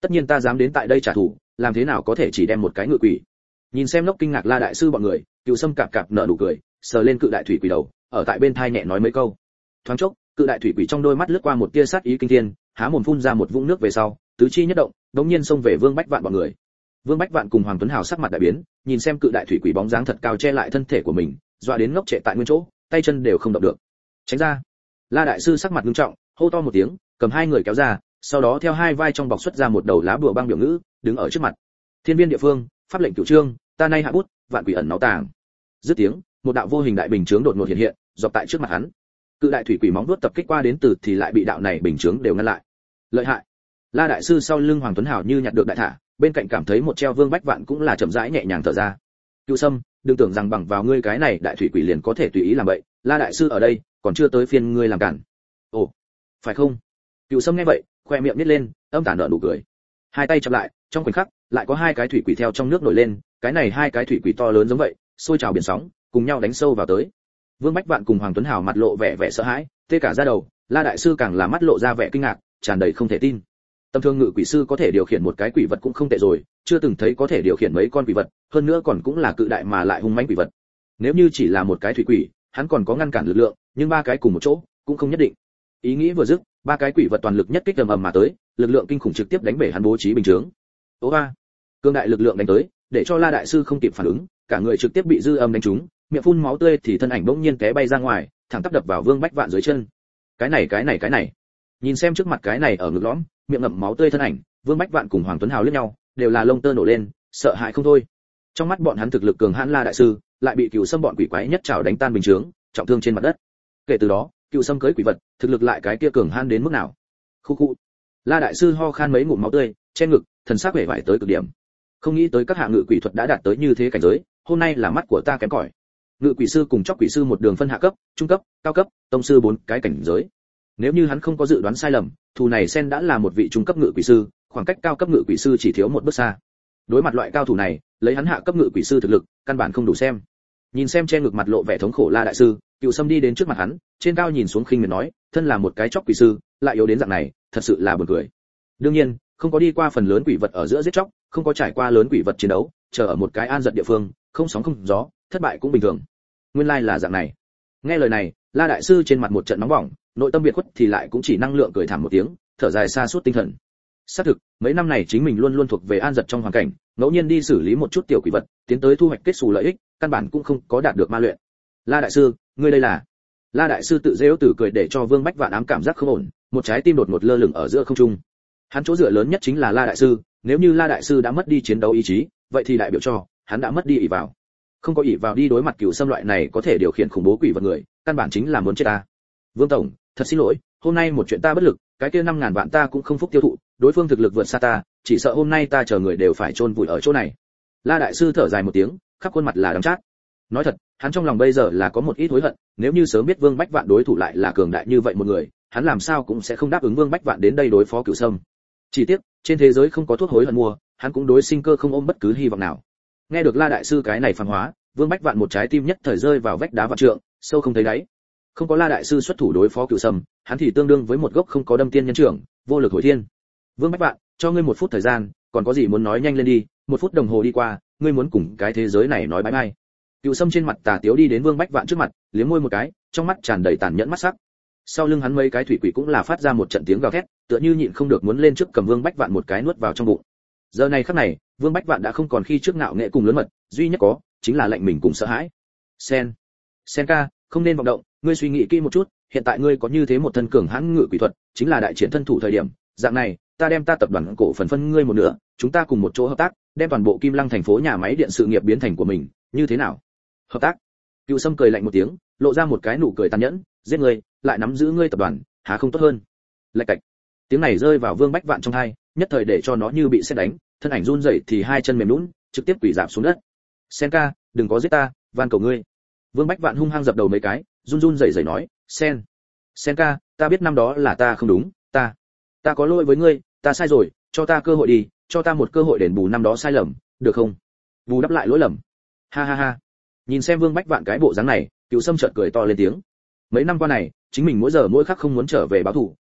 tất nhiên ta dám đến tại đây trả thù, làm thế nào có thể chỉ đem một cái ngự quỷ. Nhìn xem lốc kinh ngạc La đại sư bọn người, Cựu Sâm cạp cạp nở nụ cười, sờ lên cự đại thủy quỷ đầu, ở tại bên thai nhẹ nói mấy câu. Thoáng chốc, cự đại thủy quỷ trong đôi mắt lướt qua một tia sát ý kinh thiên, há mồm phun ra một vũng nước về sau, tứ chi nhất động, đống nhiên xông về Vương Bách Vạn bọn người. Vương Bách Vạn cùng Hoàng Tuấn Hào sắc mặt đại biến, nhìn xem cự đại thủy quỷ bóng dáng thật cao che lại thân thể của mình, dọa đến ngốc trệ tại nguyên chỗ, tay chân đều không động được. Tránh ra! La đại sư sắc mặt nghiêm trọng, hô to một tiếng, cầm hai người kéo ra, sau đó theo hai vai trong bọc xuất ra một đầu lá bùa băng biểu ngữ, đứng ở trước mặt. Thiên viên địa phương, pháp lệnh cửu trương, ta nay hạ bút, vạn quỷ ẩn náu tàng. Dứt tiếng, một đạo vô hình đại bình chướng đột ngột hiện hiện, dọc tại trước mặt hắn. Cự đại thủy quỷ móng vuốt tập kích qua đến từ thì lại bị đạo này bình chướng đều ngăn lại. Lợi hại! La đại sư sau lưng Hoàng Tuấn Hào như nhặt được đại thả, bên cạnh cảm thấy một treo Vương Bách Vạn cũng là chậm rãi nhẹ nhàng thở ra. Cựu Sâm, đừng tưởng rằng bằng vào ngươi cái này đại thủy quỷ liền có thể tùy ý làm vậy, La đại sư ở đây, còn chưa tới phiên ngươi làm cản. Ồ, phải không? Cựu Sâm nghe vậy, khoe miệng nhếch lên, âm tàn nở nụ cười. Hai tay chập lại, trong khoảnh khắc, lại có hai cái thủy quỷ theo trong nước nổi lên, cái này hai cái thủy quỷ to lớn giống vậy, sôi trào biển sóng, cùng nhau đánh sâu vào tới. Vương Bách Vạn cùng Hoàng Tuấn Hào mặt lộ vẻ sợ hãi, tê cả da đầu, La đại sư càng là mắt lộ ra vẻ kinh ngạc, tràn đầy không thể tin. Tầm thường ngự quỷ sư có thể điều khiển một cái quỷ vật cũng không tệ rồi, chưa từng thấy có thể điều khiển mấy con quỷ vật, hơn nữa còn cũng là cự đại mà lại hung mãnh quỷ vật. Nếu như chỉ là một cái thủy quỷ, hắn còn có ngăn cản lực lượng, nhưng ba cái cùng một chỗ, cũng không nhất định. Ý nghĩ vừa dứt, ba cái quỷ vật toàn lực nhất kích ầm ầm mà tới, lực lượng kinh khủng trực tiếp đánh bể hắn bố trí bình chướng. Ố ba, cương đại lực lượng đánh tới, để cho La đại sư không kịp phản ứng, cả người trực tiếp bị dư âm đánh trúng, miệng phun máu tươi thì thân ảnh bỗng nhiên té bay ra ngoài, thẳng tắp đập vào Vương Bách Vạn dưới chân. Cái này. Nhìn xem trước mặt cái này ở ngực lõm, miệng ngậm máu tươi thân ảnh, Vương Bách Vạn cùng Hoàng Tuấn Hào liếc nhau, đều là lông tơ nổ lên, sợ hãi không thôi. Trong mắt bọn hắn thực lực cường hãn La đại sư, lại bị Cựu Sâm bọn quỷ quái nhất trảo đánh tan bình chướng, trọng thương trên mặt đất. Kể từ đó, Cựu Sâm cưới quỷ vật, thực lực lại cái kia cường hãn đến mức nào? Khu. La đại sư ho khan mấy ngụm máu tươi, che ngực, thần sắc vẻ vải tới cực điểm. Không nghĩ tới các hạ ngự quỷ thuật đã đạt tới như thế cảnh giới, hôm nay là mắt của ta kém cỏi. Ngự quỷ sư cùng chóc quỷ sư một đường phân hạ cấp, trung cấp, cao cấp, tông sư 4 cái cảnh giới. Nếu như hắn không có dự đoán sai lầm, thù này sen đã là một vị trung cấp ngự quỷ sư, khoảng cách cao cấp ngự quỷ sư chỉ thiếu một bước xa. Đối mặt loại cao thủ này, lấy hắn hạ cấp ngự quỷ sư thực lực, căn bản không đủ xem. Nhìn xem che ngực mặt lộ vẻ thống khổ La đại sư, Cựu Sâm đi đến trước mặt hắn, trên cao nhìn xuống khinh miệt nói, thân là một cái chóc quỷ sư, lại yếu đến dạng này, thật sự là buồn cười. Đương nhiên, không có đi qua phần lớn quỷ vật ở giữa giết chóc, không có trải qua lớn quỷ vật chiến đấu, chờ ở một cái an giật địa phương, không sóng không gió, thất bại cũng bình thường. Nguyên lai là dạng này. Nghe lời này, La đại sư trên mặt một trận nóng bỏng, nội tâm biệt khuất thì lại cũng chỉ năng lượng cười thảm một tiếng, thở dài xa suốt tinh thần. Xác thực, mấy năm này chính mình luôn luôn thuộc về an giật trong hoàn cảnh, ngẫu nhiên đi xử lý một chút tiểu quỷ vật, tiến tới thu hoạch kết xù lợi ích, căn bản cũng không có đạt được ma luyện. La đại sư, ngươi đây là? La đại sư tự giễu tử cười để cho Vương Bách Vạn ám cảm giác không ổn, một trái tim đột ngột lơ lửng ở giữa không trung. Hắn chỗ dựa lớn nhất chính là La đại sư, nếu như La đại sư đã mất đi chiến đấu ý chí, vậy thì đại biểu cho hắn đã mất đi ỷ vào. Không có ỷ vào đi đối mặt Cựu Sâm loại này có thể điều khiển khủng bố quỷ vật người, căn bản chính là muốn chết ta. Vương tổng, thật xin lỗi, hôm nay một chuyện ta bất lực, cái kia 5.000 vạn ta cũng không phúc tiêu thụ, đối phương thực lực vượt xa ta, chỉ sợ hôm nay ta chờ người đều phải chôn vùi ở chỗ này. La đại sư thở dài một tiếng, khắp khuôn mặt là đắng chát. Nói thật, hắn trong lòng bây giờ là có một ít hối hận, nếu như sớm biết Vương Bách Vạn đối thủ lại là cường đại như vậy một người, hắn làm sao cũng sẽ không đáp ứng Vương Bách Vạn đến đây đối phó Cửu Sâm. Chỉ tiếc, trên thế giới không có thuốc hối hận mua, hắn cũng đối sinh cơ không ôm bất cứ hy vọng nào. Nghe được La đại sư cái này phản hóa, Vương Bách Vạn một trái tim nhất thời rơi vào vách đá vạn trượng, sâu không thấy đáy. Không có La đại sư xuất thủ đối phó Cửu Sâm, hắn thì tương đương với một gốc không có đâm tiên nhân trưởng, vô lực hồi thiên. Vương Bách Vạn, cho ngươi 1 phút thời gian, còn có gì muốn nói nhanh lên đi, 1 phút đồng hồ đi qua, ngươi muốn cùng cái thế giới này nói bye bye. Cửu Sâm trên mặt tà tiếu đi đến Vương Bách Vạn trước mặt, liếm môi một cái, trong mắt tràn đầy tàn nhẫn mắt sắc. Sau lưng hắn mấy cái thủy quỷ cũng là phát ra một trận tiếng gào thét, tựa như nhịn không được muốn lên trước cầm Vương Bách Vạn một cái nuốt vào trong bụng. Giờ này khắc này, Vương Bách Vạn đã không còn khi trước ngạo nghệ cùng lớn mật, duy nhất có chính là lạnh mình cùng sợ hãi. Sen ca, không nên vọng động, ngươi suy nghĩ kỹ một chút, hiện tại ngươi có như thế một thân cường hãn ngự quỷ thuật, chính là đại triển thân thủ thời điểm, dạng này, ta đem ta tập đoàn cổ phần phân ngươi một nửa, chúng ta cùng một chỗ hợp tác, đem toàn bộ Kim Lăng thành phố nhà máy điện sự nghiệp biến thành của mình, như thế nào? Hợp tác? Cửu Sâm cười lạnh một tiếng, lộ ra một cái nụ cười tàn nhẫn, giết ngươi, lại nắm giữ ngươi tập đoàn, há không tốt hơn? Lạch cạch. Tiếng này rơi vào Vương Bách Vạn trong tai, nhất thời để cho nó như bị sét đánh, thân ảnh run rẩy thì hai chân mềm nhũn, trực tiếp quỳ rạp xuống đất. Sen ca, đừng có giết ta, van cầu ngươi. Vương Bách Vạn hung hăng dập đầu mấy cái, run run rẩy rẩy nói, Sen ca, ta biết năm đó là ta không đúng, ta có lỗi với ngươi, ta sai rồi, cho ta cơ hội đi, cho ta một cơ hội đền bù năm đó sai lầm, được không? Bù đắp lại lỗi lầm. Ha ha ha. Nhìn xem Vương Bách Vạn cái bộ dáng này, Cửu Sâm chợt cười to lên tiếng. Mấy năm qua này, chính mình mỗi giờ mỗi khắc không muốn trở về báo thù,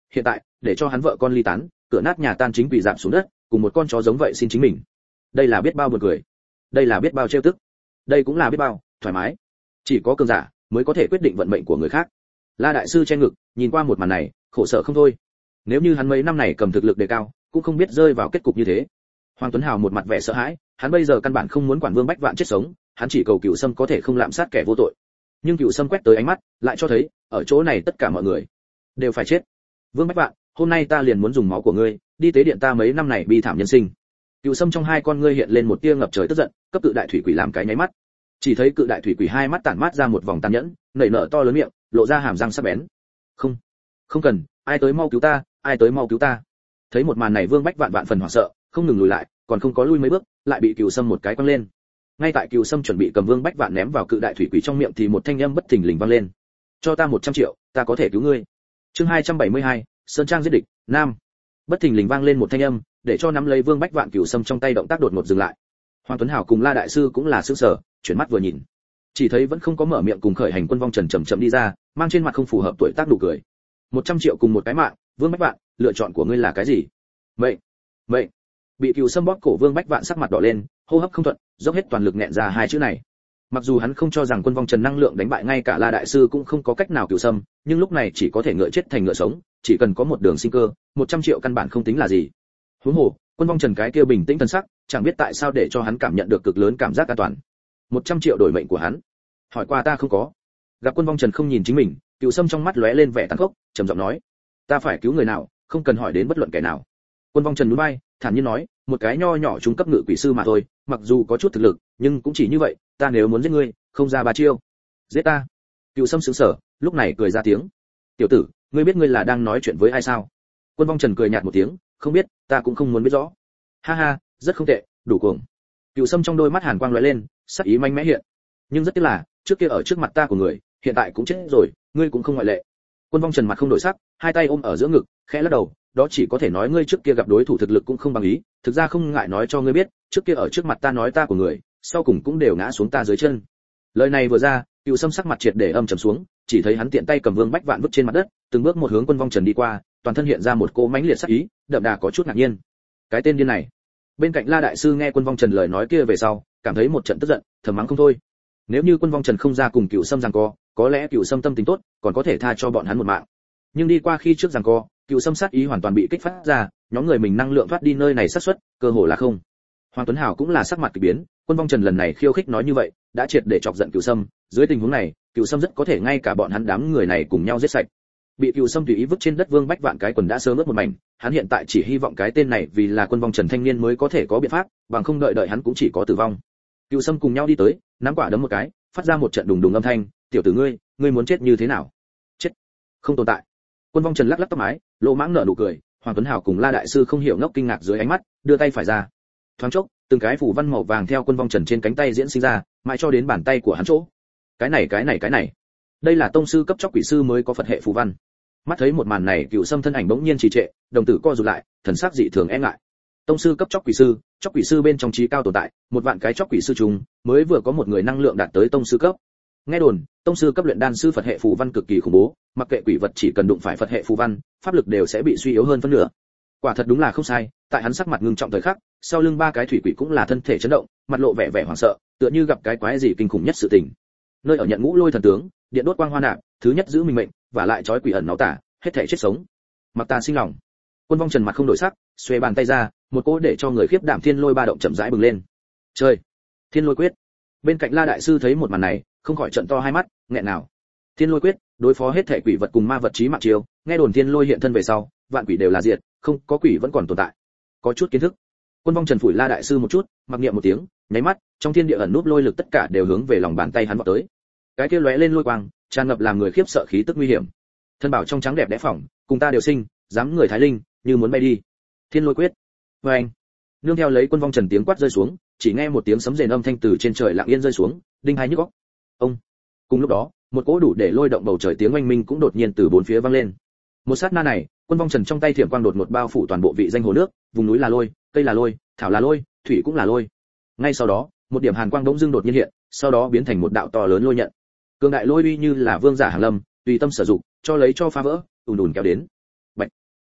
hiện tại để cho hắn vợ con ly tán, cửa nát nhà tan chính vì giảm xuống đất, cùng một con chó giống vậy xin chính mình. Đây là biết bao buồn cười, đây là biết bao trêu tức, đây cũng là biết bao thoải mái. Chỉ có cường giả mới có thể quyết định vận mệnh của người khác. La đại sư che ngực, nhìn qua một màn này, khổ sở không thôi. Nếu như hắn mấy năm này cầm thực lực đề cao, cũng không biết rơi vào kết cục như thế. Hoàng Tuấn Hào một mặt vẻ sợ hãi, hắn bây giờ căn bản không muốn quản Vương Bách Vạn chết sống, hắn chỉ cầu Cửu Sâm có thể không lạm sát kẻ vô tội. Nhưng Cửu Sâm quét tới ánh mắt, lại cho thấy, ở chỗ này tất cả mọi người đều phải chết. Vương Bách Vạn, hôm nay ta liền muốn dùng máu của ngươi, đi tế điện ta mấy năm này bi thảm nhân sinh. Cửu Sâm trong hai con ngươi hiện lên một tia ngập trời tức giận, cấp cự đại thủy quỷ làm cái nháy mắt. Chỉ thấy cự đại thủy quỷ hai mắt tản mát ra một vòng tàn nhẫn, nảy nở to lớn miệng, lộ ra hàm răng sắc bén. Không, không cần, ai tới mau cứu ta, ai tới mau cứu ta. Thấy một màn này Vương Bách Vạn vạn phần hoảng sợ, không ngừng lùi lại, còn không có lui mấy bước, lại bị Cửu Sâm một cái quăng lên. Ngay tại Cửu Sâm chuẩn bị cầm Vương Bách Vạn ném vào cự đại thủy quỷ trong miệng thì một thanh âm bất thình lình vang lên. Cho ta 100 triệu, ta có thể cứu ngươi. Chương 272, Sơn Trang giết địch, Nam. Bất thình lình vang lên một thanh âm, để cho nắm lấy Vương Bách Vạn Cửu Sâm trong tay động tác đột ngột dừng lại. Hoàng Tuấn Hảo cùng La đại sư cũng là sửng sở, chuyển mắt vừa nhìn, chỉ thấy vẫn không có mở miệng cùng khởi hành Quân Vong Trần chậm chậm đi ra, mang trên mặt không phù hợp tuổi tác nụ cười. 100 triệu cùng một cái mạng, Vương Bách Vạn, lựa chọn của ngươi là cái gì? Mệnh, mệnh. Bị Cửu Sâm bóp cổ Vương Bách Vạn sắc mặt đỏ lên, hô hấp không thuận, dốc hết toàn lực nghẹn ra hai chữ này. Mặc dù hắn không cho rằng Quân Vong Trần năng lượng đánh bại ngay cả La đại sư cũng không có cách nào Cửu Sâm, nhưng lúc này chỉ có thể ngựa chết thành ngựa sống, chỉ cần có một đường sinh cơ, 100 triệu căn bản không tính là gì. Huống hồ, Quân Vong Trần cái kia bình tĩnh thần sắc, chẳng biết tại sao để cho hắn cảm nhận được cực lớn cảm giác an toàn. 100 triệu đổi mệnh của hắn. Hỏi qua ta không có. Gặp Quân Vong Trần không nhìn chính mình, Cửu Sâm trong mắt lóe lên vẻ tàn khốc, trầm giọng nói: "Ta phải cứu người nào, không cần hỏi đến bất luận kẻ nào." Quân Vong Trần nhún vai, thản nhiên nói: "Một cái nho nhỏ trung cấp ngự quỷ sư mà thôi, mặc dù có chút thực lực, nhưng cũng chỉ như vậy, ta nếu muốn giết ngươi, không ra 3 chiêu." "Giết ta?" Cửu Sâm sững sờ, lúc này cười ra tiếng: "Tiểu tử, ngươi biết ngươi là đang nói chuyện với ai sao?" Quân Vong Trần cười nhạt một tiếng: "Không biết, ta cũng không muốn biết rõ." "Ha ha, rất không tệ, đủ cuồng." Cửu Sâm trong đôi mắt hàn quang lóe lên, sắc ý mạnh mẽ hiện. "Nhưng rất tiếc là, trước kia ở trước mặt ta của người, hiện tại cũng chết rồi, ngươi cũng không ngoại lệ." Quân Vong Trần mặt không đổi sắc, hai tay ôm ở giữa ngực, khẽ lắc đầu, "Đó chỉ có thể nói ngươi trước kia gặp đối thủ thực lực cũng không bằng ý, thực ra không ngại nói cho ngươi biết, trước kia ở trước mặt ta nói ta của người, sau cùng cũng đều ngã xuống ta dưới chân." Lời này vừa ra, Cửu Sâm sắc mặt triệt để âm trầm xuống, chỉ thấy hắn tiện tay cầm Vương Bách Vạn vứt trên mặt đất, từng bước một hướng Quân Vong Trần đi qua, toàn thân hiện ra một cỗ mãnh liệt sắc ý, đậm đà có chút ngạc nhiên. Cái tên điên này. Bên cạnh La đại sư nghe Quân Vong Trần lời nói kia về sau, cảm thấy một trận tức giận, thầm mắng không thôi. Nếu như Quân Vong Trần không ra cùng Cửu Sâm giằng co, có lẽ Cửu Sâm tâm tình tốt, còn có thể tha cho bọn hắn một mạng. Nhưng đi qua khi trước giằng co, Cửu Sâm sát ý hoàn toàn bị kích phát ra, nhóm người mình năng lượng thoát đi nơi này xác suất, cơ hồ là không. Hoàng Tuấn Hào cũng là sắc mặt kỳ biến, Quân Vong Trần lần này khiêu khích nói như vậy, đã triệt để chọc giận Cửu Sâm, dưới tình huống này, Cửu Sâm rất có thể ngay cả bọn hắn đám người này cùng nhau giết sạch. Bị Cửu Sâm tùy ý vứt trên đất Vương Bách Vạn cái quần đã sớm ướt một mảnh, hắn hiện tại chỉ hy vọng cái tên này vì là Quân Vong Trần thanh niên mới có thể có biện pháp, bằng không đợi hắn cũng chỉ có tử vong. Cửu Sâm cùng nhau đi tới, nắm quả đấm một cái, phát ra một trận đùng đùng âm thanh, "Tiểu tử ngươi muốn chết như thế nào?" "Chết, không tồn tại." Quân Vong Trần lắc lắc tóc mái, lỗ mãng nở nụ cười, Hoàng Tuấn Hào cùng La đại sư không hiểu ngốc kinh ngạc dưới ánh mắt, đưa tay phải ra. Thoáng chốc, từng cái phủ văn màu vàng theo Quân Vong Trần trên cánh tay diễn sinh ra, mãi cho đến bàn tay của hắn chỗ. Cái này, đây là tông sư cấp chóc quỷ sư mới có Phật hệ phù văn. Mắt thấy một màn này, Cửu Sâm thân ảnh bỗng nhiên trì trệ, đồng tử co rụt lại, thần sắc dị thường e ngại. Tông sư cấp chóc quỷ sư bên trong trí cao tồn tại, 1 vạn cái chóc quỷ sư chúng, mới vừa có một người năng lượng đạt tới tông sư cấp. Nghe đồn, tông sư cấp luyện đan sư Phật hệ phù văn cực kỳ khủng bố, mặc kệ quỷ vật chỉ cần đụng phải Phật hệ phù văn, pháp lực đều sẽ bị suy yếu hơn phân nửa. Quả thật đúng là không sai, tại hắn sắc mặt ngưng trọng thời khắc, sau lưng 3 cái thủy quỷ cũng là thân thể chấn động, mặt lộ vẻ hoảng sợ, tựa như gặp cái quái gì kinh khủng nhất sự tình. Nơi ở nhận ngũ lôi thần tướng, điện đốt quang hoa nạp, thứ nhất giữ mình mệnh, và lại trói quỷ ẩn náu tả, hết thảy chết sống. Mặc ta sinh lòng. Quân Vong Trần mặt không đổi sắc, xuề bàn tay ra, một cỗ để cho người khiếp đảm thiên lôi ba động chậm rãi bừng lên. Trời, Thiên Lôi Quyết. Bên cạnh La đại sư thấy một màn này, không khỏi trợn to hai mắt, nghẹn nào. Thiên Lôi Quyết, đối phó hết thảy quỷ vật cùng ma vật chí mạng chiêu, nghe đồn Thiên Lôi hiện thân về sau, vạn quỷ đều là diệt, không có quỷ vẫn còn tồn tại. Có chút kiến thức. Quân Vong Trần phủi La đại sư một chút, mặc niệm một tiếng, nháy mắt, trong thiên địa ẩn núp lôi lực tất cả đều hướng về lòng bàn tay hắn vọt tới. Cái kia lóe lên lôi quang, tràn ngập làm người khiếp sợ khí tức nguy hiểm. Thân bảo trong trắng đẹp đẽ phỏng, cùng ta đều sinh, dám người thái linh, như muốn bay đi. Thiên Lôi Quyết. Và anh, nương theo lấy Quân Vong Trần tiếng quát rơi xuống, chỉ nghe một tiếng sấm rền âm thanh từ trên trời lặng yên rơi xuống, đinh hai nhức óc. Ông. Cùng lúc đó, một cỗ đủ để lôi động bầu trời tiếng oanh minh cũng đột nhiên từ bốn phía vang lên. Một sát na này, Quân Vong Trần trong tay thiểm quang đột ngột bao phủ toàn bộ vị danh hồ nước, vùng núi là lôi, cây là lôi, thảo là lôi, thủy cũng là lôi. Ngay sau đó, một điểm hàn quang bỗng dưng đột nhiên hiện, sau đó biến thành một đạo to lớn lôi nhận. Cường đại lôi uy như là vương giả hàng lâm, tùy tâm sử dụng, cho lấy cho phá vỡ, ùn ùn kéo đến. Bạch.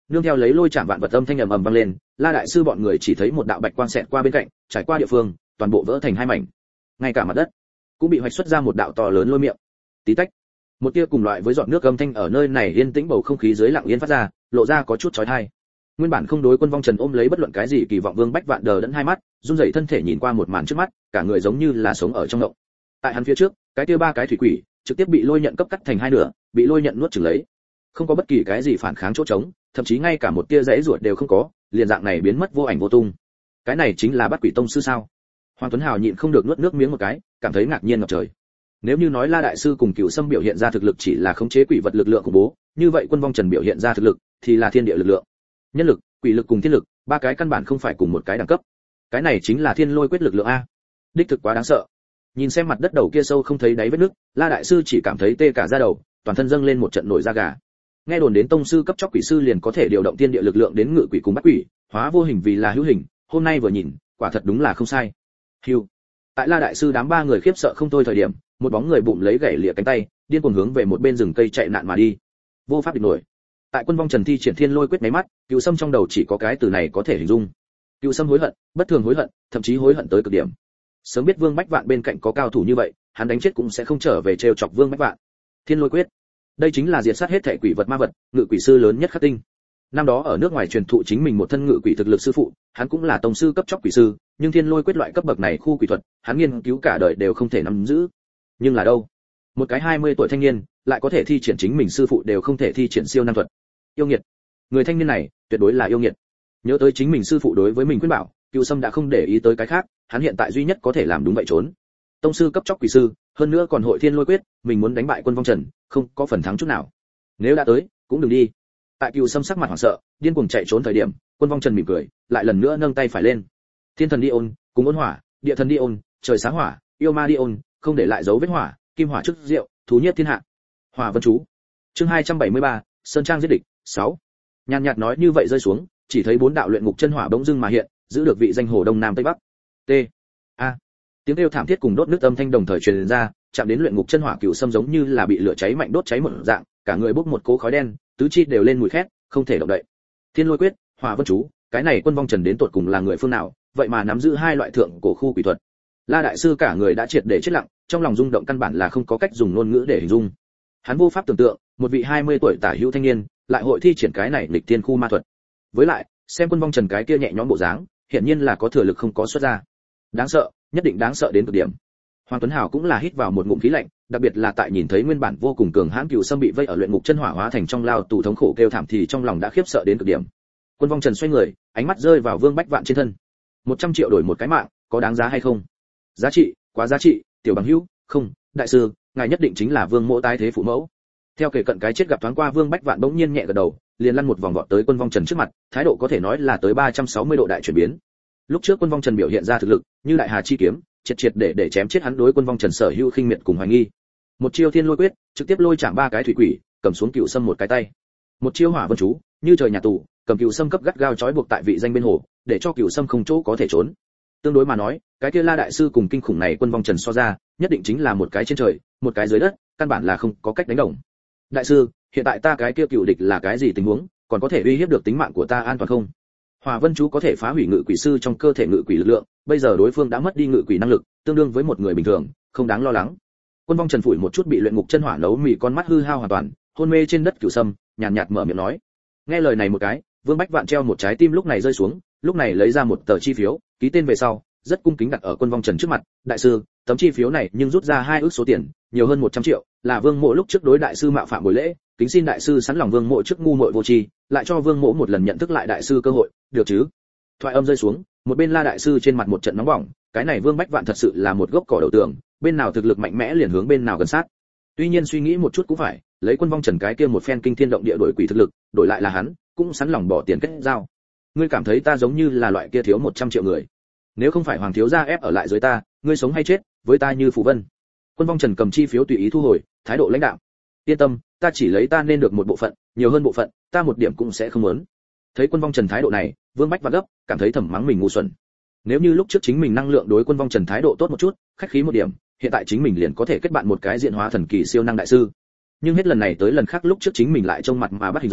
nương theo lấy lôi chạm vạn vật âm thanh ầm ầm vang lên, La đại sư bọn người chỉ thấy một đạo bạch quang xẹt qua bên cạnh, trải qua địa phương, toàn bộ vỡ thành hai mảnh. Ngay cả mặt đất cũng bị hoạch xuất ra một đạo to lớn lôi miệng. Tí tách, một tia cùng loại với giọt nước âm thanh ở nơi này yên tĩnh bầu không khí dưới lặng yên phát ra, lộ ra có chút chói tai. Nguyên bản không đối Quân Vong Trần ôm lấy bất luận cái gì kỳ vọng Vương Bách Vạn đờ đẫn hai mắt, run rẩy thân thể nhìn qua một màn trước mắt, cả người giống như là sống ở trong động. Tại hắn phía trước, cái kia ba cái thủy quỷ trực tiếp bị lôi nhận cấp cắt thành hai nửa, bị lôi nhận nuốt chửng lấy. Không có bất kỳ cái gì phản kháng chỗ trống, thậm chí ngay cả một tia rãy ruột đều không có, liền dạng này biến mất vô ảnh vô tung. Cái này chính là Bát Quỷ Tông sư sao? Hoàng Tuấn Hào nhịn không được nuốt nước miếng một cái, cảm thấy ngạc nhiên ngập trời. Nếu như nói La đại sư cùng Cửu Sâm biểu hiện ra thực lực chỉ là khống chế quỷ vật lực lượng khủng bố, như vậy Quân Vong Trần biểu hiện ra thực lực thì là thiên địa lực lượng. Nhân lực, quỷ lực cùng thiên lực, ba cái căn bản không phải cùng một cái đẳng cấp. Cái này chính là Thiên Lôi quyết lực lượng a. Đích thực quá đáng sợ. Nhìn xem mặt đất đầu kia sâu không thấy đáy vết nước, La đại sư chỉ cảm thấy tê cả da đầu, toàn thân dâng lên một trận nổi da gà. Nghe đồn đến tông sư cấp chóc quỷ sư liền có thể điều động thiên địa lực lượng đến ngự quỷ cùng bắt quỷ, hóa vô hình vì là hữu hình, hôm nay vừa nhìn, quả thật đúng là không sai. Hưu. Tại La đại sư đám ba người khiếp sợ không thôi thời điểm, một bóng người bụng lấy gãy lìa cánh tay, điên cuồng hướng về một bên rừng cây chạy nạn mà đi. Vô pháp địch nổi. Tại Quân Vong Trần thi triển Thiên Lôi quyết mấy mắt, Cửu Sâm trong đầu chỉ có cái từ này có thể hình dung. Cửu Sâm hối hận, bất thường hối hận, thậm chí hối hận tới cực điểm. Sớm biết Vương Bách Vạn bên cạnh có cao thủ như vậy, hắn đánh chết cũng sẽ không trở về trêu chọc Vương Bách Vạn. Thiên Lôi quyết, đây chính là diệt sát hết thảy quỷ vật ma vật, ngự quỷ sư lớn nhất Khắc Tinh. Năm đó ở nước ngoài truyền thụ chính mình một thân ngự quỷ thực lực sư phụ, hắn cũng là tông sư cấp chóc quỷ sư, nhưng Thiên Lôi quyết loại cấp bậc này khu quỷ thuật, hắn nghiên cứu cả đời đều không thể nắm giữ. Nhưng là đâu? Một cái 20 tuổi thanh niên, lại có thể thi triển chính mình sư phụ đều không thể thi triển siêu năng thuật. Yêu nghiệt. Người thanh niên này, tuyệt đối là yêu nghiệt. Nhớ tới chính mình sư phụ đối với mình khuyên bảo, Cửu Sâm đã không để ý tới cái khác, hắn hiện tại duy nhất có thể làm đúng vậy trốn. Tông sư cấp chóc quỷ sư, hơn nữa còn hội Thiên Lôi quyết, mình muốn đánh bại Quân Vong Trần, không có phần thắng chút nào. Nếu đã tới, cũng đừng đi. Tại Cửu Sâm sắc mặt hoảng sợ, điên cuồng chạy trốn thời điểm, Quân Vong Trần mỉm cười, lại lần nữa nâng tay phải lên. Thiên thần đi ôn, cùng ôn hỏa, địa thần đi ôn, trời sáng hỏa, yêu ma đi ôn, không để lại dấu vết hỏa, kim hỏa trước rượu, thú nhất thiên hạ. Hỏa vân chú. Chương 273, Sơn Trang giết địch, 6. Nhàn nhạt nói như vậy rơi xuống, chỉ thấy bốn đạo luyện ngục chân hỏa bỗng dưng mà hiện, giữ được vị danh hồ đông nam tây bắc. T. A. Tiếng kêu thảm thiết cùng đốt nước âm thanh đồng thời truyền ra, chạm đến luyện ngục chân hỏa Cửu Sâm giống như là bị lửa cháy mạnh đốt cháy một dạng, cả người bốc một cỗ khói đen, tứ chi đều lên mùi khét, không thể động đậy. Thiên Lôi quyết, Hỏa Vân chú, cái này Quân Vong Trần đến tột cùng là người phương nào, vậy mà nắm giữ hai loại thượng cổ khu quỷ thuật. La đại sư cả người đã triệt để chết lặng, trong lòng rung động căn bản là không có cách dùng ngôn ngữ để hình dung. Hắn vô pháp tưởng tượng, một vị 20 tuổi tả hữu thanh niên, lại hội thi triển cái này nghịch thiên khu ma thuật. Với lại, xem Quân Vong Trần cái kia nhẹ nhõm bộ dáng, hiển nhiên là có thừa lực không có xuất ra. Đáng sợ, nhất định đáng sợ đến cực điểm. Hoàng Tuấn Hào cũng là hít vào một ngụm khí lạnh, đặc biệt là tại nhìn thấy nguyên bản vô cùng cường hãn Cửu Sâm bị vây ở luyện ngục chân hỏa hóa thành trong lao tù thống khổ kêu thảm thì trong lòng đã khiếp sợ đến cực điểm. Quân Vong Trần xoay người, ánh mắt rơi vào Vương Bách Vạn trên thân. 100 triệu đổi một cái mạng, có đáng giá hay không? Giá trị, quá giá trị, tiểu bằng hữu, không, đại sư, ngài nhất định chính là Vương Mỗ tái thế phụ mẫu. Theo kể cận cái chết gặp thoáng qua Vương Bách Vạn bỗng nhiên nhẹ gật đầu, liền lăn một vòng vọt tới Quân Vong Trần trước mặt, thái độ có thể nói là tới 360 độ đại chuyển biến. Lúc trước Quân Vong Trần biểu hiện ra thực lực, như đại hà chi kiếm, triệt để chém chết hắn đối Quân Vong Trần sở hữu khinh miệt cùng hoài nghi. Một chiêu Thiên Lôi quyết, trực tiếp lôi chạm ba cái thủy quỷ, cầm xuống Cửu Sâm một cái tay. Một chiêu Hỏa Vân chú, như trời nhà tù, cầm Cửu Sâm cấp gắt gao trói buộc tại vị danh bên hồ, để cho Cửu Sâm không chỗ có thể trốn. Tương đối mà nói, cái kia La đại sư cùng kinh khủng này Quân Vong Trần so ra, nhất định chính là một cái trên trời, một cái dưới đất, căn bản là không có cách đánh đồng. Đại sư, hiện tại ta cái kia cựu địch là cái gì tình huống, còn có thể uy hiếp được tính mạng của ta an toàn không? Hỏa Vân chú có thể phá hủy ngự quỷ sư trong cơ thể ngự quỷ lực lượng, bây giờ đối phương đã mất đi ngự quỷ năng lực, tương đương với một người bình thường, không đáng lo lắng. Quân Vong Trần phủi một chút bị luyện ngục chân hỏa nấu mì con mắt hư hao hoàn toàn, hôn mê trên đất Cửu Sâm, nhàn nhạt mở miệng nói. Nghe lời này một cái, Vương Bách Vạn treo một trái tim lúc này rơi xuống, lúc này lấy ra một tờ chi phiếu, ký tên về sau, rất cung kính đặt ở Quân Vong Trần trước mặt. Đại sư, tấm chi phiếu này nhưng rút ra 2 ức số tiền, nhiều hơn 100 triệu, là Vương Mộ lúc trước đối đại sư mạo phạm buổi lễ, kính xin đại sư sẵn lòng Vương Mộ trước ngu muội vô tri, lại cho Vương Mộ một lần nhận thức lại đại sư cơ hội, được chứ? Thoại âm rơi xuống, một bên La đại sư trên mặt một trận nóng bỏng, cái này Vương Bách Vạn thật sự là một gốc cỏ đầu tường, bên nào thực lực mạnh mẽ liền hướng bên nào gần sát. Tuy nhiên suy nghĩ một chút cũng phải, lấy Quân Vong Trần cái kia một phen kinh thiên động địa đổi quỷ thực lực, đổi lại là hắn, cũng sẵn lòng bỏ tiền kết giao. Ngươi cảm thấy ta giống như là loại kia thiếu 100 triệu người? Nếu không phải Hoàng thiếu gia ép ở lại dưới ta, ngươi sống hay chết, với ta như phù vân. Quân Vong Trần cầm chi phiếu tùy ý thu hồi, thái độ lãnh đạm. Yên tâm, ta chỉ lấy ta nên được một bộ phận, nhiều hơn bộ phận, ta một điểm cũng sẽ không muốn. Thấy Quân Vong Trần thái độ này, Vương Bách Vạn gấp, cảm thấy thầm mắng mình ngu xuẩn. Nếu như lúc trước chính mình năng lượng đối Quân Vong Trần thái độ tốt một chút, khách khí một điểm, hiện tại chính mình liền có thể kết bạn một cái diện hóa thần kỳ siêu năng đại sư. Nhưng hết lần này tới lần khác lúc trước chính mình lại trông mặt mà bắt hình dong,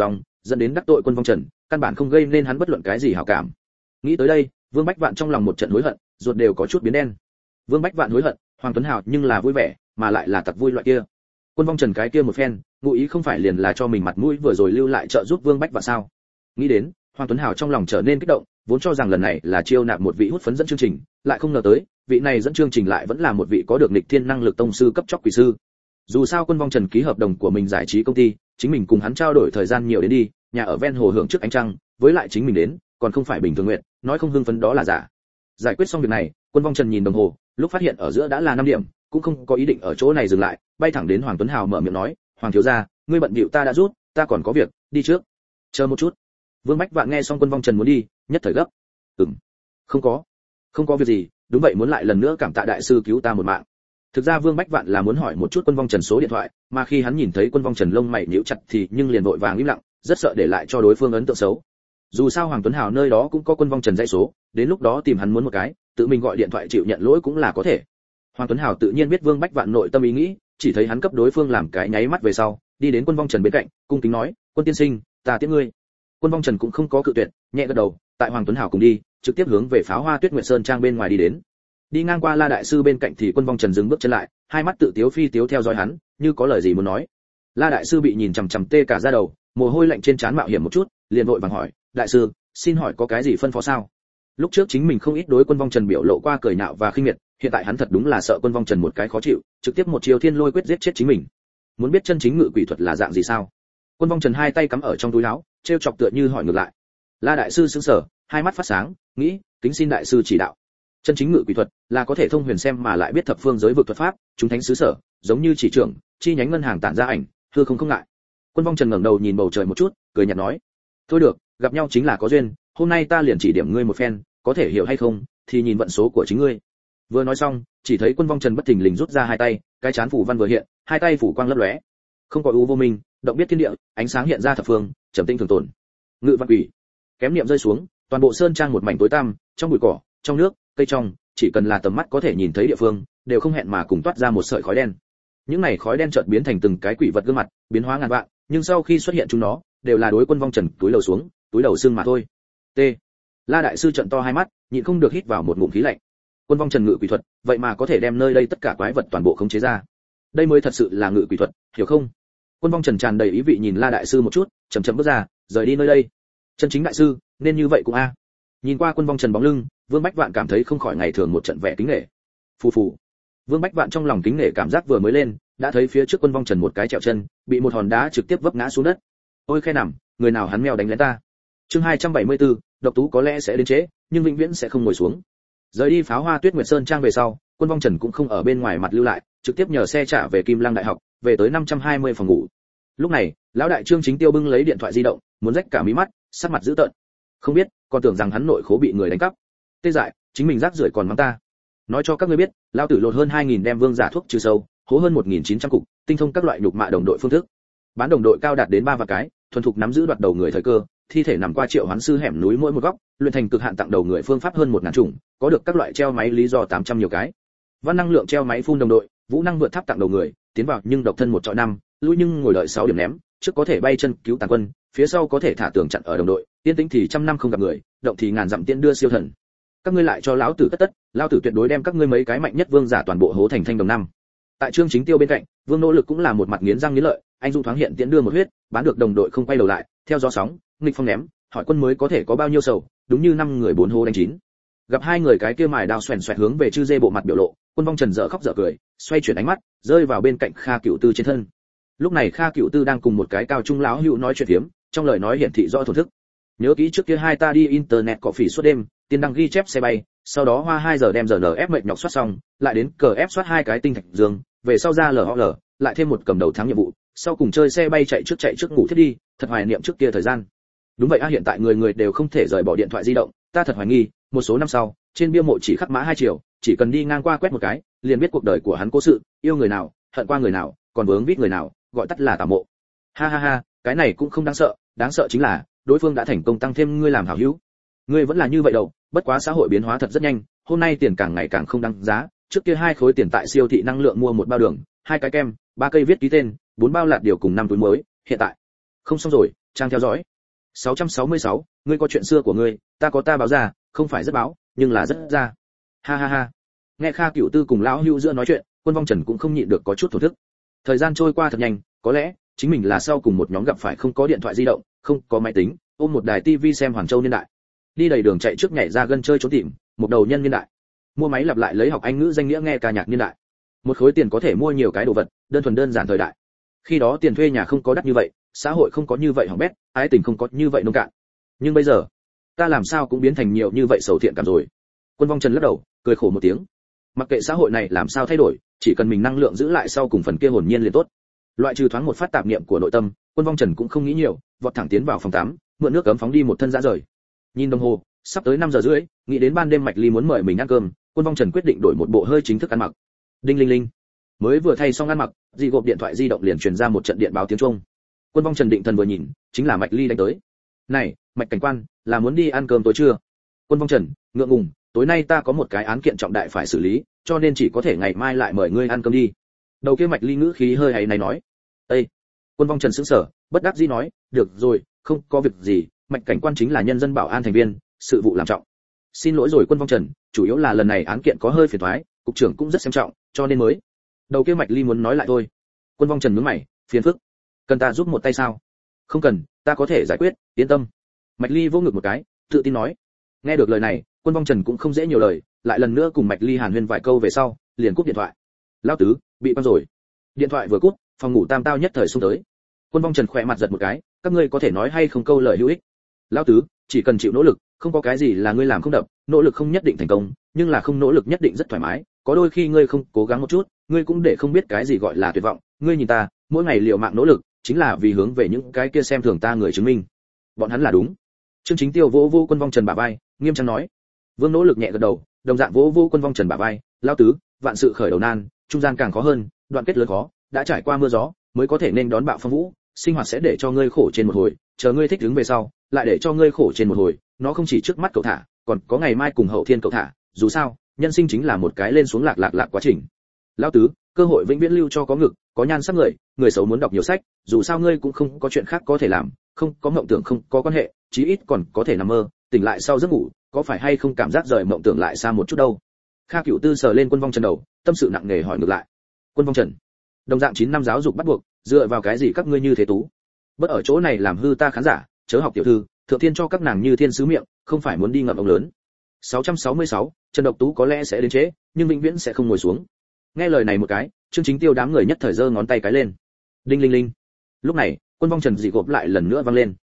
dẫn đến đắc tội Quân Vong Trần, căn bản không gây nên hắn bất luận cái gì hảo cảm. Nghĩ tới đây, Vương Bách Vạn trong lòng một trận hối hận, ruột đều có chút biến đen. Vương Bách Vạn hối hận, Hoàng Tuấn Hào nhưng là vui vẻ, mà lại là tặc vui loại kia. Quân Vong Trần cái kia một phen, ngụ ý không phải liền là cho mình mặt mũi vừa rồi lưu lại trợ giúp Vương Bách Vạn sao? Nghĩ đến, Hoàng Tuấn Hào trong lòng trở nên kích động, vốn cho rằng lần này là chiêu nạp một vị hút phấn dẫn chương trình, lại không ngờ tới, vị này dẫn chương trình lại vẫn là một vị có được nghịch thiên năng lực tông sư cấp chóp quỷ sư. Dù sao Quân Vong Trần ký hợp đồng của mình giải trí công ty, chính mình cùng hắn trao đổi thời gian nhiều đến đi, nhà ở ven hồ hưởng trước ánh trăng, với lại chính mình đến, còn không phải bình thường nguyện, nói không hưng phấn đó là giả. Giải quyết xong việc này, Quân Vong Trần nhìn đồng hồ, lúc phát hiện ở giữa đã là 5 điểm, cũng không có ý định ở chỗ này dừng lại, bay thẳng đến Hoàng Tuấn Hào mở miệng nói, "Hoàng thiếu gia, ngươi bận bịu ta đã rút, ta còn có việc, đi trước." "Chờ một chút." Vương Bách Vạn nghe xong Quân Vong Trần muốn đi, nhất thời gấp. Không có việc gì, đúng vậy muốn lại lần nữa cảm tạ đại sư cứu ta một mạng." Thực ra Vương Bách Vạn là muốn hỏi một chút Quân Vong Trần số điện thoại, mà khi hắn nhìn thấy Quân Vong Trần lông mày nhíu chặt thì nhưng liền vội vàng im lặng, rất sợ để lại cho đối phương ấn tượng xấu. Dù sao Hoàng Tuấn Hào nơi đó cũng có Quân Vong Trần dãy số, đến lúc đó tìm hắn muốn một cái, tự mình gọi điện thoại chịu nhận lỗi cũng là có thể. Hoàng Tuấn Hào tự nhiên biết Vương Bách Vạn nội tâm ý nghĩ, chỉ thấy hắn cấp đối phương làm cái nháy mắt về sau, đi đến Quân Vong Trần bên cạnh, cung kính nói, "Quân tiên sinh, ta tiễn ngươi." Quân Vong Trần cũng không có cự tuyệt, nhẹ gật đầu, tại Hoàng Tuấn Hào cùng đi, trực tiếp hướng về Pháo Hoa Tuyết Nguyệt Sơn trang bên ngoài đi đến. Đi ngang qua La đại sư bên cạnh thì Quân Vong Trần dừng bước chân lại, hai mắt tự tiếu phi tiếu theo dõi hắn, như có lời gì muốn nói. La đại sư bị nhìn chằm chằm tê cả da đầu, mồ hôi lạnh trên trán mạo hiểm một chút, liền vội vàng hỏi, "Đại sư, xin hỏi có cái gì phân phó sao?" Lúc trước chính mình không ít đối Quân Vong Trần biểu lộ qua cười nhạo và khinh miệt, hiện tại hắn thật đúng là sợ Quân Vong Trần một cái khó chịu, trực tiếp một chiêu thiên lôi quyết giết chết chính mình. Muốn biết chân chính ngự quỷ thuật là dạng gì sao? Quân Vong Trần hai tay cắm ở trong túi áo, trêu chọc tựa như hỏi ngược lại. La đại sư sững sờ, hai mắt phát sáng, nghĩ, kính xin đại sư chỉ đạo. Chân chính ngự quỷ thuật là có thể thông huyền xem mà lại biết thập phương giới vực thuật pháp, chúng thánh xứ sở, giống như chỉ trưởng, chi nhánh ngân hàng tản ra ảnh, hư không ngại. Quân Vong Trần ngẩng đầu nhìn bầu trời một chút, cười nhạt nói, "Thôi được, gặp nhau chính là có duyên, hôm nay ta liền chỉ điểm ngươi một phen, có thể hiểu hay không thì nhìn vận số của chính ngươi." Vừa nói xong, chỉ thấy Quân Vong Trần bất thình lình rút ra hai tay, cái chán phủ văn vừa hiện, hai tay phủ quang lấp lóe. Không có u vô minh, động biết thiên địa, ánh sáng hiện ra thập phương, trầm tinh thường tồn. Ngự văn quỷ. Kém niệm rơi xuống, toàn bộ sơn trang một mảnh tối tăm, trong bụi cỏ, trong nước, cây trong, chỉ cần là tầm mắt có thể nhìn thấy địa phương, đều không hẹn mà cùng toát ra một sợi khói đen. Những này khói đen chợt biến thành từng cái quỷ vật gương mặt, biến hóa ngàn vạn, nhưng sau khi xuất hiện chúng nó, đều là đối Quân Vong Trần túi lầu xuống, túi đầu xương mà thôi. T. La đại sư trợn to hai mắt, nhịn không được hít vào một ngụm khí lạnh. Quân Vong Trần ngự quỷ thuật, vậy mà có thể đem nơi đây tất cả quái vật toàn bộ khống chế ra. Đây mới thật sự là ngự quỷ thuật, hiểu không? Quân Vong Trần tràn đầy ý vị nhìn La đại sư một chút, chậm chậm bước ra, rời đi nơi đây. Chân chính đại sư, nên như vậy cũng a. Nhìn qua Quân Vong Trần bóng lưng, Vương Bách Vạn cảm thấy không khỏi ngày thường một trận vẻ kính nể. Phù phù. Vương Bách Vạn trong lòng kính nể cảm giác vừa mới lên, đã thấy phía trước Quân Vong Trần một cái trèo chân, bị một hòn đá trực tiếp vấp ngã xuống đất. Ôi khe nằm, người nào hắn mèo đánh lén ta. Chương 274, độc tú có lẽ sẽ đến trễ, nhưng vĩnh viễn sẽ không ngồi xuống. Rời đi Pháo Hoa Tuyết Nguyệt Sơn trang về sau, Quân Vong Trần cũng không ở bên ngoài mặt lưu lại, trực tiếp nhờ xe trả về Kim Lăng Đại học, về tới 520 phòng ngủ. Lúc này, lão đại Trương Chính Tiêu bưng lấy điện thoại di động, muốn rách cả mí mắt, sắc mặt dữ tợn. Không biết, còn tưởng rằng hắn nội khố bị người đánh cắp. Tê dại, chính mình rác rưởi còn mắng ta. Nói cho các ngươi biết, lão tử lột hơn 2000 đem vương giả thuốc trừ sâu, hố hơn 1900 cục, tinh thông các loại nhục mạ đồng đội phương thức. Bán đồng đội cao đạt đến 3 vạn cái, thuần thục nắm giữ đoạt đầu người thời cơ, thi thể nằm qua Triệu Hoán sư hẻm núi mỗi một góc, luyện thành cực hạn tặng đầu người phương pháp hơn 1000 chủng, có được các loại treo máy lý do 800 nhiều cái. Văn năng lượng treo máy phun đồng đội, vũ năng vượt tháp tặng đầu người, tiến vào nhưng độc thân 1 chọi 5, lui nhưng ngồi đợi 6 điểm ném, trước có thể bay chân cứu tàn quân, phía sau có thể thả tường chặn ở đồng đội, yên tĩnh thì trăm năm không gặp người, động thì ngàn dặm tiễn đưa siêu thần. Các ngươi lại cho lão tử tất, lão tử tuyệt đối đem các ngươi mấy cái mạnh nhất vương giả toàn bộ hố thành thanh đồng năm. Tại Trương Chính Tiêu bên cạnh, Vương Nỗ Lực cũng là một mặt nghiến răng nghiến lợi, anh dũng thoáng hiện tiễn đưa một huyết, bán được đồng đội không quay đầu lại, theo gió sóng, nghịch phong ném, hỏi quân mới có thể có bao nhiêu sầu, đúng như 5 người 4 hố đánh 9. Gặp hai người cái kia mài đao xoèn xoẹt hướng về Chư Dê bộ mặt biểu lộ, Quân Vong Trần dở khóc dở cười, xoay chuyển ánh mắt, rơi vào bên cạnh Kha Cửu Tư trên thân. Lúc này Kha Cửu Tư đang cùng một cái cao trung lão hữu nói chuyện phiếm, trong lời nói hiển thị rõ thổn thức. Nhớ kỹ trước kia hai ta đi internet cọ phỉ suốt đêm, tiên đăng ghi chép xe bay, sau đó hoa 2 giờ đem RNF mệt nhọc soát xong, lại đến cờ ép soát 2 cái tinh thạch dương, về sau ra LOL, lại thêm một cầm đầu thắng nhiệm vụ, sau cùng chơi xe bay chạy trước ngủ thiết đi, thật hoài niệm trước kia thời gian. Đúng vậy hiện tại người đều không thể rời bỏ điện thoại di động, ta thật hoài nghi, một số năm sau, trên bia mộ chỉ khắc mã 2 triệu, chỉ cần đi ngang qua quét một cái, liền biết cuộc đời của hắn cố sự, yêu người nào, hận qua người nào, còn vướng vít người nào, gọi tắt là tảo mộ. Ha ha ha, cái này cũng không đáng sợ chính là đối phương đã thành công tăng thêm ngươi làm hảo hữu. Ngươi vẫn là như vậy đâu, bất quá xã hội biến hóa thật rất nhanh, hôm nay tiền càng ngày càng không đáng giá, trước kia 2 khối tiền tại siêu thị năng lượng mua một bao đường, 2 cái kem, 3 cây viết ký tên, 4 bao lạt điều cùng 5 túi muối, hiện tại không xong rồi, trang theo dõi. 666, ngươi có chuyện xưa của ngươi, ta có ta báo ra, không phải rất báo, nhưng là rất ra. Ha ha ha. Nghe Kha Cửu Tư cùng lão Hưu giữa nói chuyện, Quân Vong Trần cũng không nhịn được có chút thổ thức. Thời gian trôi qua thật nhanh, có lẽ chính mình là sau cùng một nhóm gặp phải không có điện thoại di động, không có máy tính, ôm một đài tivi xem Hoàn Châu niên đại. Đi đầy đường chạy trước nhảy ra gân chơi trốn tìm, một đầu nhân niên đại. Mua máy lặp lại lấy học Anh ngữ danh nghĩa nghe ca nhạc niên đại. Một khối tiền có thể mua nhiều cái đồ vật, đơn thuần đơn giản thời đại. Khi đó tiền thuê nhà không có đắt như vậy, xã hội không có như vậy hỏng bét, ái tình không có như vậy nông cạn. Nhưng bây giờ, ta làm sao cũng biến thành nhiều như vậy sầu thiện cảm rồi. Quân Vong Trần lắc đầu, cười khổ một tiếng. Mặc kệ xã hội này làm sao thay đổi, chỉ cần mình năng lượng giữ lại sau cùng phần kia hồn nhiên liền tốt. Loại trừ thoáng một phát tạp niệm của nội tâm, Quân Vong Trần cũng không nghĩ nhiều, vọt thẳng tiến vào phòng tắm, mượn nước cấm phóng đi một thân dã rời. Nhìn đồng hồ, sắp tới 5 giờ rưỡi, nghĩ đến ban đêm Mạch Ly muốn mời mình ăn cơm, Quân Vong Trần quyết định đổi một bộ hơi chính thức ăn mặc. Đinh linh linh. Mới vừa thay xong ăn mặc, dị gộp điện thoại di động liền truyền ra một trận điện báo tiếng chuông. Quân Vong Trần định thần vừa nhìn, chính là Mạch Ly đánh tới. "Này, Mạch cảnh quan, là muốn đi ăn cơm tối chưa?" Quân Vong Trần ngượng ngùng, "Tối nay ta có một cái án kiện trọng đại phải xử lý, cho nên chỉ có thể ngày mai lại mời ngươi ăn cơm đi." Đầu kia Mạch Ly ngữ khí hơi áy náy nói. "Ê." Quân Vong Trần sững sờ, bất đắc dĩ nói, "Được rồi, không có việc gì, Mạch cảnh quan chính là nhân dân bảo an thành viên, sự vụ làm trọng." "Xin lỗi rồi Quân Vong Trần, chủ yếu là lần này án kiện có hơi phiền toái, cục trưởng cũng rất xem trọng, cho nên mới." Đầu kia Mạch Ly muốn nói lại thôi. Quân Vong Trần nhướng mày, "Phiền phức, cần ta giúp một tay sao?" "Không cần, ta có thể giải quyết, yên tâm." Mạch Ly vô ngực một cái, tự tin nói. Nghe được lời này, Quân Vong Trần cũng không dễ nhiều lời, lại lần nữa cùng Mạch Ly hàn huyên vài câu về sau, liền cúp điện thoại. "Lão tứ, bị băng rồi." Điện thoại vừa cúp, phòng ngủ tam tao nhất thời xông tới. Quân Vong Trần khỏe mặt giật một cái, "Các ngươi có thể nói hay không câu lời hữu ích?" "Lão tứ, chỉ cần chịu nỗ lực, không có cái gì là ngươi làm không được, nỗ lực không nhất định thành công, nhưng là không nỗ lực nhất định rất thoải mái, có đôi khi ngươi không cố gắng một chút, ngươi cũng để không biết cái gì gọi là tuyệt vọng, ngươi nhìn ta, mỗi ngày liều mạng nỗ lực, chính là vì hướng về những cái kia xem thường ta người chứng minh." Bọn hắn là đúng. Trương Chính Tiêu vỗ vô Quân Vong Trần bả vai, nghiêm trang nói. Vương nỗ lực nhẹ gật đầu, đồng dạng vỗ vô Quân Vong Trần bả vai, "Lão tứ, vạn sự khởi đầu nan, trung gian càng khó hơn, đoạn kết lớn khó, đã trải qua mưa gió, mới có thể nên đón bạo phong vũ, sinh hoạt sẽ để cho ngươi khổ trên một hồi, chờ ngươi thích ứng về sau, lại để cho ngươi khổ trên một hồi, nó không chỉ trước mắt cậu thả, còn có ngày mai cùng hậu thiên cậu thả, dù sao, nhân sinh chính là một cái lên xuống lạc quá trình. Lão tứ, cơ hội vĩnh viễn lưu cho có ngực, có nhan sắc người, người xấu muốn đọc nhiều sách, dù sao ngươi cũng không có chuyện khác có thể làm, không có mộng tưởng không có quan hệ, chí ít còn có thể nằm mơ, tỉnh lại sau giấc ngủ, có phải hay không cảm giác rời mộng tưởng lại xa một chút đâu." Kha Cửu Tư sờ lên Quân Vong Trần đầu, tâm sự nặng nề hỏi ngược lại. "Quân Vong Trần, đồng dạng 9 năm giáo dục bắt buộc, dựa vào cái gì các ngươi như thế tú? Bất ở chỗ này làm hư ta khán giả, chớ học tiểu thư, thượng thiên cho các nàng như thiên sứ miệng, không phải muốn đi ngậm ông lớn." 666, Trần Độc Tú có lẽ sẽ đến trễ, nhưng vĩnh viễn sẽ không ngồi xuống. Nghe lời này một cái, Trương Chính Tiêu đám người nhất thời giơ ngón tay cái lên. Đinh linh linh. Lúc này, Quân Vong Trần dị gộp lại lần nữa vang lên.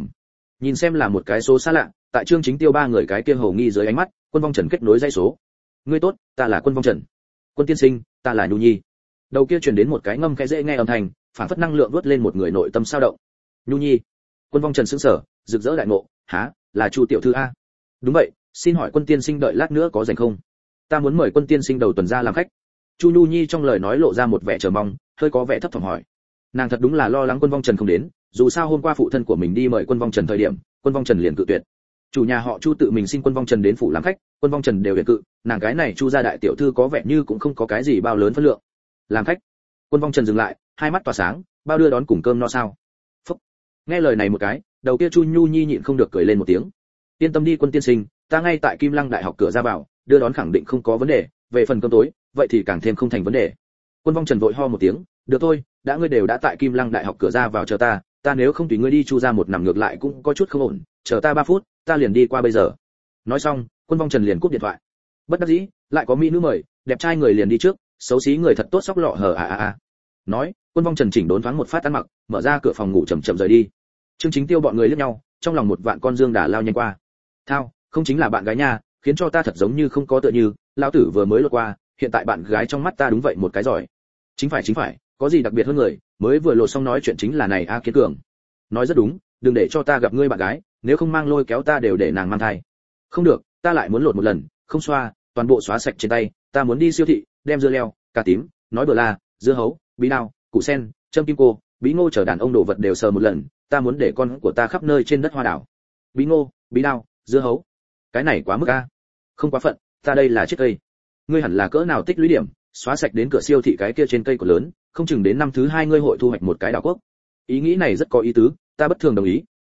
Nhìn xem là một cái số xa lạ, tại Trương Chính Tiêu ba người cái kia hầu nghi dưới ánh mắt, Quân Vong Trần kết nối dây số. "Ngươi tốt, ta là Quân Vong Trần." "Quân tiên sinh, ta là Nhu Nhi." Đầu kia truyền đến một cái ngâm khẽ dễ nghe âm thanh, phản phất năng lượng vút lên một người nội tâm sao động. "Nhu Nhi." Quân Vong Trần sững sờ, rực rỡ đại ngộ, "Hả, là Chu tiểu thư a?" "Đúng vậy, xin hỏi Quân tiên sinh đợi lát nữa có rảnh không? Ta muốn mời Quân tiên sinh đầu tuần ra làm khách." Chu Nhu Nhi trong lời nói lộ ra một vẻ chờ mong, hơi có vẻ thấp thỏm hỏi. Nàng thật đúng là lo lắng Quân Vong Trần không đến, dù sao hôm qua phụ thân của mình đi mời Quân Vong Trần thời điểm, Quân Vong Trần liền cự tuyệt. Chủ nhà họ Chu tự mình xin Quân Vong Trần đến phủ làm khách, Quân Vong Trần đều đề cự, nàng cái này Chu gia đại tiểu thư có vẻ như cũng không có cái gì bao lớn phân lượng. Làm khách? Quân Vong Trần dừng lại, hai mắt tỏa sáng, bao đưa đón cùng cơm no sao? Phúc. Nghe lời này một cái, đầu kia Chu Nhu Nhi nhịn không được cười lên một tiếng. "Yên tâm đi Quân tiên sinh, ta ngay tại Kim Lăng đại học cửa ra vào, đưa đón khẳng định không có vấn đề, về phần cơm tối, vậy thì càng thêm không thành vấn đề." Quân Vong Trần vội ho một tiếng, "Được thôi, đã ngươi đều đã tại Kim Lăng đại học cửa ra vào chờ ta, ta nếu không tùy ngươi đi Chu ra một nằm ngược lại cũng có chút không ổn, chờ ta 3 phút, ta liền đi qua bây giờ." Nói xong, Quân Vong Trần liền cúp điện thoại. Bất đắc dĩ, lại có mỹ nữ mời, đẹp trai người liền đi trước, xấu xí người thật tốt sóc lọ hở Nói, Quân Vong Trần chỉnh đốn thoáng một phát ăn mặc, mở ra cửa phòng ngủ chậm chậm rời đi. Trương Chính Tiêu bọn người liếc nhau, trong lòng một vạn con dương đà lao nhanh qua. "Thao, không chính là bạn gái nha, khiến cho ta thật giống như không có tựa như, lão tử vừa mới lột qua, hiện tại bạn gái trong mắt ta đúng vậy một cái giỏi." Chính phải, có gì đặc biệt hơn người, mới vừa lột xong nói chuyện chính là này a Kiến Cường. "Nói rất đúng, đừng để cho ta gặp ngươi bạn gái, nếu không mang lôi kéo ta đều để nàng mang thai." "Không được, ta lại muốn lột một lần, không xoa, toàn bộ xóa sạch trên tay, ta muốn đi siêu thị, đem dưa leo, cà tím, nói bờ la, dưa hấu, bí đao, củ sen, châm kim cô, bí ngô chờ đàn ông đồ vật đều sờ một lần, ta muốn để con của ta khắp nơi trên đất hoa đảo." "Bí ngô, bí đao, dưa hấu, cái này quá mức a." "Không quá phận, ta đây là chiếc cây." "Ngươi hẳn là cỡ nào tích lũy điểm, xóa sạch đến cửa siêu thị cái kia trên cây của lớn, không chừng đến năm thứ 2 ngươi hội thu hoạch một cái đảo quốc." Ý nghĩ này rất có ý tứ, ta bất thường đồng ý,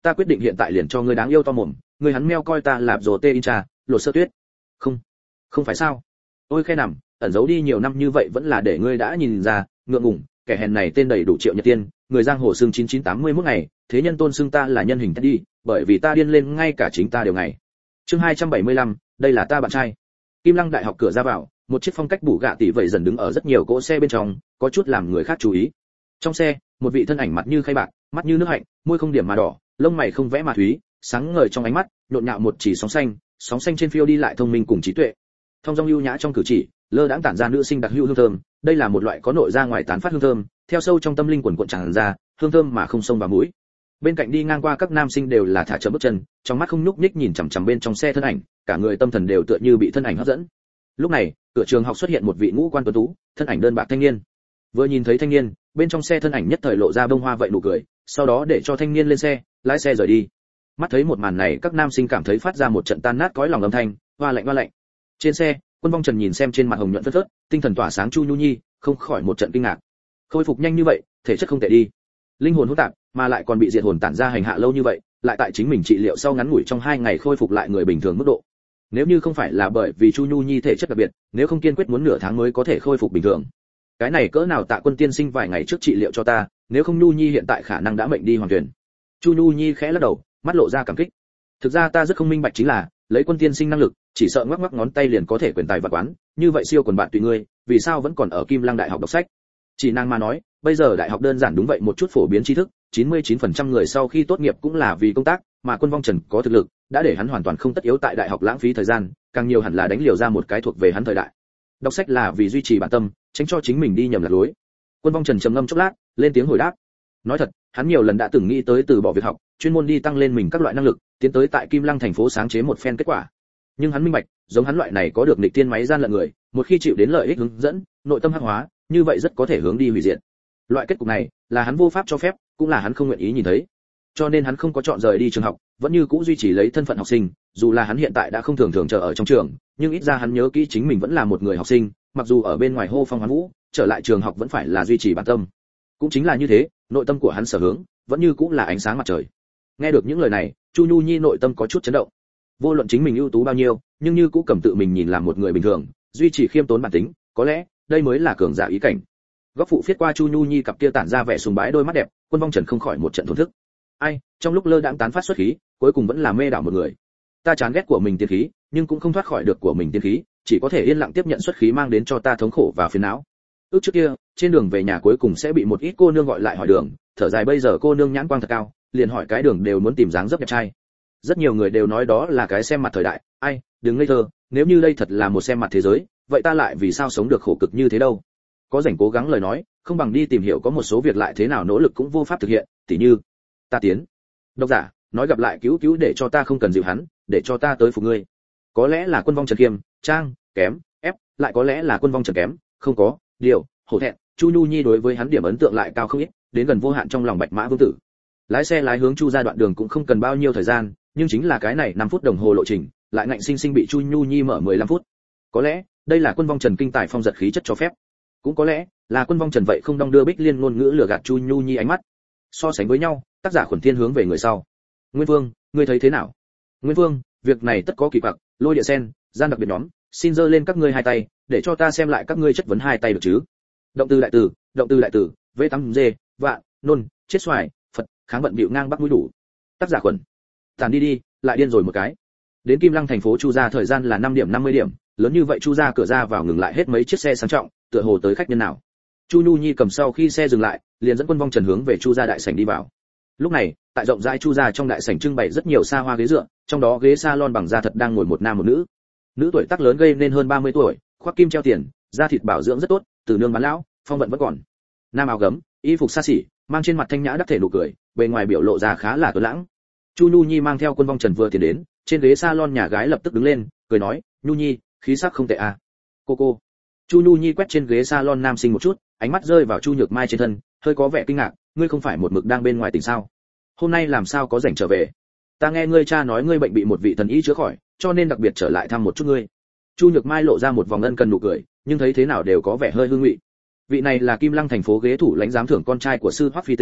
ta quyết định hiện tại liền cho ngươi đáng yêu to mồm, ngươi hắn meo coi ta lạp rồ tê in trà, lột sơ tuyết. Không phải sao? Ôi khe nằm, ẩn giấu đi nhiều năm như vậy vẫn là để ngươi đã nhìn ra, ngượng ngùng, kẻ hèn này tên đầy đủ Triệu Nhật Tiên, người giang hồ xưng 9981 ngày, thế nhân tôn xưng ta là nhân hình đi, bởi vì ta điên lên ngay cả chính ta đều ngày. Chương 275, đây là ta bạn trai. Kim Lăng Đại học cửa ra vào, một chiếc phong cách bủ gạ tỷ vậy dần đứng ở rất nhiều cỗ xe bên trong, có chút làm người khác chú ý. Trong xe, một vị thân ảnh mặt như khay bạc, mắt như nước hạnh, môi không điểm mà đỏ, lông mày không vẽ mà thúy, sáng ngời trong ánh mắt, nhộn nhạo một chỉ sóng xanh trên phiêu đi lại thông minh cùng trí tuệ. Thông dong ưu nhã trong cử chỉ, lơ đãng tản ra nữ sinh đặc hữu hương thơm, đây là một loại có nội ra ngoài tán phát hương thơm, theo sâu trong tâm linh quần cuộn tràn ra, hương thơm mà không xông vào mũi. Bên cạnh đi ngang qua các nam sinh đều là thả chậm bước chân, trong mắt không nhúc nhích nhìn chằm chằm bên trong xe thân ảnh, cả người tâm thần đều tựa như bị thân ảnh hấp dẫn. Lúc này, cửa trường học xuất hiện một vị ngũ quan tuấn tú, thân ảnh đơn bạc thanh niên. Vừa nhìn thấy thanh niên, bên trong xe thân ảnh nhất thời lộ ra bông hoa vậy nụ cười, sau đó để cho thanh niên lên xe, lái xe rời đi. Mắt thấy một màn này, các nam sinh cảm thấy phát ra một trận tan nát cõi lòng âm thanh, hoa lạnh. Trên xe, Quân Vong Trần nhìn xem trên mặt hồng nhuận phớt phớt, tinh thần tỏa sáng Chu Nhu Nhi, không khỏi một trận kinh ngạc. Khôi phục nhanh như vậy, thể chất không tệ đi. Linh hồn hỗn tạp, mà lại còn bị diệt hồn tản ra hành hạ lâu như vậy, lại tại chính mình trị liệu sau ngắn ngủi trong 2 ngày khôi phục lại người bình thường mức độ. Nếu như không phải là bởi vì Chu Nhu Nhi thể chất đặc biệt, nếu không kiên quyết muốn nửa tháng mới có thể khôi phục bình thường. Cái này cỡ nào Tạ Quân tiên sinh vài ngày trước trị liệu cho ta, nếu không Nhu Nhi hiện tại khả năng đã mệnh đi hoàng tuyển. Chu Nhu Nhi khẽ lắc đầu, mắt lộ ra cảm kích. Thực ra ta rất không minh bạch chính là, lấy Quân tiên sinh năng lực, chỉ sợ ngoắc ngón tay liền có thể quyền tài vật quán, như vậy siêu quần bạn tùy ngươi, vì sao vẫn còn ở Kim Lăng Đại học đọc sách? Chỉ nàng mà nói, bây giờ đại học đơn giản đúng vậy một chút phổ biến tri thức, 99% người sau khi tốt nghiệp cũng là vì công tác, mà Quân Vong Trần có thực lực, đã để hắn hoàn toàn không tất yếu tại đại học lãng phí thời gian, càng nhiều hẳn là đánh liều ra một cái thuộc về hắn thời đại. Đọc sách là vì duy trì bản tâm, tránh cho chính mình đi nhầm lạc lối. Quân Vong Trần trầm ngâm chốc lát, lên tiếng hồi đáp. Nói thật, hắn nhiều lần đã từng nghĩ tới từ bỏ việc học, chuyên môn đi tăng lên mình các loại năng lực, tiến tới tại Kim Lăng thành phố sáng chế một phen kết quả. Nhưng hắn minh bạch, giống hắn loại này có được nghịch thiên máy gian lận người, một khi chịu đến lợi ích hướng dẫn, nội tâm hắc hóa, như vậy rất có thể hướng đi hủy diệt. Loại kết cục này, là hắn vô pháp cho phép, cũng là hắn không nguyện ý nhìn thấy. Cho nên hắn không có chọn rời đi trường học, vẫn như cũ duy trì lấy thân phận học sinh, dù là hắn hiện tại đã không thường chờ ở trong trường, nhưng ít ra hắn nhớ kỹ chính mình vẫn là một người học sinh, mặc dù ở bên ngoài hô phong hoán vũ, trở lại trường học vẫn phải là duy trì bản tâm. Cũng chính là như thế, nội tâm của hắn sở hướng, vẫn như cũ là ánh sáng mặt trời. Nghe được những lời này, Chu Nhu Nhi nội tâm có chút chấn động. Vô luận chính mình ưu tú bao nhiêu, nhưng như cũ cầm tự mình nhìn làm một người bình thường, duy trì khiêm tốn bản tính, có lẽ đây mới là cường giả ý cảnh. Góc phụ phiết qua Chu Nhu Nhi cặp kia tản ra vẻ sùng bái đôi mắt đẹp, Quân Vong Trần không khỏi một trận thổn thức. Ai, trong lúc lơ đãng tán phát xuất khí, cuối cùng vẫn là mê đảo một người. Ta chán ghét của mình tiên khí, nhưng cũng không thoát khỏi được của mình tiên khí, chỉ có thể yên lặng tiếp nhận xuất khí mang đến cho ta thống khổ và phiền não. Ước trước kia, trên đường về nhà cuối cùng sẽ bị một ít cô nương gọi lại hỏi đường, thở dài bây giờ cô nương nhãn quang thật cao, liền hỏi cái đường đều muốn tìm dáng dấp đẹp trai. Rất nhiều người đều nói đó là cái xem mặt thời đại, ai, đừng ngây thơ, nếu như đây thật là một xem mặt thế giới, vậy ta lại vì sao sống được khổ cực như thế đâu? Có rảnh cố gắng lời nói, không bằng đi tìm hiểu có một số việc lại thế nào nỗ lực cũng vô pháp thực hiện, tỉ như ta tiến. Độc giả, nói gặp lại cứu để cho ta không cần dịu hắn, để cho ta tới phục ngươi. Có lẽ là Quân Vong Trần kiêm, trang, kém, ép, lại có lẽ là Quân Vong Trần kém, không có, điều, hổ thẹn, Chu Nhu Nhi đối với hắn điểm ấn tượng lại cao không ít, đến gần vô hạn trong lòng Bạch Mã Vương tử. Lái xe lái hướng Chu ra đoạn đường cũng không cần bao nhiêu thời gian, nhưng chính là cái này 5 phút đồng hồ lộ trình, lại ngạnh sinh sinh bị Chu Nhu Nhi mở 15 phút. Có lẽ, đây là Quân Vong Trần kinh tài phong giật khí chất cho phép. Cũng có lẽ, là Quân Vong Trần vậy không đong đưa bích liên ngôn ngữ lừa gạt Chu Nhu Nhi ánh mắt. So sánh với nhau, tác giả Khuẩn Thiên hướng về người sau. Nguyên Vương, ngươi thấy thế nào? Nguyên Vương, việc này tất có kỳ quặc, Lôi Địa Sen, gian đặc biệt nhóm, xin giơ lên các ngươi hai tay, để cho ta xem lại các ngươi chất vấn hai tay được chứ? Động từ đại tử, V8G, vạn, nôn, chết xoài, Phật, kháng vận bịu ngang bắc mũi đủ. Tác giả Khuẩn. Tàn đi, lại điên rồi một cái. Đến Kim Lăng thành phố Chu gia thời gian là 5 điểm 50 điểm, lớn như vậy Chu gia cửa ra vào ngừng lại hết mấy chiếc xe sang trọng, tựa hồ tới khách nhân nào. Chu Nhu Nhi cầm sau khi xe dừng lại, liền dẫn Quân Vong Trần hướng về Chu gia đại sảnh đi vào. Lúc này, tại rộng rãi Chu gia trong đại sảnh trưng bày rất nhiều xa hoa ghế dựa, trong đó ghế salon bằng da thật đang ngồi một nam một nữ. Nữ tuổi tác lớn gây nên hơn 30 tuổi, khoác kim treo tiền, da thịt bảo dưỡng rất tốt, từ nương bán lão, phong vận vẫn còn. Nam áo gấm, y phục xa xỉ, mang trên mặt thanh nhã đắc thể nụ cười, bề ngoài biểu lộ ra khá là tuấn lãng. Chu Nhu Nhi mang theo Quân Vong Trần vừa tiến đến, trên ghế salon nhà gái lập tức đứng lên, cười nói, "Nhu Nhi, khí sắc không tệ à?" Cô. Chu Nhu Nhi quét trên ghế salon nam sinh một chút, ánh mắt rơi vào Chu Nhược Mai trên thân, hơi có vẻ kinh ngạc, "Ngươi không phải một mực đang bên ngoài tỉnh sao? Hôm nay làm sao có rảnh trở về? Ta nghe ngươi cha nói ngươi bệnh bị một vị thần y chữa khỏi, cho nên đặc biệt trở lại thăm một chút ngươi." Chu Nhược Mai lộ ra một vòng ân cần nụ cười, nhưng thấy thế nào đều có vẻ hơi hương ngụy. Vị này là Kim Lăng thành phố ghế thủ lãnh giám thưởng con trai của sư Hoắc Phi Tinh,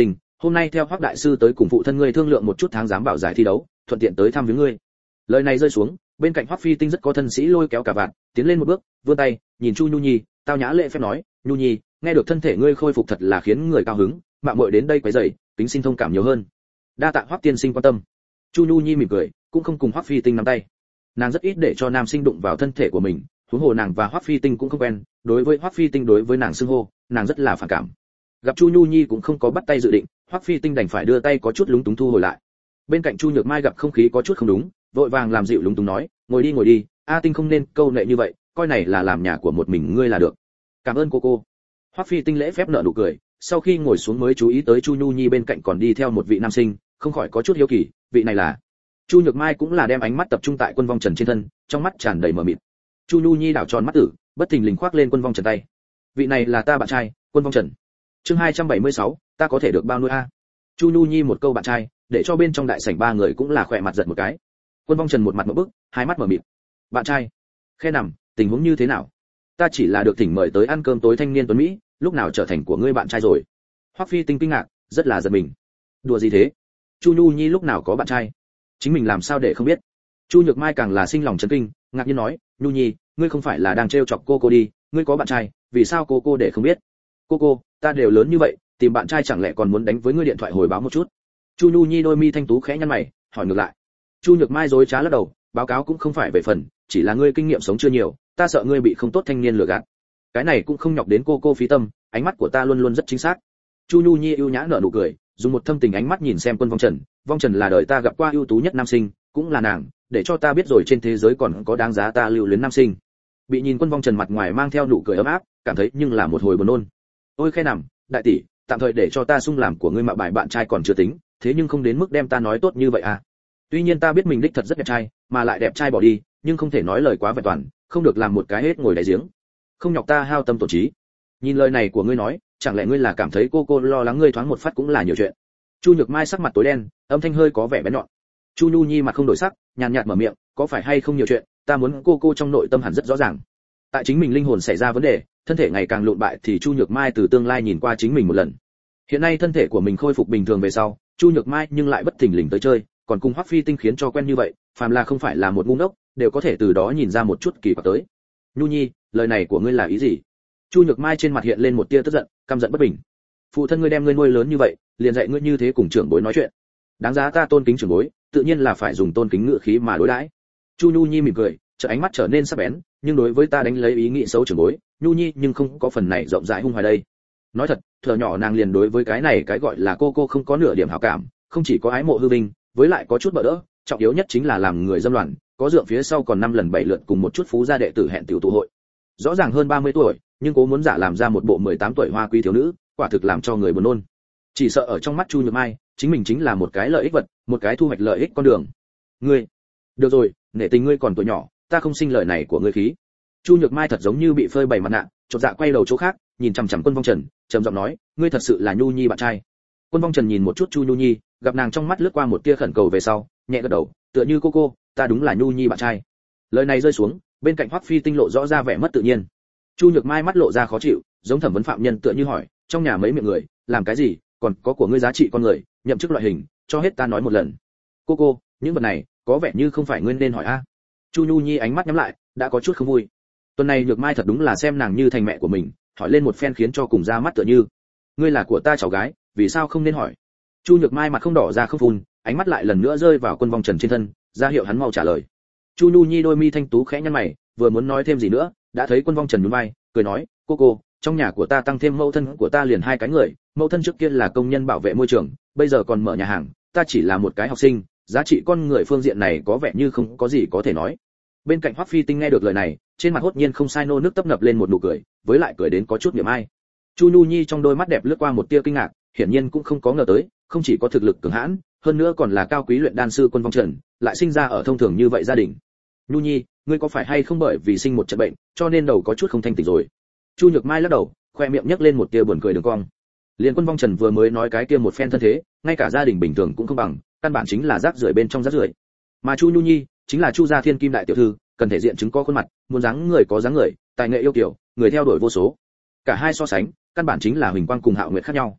hôm nay theo Hoắc đại sư tới cùng phụ thân ngươi thương lượng một chút tháng giám bảo giải thi đấu, thuận tiện tới thăm viếng ngươi. Lời này rơi xuống, bên cạnh Hoắc Phi Tinh rất có thân sĩ lôi kéo cả vạt, tiến lên một bước, vươn tay, nhìn Chu Nhu Nhi, tao nhã lễ phép nói, Nhu Nhi, nghe được thân thể ngươi khôi phục thật là khiến người cao hứng, mạo muội đến đây quấy rầy, kính xin thông cảm nhiều hơn. Đa tạ Hoắc tiên sinh quan tâm. Chu Nhu Nhi mỉm cười, cũng không cùng Hoắc Phi Tinh nắm tay. Nàng rất ít để cho nam sinh đụng vào thân thể của mình, huống hồ nàng và Hoắc Phi Tinh cũng không quen, đối với Hoắc Phi Tinh đối với nàng xưng hô, nàng rất là phản cảm. Gặp Chu Nhu Nhi cũng không có bắt tay dự định, Hoắc Phi Tinh đành phải đưa tay có chút lúng túng thu hồi lại. Bên cạnh Chu Nhược Mai gặp không khí có chút không đúng, vội vàng làm dịu lúng túng nói, ngồi đi, A Tinh không nên câu nệ như vậy, coi này là làm nhà của một mình ngươi là được. Cảm ơn cô. Hoắc Phi Tinh lễ phép nở nụ cười, sau khi ngồi xuống mới chú ý tới Chu Nhu Nhi bên cạnh còn đi theo một vị nam sinh, không khỏi có chút hiếu kỳ, vị này là. Chu Nhược Mai cũng là đem ánh mắt tập trung tại Quân Vong Trần trên thân, trong mắt tràn đầy mờ mịt. Chu Nhu Nhi đảo tròn mắt tử, bất thình lình khoác lên Quân Vong Trần tay. Vị này là ta bạn trai, Quân Vong Trần. Chương 276, ta có thể được bao nuôi a? Chu Nhu Nhi một câu bạn trai, để cho bên trong đại sảnh ba người cũng là khỏe mặt giật một cái. Quân Vong Trần một mặt ngộp bức, hai mắt mở mịt. Bạn trai? Khe nằm, tình huống như thế nào? Ta chỉ là được thỉnh mời tới ăn cơm tối thanh niên tuấn mỹ, lúc nào trở thành của ngươi bạn trai rồi? Hoắc Phi Tinh kinh ngạc, rất là giật mình. Đùa gì thế? Chu Nhu Nhi lúc nào có bạn trai? Chính mình làm sao để không biết? Chu Nhược Mai càng là sinh lòng chấn kinh, ngạc nhiên nói, Nhu Nhi, ngươi không phải là đang trêu chọc cô đi, ngươi có bạn trai, vì sao cô để không biết? Cô, ta đều lớn như vậy, tìm bạn trai chẳng lẽ còn muốn đánh với ngươi điện thoại hồi báo một chút? Chu Nhu Nhi đôi mi thanh tú khẽ nhăn mày, hỏi ngược lại. Chu Nhược Mai dối trá lắc đầu, báo cáo cũng không phải về phần, chỉ là ngươi kinh nghiệm sống chưa nhiều, ta sợ ngươi bị không tốt thanh niên lừa gạt. Cái này cũng không nhọc đến cô phí tâm, ánh mắt của ta luôn luôn rất chính xác. Chu Nhu Nhi ưu nhã nở nụ cười, dùng một thâm tình ánh mắt nhìn xem Quân Vong Trần là đời ta gặp qua ưu tú nhất nam sinh, cũng là nàng, để cho ta biết rồi trên thế giới còn có đáng giá ta lưu luyến nam sinh. Bị nhìn Quân Vong Trần mặt ngoài mang theo nụ cười ấm áp, cảm thấy nhưng là một hồi buồn nôn. Ôi khe nằm, đại tỷ, tạm thời để cho ta sung làm của ngươi mạo bài bạn trai còn chưa tính, thế nhưng không đến mức đem ta nói tốt như vậy à? Tuy nhiên ta biết mình đích thật rất đẹp trai, mà lại đẹp trai bỏ đi, nhưng không thể nói lời quá vẹn toàn, không được làm một cái hết ngồi đáy giếng. Không nhọc ta hao tâm tổn trí. Nhìn lời này của ngươi nói, chẳng lẽ ngươi là cảm thấy cô lo lắng ngươi thoáng một phát cũng là nhiều chuyện? Chu Nhược Mai sắc mặt tối đen, âm thanh hơi có vẻ bén nhọn. Chu Nhu Nhi mặt không đổi sắc, nhàn nhạt mở miệng, có phải hay không nhiều chuyện, ta muốn cô trong nội tâm hẳn rất rõ ràng. Tại chính mình linh hồn xảy ra vấn đề, thân thể ngày càng lụn bại thì Chu Nhược Mai từ tương lai nhìn qua chính mình một lần. Hiện nay thân thể của mình khôi phục bình thường về sau, Chu Nhược Mai nhưng lại bất thình lình tới chơi, còn cùng Hoắc Phi Tinh khiến cho quen như vậy, phàm là không phải là một ngu ngốc, đều có thể từ đó nhìn ra một chút kỳ quặc tới. Nhu Nhi, lời này của ngươi là ý gì? Chu Nhược Mai trên mặt hiện lên một tia tức giận, căm giận bất bình. Phụ thân ngươi đem ngươi nuôi lớn như vậy, liền dạy ngươi như thế cùng trưởng bối nói chuyện. Đáng giá ta tôn kính trưởng bối, tự nhiên là phải dùng tôn kính ngữ khí mà đối đãi. Chu Nhu Nhi mỉm cười, chợt ánh mắt trở nên sắc bén, nhưng đối với ta đánh lấy ý nghĩ xấu trưởng bối, Nhu Nhi nhưng không có phần này rộng rãi hung hoài đây. Nói thật, thuở nhỏ nàng liền đối với cái này cái gọi là cô không có nửa điểm hảo cảm, không chỉ có ái mộ hư vinh, với lại có chút bỡ đỡ, trọng yếu nhất chính là làm người dâm loạn, có dượng phía sau còn 5 lần 7 lượt cùng một chút phú gia đệ tử hẹn tiểu tụ hội. Rõ ràng hơn 30 tuổi, nhưng cố muốn giả làm ra một bộ 18 tuổi hoa quý thiếu nữ, quả thực làm cho người buồn nôn. Chỉ sợ ở trong mắt Chu Nhược Mai, chính mình chính là một cái lợi ích vật, một cái thu hoạch lợi ích con đường. Ngươi, được rồi, nể tình ngươi còn tuổi nhỏ, ta không sinh lời này của ngươi khí. Chu Nhược Mai thật giống như bị phơi bày mặt nạ, chột dạ quay đầu chỗ khác, nhìn chằm chằm Quân Vong Trần, trầm giọng nói, ngươi thật sự là Nhu Nhi bạn trai. Quân Vong Trần nhìn một chút Chu Nhu Nhi, gặp nàng trong mắt lướt qua một tia khẩn cầu về sau, nhẹ gật đầu, tựa như cô, ta đúng là Nhu Nhi bạn trai. Lời này rơi xuống, bên cạnh Hoắc Phi Tinh lộ rõ ra vẻ mất tự nhiên. Chu Nhược Mai mắt lộ ra khó chịu, giống thẩm vấn phạm nhân tựa như hỏi, trong nhà mấy miệng người, làm cái gì, còn có của ngươi giá trị con người, nhậm chức loại hình, cho hết ta nói một lần. Cô, những vật này, có vẻ như không phải ngươi nên hỏi a. Chu Nhu Nhi ánh mắt nhắm lại, đã có chút không vui. Tuần này Nhược Mai thật đúng là xem nàng như thành mẹ của mình, hỏi lên một phen khiến cho cùng ra mắt tựa như. Ngươi là của ta cháu gái, vì sao không nên hỏi? Chu Nhược Mai mặt không đỏ ra không phun, ánh mắt lại lần nữa rơi vào Quân Vong Trần trên thân, ra hiệu hắn mau trả lời. Chu Nhu Nhi đôi mi thanh tú khẽ nhăn mày, vừa muốn nói thêm gì nữa, đã thấy Quân Vong Trần nhún vai, cười nói, cô, trong nhà của ta tăng thêm mẫu thân của ta liền 2 cái người, mẫu thân trước kia là công nhân bảo vệ môi trường, bây giờ còn mở nhà hàng, ta chỉ là một cái học sinh, giá trị con người phương diện này có vẻ như không có gì có thể nói. Bên cạnh Hoắc Phi Tinh nghe được lời này, trên mặt hốt nhiên không sai nô nước tấp nập lên một nụ cười, với lại cười đến có chút niềm ai. Chu Nhu Nhi trong đôi mắt đẹp lướt qua một tia kinh ngạc, hiển nhiên cũng không có ngờ tới, không chỉ có thực lực cường hãn, hơn nữa còn là cao quý luyện đan sư Quân Vong Trần, lại sinh ra ở thông thường như vậy gia đình. Nhu Nhi, ngươi có phải hay không bởi vì sinh một trận bệnh, cho nên đầu có chút không thanh tỉnh rồi? Chu Nhược Mai lắc đầu, khoe miệng nhếch lên một tia buồn cười đường cong. Liên Quân Vong Trần vừa mới nói cái kia một phen thân thế, ngay cả gia đình bình thường cũng không bằng, căn bản chính là rác rưởi bên trong rác rưởi. Mà Chu Nhu Nhi chính là Chu gia Thiên Kim đại tiểu thư, cần thể diện chứng có khuôn mặt, muốn dáng người có dáng người, tài nghệ yêu kiều, người theo đuổi vô số. Cả hai so sánh, căn bản chính là Huỳnh Quang cùng Hạo Nguyệt khác nhau.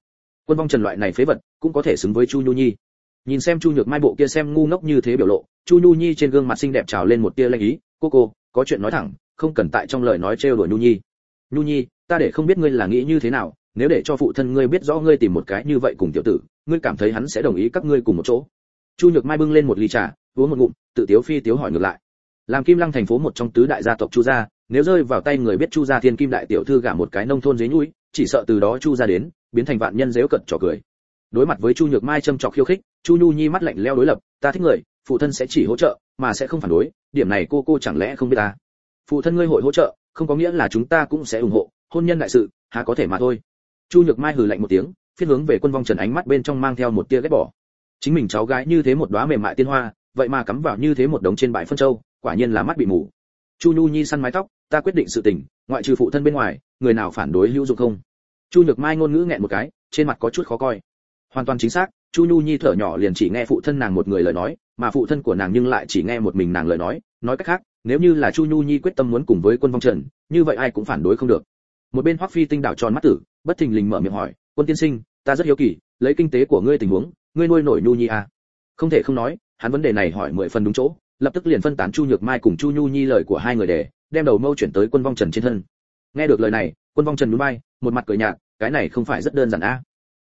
Quân Vong Trần loại này phế vật cũng có thể xứng với Chu Nhu Nhi. Nhìn xem Chu Nhược Mai bộ kia xem ngu ngốc như thế biểu lộ, Chu Nhu Nhi trên gương mặt xinh đẹp trào lên một tia lanh ý. Cô, có chuyện nói thẳng, không cần tại trong lời nói trêu đùa Nhu Nhi. Nhu Nhi, ta để không biết ngươi là nghĩ như thế nào, nếu để cho phụ thân ngươi biết rõ ngươi tìm một cái như vậy cùng tiểu tử, ngươi cảm thấy hắn sẽ đồng ý các ngươi cùng một chỗ? Chu Nhược Mai bưng lên một ly trà, uống một ngụm, tự tiếu phi tiếu hỏi ngược lại. Làm Kim Lăng thành phố một trong tứ đại gia tộc Chu gia, nếu rơi vào tay người biết Chu gia Thiên Kim đại tiểu thư gả một cái nông thôn dưới núi, chỉ sợ từ đó Chu gia đến, biến thành vạn nhân giễu cợt trò cười. Đối mặt với Chu Nhược Mai châm chọc khiêu khích, Chu Nhu Nhi mắt lạnh lẽo đối lập, ta thích người, phụ thân sẽ chỉ hỗ trợ, mà sẽ không phản đối, điểm này cô chẳng lẽ không biết ta? Phụ thân ngươi hội hỗ trợ, không có nghĩa là chúng ta cũng sẽ ủng hộ, hôn nhân đại sự, há có thể mà thôi. Chu Nhược Mai hừ lạnh một tiếng, phiết hướng về Quân Vong Trần ánh mắt bên trong mang theo một tia ghét bỏ. Chính mình cháu gái như thế một đóa mềm mại tiên hoa, vậy mà cắm vào như thế một đống trên bãi phân châu, quả nhiên là mắt bị mù. Chu Nhu Nhi săn mái tóc, ta quyết định sự tình, ngoại trừ phụ thân bên ngoài, người nào phản đối hữu dụng không? Chu Nhược Mai ngôn ngữ nghẹn một cái, trên mặt có chút khó coi. Hoàn toàn chính xác, Chu Nhu Nhi thở nhỏ liền chỉ nghe phụ thân nàng một người lời nói, mà phụ thân của nàng nhưng lại chỉ nghe một mình nàng lời nói cách khác, nếu như là Chu Nhu Nhi quyết tâm muốn cùng với Quân Vong Trần, như vậy ai cũng phản đối không được. Một bên Hoắc Phi Tinh đảo tròn mắt tử, bất thình lình mở miệng hỏi, Quân tiên sinh, ta rất hiếu kỳ, lấy kinh tế của ngươi tình huống, ngươi nuôi nổi Nhu Nhi à? Không thể không nói, hắn vấn đề này hỏi 10 phần đúng chỗ, lập tức liền phân tán Chu Nhược Mai cùng Chu Nhu Nhi lời của hai người để đem đầu mâu chuyển tới Quân Vong Trần trên thân. Nghe được lời này, Quân Vong Trần nhún vai, một mặt cười nhạt, cái này không phải rất đơn giản à?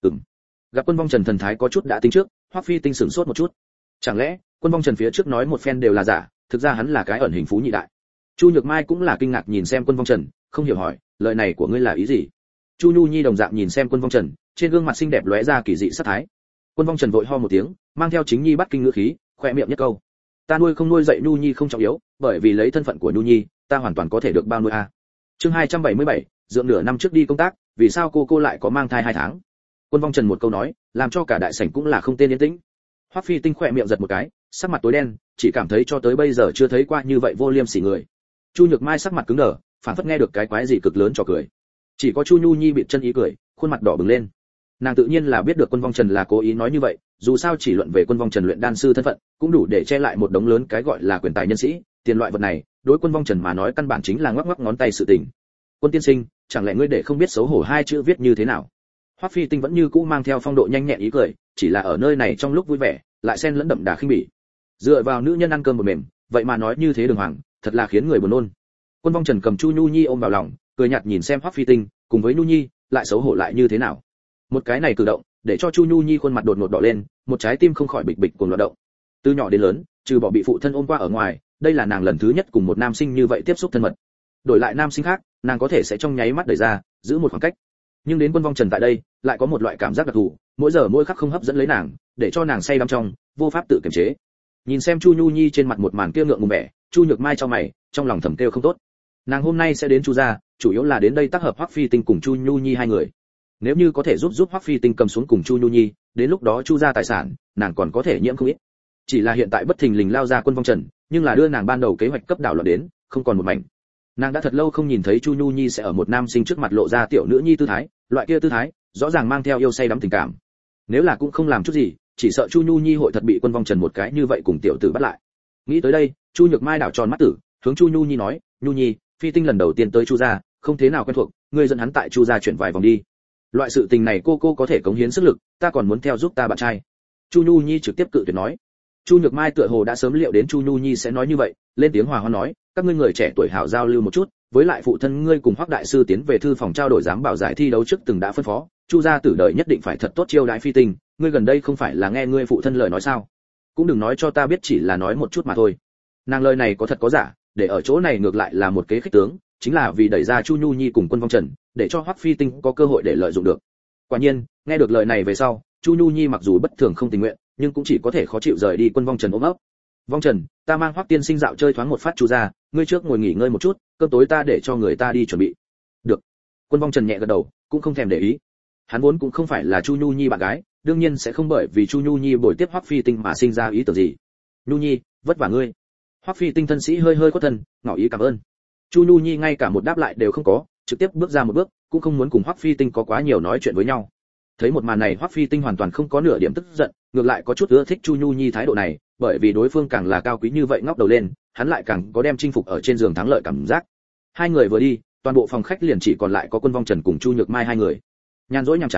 Gặp Quân Vong Trần thần thái có chút đã tính trước, Hoắc Phi Tinh sửng sốt một chút. Chẳng lẽ Quân Vong Trần phía trước nói một phen đều là giả, thực ra hắn là cái ẩn hình phú nhị đại? Chu Nhược Mai cũng là kinh ngạc nhìn xem Quân Vong Trần, không hiểu hỏi, lời này của ngươi là ý gì? Chu Nhu Nhi đồng dạng nhìn xem Quân Vong Trần, trên gương mặt xinh đẹp lóe ra kỳ dị sát thái. Quân Vong Trần vội ho một tiếng, mang theo chính nhi bắt kinh ngữ khí, khỏe miệng nhất câu, ta nuôi không nuôi dạy Nhu Nhi không trọng yếu, bởi vì lấy thân phận của Nhu Nhi, ta hoàn toàn có thể được bao nuôi a. Chương 277, dượng nửa năm trước đi công tác, vì sao cô lại có mang thai 2 tháng? Quân Vong Trần một câu nói, làm cho cả đại sảnh cũng là không tên yên tĩnh. Hoắc Phi Tinh khỏe miệng giật một cái, sắc mặt tối đen, chỉ cảm thấy cho tới bây giờ chưa thấy qua như vậy vô liêm sỉ người. Chu Nhược Mai sắc mặt cứng đờ, phản phất nghe được cái quái gì cực lớn cho cười. Chỉ có Chu Nhu Nhi bị chân ý cười, khuôn mặt đỏ bừng lên. Nàng tự nhiên là biết được Quân Vong Trần là cố ý nói như vậy, dù sao chỉ luận về Quân Vong Trần luyện đan sư thân phận, cũng đủ để che lại một đống lớn cái gọi là quyền tài nhân sĩ, tiền loại vật này, đối Quân Vong Trần mà nói căn bản chính là ngoắc ngoắc ngón tay sự tình. Quân tiên sinh, chẳng lẽ ngươi để không biết xấu hổ hai chữ viết như thế nào? Hoắc Phi Tinh vẫn như cũ mang theo phong độ nhanh nhẹn ý cười, chỉ là ở nơi này trong lúc vui vẻ, lại xen lẫn đậm đà khinh bỉ. Dựa vào nữ nhân ăn cơm một mềm, vậy mà nói như thế đường hoàng, thật là khiến người buồn nôn. Quân Vong Trần cầm Chu Nhu Nhi ôm vào lòng, cười nhạt nhìn xem Hoắc Phi Tinh, cùng với Nhu Nhi, lại xấu hổ lại như thế nào? Một cái này cử động, để cho Chu Nhu Nhi khuôn mặt đột ngột đỏ lên, một trái tim không khỏi bịch bịch cuồng loạn động. Từ nhỏ đến lớn, trừ bỏ bị phụ thân ôm qua ở ngoài, đây là nàng lần thứ nhất cùng một nam sinh như vậy tiếp xúc thân mật. Đổi lại nam sinh khác, nàng có thể sẽ trong nháy mắt đẩy ra, giữ một khoảng cách. Nhưng đến Quân Vong Trần tại đây, lại có một loại cảm giác đặc thù, mỗi giờ mỗi khắc không hấp dẫn lấy nàng, để cho nàng say đắm trong, vô pháp tự kiềm chế. Nhìn xem Chu Nhu Nhi trên mặt một màn kia ngượng ngùng vẻ, Chu Nhược Mai chau mày, trong lòng thầm kêu không tốt. Nàng hôm nay sẽ đến Chu gia, chủ yếu là đến đây tác hợp Hoắc Phi Tinh cùng Chu Nhu Nhi hai người. Nếu như có thể giúp Hoắc Phi Tinh cầm xuống cùng Chu Nhu Nhi, đến lúc đó Chu gia tài sản, nàng còn có thể nhiễm không ít. Chỉ là hiện tại bất thình lình lao ra Quân Vong Trần, nhưng là đưa nàng ban đầu kế hoạch cấp đảo loạn đến, không còn một mảnh. Nàng đã thật lâu không nhìn thấy Chu Nhu Nhi sẽ ở một nam sinh trước mặt lộ ra tiểu nữ nhi tư thái, loại kia tư thái, rõ ràng mang theo yêu say đắm tình cảm. Nếu là cũng không làm chút gì, chỉ sợ Chu Nhu Nhi hội thật bị Quân Vong Trần một cái như vậy cùng tiểu tử bắt lại. Nghĩ tới đây, Chu Nhược Mai đảo tròn mắt tử, hướng Chu Nhu Nhi nói, Nhu Nhi, Phi Tinh lần đầu tiên tới Chu gia, không thế nào quen thuộc, ngươi dẫn hắn tại Chu gia chuyển vài vòng đi. Loại sự tình này cô có thể cống hiến sức lực, ta còn muốn theo giúp ta bạn trai. Chu Nhu Nhi trực tiếp cự tuyệt nói. Chu Nhược Mai tựa hồ đã sớm liệu đến Chu Nhu Nhi sẽ nói như vậy, lên tiếng hòa hoãn nói, các ngươi người trẻ tuổi hảo giao lưu một chút, với lại phụ thân ngươi cùng Hoắc đại sư tiến về thư phòng trao đổi giám bảo giải thi đấu trước từng đã phân phó, Chu gia tử đời nhất định phải thật tốt chiêu đãi Phi Tinh, ngươi gần đây không phải là nghe ngươi phụ thân lời nói sao? Cũng đừng nói cho ta biết chỉ là nói một chút mà thôi. Nàng lời này có thật có giả, để ở chỗ này ngược lại là một kế khích tướng, chính là vì đẩy ra Chu Nhu Nhi cùng Quân Vong Trần, để cho Hoắc Phi Tinh có cơ hội để lợi dụng được. Quả nhiên, nghe được lời này về sau, Chu Nhu Nhi mặc dù bất thường không tình nguyện, nhưng cũng chỉ có thể khó chịu rời đi Quân Vong Trần ôm ấp. Vong Trần, ta mang Hoắc tiên sinh dạo chơi thoáng một phát Chu gia, ngươi trước ngồi nghỉ ngơi một chút, cơm tối ta để cho người ta đi chuẩn bị. Được. Quân Vong Trần nhẹ gật đầu, cũng không thèm để ý. Hắn vốn cũng không phải là Chu Nhu Nhi bạn gái, đương nhiên sẽ không bởi vì Chu Nhu Nhi bồi tiếp Hoắc Phi Tinh mà sinh ra ý tưởng gì. Nhu Nhi, vất vả ngươi. Hoắc Phi Tinh thân sĩ hơi hơi có thân, ngỏ ý cảm ơn. Chu Nhu Nhi ngay cả một đáp lại đều không có, trực tiếp bước ra một bước, cũng không muốn cùng Hoắc Phi Tinh có quá nhiều nói chuyện với nhau. Thấy một màn này Hoắc Phi Tinh hoàn toàn không có nửa điểm tức giận, ngược lại có chút ưa thích Chu Nhu Nhi thái độ này, bởi vì đối phương càng là cao quý như vậy ngóc đầu lên, hắn lại càng có đem chinh phục ở trên giường thắng lợi cảm giác. Hai người vừa đi, toàn bộ phòng khách liền chỉ còn lại có Quân Vong Trần cùng Chu Nhược Mai hai người. Nhàn rỗi nhàm chán,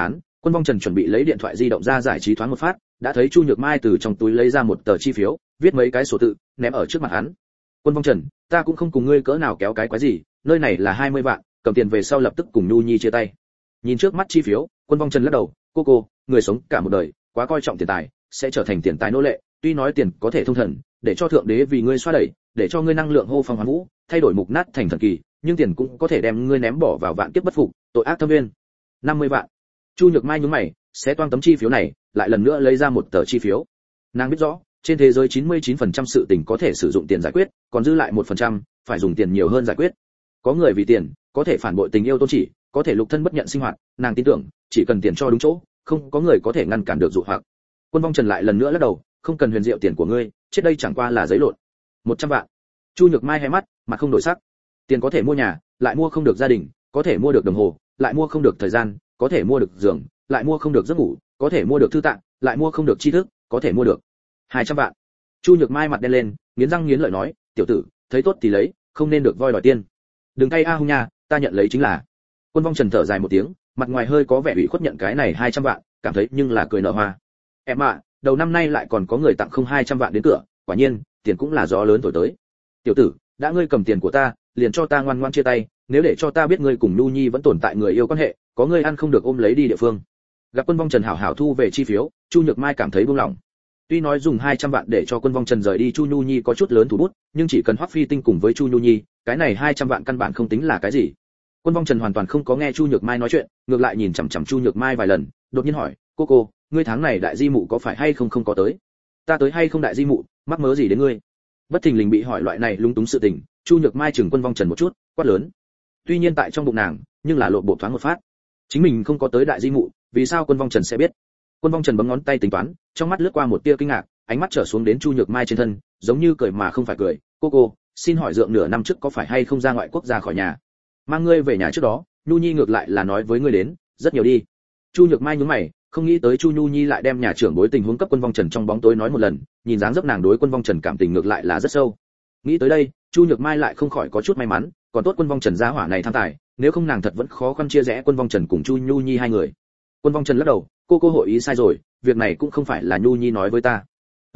Quân Vong Trần chuẩn bị lấy điện thoại di động ra giải trí thoáng một phát, đã thấy Chu Nhược Mai từ trong túi lấy ra một tờ chi phiếu, viết mấy cái số tự, ném ở trước mặt hắn. Quân Vong Trần, ta cũng không cùng ngươi cỡ nào kéo cái quái gì, nơi này là 20 vạn, cầm tiền về sau lập tức cùng Nhu Nhi chia tay. Nhìn trước mắt chi phiếu, Quân Vong Trần lắc đầu, cô, người sống cả một đời, quá coi trọng tiền tài, sẽ trở thành tiền tài nô lệ, tuy nói tiền có thể thông thần, để cho thượng đế vì ngươi xoa đẩy, để cho ngươi năng lượng hô phong hoán vũ, thay đổi mục nát thành thần kỳ, nhưng tiền cũng có thể đem ngươi ném bỏ vào vạn kiếp bất phục, tội ác thâm viên. 50 vạn. Chu Nhược Mai nhướng mày, sẽ toang tấm chi phiếu này, lại lần nữa lấy ra một tờ chi phiếu. Nàng biết rõ, trên thế giới 99% sự tình có thể sử dụng tiền giải quyết, còn dư lại 1%, phải dùng tiền nhiều hơn giải quyết. Có người vì tiền, có thể phản bội tình yêu tôn chỉ, có thể lục thân bất nhận sinh hoạt, nàng tin tưởng, chỉ cần tiền cho đúng chỗ, không có người có thể ngăn cản được dụ hoặc. Quân Vong Trần lại lần nữa lắc đầu, không cần huyền diệu tiền của ngươi, chết đây chẳng qua là giấy lộn. 100 vạn. Chu Nhược Mai hé mắt, mặt không đổi sắc. Tiền có thể mua nhà, lại mua không được gia đình, có thể mua được đồng hồ, lại mua không được thời gian, có thể mua được giường, lại mua không được giấc ngủ, có thể mua được thư tạng, lại mua không được tri thức, có thể mua được 200 vạn. Chu Nhược Mai mặt đen lên, nghiến răng nghiến lợi nói, tiểu tử, thấy tốt thì lấy, không nên được voi đòi tiền. Đừng cay a hung nha, ta nhận lấy chính là. Quân Vong Trần thở dài một tiếng, mặt ngoài hơi có vẻ ủy khuất nhận cái này 200 vạn, cảm thấy nhưng là cười nở hoa. Em ạ, đầu năm nay lại còn có người tặng không 200 vạn đến cửa, quả nhiên, tiền cũng là gió lớn thổi tới. Tiểu tử, đã ngươi cầm tiền của ta, liền cho ta ngoan ngoãn chia tay, nếu để cho ta biết ngươi cùng Nhu Nhi vẫn tồn tại người yêu quan hệ, có ngươi ăn không được ôm lấy đi địa phương. Gặp Quân Vong Trần hảo hảo thu về chi phiếu, Chu Nhược Mai cảm thấy buông lỏng. Tuy nói dùng 200 vạn để cho Quân Vong Trần rời đi Chu Nhu Nhi có chút lớn thủ bút, nhưng chỉ cần Hoắc Phi Tinh cùng với Chu Nhu Nhi, cái này 200 vạn căn bản không tính là cái gì. Quân Vong Trần hoàn toàn không có nghe Chu Nhược Mai nói chuyện, ngược lại nhìn chằm chằm Chu Nhược Mai vài lần, đột nhiên hỏi, cô, ngươi tháng này đại di mụ có phải hay không có tới? Ta tới hay không đại di mụ, mắc mớ gì đến ngươi? Bất thình lình bị hỏi loại này lung túng sự tình, Chu Nhược Mai chừng Quân Vong Trần một chút, quát lớn. Tuy nhiên tại trong bụng nàng, nhưng là lộ bộ thoáng một phát. Chính mình không có tới đại di mụ, vì sao Quân Vong Trần sẽ biết? Quân Vong Trần bấm ngón tay tính toán, trong mắt lướt qua một tia kinh ngạc, ánh mắt trở xuống đến Chu Nhược Mai trên thân, giống như cười mà không phải cười. Cô, xin hỏi dượng nửa năm trước có phải hay không ra ngoại quốc ra khỏi nhà? Mang ngươi về nhà trước đó, Nhu Nhi ngược lại là nói với ngươi đến, rất nhiều đi. Chu Nhược Mai nhướng mày, không nghĩ tới Chu Nhu Nhi lại đem nhà trưởng bối tình huống cấp Quân Vong Trần trong bóng tối nói một lần, nhìn dáng dấp nàng đối Quân Vong Trần cảm tình ngược lại là rất sâu. Nghĩ tới đây, Chu Nhược Mai lại không khỏi có chút may mắn, còn tốt Quân Vong Trần gia hỏa này tham tài, nếu không nàng thật vẫn khó khăn chia rẽ Quân Vong Trần cùng Chu Nhu Nhi hai người. Quân Vong Trần lắc đầu, cô hội ý sai rồi, việc này cũng không phải là Nhu Nhi nói với ta.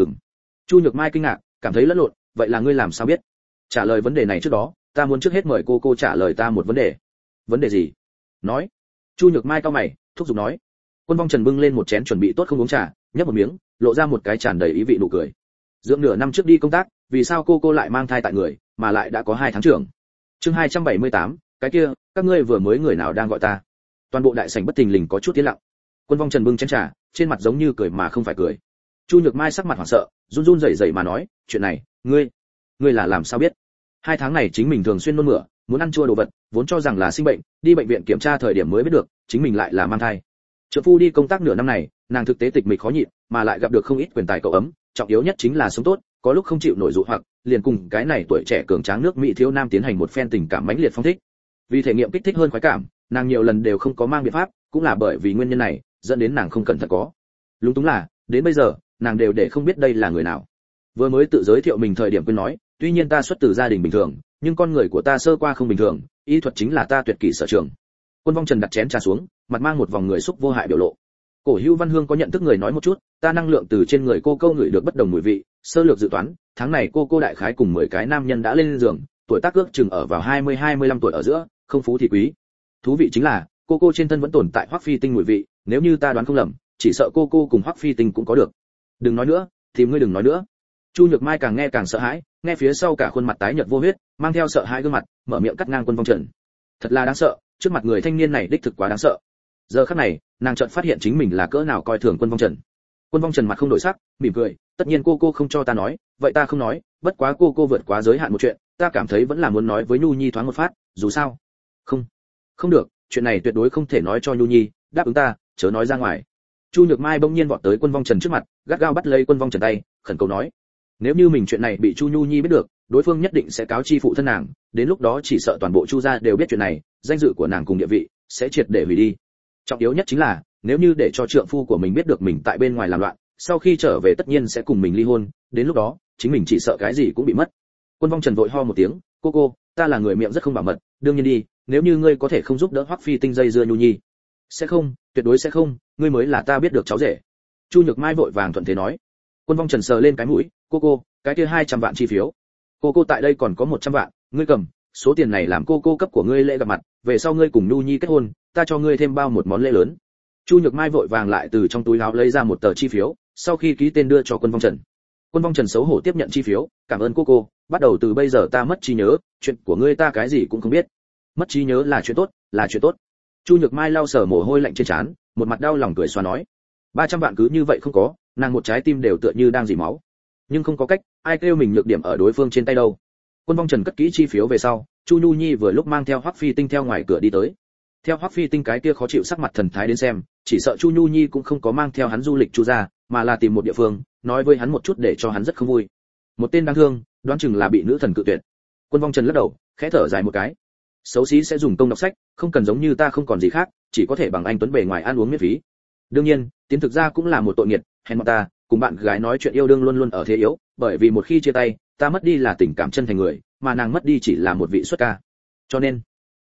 Chu Nhược Mai kinh ngạc, cảm thấy lẫn lộn, vậy là ngươi làm sao biết? Trả lời vấn đề này trước đó, ta muốn trước hết mời cô trả lời ta một vấn đề. Vấn đề gì? Nói. Chu Nhược Mai cau mày, thúc giục nói. Quân Vong Trần bưng lên một chén chuẩn bị tốt không uống trà, nhấp một miếng, lộ ra một cái tràn đầy ý vị nụ cười. Dưỡng nửa năm trước đi công tác, vì sao cô lại mang thai tại người, mà lại đã có 2 tháng trưởng. Chương 278, cái kia, các ngươi vừa mới người nào đang gọi ta? Toàn bộ đại sảnh bất thình lình có chút tiến lặng. Quân Vong Trần bưng chén trà, trên mặt giống như cười mà không phải cười. Chu Nhược Mai sắc mặt hoảng sợ, run run rẩy rẩy mà nói, chuyện này, ngươi là làm sao biết? 2 tháng này chính mình thường xuyên nôn mửa, muốn ăn chua đồ vật, vốn cho rằng là sinh bệnh, đi bệnh viện kiểm tra thời điểm mới biết được, chính mình lại là mang thai. Trợ phu đi công tác nửa năm này, nàng thực tế tịch mịch khó nhịn, mà lại gặp được không ít quyền tài cậu ấm, trọng yếu nhất chính là sống tốt, có lúc không chịu nổi dụ hoặc, liền cùng cái này tuổi trẻ cường tráng nước Mỹ thiếu nam tiến hành một phen tình cảm mãnh liệt phong thích. Vì thể nghiệm kích thích hơn khoái cảm, nàng nhiều lần đều không có mang biện pháp, cũng là bởi vì nguyên nhân này, dẫn đến nàng không cẩn thận có. Lúng túng là, đến bây giờ, nàng đều để không biết đây là người nào. Vừa mới tự giới thiệu mình thời điểm quên nói, tuy nhiên ta xuất từ gia đình bình thường, nhưng con người của ta sơ qua không bình thường, y thuật chính là ta tuyệt kỹ sở trường. Quân Vong Trần đặt chén trà xuống, mặt mang một vòng người xúc vô hại biểu lộ. Cổ Hưu Văn Hương có nhận thức người nói một chút, ta năng lượng từ trên người cô câu ngửi được bất đồng mùi vị, sơ lược dự toán, tháng này cô đại khái cùng 10 cái nam nhân đã lên giường, tuổi tác ước chừng ở vào 20-25 tuổi ở giữa, không phú thì quý. Thú vị chính là, cô trên thân vẫn tồn tại Hoắc Phi Tinh mùi vị, nếu như ta đoán không lầm, chỉ sợ cô cùng Hoắc Phi Tinh cũng có được. Đừng nói nữa, thì ngươi đừng nói nữa. Chu Nhược Mai càng nghe càng sợ hãi, nghe phía sau cả khuôn mặt tái nhợt vô huyết, mang theo sợ hãi gương mặt, mở miệng cắt ngang Quân Vong Trần. Thật là đáng sợ, trước mặt người thanh niên này đích thực quá đáng sợ. Giờ khắc này, nàng chợt phát hiện chính mình là cỡ nào coi thường Quân Vong Trần. Quân Vong Trần mặt không đổi sắc, mỉm cười, tất nhiên cô không cho ta nói, vậy ta không nói, bất quá cô vượt quá giới hạn một chuyện, ta cảm thấy vẫn là muốn nói với Nhu Nhi thoáng một phát, dù sao. Không được, chuyện này tuyệt đối không thể nói cho Nhu Nhi, đáp ứng ta, chớ nói ra ngoài. Chu Nhược Mai bỗng nhiên vọt tới Quân Vong Trần trước mặt, gắt gao bắt lấy Quân Vong Trần tay, khẩn cầu nói: nếu như mình chuyện này bị Chu Nhu Nhi biết được, đối phương nhất định sẽ cáo chi phụ thân nàng, đến lúc đó chỉ sợ toàn bộ Chu gia đều biết chuyện này, danh dự của nàng cùng địa vị sẽ triệt để hủy đi. Trọng yếu nhất chính là, nếu như để cho trượng phu của mình biết được mình tại bên ngoài làm loạn, sau khi trở về tất nhiên sẽ cùng mình ly hôn, đến lúc đó, chính mình chỉ sợ cái gì cũng bị mất. Quân Vong Trần vội ho một tiếng, cô, ta là người miệng rất không bảo mật, đương nhiên đi, nếu như ngươi có thể không giúp đỡ Hoắc Phi Tinh dây dưa Nhu Nhi. Sẽ không, tuyệt đối sẽ không, ngươi mới là ta biết được cháu rể. Chu Nhược Mai vội vàng thuận thế nói. Quân Vong Trần sờ lên cái mũi, cô, cái kia 200 vạn chi phiếu. Cô tại đây còn có 100 vạn, ngươi cầm, số tiền này làm cô cấp của ngươi lễ gặp mặt, về sau ngươi cùng Nhu Nhi kết hôn, ta cho ngươi thêm bao một món lễ lớn. Chu Nhược Mai vội vàng lại từ trong túi áo lấy ra một tờ chi phiếu, sau khi ký tên đưa cho Quân Vong Trần. Quân Vong Trần xấu hổ tiếp nhận chi phiếu, cảm ơn cô, bắt đầu từ bây giờ ta mất trí nhớ, chuyện của ngươi ta cái gì cũng không biết. Mất trí nhớ là chuyện tốt, là chuyện tốt. Chu Nhược Mai lau sờ mồ hôi lạnh trên trán, một mặt đau lòng cười xóa nói. 300 vạn cứ như vậy không có, nàng một trái tim đều tựa như đang dỉ máu. Nhưng không có cách, ai kêu mình nhược điểm ở đối phương trên tay đâu. Quân Vong Trần cất kỹ chi phiếu về sau, Chu Nhu Nhi vừa lúc mang theo Hoắc Phi Tinh theo ngoài cửa đi tới. Theo Hoắc Phi Tinh cái kia khó chịu sắc mặt thần thái đến xem, chỉ sợ Chu Nhu Nhi cũng không có mang theo hắn du lịch Chu gia, mà là tìm một địa phương, nói với hắn một chút để cho hắn rất không vui. Một tên đáng thương, đoán chừng là bị nữ thần cự tuyệt. Quân Vong Trần lắc đầu, khẽ thở dài một cái. Xấu xí sẽ dùng công đọc sách, không cần giống như ta không còn gì khác, chỉ có thể bằng anh tuấn bề ngoài ăn uống miễn phí. Đương nhiên, tiến thực ra cũng là một tội nghiệt, hèn mọn ta, cùng bạn gái nói chuyện yêu đương luôn luôn ở thế yếu, bởi vì một khi chia tay, ta mất đi là tình cảm chân thành người, mà nàng mất đi chỉ là một vị xuất ca. Cho nên,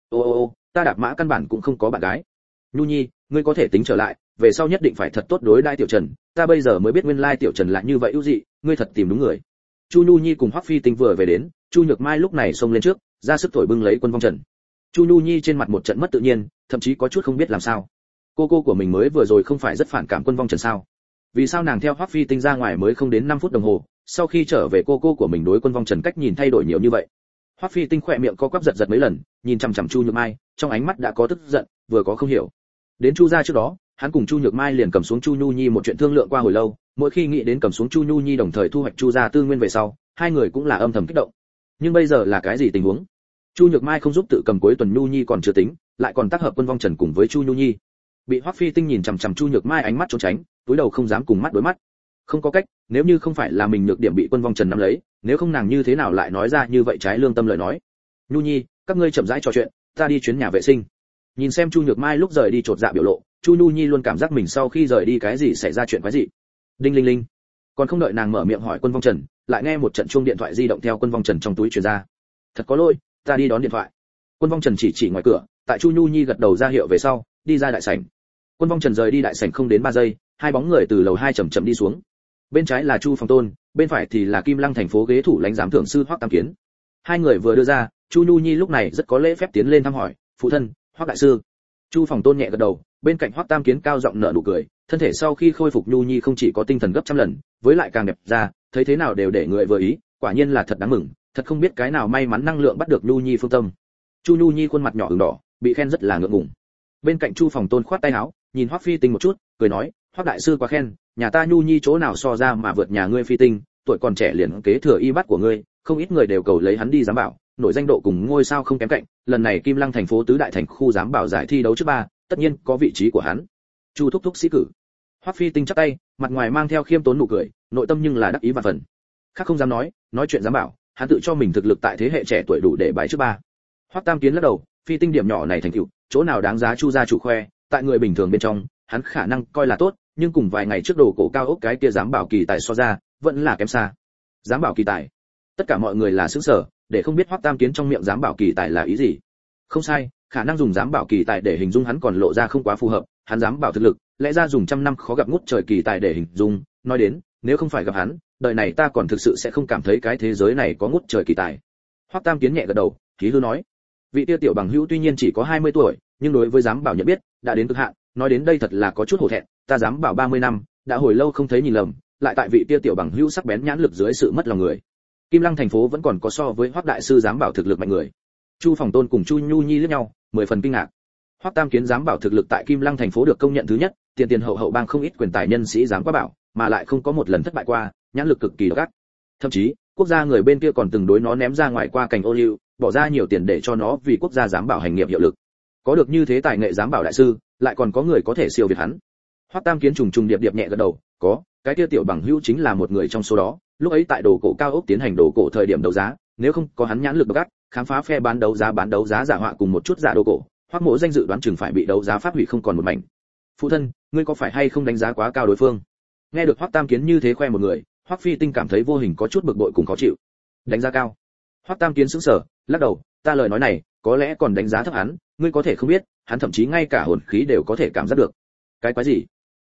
ta đạp mã căn bản cũng không có bạn gái. Nhu Nhi, ngươi có thể tính trở lại, về sau nhất định phải thật tốt đối đãi Tiểu Trần, ta bây giờ mới biết nguyên lai Tiểu Trần lại như vậy ưu dị, ngươi thật tìm đúng người. Chu Nhu Nhi cùng Hoắc Phi Tinh vừa về đến, Chu Nhược Mai lúc này xông lên trước, ra sức thổi bưng lấy Quân Vong Trần. Chu Nhu Nhi trên mặt một trận mất tự nhiên, thậm chí có chút không biết làm sao. Cô của mình mới vừa rồi không phải rất phản cảm Quân Vong Trần sao? Vì sao nàng theo Hoắc Phi Tinh ra ngoài mới không đến 5 phút đồng hồ, sau khi trở về cô của mình đối Quân Vong Trần cách nhìn thay đổi nhiều như vậy? Hoắc Phi Tinh khỏe miệng co quắp giật mấy lần, nhìn chằm chằm Chu Nhược Mai, trong ánh mắt đã có tức giận, vừa có không hiểu. Đến Chu gia trước đó, hắn cùng Chu Nhược Mai liền cầm xuống Chu Nhu Nhi một chuyện thương lượng qua hồi lâu, mỗi khi nghĩ đến cầm xuống Chu Nhu Nhi đồng thời thu hoạch Chu gia tư nguyên về sau, hai người cũng là âm thầm kích động. Nhưng bây giờ là cái gì tình huống? Chu Nhược Mai không giúp tự cầm cuối tuần Nhu Nhi còn chưa tính, lại còn tác hợp Quân Vong Trần cùng với Chu Nhu Nhi. Bị Hoắc Phi Tinh nhìn chằm chằm Chu Nhược Mai ánh mắt trốn tránh, túi đầu không dám cùng mắt đối mắt. Không có cách, nếu như không phải là mình nhược điểm bị Quân Vong Trần nắm lấy, nếu không nàng như thế nào lại nói ra như vậy trái lương tâm lời nói. Nhu Nhi, các ngươi chậm rãi trò chuyện, ta đi chuyến nhà vệ sinh. Nhìn xem Chu Nhược Mai lúc rời đi chột dạ biểu lộ, Chu Nhu Nhi luôn cảm giác mình sau khi rời đi cái gì xảy ra chuyện quái gì. Đinh linh linh. Còn không đợi nàng mở miệng hỏi Quân Vong Trần, lại nghe một trận chuông điện thoại di động theo Quân Vong Trần trong túi truyền ra. Thật có lỗi, ta đi đón điện thoại. Quân Vong Trần chỉ ngoài cửa, tại Chu Nhu Nhi gật đầu ra hiệu về sau, đi ra đại sảnh. Quân Vong Trần rời đi đại sảnh không đến 3 giây, hai bóng người từ lầu 2 chậm chậm đi xuống. Bên trái là Chu Phòng Tôn, bên phải thì là Kim Lăng thành phố ghế thủ lãnh giám thưởng sư Hoắc Tam Kiến. Hai người vừa đưa ra, Chu Nhu Nhi lúc này rất có lễ phép tiến lên thăm hỏi, "Phụ thân, Hoắc đại sư." Chu Phòng Tôn nhẹ gật đầu, bên cạnh Hoắc Tam Kiến cao giọng nở nụ cười, thân thể sau khi khôi phục Nhu Nhi không chỉ có tinh thần gấp trăm lần, với lại càng đẹp ra, thấy thế nào đều để người vừa ý, quả nhiên là thật đáng mừng, thật không biết cái nào may mắn năng lượng bắt được Nhu Nhi phương tâm. Chu Nhu Nhi khuôn mặt nhỏ ửng đỏ, bị khen rất là ngượng ngùng. Bên cạnh Chu Phòng Tôn khoát tay áo, nhìn Hoắc Phi Tinh một chút, cười nói, "Hoắc đại sư quá khen, nhà ta Nhu Nhi chỗ nào so ra mà vượt nhà ngươi Phi Tinh, tuổi còn trẻ liền kế thừa y bát của ngươi, không ít người đều cầu lấy hắn đi giám bảo, nổi danh độ cùng ngôi sao không kém cạnh, lần này Kim Lăng thành phố tứ đại thành khu giám bảo giải thi đấu trước 3, tất nhiên có vị trí của hắn." Chu thúc thúc sĩ cử. Hoắc Phi Tinh chắp tay, mặt ngoài mang theo khiêm tốn nụ cười, nội tâm nhưng là đắc ý vạn phần. Khác không dám nói chuyện giám bảo, hắn tự cho mình thực lực tại thế hệ trẻ tuổi đủ để bài trước 3. Hoắc Tam Kiến lắc đầu, Phi Tinh điểm nhỏ này thành tựu, chỗ nào đáng giá Chu gia chủ khoe, tại người bình thường bên trong, hắn khả năng coi là tốt, nhưng cùng vài ngày trước đồ cổ cao ốc cái kia giám bảo kỳ tài so ra, vẫn là kém xa. Giám bảo kỳ tài? Tất cả mọi người là sửng sở, để không biết Hoắc Tam Kiến trong miệng giám bảo kỳ tài là ý gì. Không sai, khả năng dùng giám bảo kỳ tài để hình dung hắn còn lộ ra không quá phù hợp, hắn giám bảo thực lực, lẽ ra dùng trăm năm khó gặp ngút trời kỳ tài để hình dung, nói đến, nếu không phải gặp hắn, đời này ta còn thực sự sẽ không cảm thấy cái thế giới này có ngút trời kỳ tài. Hoắc Tam Kiến nhẹ gật đầu, khí hư nói, vị tiêu tiểu bằng hữu tuy nhiên chỉ có 20 tuổi, nhưng đối với giám bảo nhận biết, đã đến cực hạn, nói đến đây thật là có chút hổ thẹn, ta giám bảo 30 năm, đã hồi lâu không thấy nhìn lầm, lại tại vị tiêu tiểu bằng hữu sắc bén nhãn lực dưới sự mất lòng người. Kim Lăng thành phố vẫn còn có so với Hoắc đại sư giám bảo thực lực mạnh người. Chu Phòng Tôn cùng Chu Nhu Nhi liếc nhau, 10 phần kinh ngạc. Hoắc Tam Kiến giám bảo thực lực tại Kim Lăng thành phố được công nhận thứ nhất, tiền hậu bang không ít quyền tài nhân sĩ giám quá bảo, mà lại không có một lần thất bại qua, nhãn lực cực kỳ độc ác. Thậm chí, quốc gia người bên kia còn từng đối nó ném ra ngoài qua cành ô liu, bỏ ra nhiều tiền để cho nó vì quốc gia giám bảo hành nghiệp hiệu lực. Có được như thế tài nghệ giám bảo đại sư, lại còn có người có thể siêu việt hắn. Hoắc Tam Kiến trùng điệp nhẹ gật đầu, có, cái kia tiểu bằng hữu chính là một người trong số đó, lúc ấy tại đồ cổ cao ốc tiến hành đồ cổ thời điểm đấu giá, nếu không có hắn nhãn lực độc ác, khám phá phe bán đấu giá giả họa cùng một chút giả đồ cổ, Hoắc Mỗ danh dự đoán chừng phải bị đấu giá pháp hủy không còn một mảnh. Phụ thân, ngươi có phải hay không đánh giá quá cao đối phương? Nghe được Hoắc Tam Kiến như thế khoe một người, Hoắc Phi Tinh cảm thấy vô hình có chút bực bội cùng khó chịu. Đánh giá cao? Hoắc Tam Kiến sững sờ, lắc đầu, ta lời nói này, có lẽ còn đánh giá thấp hắn, ngươi có thể không biết, hắn thậm chí ngay cả hồn khí đều có thể cảm giác được. Cái quái gì?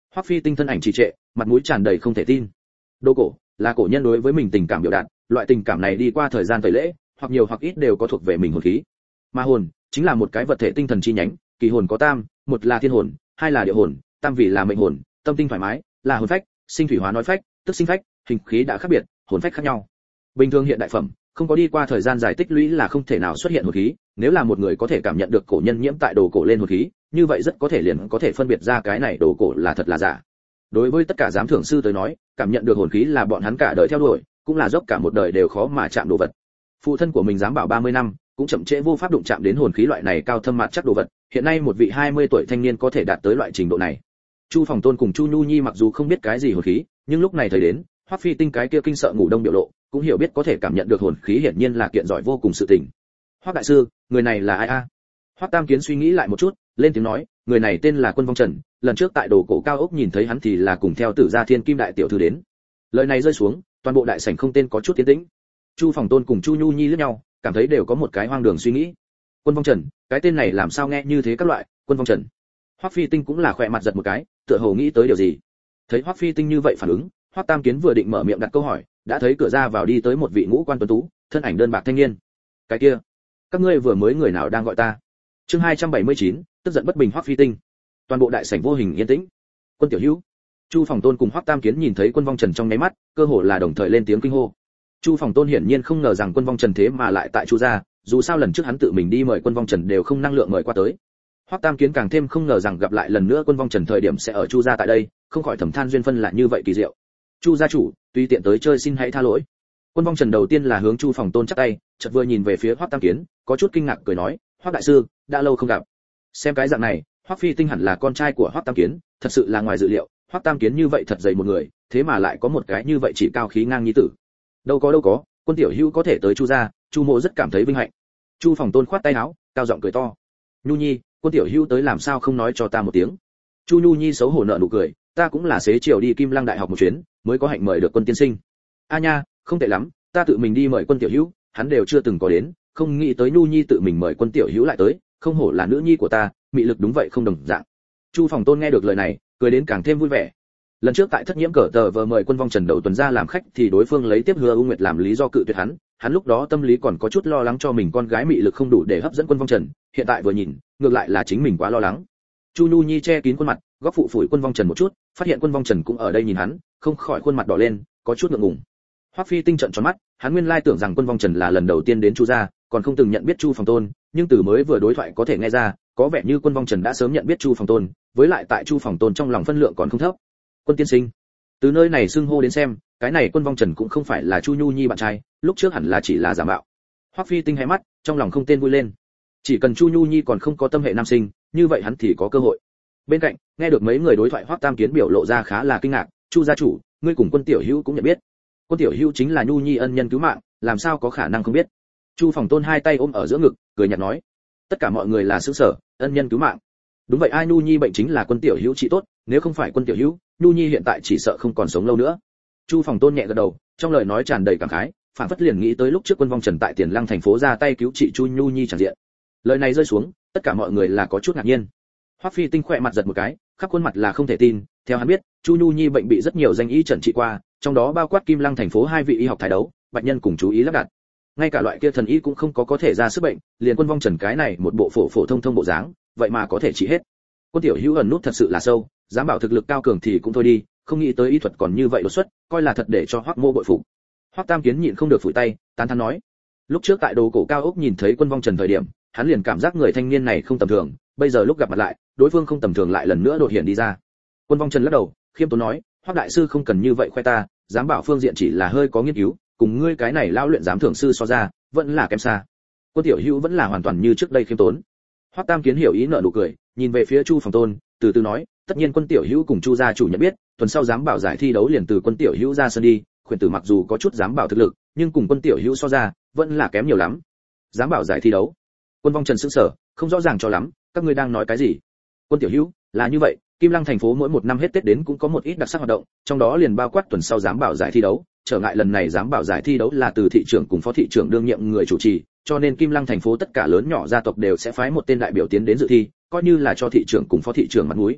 Hoắc Phi Tinh thân ảnh trì trệ, mặt mũi tràn đầy không thể tin. Đồ cổ là cổ nhân đối với mình tình cảm biểu đạt, loại tình cảm này đi qua thời gian tẩy lễ, hoặc nhiều hoặc ít đều có thuộc về mình hồn khí. Mà hồn chính là một cái vật thể tinh thần chi nhánh, kỳ hồn có tam, một là thiên hồn, hai là địa hồn, tam vị là mệnh hồn, tâm tinh thoải mái là hồn phách, sinh thủy hóa nói phách, tức sinh phách, hình khí đã khác biệt, hồn phách khác nhau. Bình thường hiện đại phẩm, không có đi qua thời gian dài tích lũy là không thể nào xuất hiện hồn khí, nếu là một người có thể cảm nhận được cổ nhân nhiễm tại đồ cổ lên hồn khí, như vậy rất có thể liền có thể phân biệt ra cái này đồ cổ là thật là giả. Đối với tất cả giám thưởng sư tới nói, cảm nhận được hồn khí là bọn hắn cả đời theo đuổi, cũng là dốc cả một đời đều khó mà chạm đồ vật. Phụ thân của mình giám bảo 30 năm, cũng chậm trễ vô pháp đụng chạm đến hồn khí loại này cao thâm mặt chắc đồ vật, hiện nay một vị 20 tuổi thanh niên có thể đạt tới loại trình độ này. Chu Phòng Tôn cùng Chu Nhu Nhi mặc dù không biết cái gì hồn khí, nhưng lúc này thời đến, Hoắc Phi Tinh cái kia kinh sợ ngủ đông biểu lộ, cũng hiểu biết có thể cảm nhận được hồn khí hiển nhiên là kiện giỏi vô cùng sự tình. Hoắc đại sư, người này là ai a? Hoắc Tam Kiến suy nghĩ lại một chút, lên tiếng nói, người này tên là Quân Vong Trần, lần trước tại đồ cổ cao ốc nhìn thấy hắn thì là cùng theo Tử gia Thiên Kim đại tiểu thư đến. Lời này rơi xuống, toàn bộ đại sảnh không tên có chút tiến tĩnh. Chu Phòng Tôn cùng Chu Nhu Nhi liếc nhau, cảm thấy đều có một cái hoang đường suy nghĩ. Quân Vong Trần, cái tên này làm sao nghe như thế các loại, Quân Vong Trần. Hoắc Phi Tinh cũng là khỏe mặt giật một cái, tựa hồ nghĩ tới điều gì. Thấy Hoắc Phi Tinh như vậy phản ứng, Hoắc Tam Kiến vừa định mở miệng đặt câu hỏi, đã thấy cửa ra vào đi tới một vị ngũ quan tuấn tú, thân ảnh đơn bạc thanh niên. Cái kia, các ngươi vừa mới người nào đang gọi ta? Chương 279, tức giận bất bình Hoắc Phi Tinh. Toàn bộ đại sảnh vô hình yên tĩnh. Quân tiểu hữu. Chu Phòng Tôn cùng Hoắc Tam Kiến nhìn thấy Quân Vong Trần trong nháy mắt, cơ hồ là đồng thời lên tiếng kinh hô. Chu Phòng Tôn hiển nhiên không ngờ rằng Quân Vong Trần thế mà lại tại Chu gia, dù sao lần trước hắn tự mình đi mời Quân Vong Trần đều không năng lượng mời qua tới. Hoắc Tam Kiến càng thêm không ngờ rằng gặp lại lần nữa Quân Vong Trần thời điểm sẽ ở Chu gia tại đây, không khỏi thầm than duyên phân là như vậy kỳ diệu. Chu gia chủ, tùy tiện tới chơi xin hãy tha lỗi. Quân Vong Trần đầu tiên là hướng Chu Phòng Tôn chắp tay, chợt vừa nhìn về phía Hoắc Tam Kiến, có chút kinh ngạc cười nói, Hoắc đại sư, đã lâu không gặp. Xem cái dạng này, Hoắc Phi Tinh hẳn là con trai của Hoắc Tam Kiến, thật sự là ngoài dự liệu, Hoắc Tam Kiến như vậy thật dày một người, thế mà lại có một cái như vậy chỉ cao khí ngang nhi tử. Đâu có, Quân tiểu hữu có thể tới Chu gia, Chu mộ rất cảm thấy vinh hạnh. Chu Phòng Tôn khoát tay áo, cao giọng cười to. Nhu Nhi, Quân tiểu hữu tới làm sao không nói cho ta một tiếng? Chu Nhu Nhi xấu hổ nở nụ cười, ta cũng là xế chiều đi Kim Lăng đại học một chuyến, mới có hạnh mời được Quân tiên sinh. A nha, không tệ lắm, ta tự mình đi mời Quân tiểu hữu, hắn đều chưa từng có đến, không nghĩ tới Nhu Nhi tự mình mời Quân tiểu hữu lại tới, không hổ là nữ nhi của ta, mị lực đúng vậy không đồng dạng. Chu Phòng Tôn nghe được lời này, cười đến càng thêm vui vẻ. Lần trước tại Thất Nhiễm cờ tờ vờ mời Quân Vong Trần đầu tuần ra làm khách thì đối phương lấy tiếp Hứa U Nguyệt làm lý do cự tuyệt hắn lúc đó tâm lý còn có chút lo lắng cho mình con gái mị lực không đủ để hấp dẫn Quân Vong Trần, hiện tại vừa nhìn, ngược lại là chính mình quá lo lắng. Chu Nhu Nhi che kín khuôn mặt, góc phụ phủi Quân Vong Trần một chút, phát hiện Quân Vong Trần cũng ở đây nhìn hắn, không khỏi khuôn mặt đỏ lên, có chút ngượng ngùng. Hoắc Phi Tinh trợn tròn mắt, hắn nguyên lai tưởng rằng Quân Vong Trần là lần đầu tiên đến Chu gia, còn không từng nhận biết Chu Phòng Tôn, nhưng từ mới vừa đối thoại có thể nghe ra, có vẻ như Quân Vong Trần đã sớm nhận biết Chu Phòng Tôn, với lại tại Chu Phòng Tôn trong lòng phân lượng còn không thấp. Quân tiên sinh, từ nơi này xưng hô đến xem, cái này Quân Vong Trần cũng không phải là Chu Nhu Nhi bạn trai, lúc trước hẳn là chỉ là giả mạo. Hoắc Phi Tinh hé mắt, trong lòng không tên vui lên. Chỉ cần Chu Nhu Nhi còn không có tâm hệ nam sinh, như vậy hắn thì có cơ hội. Bên cạnh, nghe được mấy người đối thoại, Hoắc Tam Kiến biểu lộ ra khá là kinh ngạc, "Chu gia chủ, ngươi cùng Quân tiểu hữu cũng nhận biết?" Quân tiểu hữu chính là Nhu Nhi ân nhân cứu mạng, làm sao có khả năng không biết. Chu Phòng Tôn hai tay ôm ở giữa ngực, cười nhạt nói, tất cả mọi người là sửng sở, ân nhân cứu mạng. Đúng vậy, ai Nhu Nhi bệnh chính là Quân tiểu hữu trị tốt, nếu không phải Quân tiểu hữu, Nhu Nhi hiện tại chỉ sợ không còn sống lâu nữa. Chu Phòng Tôn nhẹ gật đầu, trong lời nói tràn đầy cảm khái, phản phất liền nghĩ tới lúc trước Quân Vong Trần tại Tiền Lăng thành phố ra tay cứu trị Chu Nhu Nhi chẳng diện. Lời này rơi xuống, tất cả mọi người là có chút ngạc nhiên. Hoắc Phi Tinh khỏe mặt giật một cái, khắp khuôn mặt là không thể tin, theo hắn biết, Chu Nhu Nhi bệnh bị rất nhiều danh y chẩn trị qua, trong đó bao quát Kim Lăng thành phố hai vị y học thái đấu, Bạch Nhân cùng chú ý lắp đặt. Ngay cả loại kia thần y cũng không có thể ra sức bệnh, liền Quân Vong Trần cái này một bộ phổ thông bộ dáng, vậy mà có thể trị hết. Quân tiểu hữu ẩn nút thật sự là sâu, dám bảo thực lực cao cường thì cũng thôi đi, không nghĩ tới y thuật còn như vậy đột xuất, coi là thật để cho Hoắc Mô bội phục. Hoắc Tam Kiến nhịn không được phủi tay, tán thán nói, lúc trước tại đồ cổ cao ốc nhìn thấy Quân Vong Trần thời điểm, hắn liền cảm giác người thanh niên này không tầm thường, bây giờ lúc gặp mặt lại, đối phương không tầm thường lại lần nữa đột hiện đi ra. Quân Vong Trần lắc đầu, khiêm tốn nói, Hoắc đại sư không cần như vậy khoe ta, dám bảo phương diện chỉ là hơi có nghiên cứu, cùng ngươi cái này lao luyện giám thưởng sư so ra, vẫn là kém xa. Quân tiểu hữu vẫn là hoàn toàn như trước đây khiêm tốn. Hoắc Tam Kiến hiểu ý nở nụ cười, nhìn về phía Chu Phòng Tôn, từ từ nói, tất nhiên Quân tiểu hữu cùng Chu gia chủ nhận biết, tuần sau giám bảo giải thi đấu liền từ Quân tiểu hữu ra sân đi, khuyển tử mặc dù có chút giám bảo thực lực, nhưng cùng Quân tiểu hữu so ra, vẫn là kém nhiều lắm. Giám bảo giải thi đấu? Quân Vong Trần sững sờ, không rõ ràng cho lắm, các ngươi đang nói cái gì? Quân tiểu hữu, là như vậy, Kim Lăng thành phố mỗi một năm hết Tết đến cũng có một ít đặc sắc hoạt động, trong đó liền bao quát tuần sau giám bảo giải thi đấu, trở ngại lần này giám bảo giải thi đấu là từ thị trưởng cùng phó thị trưởng đương nhiệm người chủ trì, cho nên Kim Lăng thành phố tất cả lớn nhỏ gia tộc đều sẽ phái một tên đại biểu tiến đến dự thi, coi như là cho thị trưởng cùng phó thị trưởng mặt mũi.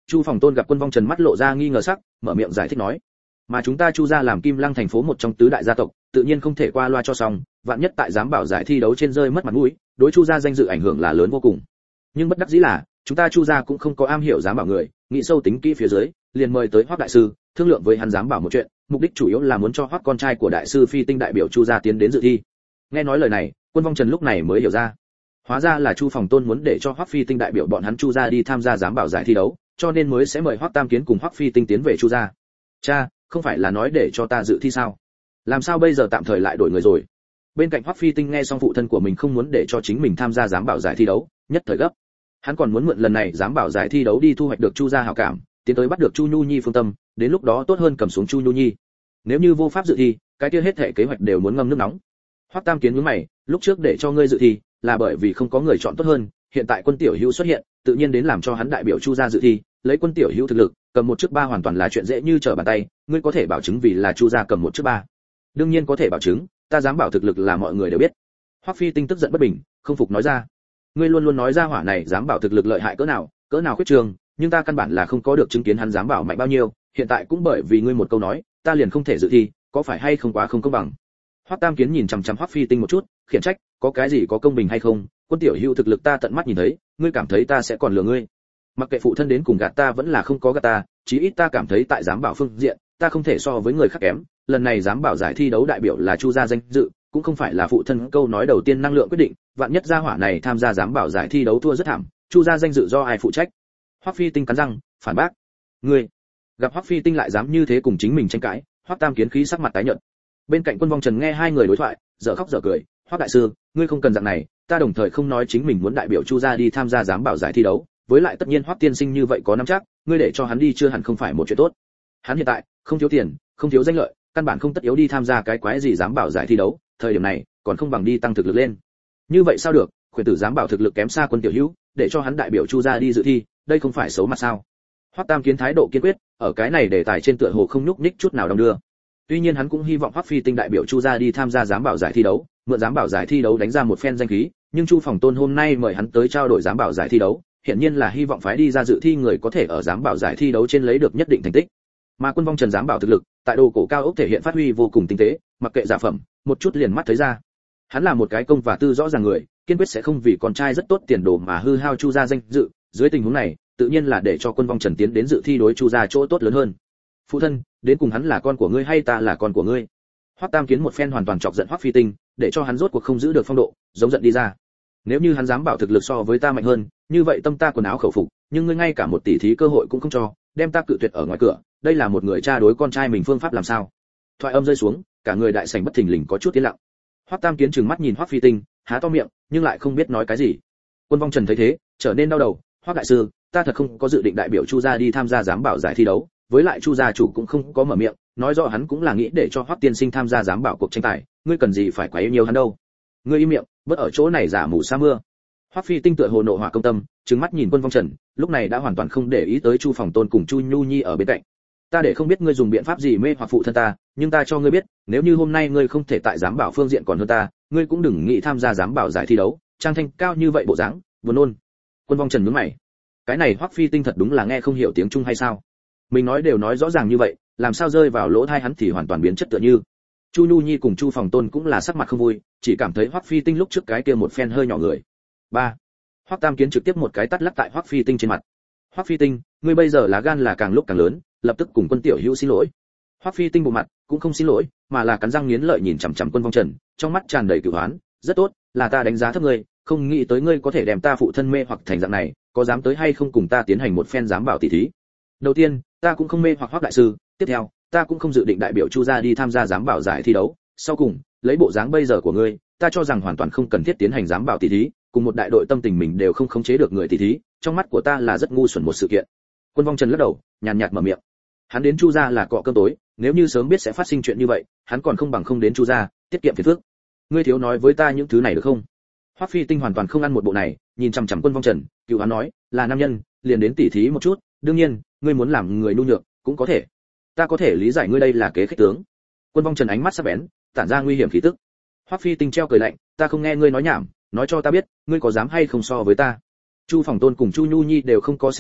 Chu Phòng Tôn gặp Quân Vong Trần mắt lộ ra nghi ngờ sắc, mở miệng giải thích nói: mà chúng ta Chu gia làm Kim Lăng thành phố một trong tứ đại gia tộc, tự nhiên không thể qua loa cho xong, vạn nhất tại giám bảo giải thi đấu trên rơi mất mặt mũi, đối Chu gia danh dự ảnh hưởng là lớn vô cùng. Nhưng bất đắc dĩ là, chúng ta Chu gia cũng không có am hiểu giám bảo người, nghĩ sâu tính kỹ phía dưới, liền mời tới Hoắc đại sư, thương lượng với hắn giám bảo một chuyện, mục đích chủ yếu là muốn cho Hoắc con trai của đại sư Phi Tinh đại biểu Chu gia tiến đến dự thi. Nghe nói lời này, Quân Vong Trần lúc này mới hiểu ra, hóa ra là Chu Phòng Tôn muốn để cho Hoắc Phi Tinh đại biểu bọn hắn Chu gia đi tham gia giám bảo giải thi đấu, cho nên mới sẽ mời Hoắc Tam Kiến cùng Hoắc Phi Tinh tiến về Chu gia. Cha, không phải là nói để cho ta dự thi sao? Làm sao bây giờ tạm thời lại đổi người rồi? Bên cạnh Hoắc Phi Tinh nghe xong phụ thân của mình không muốn để cho chính mình tham gia giám bảo giải thi đấu, nhất thời gấp. Hắn còn muốn mượn lần này giám bảo giải thi đấu đi thu hoạch được Chu gia hảo cảm, tiến tới bắt được Chu Nhu Nhi phương tâm, đến lúc đó tốt hơn cầm xuống Chu Nhu Nhi. Nếu như vô pháp dự thi, cái kia hết thảy kế hoạch đều muốn ngâm nước nóng. Hoắc Tam Kiến nhướng mày, lúc trước để cho ngươi dự thi, là bởi vì không có người chọn tốt hơn, hiện tại Quân Tiểu Hữu xuất hiện, tự nhiên đến làm cho hắn đại biểu Chu gia dự thi, lấy Quân Tiểu Hữu thực lực, cầm 1/3 hoàn toàn là chuyện dễ như trở bàn tay, ngươi có thể bảo chứng vì là Chu gia cầm 1/3? Đương nhiên có thể bảo chứng, ta dám bảo thực lực là mọi người đều biết. Hoắc Phi Tinh tức giận bất bình, không phục nói ra, ngươi luôn luôn nói ra hỏa này dám bảo thực lực lợi hại cỡ nào khuyết trường, nhưng ta căn bản là không có được chứng kiến hắn dám bảo mạnh bao nhiêu, hiện tại cũng bởi vì ngươi một câu nói, ta liền không thể dự thi, có phải hay không quá không công bằng? Hoắc Tam Kiến nhìn chằm chằm Hoắc Phi Tinh một chút, khiển trách, có cái gì có công bình hay không? Quân Tiểu Hữu thực lực ta tận mắt nhìn thấy, ngươi cảm thấy ta sẽ còn lừa ngươi? Mặc kệ phụ thân đến cùng gạt ta vẫn là không có gạt ta, chí ít ta cảm thấy tại giám bảo phương diện, ta không thể so với người khác kém. Lần này giám bảo giải thi đấu đại biểu là Chu gia danh dự, cũng không phải là phụ thân câu nói đầu tiên năng lượng quyết định, vạn nhất gia hỏa này tham gia giám bảo giải thi đấu thua rất thảm, Chu gia danh dự do ai phụ trách? Hoắc Phi Tinh cắn răng, phản bác. Ngươi, gặp Hoắc Phi Tinh lại dám như thế cùng chính mình tranh cãi, Hoắc Tam Kiến khí sắc mặt tái nhợt. Bên cạnh Quân Vong Trần nghe hai người đối thoại, dở khóc dở cười, Hoắc đại sư, ngươi không cần dạng này, ta đồng thời không nói chính mình muốn đại biểu Chu gia đi tham gia giám bảo giải thi đấu, với lại tất nhiên Hoắc tiên sinh như vậy có nắm chắc, ngươi để cho hắn đi chưa hẳn không phải một chuyện tốt. Hắn hiện tại không thiếu tiền, không thiếu danh lợi, căn bản không tất yếu đi tham gia cái quái gì giám bảo giải thi đấu, thời điểm này còn không bằng đi tăng thực lực lên. Như vậy sao được, khuyển tử giám bảo thực lực kém xa Quân Tiểu Hữu, để cho hắn đại biểu Chu gia đi dự thi, đây không phải xấu mặt sao? Hoắc Tam Kiến thái độ kiên quyết, ở cái này đề tài trên tựa hồ không nhúc nhích chút nào đong đưa. Tuy nhiên hắn cũng hy vọng Hoắc Phi Tinh đại biểu Chu gia đi tham gia giám bảo giải thi đấu, mượn giám bảo giải thi đấu đánh ra một phen danh khí, nhưng Chu Phòng Tôn hôm nay mời hắn tới trao đổi giám bảo giải thi đấu, hiện nhiên là hy vọng phái đi ra dự thi người có thể ở giám bảo giải thi đấu trên lấy được nhất định thành tích. Mà Quân Vong Trần giám bảo thực lực, tại đồ cổ cao ốc thể hiện phát huy vô cùng tinh tế, mặc kệ giả phẩm, một chút liền mắt thấy ra. Hắn là một cái công và tư rõ ràng người, kiên quyết sẽ không vì con trai rất tốt tiền đồ mà hư hao Chu gia danh dự, dưới tình huống này, tự nhiên là để cho Quân Vong Trần tiến đến dự thi đối Chu gia chỗ tốt lớn hơn. Phụ thân, đến cùng hắn là con của ngươi hay ta là con của ngươi? Hoắc Tam Kiến một phen hoàn toàn chọc giận Hoắc Phi Tinh, để cho hắn rốt cuộc không giữ được phong độ, giống giận đi ra. Nếu như hắn dám bảo thực lực so với ta mạnh hơn, như vậy tâm ta quần áo khẩu phục, nhưng ngươi ngay cả một tỷ thí cơ hội cũng không cho, đem ta cự tuyệt ở ngoài cửa, đây là một người cha đối con trai mình phương pháp làm sao? Thoại âm rơi xuống, cả người đại sảnh bất thình lình có chút tiến lặng. Hoắc Tam Kiến trừng mắt nhìn Hoắc Phi Tinh, há to miệng, nhưng lại không biết nói cái gì. Quân Vong Trần thấy thế, trở nên đau đầu, Hoắc đại sư, ta thật không có dự định đại biểu Chu gia đi tham gia giám bảo giải thi đấu, với lại Chu gia chủ cũng không có mở miệng, nói rõ hắn cũng là nghĩ để cho Hoắc tiên sinh tham gia giám bảo cuộc tranh tài, ngươi cần gì phải quá yêu nhiều hắn đâu? Ngươi im miệng, bớt ở chỗ này giả mù sa mưa. Hoắc Phi Tinh tựa hồ nộ hỏa công tâm, trừng mắt nhìn Quân Vong Trần, lúc này đã hoàn toàn không để ý tới Chu Phòng Tôn cùng Chu Nhu Nhi ở bên cạnh. Ta để không biết ngươi dùng biện pháp gì mê hoặc phụ thân ta, nhưng ta cho ngươi biết, nếu như hôm nay ngươi không thể tại giám bảo phương diện còn hơn ta, ngươi cũng đừng nghĩ tham gia giám bảo giải thi đấu, trang thanh cao như vậy bộ dáng, buồn nôn. Quân Vong Trần nhướng mày. Cái này Hoắc Phi Tinh thật đúng là nghe không hiểu tiếng Trung hay sao? Mình nói đều nói rõ ràng như vậy, làm sao rơi vào lỗ tai hắn thì hoàn toàn biến chất tựa như. Chu Nhu Nhi cùng Chu Phòng Tôn cũng là sắc mặt không vui, chỉ cảm thấy Hoắc Phi Tinh lúc trước cái kia một phen hơi nhỏ người. 3. Hoắc Tam Kiến trực tiếp một cái tát lắc tại Hoắc Phi Tinh trên mặt. Hoắc Phi Tinh, ngươi bây giờ lá gan là càng lúc càng lớn, lập tức cùng Quân Tiểu Hữu xin lỗi. Hoắc Phi Tinh bộ mặt cũng không xin lỗi, mà là cắn răng nghiến lợi nhìn chằm chằm Quân Vong Trần, trong mắt tràn đầy cửu oán, rất tốt, là ta đánh giá thấp ngươi, không nghĩ tới ngươi có thể đem ta phụ thân mê hoặc thành dạng này, có dám tới hay không cùng ta tiến hành một phen giám bảo tỷ thí? Đầu tiên, ta cũng không mê hoặc Hoắc đại sư, tiếp theo, ta cũng không dự định đại biểu Chu gia đi tham gia giám bảo giải thi đấu, sau cùng, lấy bộ dáng bây giờ của ngươi, ta cho rằng hoàn toàn không cần thiết tiến hành giám bảo tỷ thí, cùng một đại đội tâm tình mình đều không khống chế được người tỷ thí, trong mắt của ta là rất ngu xuẩn một sự kiện. Quân Vong Trần lắc đầu, nhàn nhạt mở miệng. Hắn đến Chu gia là cọ cơm tối, nếu như sớm biết sẽ phát sinh chuyện như vậy, hắn còn không bằng không đến Chu gia, tiết kiệm phiền phức. Ngươi thiếu nói với ta những thứ này được không? Hoắc Phi Tinh hoàn toàn không ăn một bộ này, nhìn chằm chằm Quân Vong Trần, cựu hắn nói, là nam nhân, liền đến tỉ thí một chút, đương nhiên, ngươi muốn làm người nhu nhược, cũng có thể. Ta có thể lý giải ngươi đây là kế khích tướng. Quân Vong Trần ánh mắt sắc bén, tản ra nguy hiểm khí tức. Hoắc Phi Tinh treo cười lạnh, ta không nghe ngươi nói nhảm, nói cho ta biết, ngươi có dám hay không so với ta. Chu Phòng Tôn cùng Chu Nhu Nhi đều không có xen vào,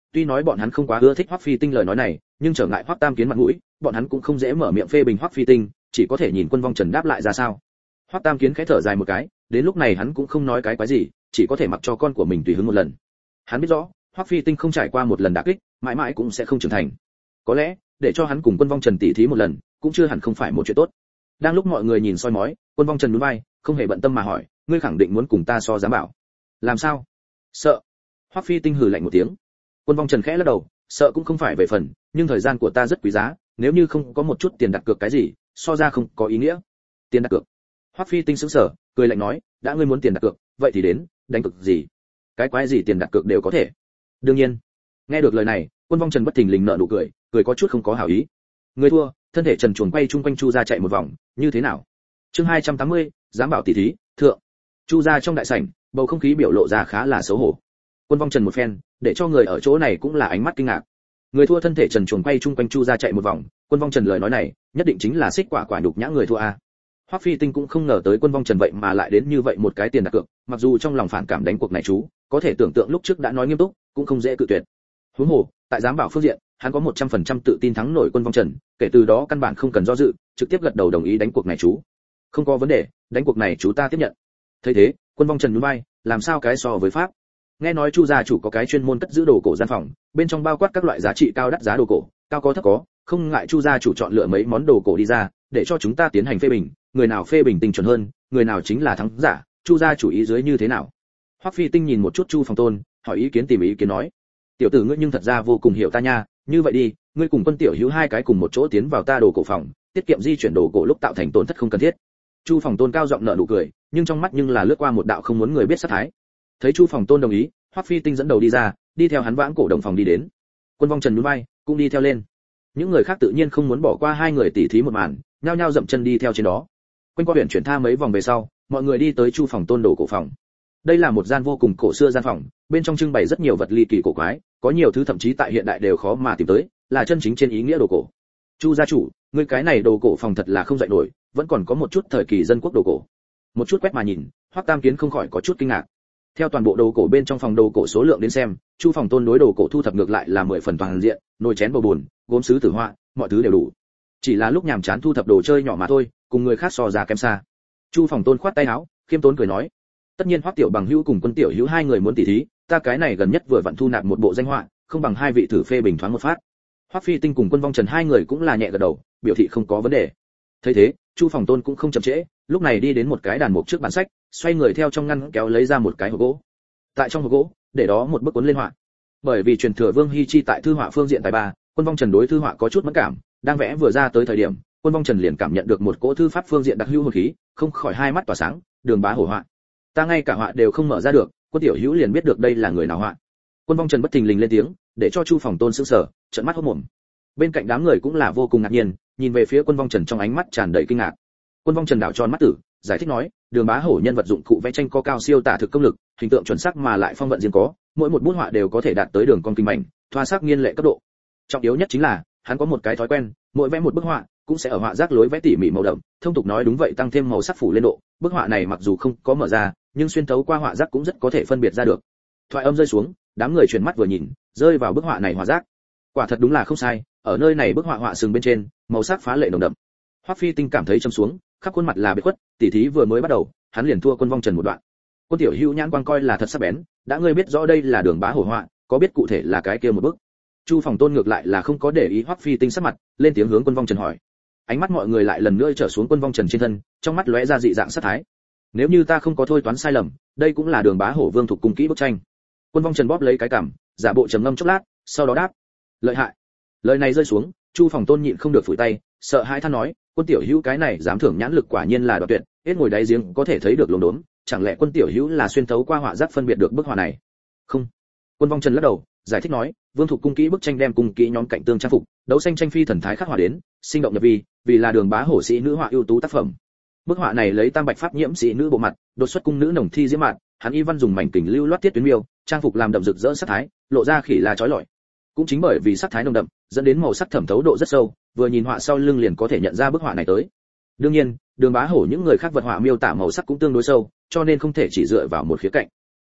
tuy nói bọn hắn không quá ưa thích Hoắc Phi Tinh lời nói này, nhưng trở ngại Hoắc Tam Kiến mặt mũi, bọn hắn cũng không dễ mở miệng phê bình Hoắc Phi Tinh, chỉ có thể nhìn Quân Vong Trần đáp lại ra sao. Hoắc Tam Kiến khẽ thở dài một cái, đến lúc này hắn cũng không nói cái quái gì, chỉ có thể mặc cho con của mình tùy hứng một lần. Hắn biết rõ, Hoắc Phi Tinh không trải qua một lần đả kích, mãi mãi cũng sẽ không trưởng thành. Có lẽ, để cho hắn cùng Quân Vong Trần tỉ thí một lần, cũng chưa hẳn không phải một chuyện tốt. Đang lúc mọi người nhìn soi mói, Quân Vong Trần nhún vai, không hề bận tâm mà hỏi, ngươi khẳng định muốn cùng ta so giám bảo? Làm sao? Sợ? Hoắc Phi Tinh hừ lạnh một tiếng. Quân Vong Trần khẽ lắc đầu, sợ cũng không phải về phần, nhưng thời gian của ta rất quý giá, nếu như không có một chút tiền đặt cược cái gì, so ra không có ý nghĩa. Tiền đặt cược? Hoắc Phi Tinh sững sờ, cười lạnh nói, đã ngươi muốn tiền đặt cược, vậy thì đến, đánh cược gì? Cái quái gì tiền đặt cược đều có thể. Đương nhiên. Nghe được lời này, Quân Vong Trần bất thình lình nở nụ cười, cười có chút không có hảo ý. Người thua, thân thể trần truồng quay chung quanh Chu gia chạy một vòng, như thế nào? Chương 280, giám bảo tỷ thí, thượng. Chu gia trong đại sảnh, bầu không khí biểu lộ ra khá là xấu hổ. Quân Vong Trần một phen, để cho người ở chỗ này cũng là ánh mắt kinh ngạc. Người thua thân thể trần truồng quay chung quanh Chu gia chạy một vòng, Quân Vong Trần lời nói này, nhất định chính là xích quả nhục nhã người thua a. Hoắc Phi Tinh cũng không ngờ tới Quân Vong Trần vậy mà lại đến như vậy một cái tiền đặt cược, mặc dù trong lòng phản cảm đánh cuộc này chú, có thể tưởng tượng lúc trước đã nói nghiêm túc, cũng không dễ cự tuyệt. Huống hồ, tại giám bảo phương diện, hắn có 100% tự tin thắng nổi Quân Vong Trần, kể từ đó căn bản không cần do dự, trực tiếp gật đầu đồng ý đánh cuộc này chú. Không có vấn đề, đánh cuộc này chú ta tiếp nhận. Thấy thế, Quân Vong Trần nhún vai, làm sao cái so với pháp? Nghe nói Chu gia chủ có cái chuyên môn cất giữ đồ cổ gian phòng, bên trong bao quát các loại giá trị cao đắt giá đồ cổ, cao có thấp có, không ngại Chu gia chủ chọn lựa mấy món đồ cổ đi ra, để cho chúng ta tiến hành phê bình, người nào phê bình tinh chuẩn hơn, người nào chính là thắng giả, Chu gia chủ ý dưới như thế nào? Hoắc Phi Tinh nhìn một chút Chu Phòng Tôn, hỏi ý kiến tìm ý kiến nói, tiểu tử ngươi nhưng thật ra vô cùng hiểu ta nha, như vậy đi, ngươi cùng Quân Tiểu Hữu hai cái cùng một chỗ tiến vào ta đồ cổ phòng, tiết kiệm di chuyển đồ cổ lúc tạo thành tổn thất không cần thiết. Chu Phòng Tôn cao giọng nở nụ cười, nhưng trong mắt nhưng là lướt qua một đạo không muốn người biết sát thái. Thấy Chu Phòng Tôn đồng ý, Hoắc Phi Tinh dẫn đầu đi ra, đi theo hắn vãng cổ đồng phòng đi đến. Quân Vong Trần nhún vai, cũng đi theo lên. Những người khác tự nhiên không muốn bỏ qua hai người tỉ thí một màn, nhao nhao dậm chân đi theo trên đó. Quanh qua huyện chuyển tha mấy vòng về sau, mọi người đi tới Chu Phòng Tôn đồ cổ phòng. Đây là một gian vô cùng cổ xưa gian phòng, bên trong trưng bày rất nhiều vật ly kỳ cổ quái, có nhiều thứ thậm chí tại hiện đại đều khó mà tìm tới, là chân chính trên ý nghĩa đồ cổ. Chu gia chủ, ngươi cái này đồ cổ phòng thật là không dạy nổi, vẫn còn có một chút thời kỳ dân quốc đồ cổ. Một chút quét mà nhìn, Hoắc Tam Kiến không khỏi có chút kinh ngạc. Theo toàn bộ đồ cổ bên trong phòng đồ cổ số lượng đến xem, Chu Phòng Tôn đối đồ cổ thu thập ngược lại là 10 phần toàn diện, nồi chén bầu buồn, gốm sứ tử họa, mọi thứ đều đủ. Chỉ là lúc nhàm chán thu thập đồ chơi nhỏ mà thôi, cùng người khác so ra kém xa. Chu Phòng Tôn khoát tay áo, khiêm tốn cười nói, tất nhiên Hoắc tiểu bằng hữu cùng Quân tiểu hữu hai người muốn tỉ thí, ta cái này gần nhất vừa vặn thu nạp một bộ danh họa, không bằng hai vị thử phê bình thoáng một phát. Hoắc Phi Tinh cùng Quân Vong Trần hai người cũng là nhẹ gật đầu, biểu thị không có vấn đề. Thấy thế, Chu Phòng Tôn cũng không chậm trễ, lúc này đi đến một cái đàn mục trước bản sách, xoay người theo trong ngăn kéo lấy ra một cái hộp gỗ. Tại trong hộp gỗ, để đó một bức cuốn lên họa. Bởi vì truyền thừa Vương Hi Chi tại thư họa phương diện tài ba, Quân Vong Trần đối thư họa có chút mẫn cảm, đang vẽ vừa ra tới thời điểm, Quân Vong Trần liền cảm nhận được một cỗ thư pháp phương diện đặc hữu hồn khí, không khỏi hai mắt tỏa sáng, Đường Bá Hổ họa. Ta ngay cả họa đều không mở ra được, Quân tiểu hữu liền biết được đây là người nào họa. Quân Vong Trần bất thình lình lên tiếng, để cho Chu Phòng Tôn sững sờ, trợn mắt hốt mồm. Bên cạnh đám người cũng là vô cùng ngạc nhiên, nhìn về phía Quân Vong Trần trong ánh mắt tràn đầy kinh ngạc. Quân Vong Trần đảo tròn mắt tử, giải thích nói, Đường Bá Hổ nhân vật dụng cụ vẽ tranh có cao siêu tả thực công lực, hình tượng chuẩn xác mà lại phong vận riêng có, mỗi một bút họa đều có thể đạt tới đường cong kinh mảnh, thoa sắc nghiên lệ cấp độ. Trọng yếu nhất chính là, hắn có một cái thói quen, mỗi vẽ một bức họa, cũng sẽ ở họa giác lối vẽ tỉ mỉ màu đậm, thông tục nói đúng vậy tăng thêm màu sắc phủ lên độ. Bức họa này mặc dù không có mở ra, nhưng xuyên thấu qua họa giác cũng rất có thể phân biệt ra được. Thoại âm rơi xuống, đám người chuyển mắt vừa nhìn, rơi vào bức họa này họa giác. Quả thật đúng là không sai, ở nơi này bức họa họa sừng bên trên, màu sắc phá lệ nồng đậm. Hoắc Phi Tinh cảm thấy châm xuống, khắp khuôn mặt là biệt khuất, tỉ thí vừa mới bắt đầu, hắn liền thua Quân Vong Trần một đoạn. Quân tiểu hữu nhãn quang coi là thật sắc bén, đã ngươi biết rõ đây là Đường Bá Hổ họa, có biết cụ thể là cái kia một bức? Chu Phòng Tôn ngược lại là không có để ý Hoắc Phi Tinh sắc mặt, lên tiếng hướng Quân Vong Trần hỏi. Ánh mắt mọi người lại lần nữa trở xuống Quân Vong Trần trên thân, trong mắt lóe ra dị dạng sát thái. Nếu như ta không có thôi toán sai lầm, đây cũng là Đường Bá Hổ Vương thuộc cung kỹ bức tranh. Quân Vong Trần bóp lấy cái cằm, giả bộ trầm ngâm chốc lát, sau đó đáp: lợi hại. Lời này rơi xuống, Chu Phòng Tôn nhịn không được phủi tay, sợ hãi than nói, Quân tiểu hữu cái này dám thưởng nhãn lực quả nhiên là đoạt tuyệt, hết ngồi đáy giếng có thể thấy được lốm đốm, chẳng lẽ Quân tiểu hữu là xuyên thấu qua họa giác phân biệt được bức họa này? Không. Quân Vong Trần lắc đầu, giải thích nói, Vương thuộc cung kỹ bức tranh đem cung kỹ nhóm cạnh tương trang phục, đấu xanh tranh phi thần thái khắc họa đến, sinh động nhập vi, vì là Đường Bá Hổ sĩ nữ họa ưu tú tác phẩm. Bức họa này lấy tam bạch pháp nhiễm sĩ nữ bộ mặt, đột xuất cung nữ nồng thi diễm mạn, hắn y văn dùng mảnh kình lưu loát tiết tuyến miêu, trang phục làm đậm rực rỡ sắc thái, lộ ra khỉ là chói lọi. Cũng chính bởi vì sắc thái nồng đậm, dẫn đến màu sắc thẩm thấu độ rất sâu, vừa nhìn họa sau lưng liền có thể nhận ra bức họa này tới. Đương nhiên, Đường Bá Hổ những người khác vật họa miêu tả màu sắc cũng tương đối sâu, cho nên không thể chỉ dựa vào một khía cạnh.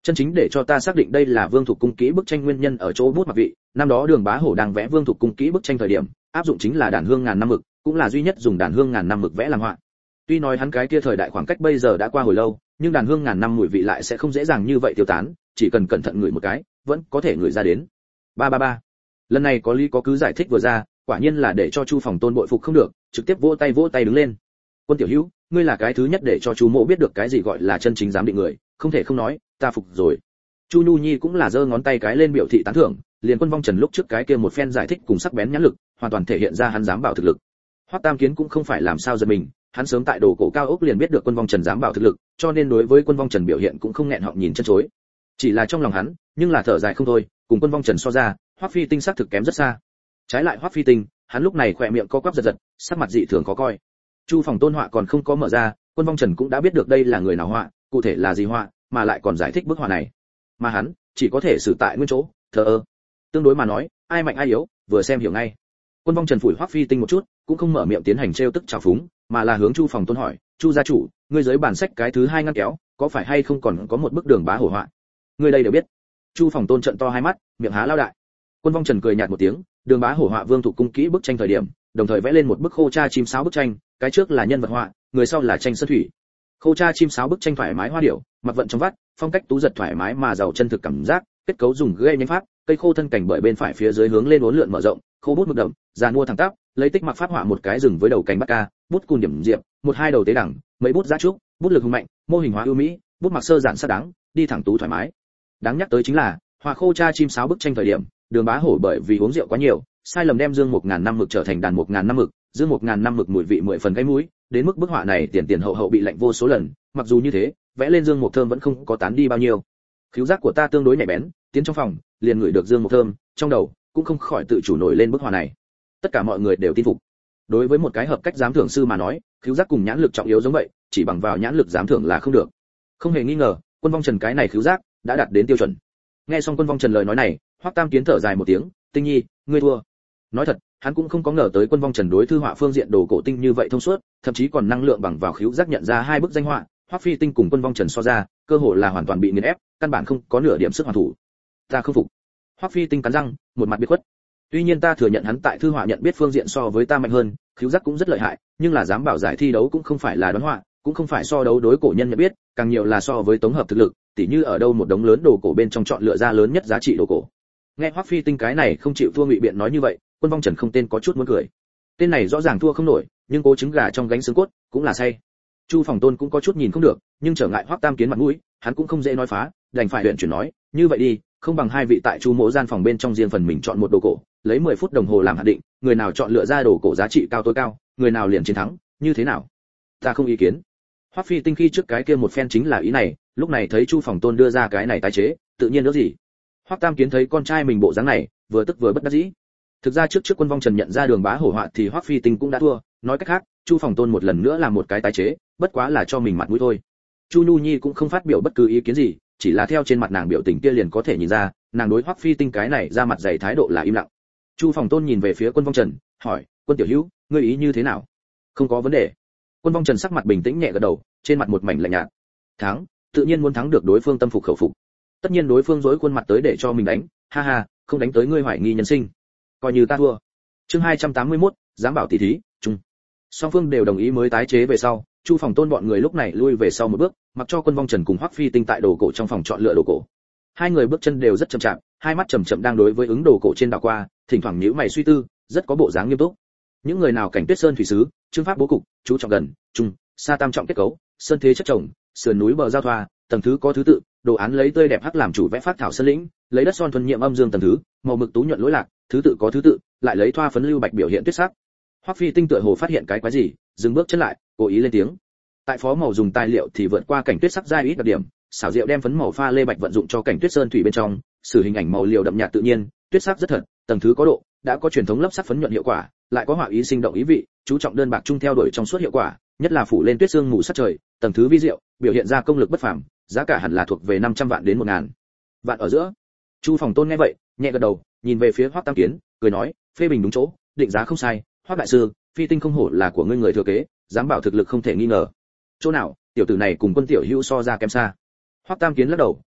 Chân chính để cho ta xác định đây là Vương Thục cung kỹ bức tranh nguyên nhân ở chỗ bút mặc vị, năm đó Đường Bá Hổ đang vẽ Vương Thục cung kỹ bức tranh thời điểm, áp dụng chính là đàn hương ngàn năm mực, cũng là duy nhất dùng đàn hương ngàn năm mực vẽ làm họa. Tuy nói hắn cái kia thời đại khoảng cách bây giờ đã qua hồi lâu, nhưng đàn hương ngàn năm mùi vị lại sẽ không dễ dàng như vậy tiêu tán, chỉ cần cẩn thận ngửi một cái, vẫn có thể ngửi ra đến. Ba. Lần này có lý có cứ giải thích vừa ra, quả nhiên là để cho Chu Phòng Tôn bội phục không được, trực tiếp vỗ tay đứng lên. Quân tiểu hữu, ngươi là cái thứ nhất để cho Chu Mộ biết được cái gì gọi là chân chính giám định người, không thể không nói, ta phục rồi. Chu Nhu Nhi cũng là giơ ngón tay cái lên biểu thị tán thưởng, liền Quân Vong Trần lúc trước cái kia một phen giải thích cùng sắc bén nhãn lực, hoàn toàn thể hiện ra hắn dám bảo thực lực. Hoắc Tam Kiến cũng không phải làm sao giật mình, hắn sớm tại đồ cổ cao ốc liền biết được Quân Vong Trần dám bảo thực lực, cho nên đối với Quân Vong Trần biểu hiện cũng không nghẹn họng nhìn chân chối. Chỉ là trong lòng hắn, nhưng là thở dài không thôi, cùng Quân Vong Trần so ra, Hoắc Phi Tinh sắc thực kém rất xa. Trái lại Hoắc Phi Tinh, hắn lúc này khỏe miệng co quắp giật, sắc mặt dị thường khó coi. Chu Phòng Tôn họa còn không có mở ra, Quân Vong Trần cũng đã biết được đây là người nào họa, cụ thể là gì họa, mà lại còn giải thích bức họa này. Mà hắn chỉ có thể xử tại nguyên chỗ, thờ ơ. Tương đối mà nói, ai mạnh ai yếu, vừa xem hiểu ngay. Quân Vong Trần phủi Hoắc Phi Tinh một chút, cũng không mở miệng tiến hành trêu tức chào phúng, mà là hướng Chu Phòng Tôn hỏi, "Chu gia chủ, ngươi dưới bản sách cái thứ hai ngăn kéo, có phải hay không còn có một bức Đường Bá Hổ họa?" Ngươi đây đều biết. Chu Phòng Tôn trợn to hai mắt, miệng há lao đại. Quân Vong Trần cười nhạt một tiếng, Đường Bá Hổ họa Vương Thục cung kỹ bức tranh thời điểm, đồng thời vẽ lên một bức khô cha chim sáo bức tranh, cái trước là nhân vật họa, người sau là tranh sơn thủy. Khô cha chim sáo bức tranh thoải mái hoa điệu, mặt vận trong vắt, phong cách tú giật thoải mái mà giàu chân thực cảm giác, kết cấu dùng ghê nhánh pháp, cây khô thân cảnh bởi bên phải phía dưới hướng lên uốn lượn mở rộng, khô bút mực đậm, giàn mua thẳng tắp, lấy tích mặc pháp họa một cái rừng với đầu cành bát ca, bút cùn điểm diệp, một hai đầu tế đẳng, mấy bút giá trúc, bút lực hùng mạnh, mô hình hóa ưu mỹ, bút mặc sơ giản sắc đáng, đi thẳng tú thoải mái. Đáng nhắc tới chính là, họa khô cha chim sáo bức tranh thời điểm, Đường Bá Hổ bởi vì uống rượu quá nhiều, sai lầm đem dương 1000 năm mực trở thành đàn 1000 năm mực, dương 1000 năm mực mùi vị 10 phần gây mũi, đến mức bức họa này tiền hậu bị lạnh vô số lần, mặc dù như thế, vẽ lên dương mộc thơm vẫn không có tán đi bao nhiêu. Khứu giác của ta tương đối nhạy bén, tiến trong phòng, liền ngửi được dương mộc thơm, trong đầu cũng không khỏi tự chủ nổi lên bức họa này. Tất cả mọi người đều tin phục. Đối với một cái hợp cách giám thưởng sư mà nói, khứu giác cùng nhãn lực trọng yếu giống vậy, chỉ bằng vào nhãn lực giám thưởng là không được. Không hề nghi ngờ, Quân Vong Trần cái này khứu giác đã đạt đến tiêu chuẩn. Nghe xong Quân Vong Trần lời nói này, Hoắc Tam Kiến thở dài một tiếng, "Tinh Nhi, ngươi thua." Nói thật, hắn cũng không có ngờ tới Quân Vong Trần đối thư họa phương diện đồ cổ tinh như vậy thông suốt, thậm chí còn năng lượng bằng vào khứu giác nhận ra hai bức danh họa, Hoắc Phi Tinh cùng Quân Vong Trần so ra, cơ hội là hoàn toàn bị nghiền ép, căn bản không có nửa điểm sức hoàn thủ. Ta không phục. Hoắc Phi Tinh cắn răng, một mặt biệt khuất. Tuy nhiên ta thừa nhận hắn tại thư họa nhận biết phương diện so với ta mạnh hơn, khứu giác cũng rất lợi hại, nhưng là dám bảo giải thi đấu cũng không phải là đoán họa, cũng không phải so đấu đối cổ nhân nhận biết, càng nhiều là so với tổng hợp thực lực, tỉ như ở đâu một đống lớn đồ cổ bên trong chọn lựa ra lớn nhất giá trị đồ cổ. Nghe Hoắc Phi Tinh cái này không chịu thua ngụy biện nói như vậy, Quân Vong Trần không tên có chút muốn cười. Tên này rõ ràng thua không nổi, nhưng cố trứng gà trong gánh xương cốt cũng là say. Chu Phòng Tôn cũng có chút nhìn không được, nhưng trở ngại Hoắc Tam Kiến mặt mũi, hắn cũng không dễ nói phá, đành phải luyện chuyển nói, như vậy đi, không bằng hai vị tại Chu Mỗ gian phòng bên trong riêng phần mình chọn một đồ cổ, lấy 10 phút đồng hồ làm hạn định, người nào chọn lựa ra đồ cổ giá trị cao tối cao, người nào liền chiến thắng, như thế nào? Ta không ý kiến. Hoắc Phi Tinh khi trước cái kia một phen chính là ý này, lúc này thấy Chu Phòng Tôn đưa ra cái này tái chế, tự nhiên nữa gì? Hoắc Tam Kiến thấy con trai mình bộ dáng này, vừa tức vừa bất đắc dĩ. Thực ra trước Quân Vong Trần nhận ra Đường Bá Hổ họa thì Hoắc Phi Tinh cũng đã thua, nói cách khác, Chu Phòng Tôn một lần nữa làm một cái tái chế, bất quá là cho mình mặt mũi thôi. Chu Nhu Nhi cũng không phát biểu bất cứ ý kiến gì, chỉ là theo trên mặt nàng biểu tình kia liền có thể nhìn ra, nàng đối Hoắc Phi Tinh cái này ra mặt dày thái độ là im lặng. Chu Phòng Tôn nhìn về phía Quân Vong Trần, hỏi, "Quân tiểu hữu, ngươi ý như thế nào?" "Không có vấn đề." Quân Vong Trần sắc mặt bình tĩnh nhẹ gật đầu, trên mặt một mảnh lạnh nhạt. Thắng, tự nhiên muốn thắng được đối phương tâm phục khẩu phục. Tất nhiên đối phương dối khuôn mặt tới để cho mình đánh, ha ha, không đánh tới ngươi hoài nghi nhân sinh. Coi như ta thua. Chương 281, dám bảo tỷ thí, chung. Song phương đều đồng ý mới tái chế về sau, Chu Phòng Tôn bọn người lúc này lui về sau một bước, mặc cho Quân Vong Trần cùng Hoắc Phi Tinh tại đồ cổ trong phòng chọn lựa đồ cổ. Hai người bước chân đều rất chậm chạp, hai mắt chậm chậm đang đối với ứng đồ cổ trên đảo qua, thỉnh thoảng nhíu mày suy tư, rất có bộ dáng nghiêm túc. Những người nào cảnh Tuyết Sơn thủy sứ, chương pháp bố cục, chú trọng gần, trung, xa tam trọng kết cấu, sơn thế chất chồng, sườn núi bờ giao thoa, tầng thứ có thứ tự, đồ án lấy tươi đẹp hắc làm chủ vẽ phát thảo sơn lĩnh, lấy đất son thuần nhiệm âm dương tầng thứ, màu mực tú nhuận lỗi lạc, thứ tự có thứ tự, lại lấy thoa phấn lưu bạch biểu hiện tuyết sắc. Hoắc Phi Tinh tựa hồ phát hiện cái quái gì, dừng bước chân lại, cố ý lên tiếng. Tại phó màu dùng tài liệu thì vượt qua cảnh tuyết sắc giai ít đặc điểm, xảo diệu đem phấn màu pha lê bạch vận dụng cho cảnh tuyết sơn thủy bên trong, sử hình ảnh màu liều đậm nhạt tự nhiên, tuyết sắc rất thật, tầng thứ có độ, đã có truyền thống lấp sắc phấn nhuận hiệu quả, lại có họa ý sinh động ý vị, chú trọng đơn bạc trung theo đuổi trong suốt hiệu quả, nhất là phủ lên tuyết sương mù sắc trời, tầng thứ vi diệu, biểu hiện ra công lực bất phàm, giá cả hẳn là thuộc về 500 vạn đến 1000 vạn ở giữa. Chu Phòng Tôn nghe vậy, nhẹ gật đầu, nhìn về phía Hoắc Tam Kiến, cười nói, phê bình đúng chỗ, định giá không sai, Hoắc đại sư, Phi Tinh không hổ là của ngươi người thừa kế, dám bảo thực lực không thể nghi ngờ. Chỗ nào, tiểu tử này cùng Quân tiểu hữu so ra kém xa. Hoắc Tam Kiến lắc đầu,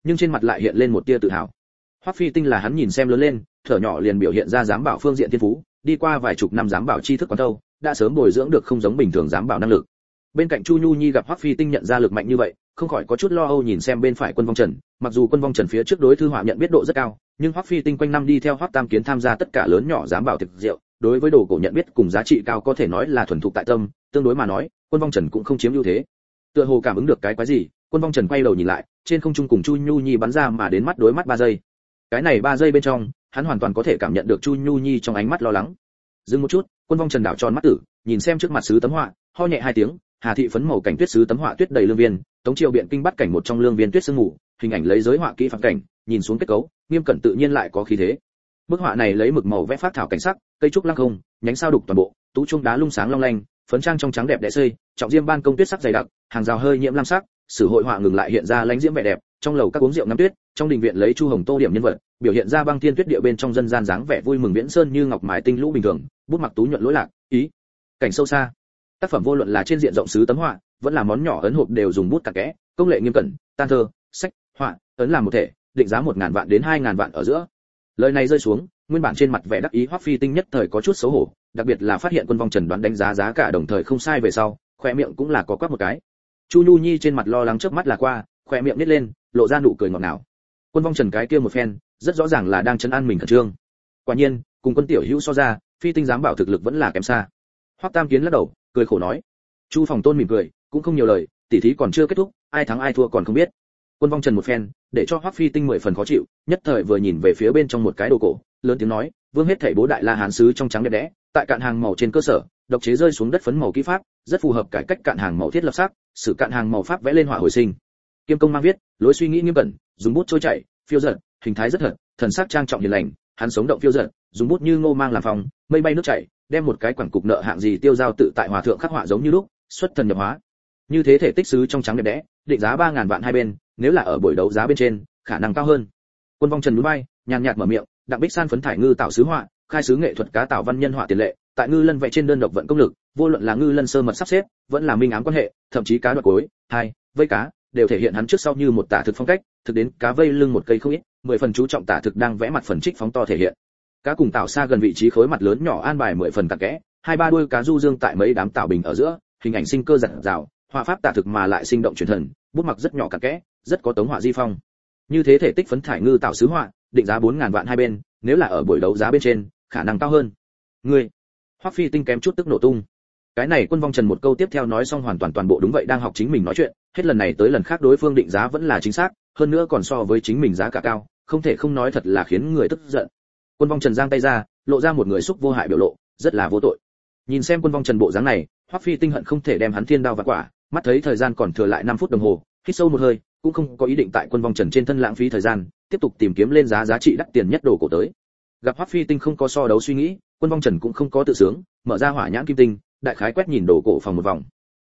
nhưng trên mặt lại hiện lên một tia tự hào. Hoắc Phi Tinh là hắn nhìn xem lớn lên, thở nhỏ liền biểu hiện ra giám bảo phương diện thiên phú, đi qua vài chục năm giám bảo tri thức quán thâu, đã sớm bồi dưỡng được không giống bình thường giám bảo năng lực. Bên cạnh Chu Nhu Nhi gặp Hoắc Phi Tinh nhận ra lực mạnh như vậy, không khỏi có chút lo âu nhìn xem bên phải Quân Vong Trần, mặc dù Quân Vong Trần phía trước đối thư họa nhận biết độ rất cao, nhưng Hoắc Phi Tinh quanh năm đi theo Hoắc Tam Kiến tham gia tất cả lớn nhỏ giám bảo thực diệu, đối với đồ cổ nhận biết cùng giá trị cao có thể nói là thuần thục tại tâm, tương đối mà nói, Quân Vong Trần cũng không chiếm ưu thế. Tựa hồ cảm ứng được cái quái gì, Quân Vong Trần quay đầu nhìn lại, trên không trung cùng Chu Nhu Nhi bắn ra mà đến mắt đối mắt 3 giây. Cái này 3 giây bên trong, hắn hoàn toàn có thể cảm nhận được Chu Nhu Nhi trong ánh mắt lo lắng. Dừng một chút, Quân Vong Trần đảo tròn mắt tử, nhìn xem trước mặt sứ tấm họa, ho nhẹ 2 tiếng, Hà thị phấn màu cảnh tuyết sứ tấm họa tuyết đầy lương viên, Tống Triều biện kinh bắt cảnh một trong lương viên tuyết sương ngủ, hình ảnh lấy giới họa kỹ phản cảnh, nhìn xuống kết cấu, nghiêm cẩn tự nhiên lại có khí thế. Bức họa này lấy mực màu vẽ phác thảo cảnh sắc, cây trúc lăng không, nhánh sao đục toàn bộ, tú trung đá lung sáng long lanh, phấn trang trong trắng đẹp đẽ xây, trọng diêm ban công tuyết sắc dày đặc, hàng rào hơi nhiễm lam sắc, sử hội họa ngừng lại hiện ra lãnh diễm vẻ đẹp, trong lầu các uống rượu ngắm tuyết, trong đình viện lấy chu hồng tô điểm nhân vật, biểu hiện ra băng thiên tuyết địa bên trong dân gian dáng vẻ vui mừng viễn sơn như ngọc mài tinh lũ bình thường, bút mặc tú nhuận lỗi lạc, ý cảnh sâu xa. Tác phẩm vô luận là trên diện rộng sứ tấm họa, vẫn là món nhỏ ấn hộp đều dùng bút cặn kẽ, công nghệ nghiêm cẩn, tan thơ, sách, họa, ấn làm một thể, định giá 1000 vạn đến 2000 vạn ở giữa. Lời này rơi xuống, nguyên bản trên mặt vẻ đắc ý Hoắc Phi Tinh nhất thời có chút xấu hổ, đặc biệt là phát hiện Quân Vong Trần đoán đánh giá giá cả đồng thời không sai về sau, khóe miệng cũng là có quắc một cái. Chu Nhu Nhi trên mặt lo lắng chớp mắt là qua, khóe miệng nít lên, lộ ra nụ cười ngọt ngào. Quân Vong Trần cái kia một phen, rất rõ ràng là đang trấn an mình khẩn trương. Quả nhiên, cùng Quân tiểu hữu so ra, Phi Tinh dám bảo thực lực vẫn là kém xa. Hoắc Tam Kiến lắc đầu, cười khổ nói. Chu Phòng Tôn mỉm cười, cũng không nhiều lời, tỉ thí còn chưa kết thúc, ai thắng ai thua còn không biết. Quân Vong Trần một phen, để cho Hoắc Phi Tinh 10 phần khó chịu, nhất thời vừa nhìn về phía bên trong một cái đồ cổ, lớn tiếng nói, vương hết thảy bố đại la hán sứ trong trắng đẹp đẽ, tại cạn hàng màu trên cơ sở, độc chế rơi xuống đất phấn màu kỹ pháp, rất phù hợp cải cách cạn hàng màu thiết lập sắc, sử cạn hàng màu pháp vẽ lên họa hồi sinh. Kiêm công mang viết, lối suy nghĩ nghiêm cẩn, dùng bút trôi chảy, phiêu dật, hình thái rất thật, thần sắc trang trọng hiền lành, hắn sống động phiêu dật, dùng bút như ngô mang làm phòng, mây bay nước chảy, đem một cái quảng cục nợ hạng gì tiêu giao tự tại hòa thượng khắc họa giống như lúc, xuất thần nhập hóa. Như thế thể tích sứ trong trắng đẹp đẽ, định giá 3000 vạn hai bên, nếu là ở buổi đấu giá bên trên, khả năng cao hơn. Quân Vong Trần núi bay, nhàn nhạt mở miệng, đặng bích san phấn thải ngư tạo sứ họa, khai sứ nghệ thuật cá tạo văn nhân họa tiền lệ, tại ngư lân vẽ trên đơn độc vận công lực, vô luận là ngư lân sơ mật sắp xếp, vẫn là minh ám quan hệ, thậm chí cá đoạt cối, hai vây cá, đều thể hiện hắn trước sau như một tả thực phong cách, thực đến cá vây lưng một cây không ít, 10 phần chú trọng tả thực đang vẽ mặt phần trích phóng to thể hiện. Cá cùng tạo xa gần vị trí khối mặt lớn nhỏ an bài 10 phần cặn kẽ, 2-3 đuôi cá du dương tại mấy đám tạo bình ở giữa, hình ảnh sinh cơ rạng rào, họa pháp tả thực mà lại sinh động truyền thần, bút mặc rất nhỏ cặn kẽ, rất có tống họa di phong. Như thế thể tích phấn thải ngư tạo sứ họa, định giá 4000 vạn hai bên, nếu là ở buổi đấu giá bên trên, khả năng cao hơn. Ngươi, Hoắc Phi Tinh kém chút tức nổ tung. Cái này Quân Vong Trần một câu tiếp theo nói xong hoàn toàn bộ đúng vậy đang học chính mình nói chuyện, hết lần này tới lần khác đối phương định giá vẫn là chính xác, hơn nữa còn so với chính mình giá cả cao, không thể không nói thật là khiến người tức giận. Quân Vong Trần giang tay ra, lộ ra một người xúc vô hại biểu lộ, rất là vô tội. Nhìn xem Quân Vong Trần bộ dáng này, Hoắc Phi Tinh hận không thể đem hắn thiên đao vạn quả, mắt thấy thời gian còn thừa lại 5 phút đồng hồ, hít sâu một hơi, cũng không có ý định tại Quân Vong Trần trên thân lãng phí thời gian, tiếp tục tìm kiếm lên giá trị đắt tiền nhất đồ cổ tới. Gặp Hoắc Phi Tinh không có so đấu suy nghĩ, Quân Vong Trần cũng không có tự sướng, mở ra hỏa nhãn kim tinh, đại khái quét nhìn đồ cổ phòng một vòng.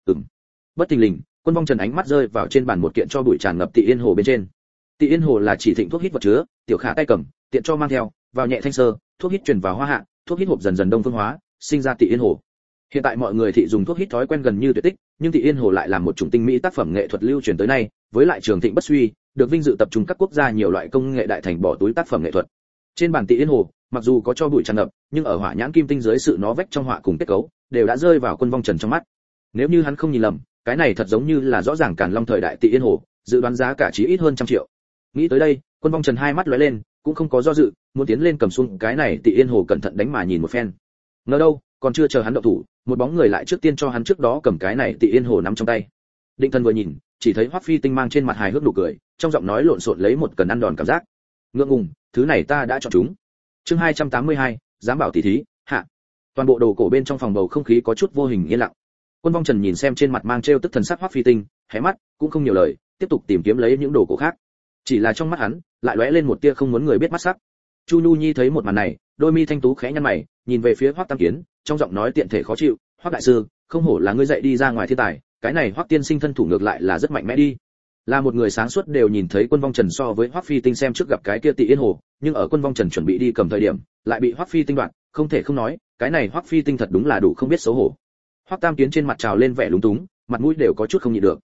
Bất thình lình, Quân Vong Trần ánh mắt rơi vào trên bàn một kiện cho bụi tràn ngập Tị Yên Hồ bên trên. Tị Yên Hồ là chỉ thịnh thuốc hít vật chứa, tiểu khả tay cầm, tiện cho mang theo, vào nhẹ thanh sơ, thuốc hít truyền vào hoa hạ, thuốc hít hộp dần dần đông phương hóa, sinh ra Tị Yên Hồ. Hiện tại mọi người thị dùng thuốc hít thói quen gần như tuyệt tích, nhưng Tị Yên Hồ lại là một chủng tinh mỹ tác phẩm nghệ thuật lưu truyền tới nay, với lại trường thịnh bất suy, được vinh dự tập trung các quốc gia nhiều loại công nghệ đại thành bỏ túi tác phẩm nghệ thuật. Trên bàn Tị Yên Hồ, mặc dù có cho bụi tràn ngập, nhưng ở hỏa nhãn kim tinh dưới sự nó vách trong họa cùng kết cấu, đều đã rơi vào Quân Vong Trần trong mắt. Nếu như hắn không nhìn lầm, cái này thật giống như là rõ ràng Càn Long thời đại Tị Yên Hồ, dự đoán giá cả chí ít hơn 100 triệu. Nghĩ tới đây, Quân Vong Trần hai mắt lóe lên, cũng không có do dự, muốn tiến lên cầm xuống cái này Tị Yên Hồ cẩn thận đánh mà nhìn một phen. Ngờ đâu, còn chưa chờ hắn động thủ, một bóng người lại trước tiên cho hắn trước đó cầm cái này Tị Yên Hồ nắm trong tay. Định Thần vừa nhìn, chỉ thấy Hoắc Phi Tinh mang trên mặt hài hước nụ cười, trong giọng nói lộn xộn lấy một cần ăn đòn cảm giác. Ngượng ngùng, thứ này ta đã chọn chúng. Chương 282, dám bảo tỷ thí, hạ. Toàn bộ đồ cổ bên trong phòng bầu không khí có chút vô hình yên lặng. Quân Vong Trần nhìn xem trên mặt mang trêu tức thần sắc Hoắc Phi Tinh, hé mắt, cũng không nhiều lời, tiếp tục tìm kiếm lấy những đồ cổ khác. Chỉ là trong mắt hắn, lại lóe lên một tia không muốn người biết mắt sắc. Chu Nhu Nhi thấy một màn này, đôi mi thanh tú khẽ nhăn mày, nhìn về phía Hoắc Tam Kiến, trong giọng nói tiện thể khó chịu, "Hoắc đại sư, không hổ là ngươi dạy đi ra ngoài thiên tài, cái này Hoắc tiên sinh thân thủ ngược lại là rất mạnh mẽ đi." Là một người sáng suốt đều nhìn thấy Quân Vong Trần so với Hoắc Phi Tinh xem trước gặp cái kia Tị Yên Hồ, nhưng ở Quân Vong Trần chuẩn bị đi cầm thời điểm, lại bị Hoắc Phi Tinh đoạt, không thể không nói, cái này Hoắc Phi Tinh thật đúng là đủ không biết xấu hổ. Hoắc Tam Kiến trên mặt trào lên vẻ lúng túng, mặt mũi đều có chút không nhịn được.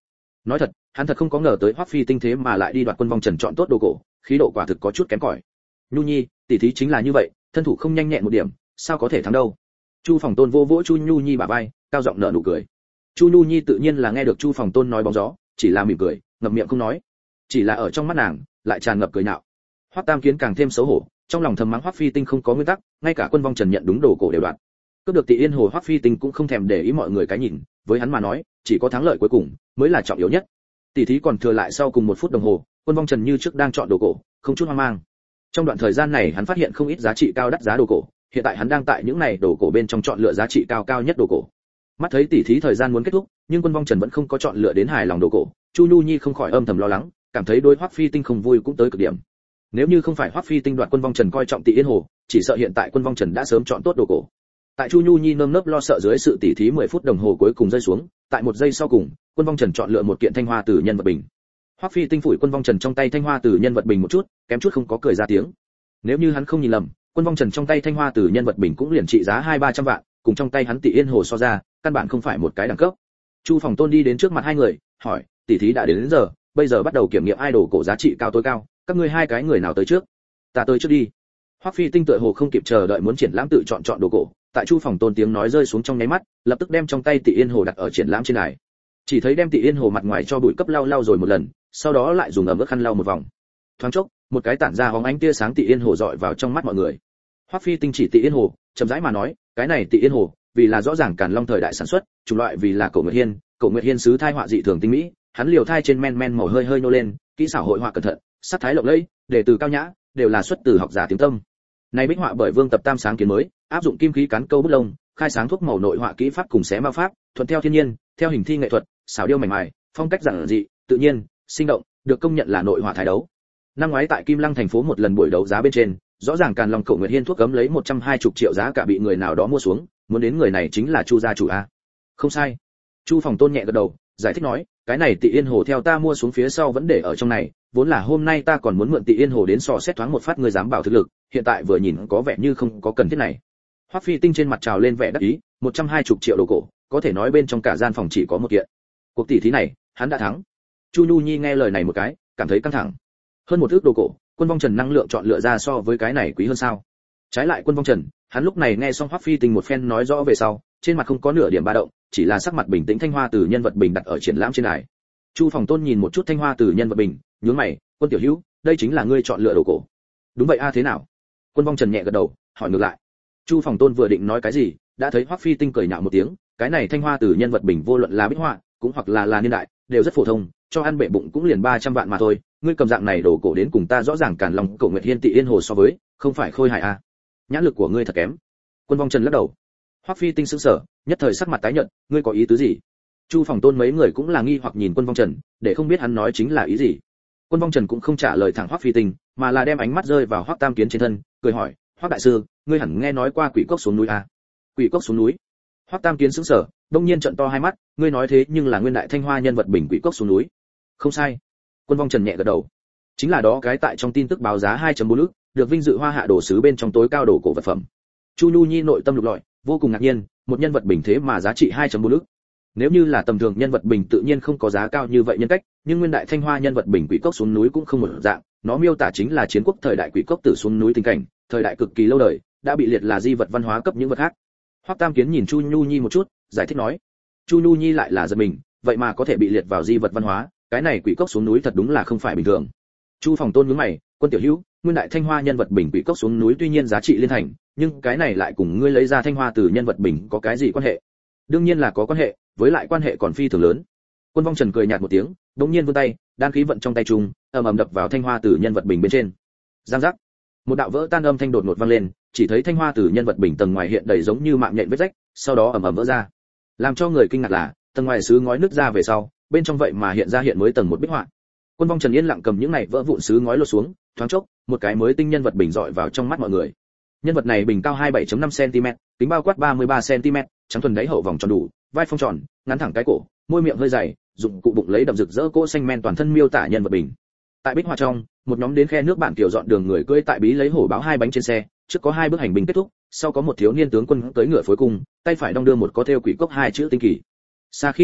Nói thật, hắn thật không có ngờ tới Hoắc Phi Tinh thế mà lại đi đoạt quân vong trần chọn tốt đồ cổ, khí độ quả thực có chút kém cỏi. Nhu Nhi, tỷ thí chính là như vậy, thân thủ không nhanh nhẹn một điểm, sao có thể thắng đâu. Chu Phòng Tôn vô vỗ Chu Nhu Nhi bả vai, cao giọng nở nụ cười. Chu Nhu Nhi tự nhiên là nghe được Chu Phòng Tôn nói bóng gió, chỉ là mỉm cười, ngậm miệng không nói. Chỉ là ở trong mắt nàng, lại tràn ngập cười nhạo. Hoắc Tam Kiến càng thêm xấu hổ, trong lòng thầm mắng Hoắc Phi Tinh không có nguyên tắc, ngay cả quân vong trần nhận đúng đồ cổ đều đoạt. Cướp được Tỷ Yên Hồ, Hoắc Phi Tinh cũng không thèm để ý mọi người cái nhìn, với hắn mà nói, chỉ có thắng lợi cuối cùng mới là trọng yếu nhất. Tỷ thí còn thừa lại sau cùng 1 phút đồng hồ, quân vong trần như trước đang chọn đồ cổ, không chút hoang mang. Trong đoạn thời gian này hắn phát hiện không ít giá trị cao đắt giá đồ cổ, hiện tại hắn đang tại những này đồ cổ bên trong chọn lựa giá trị cao nhất đồ cổ. Mắt thấy tỷ thí thời gian muốn kết thúc, nhưng quân vong trần vẫn không có chọn lựa đến hài lòng đồ cổ, Chu Nhu Nhi không khỏi âm thầm lo lắng, cảm thấy đối Hoắc Phi Tinh không vui cũng tới cực điểm. Nếu như không phải Hoắc Phi Tinh đoạt quân vong trần coi trọng Tỷ Yên Hồ, chỉ sợ hiện tại quân vong trần đã sớm chọn tốt đồ cổ. Tại Chu Nhu Nhi nơm nớp lo sợ dưới sự tỷ thí 10 phút đồng hồ cuối cùng rơi xuống, tại 1 giây sau cùng, quân vong trần chọn lựa một kiện thanh hoa từ nhân vật bình. Hoắc Phi Tinh phủi quân vong trần trong tay thanh hoa từ nhân vật bình một chút, kém chút không có cười ra tiếng. Nếu như hắn không nhìn lầm, quân vong trần trong tay thanh hoa từ nhân vật bình cũng liền trị giá 200-300 vạn, cùng trong tay hắn Tỷ Yên Hồ so ra, căn bản không phải một cái đẳng cấp. Chu Phòng Tôn đi đến trước mặt hai người, hỏi, tỷ thí đã đến giờ, bây giờ bắt đầu kiểm nghiệm idol cổ giá trị cao tối cao, các ngươi hai cái người nào tới trước? Ta tới trước đi. Hoắc Phi Tinh tựa hồ không kịp chờ đợi muốn triển lãm tự chọn đồ cổ, tại Chu Phòng Tôn tiếng nói rơi xuống trong nháy mắt, lập tức đem trong tay Tỷ Yên Hồ đặt ở triển lãm trên đài. Chỉ thấy đem Tỷ Yên Hồ mặt ngoài cho bụi cấp lau rồi một lần, sau đó lại dùng ẩm ướt khăn lau một vòng. Thoáng chốc, một cái tản ra hóng ánh tia sáng Tỷ Yên Hồ dọi vào trong mắt mọi người. Hoắc Phi Tinh chỉ Tỷ Yên Hồ, chậm rãi mà nói, cái này Tỷ Yên Hồ, vì là rõ ràng Càn Long thời đại sản xuất, chủng loại vì là Cổ Nguyệt Hiên sứ thai họa dị thường tinh mỹ, hắn liều thai trên men màu hơi nô lên, kỹ xảo hội họa cẩn thận, sắc thái lộng lẫy, đề từ cao nhã, đều là xuất từ học giả tiếng tâm. Này bích họa bởi Vương Tập Tam sáng kiến mới, áp dụng kim khí cán câu bút lông, khai sáng thuốc màu nội họa kỹ pháp cùng xé ma pháp, thuận theo thiên nhiên, theo hình thi nghệ thuật, xảo điêu mảnh mài, phong cách giản dị, tự nhiên, sinh động, được công nhận là nội họa thái đấu. Năm ngoái tại Kim Lăng thành phố một lần buổi đấu giá bên trên, rõ ràng Càn Long Cổ Nguyệt Hiên thuốc cấm lấy 120 triệu giá cả bị người nào đó mua xuống, muốn đến người này chính là Chu gia chủ a. Không sai. Chu Phòng Tôn nhẹ gật đầu, giải thích nói, cái này Tỷ Yên Hồ theo ta mua xuống phía sau vẫn để ở trong này, vốn là hôm nay ta còn muốn mượn Tỷ Yên Hồ đến sò xét thoáng một phát người dám bảo thực lực, hiện tại vừa nhìn có vẻ như không có cần thiết này. Hoắc Phi Tinh trên mặt trào lên vẻ đắc ý, 120 triệu đồ cổ, có thể nói bên trong cả gian phòng chỉ có một kiện. Cuộc tỷ thí này, hắn đã thắng. Chu Nhu Nhi nghe lời này một cái, cảm thấy căng thẳng. Hơn một ước đồ cổ, quân vong trần năng lượng chọn lựa ra so với cái này quý hơn sao? Trái lại quân vong trần, hắn lúc này nghe xong Hoắc Phi Tinh một phen nói rõ về sau, trên mặt không có nửa điểm ba động, chỉ là sắc mặt bình tĩnh thanh hoa từ nhân vật bình đặt ở triển lãm trên đài. Chu Phòng Tôn nhìn một chút thanh hoa từ nhân vật bình, nhướng mày, quân tiểu hữu, đây chính là ngươi chọn lựa đồ cổ. Đúng vậy a, thế nào? Quân vong trần nhẹ gật đầu, hỏi ngược lại. Chu Phòng Tôn vừa định nói cái gì, đã thấy Hoắc Phi Tinh cười nhạo một tiếng, cái này thanh hoa từ nhân vật bình vô luận là bích họa, cũng hoặc là niên đại, đều rất phổ thông, cho ăn bệ bụng cũng liền 300 vạn mà thôi, ngươi cầm dạng này đồ cổ đến cùng ta rõ ràng Càn Long Cổ Nguyệt Hiên Tỷ Yên Hồ so với, không phải khôi hài a. Nhãn lực của ngươi thật kém. Quân vong trần lắc đầu. Hoắc Phi Tinh sững sờ, nhất thời sắc mặt tái nhợt, ngươi có ý tứ gì? Chu Phòng Tôn mấy người cũng là nghi hoặc nhìn Quân vong trần, để không biết hắn nói chính là ý gì. Quân vong trần cũng không trả lời thẳng Hoắc Phi Tinh, mà là đem ánh mắt rơi vào Hoắc Tam Kiến trên thân, cười hỏi, Hoắc đại sư, ngươi hẳn nghe nói qua quỷ cốc xuống núi a? Quỷ cốc xuống núi? Hoắc Tam Kiến sững sờ, đông nhiên trợn to hai mắt, ngươi nói thế nhưng là nguyên đại thanh hoa nhân vật bình quỷ cốc xuống núi. Không sai. Quân vong trần nhẹ gật đầu. Chính là đó cái tại trong tin tức báo giá 2.4 ức, được vinh dự hoa hạ đồ sứ bên trong tối cao đồ cổ vật phẩm. Chu Nhu Nhi nội tâm lục lọi, vô cùng ngạc nhiên, một nhân vật bình thế mà giá trị 2.4 ức. Nếu như là tầm thường nhân vật bình tự nhiên không có giá cao như vậy nhân cách, nhưng nguyên đại thanh hoa nhân vật bình quỷ cốc xuống núi cũng không một dạng, nó miêu tả chính là chiến quốc thời đại quỷ cốc tử xuống núi tình cảnh, thời đại cực kỳ lâu đời, đã bị liệt là di vật văn hóa cấp những vật khác. Hoắc Tam Kiến nhìn Chu Nhu Nhi một chút, giải thích nói. Chu Nhu Nhi lại là giật mình, vậy mà có thể bị liệt vào di vật văn hóa, cái này quỷ cốc xuống núi thật đúng là không phải bình thường. Chu Phòng Tôn nhướng mày, quân tiểu hữu, nguyên đại thanh hoa nhân vật bình quỷ cốc xuống núi tuy nhiên giá trị liên thành, nhưng cái này lại cùng ngươi lấy ra thanh hoa từ nhân vật bình có cái gì quan hệ? Đương nhiên là có quan hệ, với lại quan hệ còn phi thường lớn. Quân vong trần cười nhạt một tiếng, đống nhiên vươn tay, đan khí vận trong tay trung, ầm ầm đập vào thanh hoa từ nhân vật bình bên trên. Giang giác, một đạo vỡ tan âm thanh đột ngột vang lên, chỉ thấy thanh hoa từ nhân vật bình tầng ngoài hiện đầy giống như mạng nhện vết rách, sau đó ầm ầm vỡ ra. Làm cho người kinh ngạc là, tầng ngoài sứ ngói nứt ra về sau, bên trong vậy mà hiện ra hiện mới tầng một bích họa. Quân vong trần yên lặng cầm những này vỡ vụn sứ ngói lột xuống, thoáng chốc, một cái mới tinh nhân vật bình dọi vào trong mắt mọi người. Nhân vật này bình cao 27.5 cm, kính bao quát 33 cm, trắng thuần đáy hậu vòng tròn đủ, vai phong tròn, ngắn thẳng cái cổ, môi miệng hơi dày, dụng cụ bụng lấy đậm rực rỡ cỗ xanh men toàn thân miêu tả nhân vật bình. Tại bích họa trong, một nhóm đến khe nước bạn kiểu dọn đường người cưỡi tại bí lấy hổ báo hai bánh trên xe, trước có hai bước hành binh kết thúc, sau có một thiếu niên tướng quân tới ngựa phối cùng, tay phải đong đưa một có thêu quỷ cốc hai chữ tinh kỳ. Xa khi sơn thạch,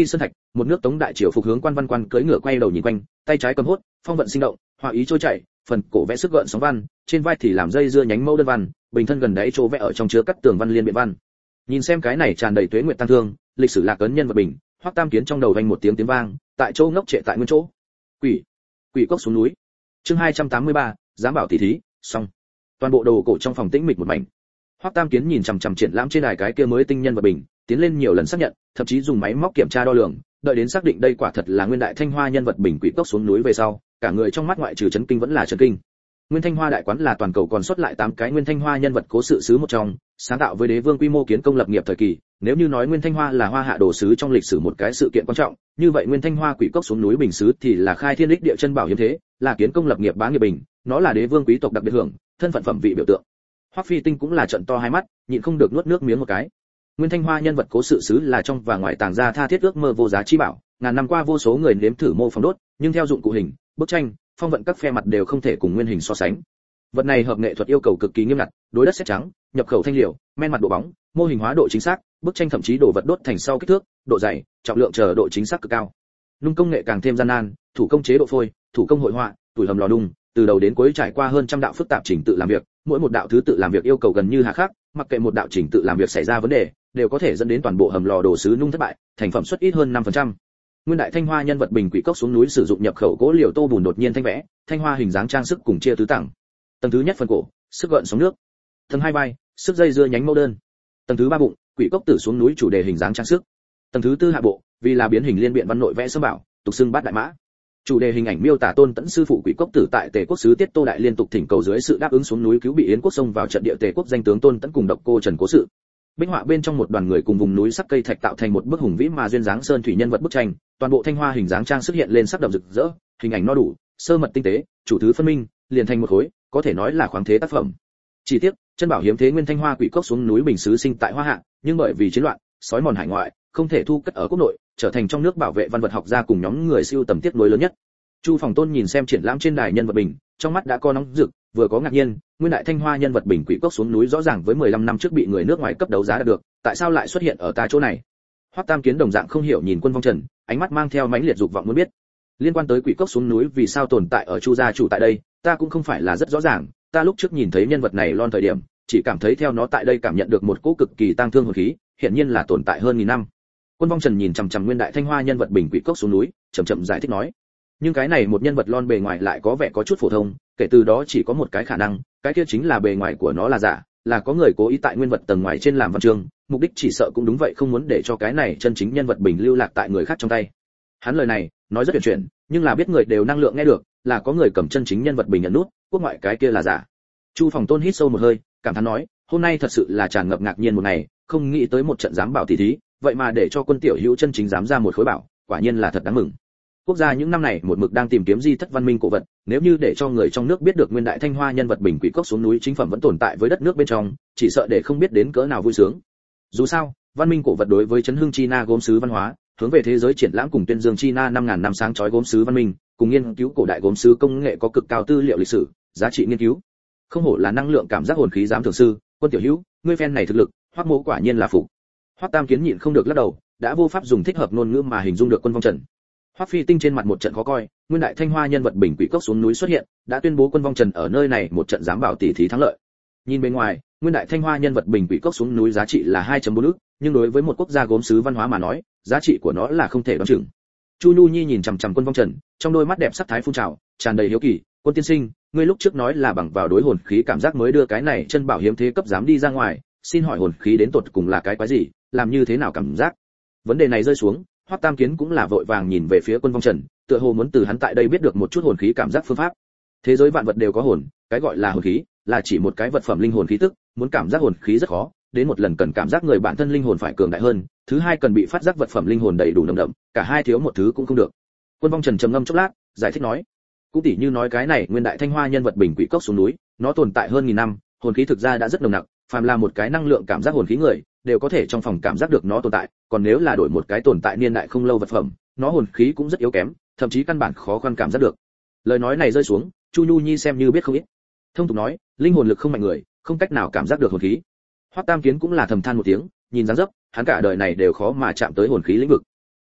một nước Tống đại triều phục hướng Quan Văn Quan cưỡi ngựa quay đầu nhìn quanh, tay trái cầm hốt, phong vận sinh động, họa ý trôi chảy, phần cổ vẽ sức gợn sóng văn, trên vai thì làm dây dưa nhánh mẫu đơn văn, bình thân gần đáy chỗ vẽ ở trong chứa cắt tường văn liên biện văn. Nhìn xem cái này tràn đầy tuế nguyệt tăng thương, lịch sử lạc ấn nhân vật bình, Hoắc Tam Kiến trong đầu vang một tiếng tiếng vang, tại chỗ ngốc trệ tại nguyên chỗ. Quỷ cốc xuống núi. Chương 283, giám bảo tỷ thí, xong. Toàn bộ đồ cổ trong phòng tĩnh mịch một mảnh. Hoắc Tam Kiến nhìn chằm chằm triển lãm trên đài cái kia mới tinh nhân vật bình, tiến lên nhiều lần xác nhận, thậm chí dùng máy móc kiểm tra đo lường, đợi đến xác định đây quả thật là nguyên đại Thanh Hoa nhân vật bình quỷ cốc xuống núi về sau, cả người trong mắt ngoại trừ chấn kinh vẫn là chấn kinh. Nguyên Thanh Hoa đại quán là toàn cầu còn xuất lại 8 cái Nguyên Thanh Hoa nhân vật cố sự sứ một trong, sáng tạo với đế vương quy mô kiến công lập nghiệp thời kỳ, nếu như nói Nguyên Thanh Hoa là Hoa hạ đồ sứ trong lịch sử một cái sự kiện quan trọng, như vậy Nguyên Thanh Hoa quỷ cốc xuống núi bình sứ thì là khai thiên lịch địa chân bảo hiếm thế, là kiến công lập nghiệp bá nghiệp bình, nó là đế vương quý tộc đặc biệt hưởng, thân phận phẩm vị biểu tượng. Hoắc Phi Tinh cũng là trợn to hai mắt, nhịn không được nuốt nước miếng một cái. Nguyên Thanh Hoa nhân vật cố sự sứ là trong và ngoài tàng ra tha thiết ước mơ vô giá chi bảo, ngàn năm qua vô số người nếm thử mô phỏng đốt, nhưng theo dụng cụ hình, bức tranh, phong vận các phe mặt đều không thể cùng nguyên hình so sánh. Vật này hợp nghệ thuật yêu cầu cực kỳ nghiêm ngặt, đối đất sét trắng, nhập khẩu thanh liệu, men mặt độ bóng, mô hình hóa độ chính xác, bức tranh thậm chí đồ vật đốt thành sau kích thước, độ dày, trọng lượng chờ độ chính xác cực cao. Nung công nghệ càng thêm gian nan, thủ công chế độ phôi, thủ công hội họa, tuổi hầm lò nung, từ đầu đến cuối trải qua hơn trăm đạo phức tạp trình tự làm việc, mỗi một đạo thứ tự làm việc yêu cầu gần như hà khắc, mặc kệ một đạo trình tự làm việc xảy ra vấn đề, đều có thể dẫn đến toàn bộ hầm lò đồ sứ nung thất bại, thành phẩm suất ít hơn 5%. Nguyên đại Thanh Hoa nhân vật bình quỷ cốc xuống núi sử dụng nhập khẩu gỗ liều tô bùn đột nhiên thanh vẽ, thanh hoa hình dáng trang sức cùng chia tứ tầng. Tầng thứ nhất phần cổ, sức gợn sóng nước. Tầng 2 vai, sức dây dưa nhánh mẫu đơn. Tầng thứ 3 bụng, quỷ cốc tử xuống núi chủ đề hình dáng trang sức. Tầng thứ 4 hạ bộ, vì là biến hình liên biện văn nội vẽ sơ bảo, tục xưng bát đại mã. Chủ đề hình ảnh miêu tả Tôn Tẫn sư phụ quỷ cốc tử tại Tề quốc sứ Tiết Tô đại liên tục thỉnh cầu dưới sự đáp ứng xuống núi cứu bị Yến quốc xông vào trận địa Tề quốc danh tướng Tôn Tẫn cùng độc cô Trần cố sự. Bích họa bên trong một đoàn người cùng vùng núi sắc cây thạch tạo thành một bức hùng vĩ mà duyên dáng sơn thủy nhân vật bức tranh, toàn bộ thanh hoa hình dáng trang xuất hiện lên sắc đậm rực rỡ, hình ảnh no đủ, sơ mật tinh tế, chủ thứ phân minh, liền thành một khối, có thể nói là khoáng thế tác phẩm. Chỉ tiếc, chân bảo hiếm thế Nguyên Thanh Hoa quỷ cốc xuống núi bình sứ sinh tại Hoa Hạ, nhưng bởi vì chiến loạn, sói mòn hải ngoại, không thể thu cất ở quốc nội, trở thành trong nước bảo vệ văn vật học gia cùng nhóm người siêu tầm tiếc nuối lớn nhất. Chu Phòng Tôn nhìn xem triển lãm trên đài nhân vật bình, trong mắt đã có nóng rực, vừa có ngạc nhiên, nguyên đại Thanh Hoa nhân vật bình quỷ cốc xuống núi rõ ràng với 15 năm trước bị người nước ngoài cấp đấu giá được, tại sao lại xuất hiện ở ta chỗ này? Hoắc Tam Kiến đồng dạng không hiểu nhìn Quân Vong Trần, ánh mắt mang theo mãnh liệt dục vọng muốn biết. Liên quan tới quỷ cốc xuống núi vì sao tồn tại ở Chu gia chủ tại đây, ta cũng không phải là rất rõ ràng, ta lúc trước nhìn thấy nhân vật này lon thời điểm, chỉ cảm thấy theo nó tại đây cảm nhận được một cỗ cực kỳ tang thương hồn khí, hiện nhiên là tồn tại hơn nghìn năm. Quân Vong Trần nhìn chằm chằm nguyên đại Thanh Hoa nhân vật bình quỷ cốc xuống núi, chậm chậm giải thích nói. Nhưng cái này một nhân vật lon bề ngoài lại có vẻ có chút phổ thông, kể từ đó chỉ có một cái khả năng, cái kia chính là bề ngoài của nó là giả, là có người cố ý tại nguyên vật tầng ngoài trên làm văn chương, mục đích chỉ sợ cũng đúng vậy, không muốn để cho cái này chân chính nhân vật bình lưu lạc tại người khác trong tay. Hắn lời này nói rất huyền chuyển, nhưng là biết người đều năng lượng nghe được, là có người cầm chân chính nhân vật bình nhận nút, quốc ngoại cái kia là giả. Chu Phòng Tôn hít sâu một hơi, cảm thán nói, hôm nay thật sự là tràn ngập ngạc nhiên một ngày, không nghĩ tới một trận giám bảo tỷ thí, vậy mà để cho Quân tiểu hữu chân chính dám ra một khối bảo, quả nhiên là thật đáng mừng. Quốc gia những năm này một mực đang tìm kiếm di thất văn minh cổ vật, nếu như để cho người trong nước biết được nguyên đại Thanh Hoa nhân vật bình quỷ cốc xuống núi chính phẩm vẫn tồn tại với đất nước bên trong, chỉ sợ để không biết đến cỡ nào vui sướng. Dù sao, văn minh cổ vật đối với chấn hưng China gốm sứ văn hóa, hướng về thế giới triển lãm cùng tuyên dương China 5000 năm sáng chói gốm sứ văn minh, cùng nghiên cứu cổ đại gốm sứ công nghệ có cực cao tư liệu lịch sử, giá trị nghiên cứu. Không hổ là năng lượng cảm giác hồn khí giám thưởng sư, Quân tiểu hữu, ngươi phen này thực lực, Hoắc Mỗ quả nhiên là phục. Hoắc Tam Kiến nhịn không được lắc đầu, đã vô pháp dùng thích hợp ngôn ngữ mà hình dung được Quân Vong Trần. Hoắc Phi Tinh trên mặt một trận khó coi, nguyên đại Thanh Hoa nhân vật bình quỷ cốc xuống núi xuất hiện, đã tuyên bố Quân Vong Trần ở nơi này một trận giám bảo tỷ thí thắng lợi. Nhìn bên ngoài, nguyên đại Thanh Hoa nhân vật bình quỷ cốc xuống núi giá trị là 2.4 ức, nhưng đối với một quốc gia gốm sứ văn hóa mà nói, giá trị của nó là không thể đoán chừng. Chu Nhu Nhi nhìn chằm chằm Quân Vong Trần, trong đôi mắt đẹp sắc thái phun trào, tràn đầy hiếu kỳ, "Quân tiên sinh, ngươi lúc trước nói là bằng vào đối hồn khí cảm giác mới đưa cái này chân bảo hiếm thế cấp dám đi ra ngoài, xin hỏi hồn khí đến tột cùng là cái quái gì, làm như thế nào cảm giác?" Vấn đề này rơi xuống, Hoắc Tam Kiến cũng là vội vàng nhìn về phía Quân Vong Trần, tựa hồ muốn từ hắn tại đây biết được một chút hồn khí cảm giác phương pháp. Thế giới vạn vật đều có hồn, cái gọi là hồn khí, là chỉ một cái vật phẩm linh hồn khí tức, muốn cảm giác hồn khí rất khó, đến một lần cần cảm giác người bản thân linh hồn phải cường đại hơn, thứ hai cần bị phát giác vật phẩm linh hồn đầy đủ nồng đậm, cả hai thiếu một thứ cũng không được. Quân Vong Trần trầm ngâm chốc lát, giải thích nói, cũng tỉ như nói cái này nguyên đại Thanh Hoa nhân vật bình quỷ cốc xuống núi, nó tồn tại hơn nghìn năm, hồn khí thực ra đã rất nồng nặc, phàm là một cái năng lượng cảm giác hồn khí người, đều có thể trong phòng cảm giác được nó tồn tại, còn nếu là đổi một cái tồn tại niên đại không lâu vật phẩm, nó hồn khí cũng rất yếu kém, thậm chí căn bản khó khăn cảm giác được. Lời nói này rơi xuống, Chu Nhu Nhi xem như biết không ít. Thông tục nói, linh hồn lực không mạnh người, không cách nào cảm giác được hồn khí. Hoắc Tam Kiến cũng là thầm than một tiếng, nhìn dáng dấp, hắn cả đời này đều khó mà chạm tới hồn khí lĩnh vực.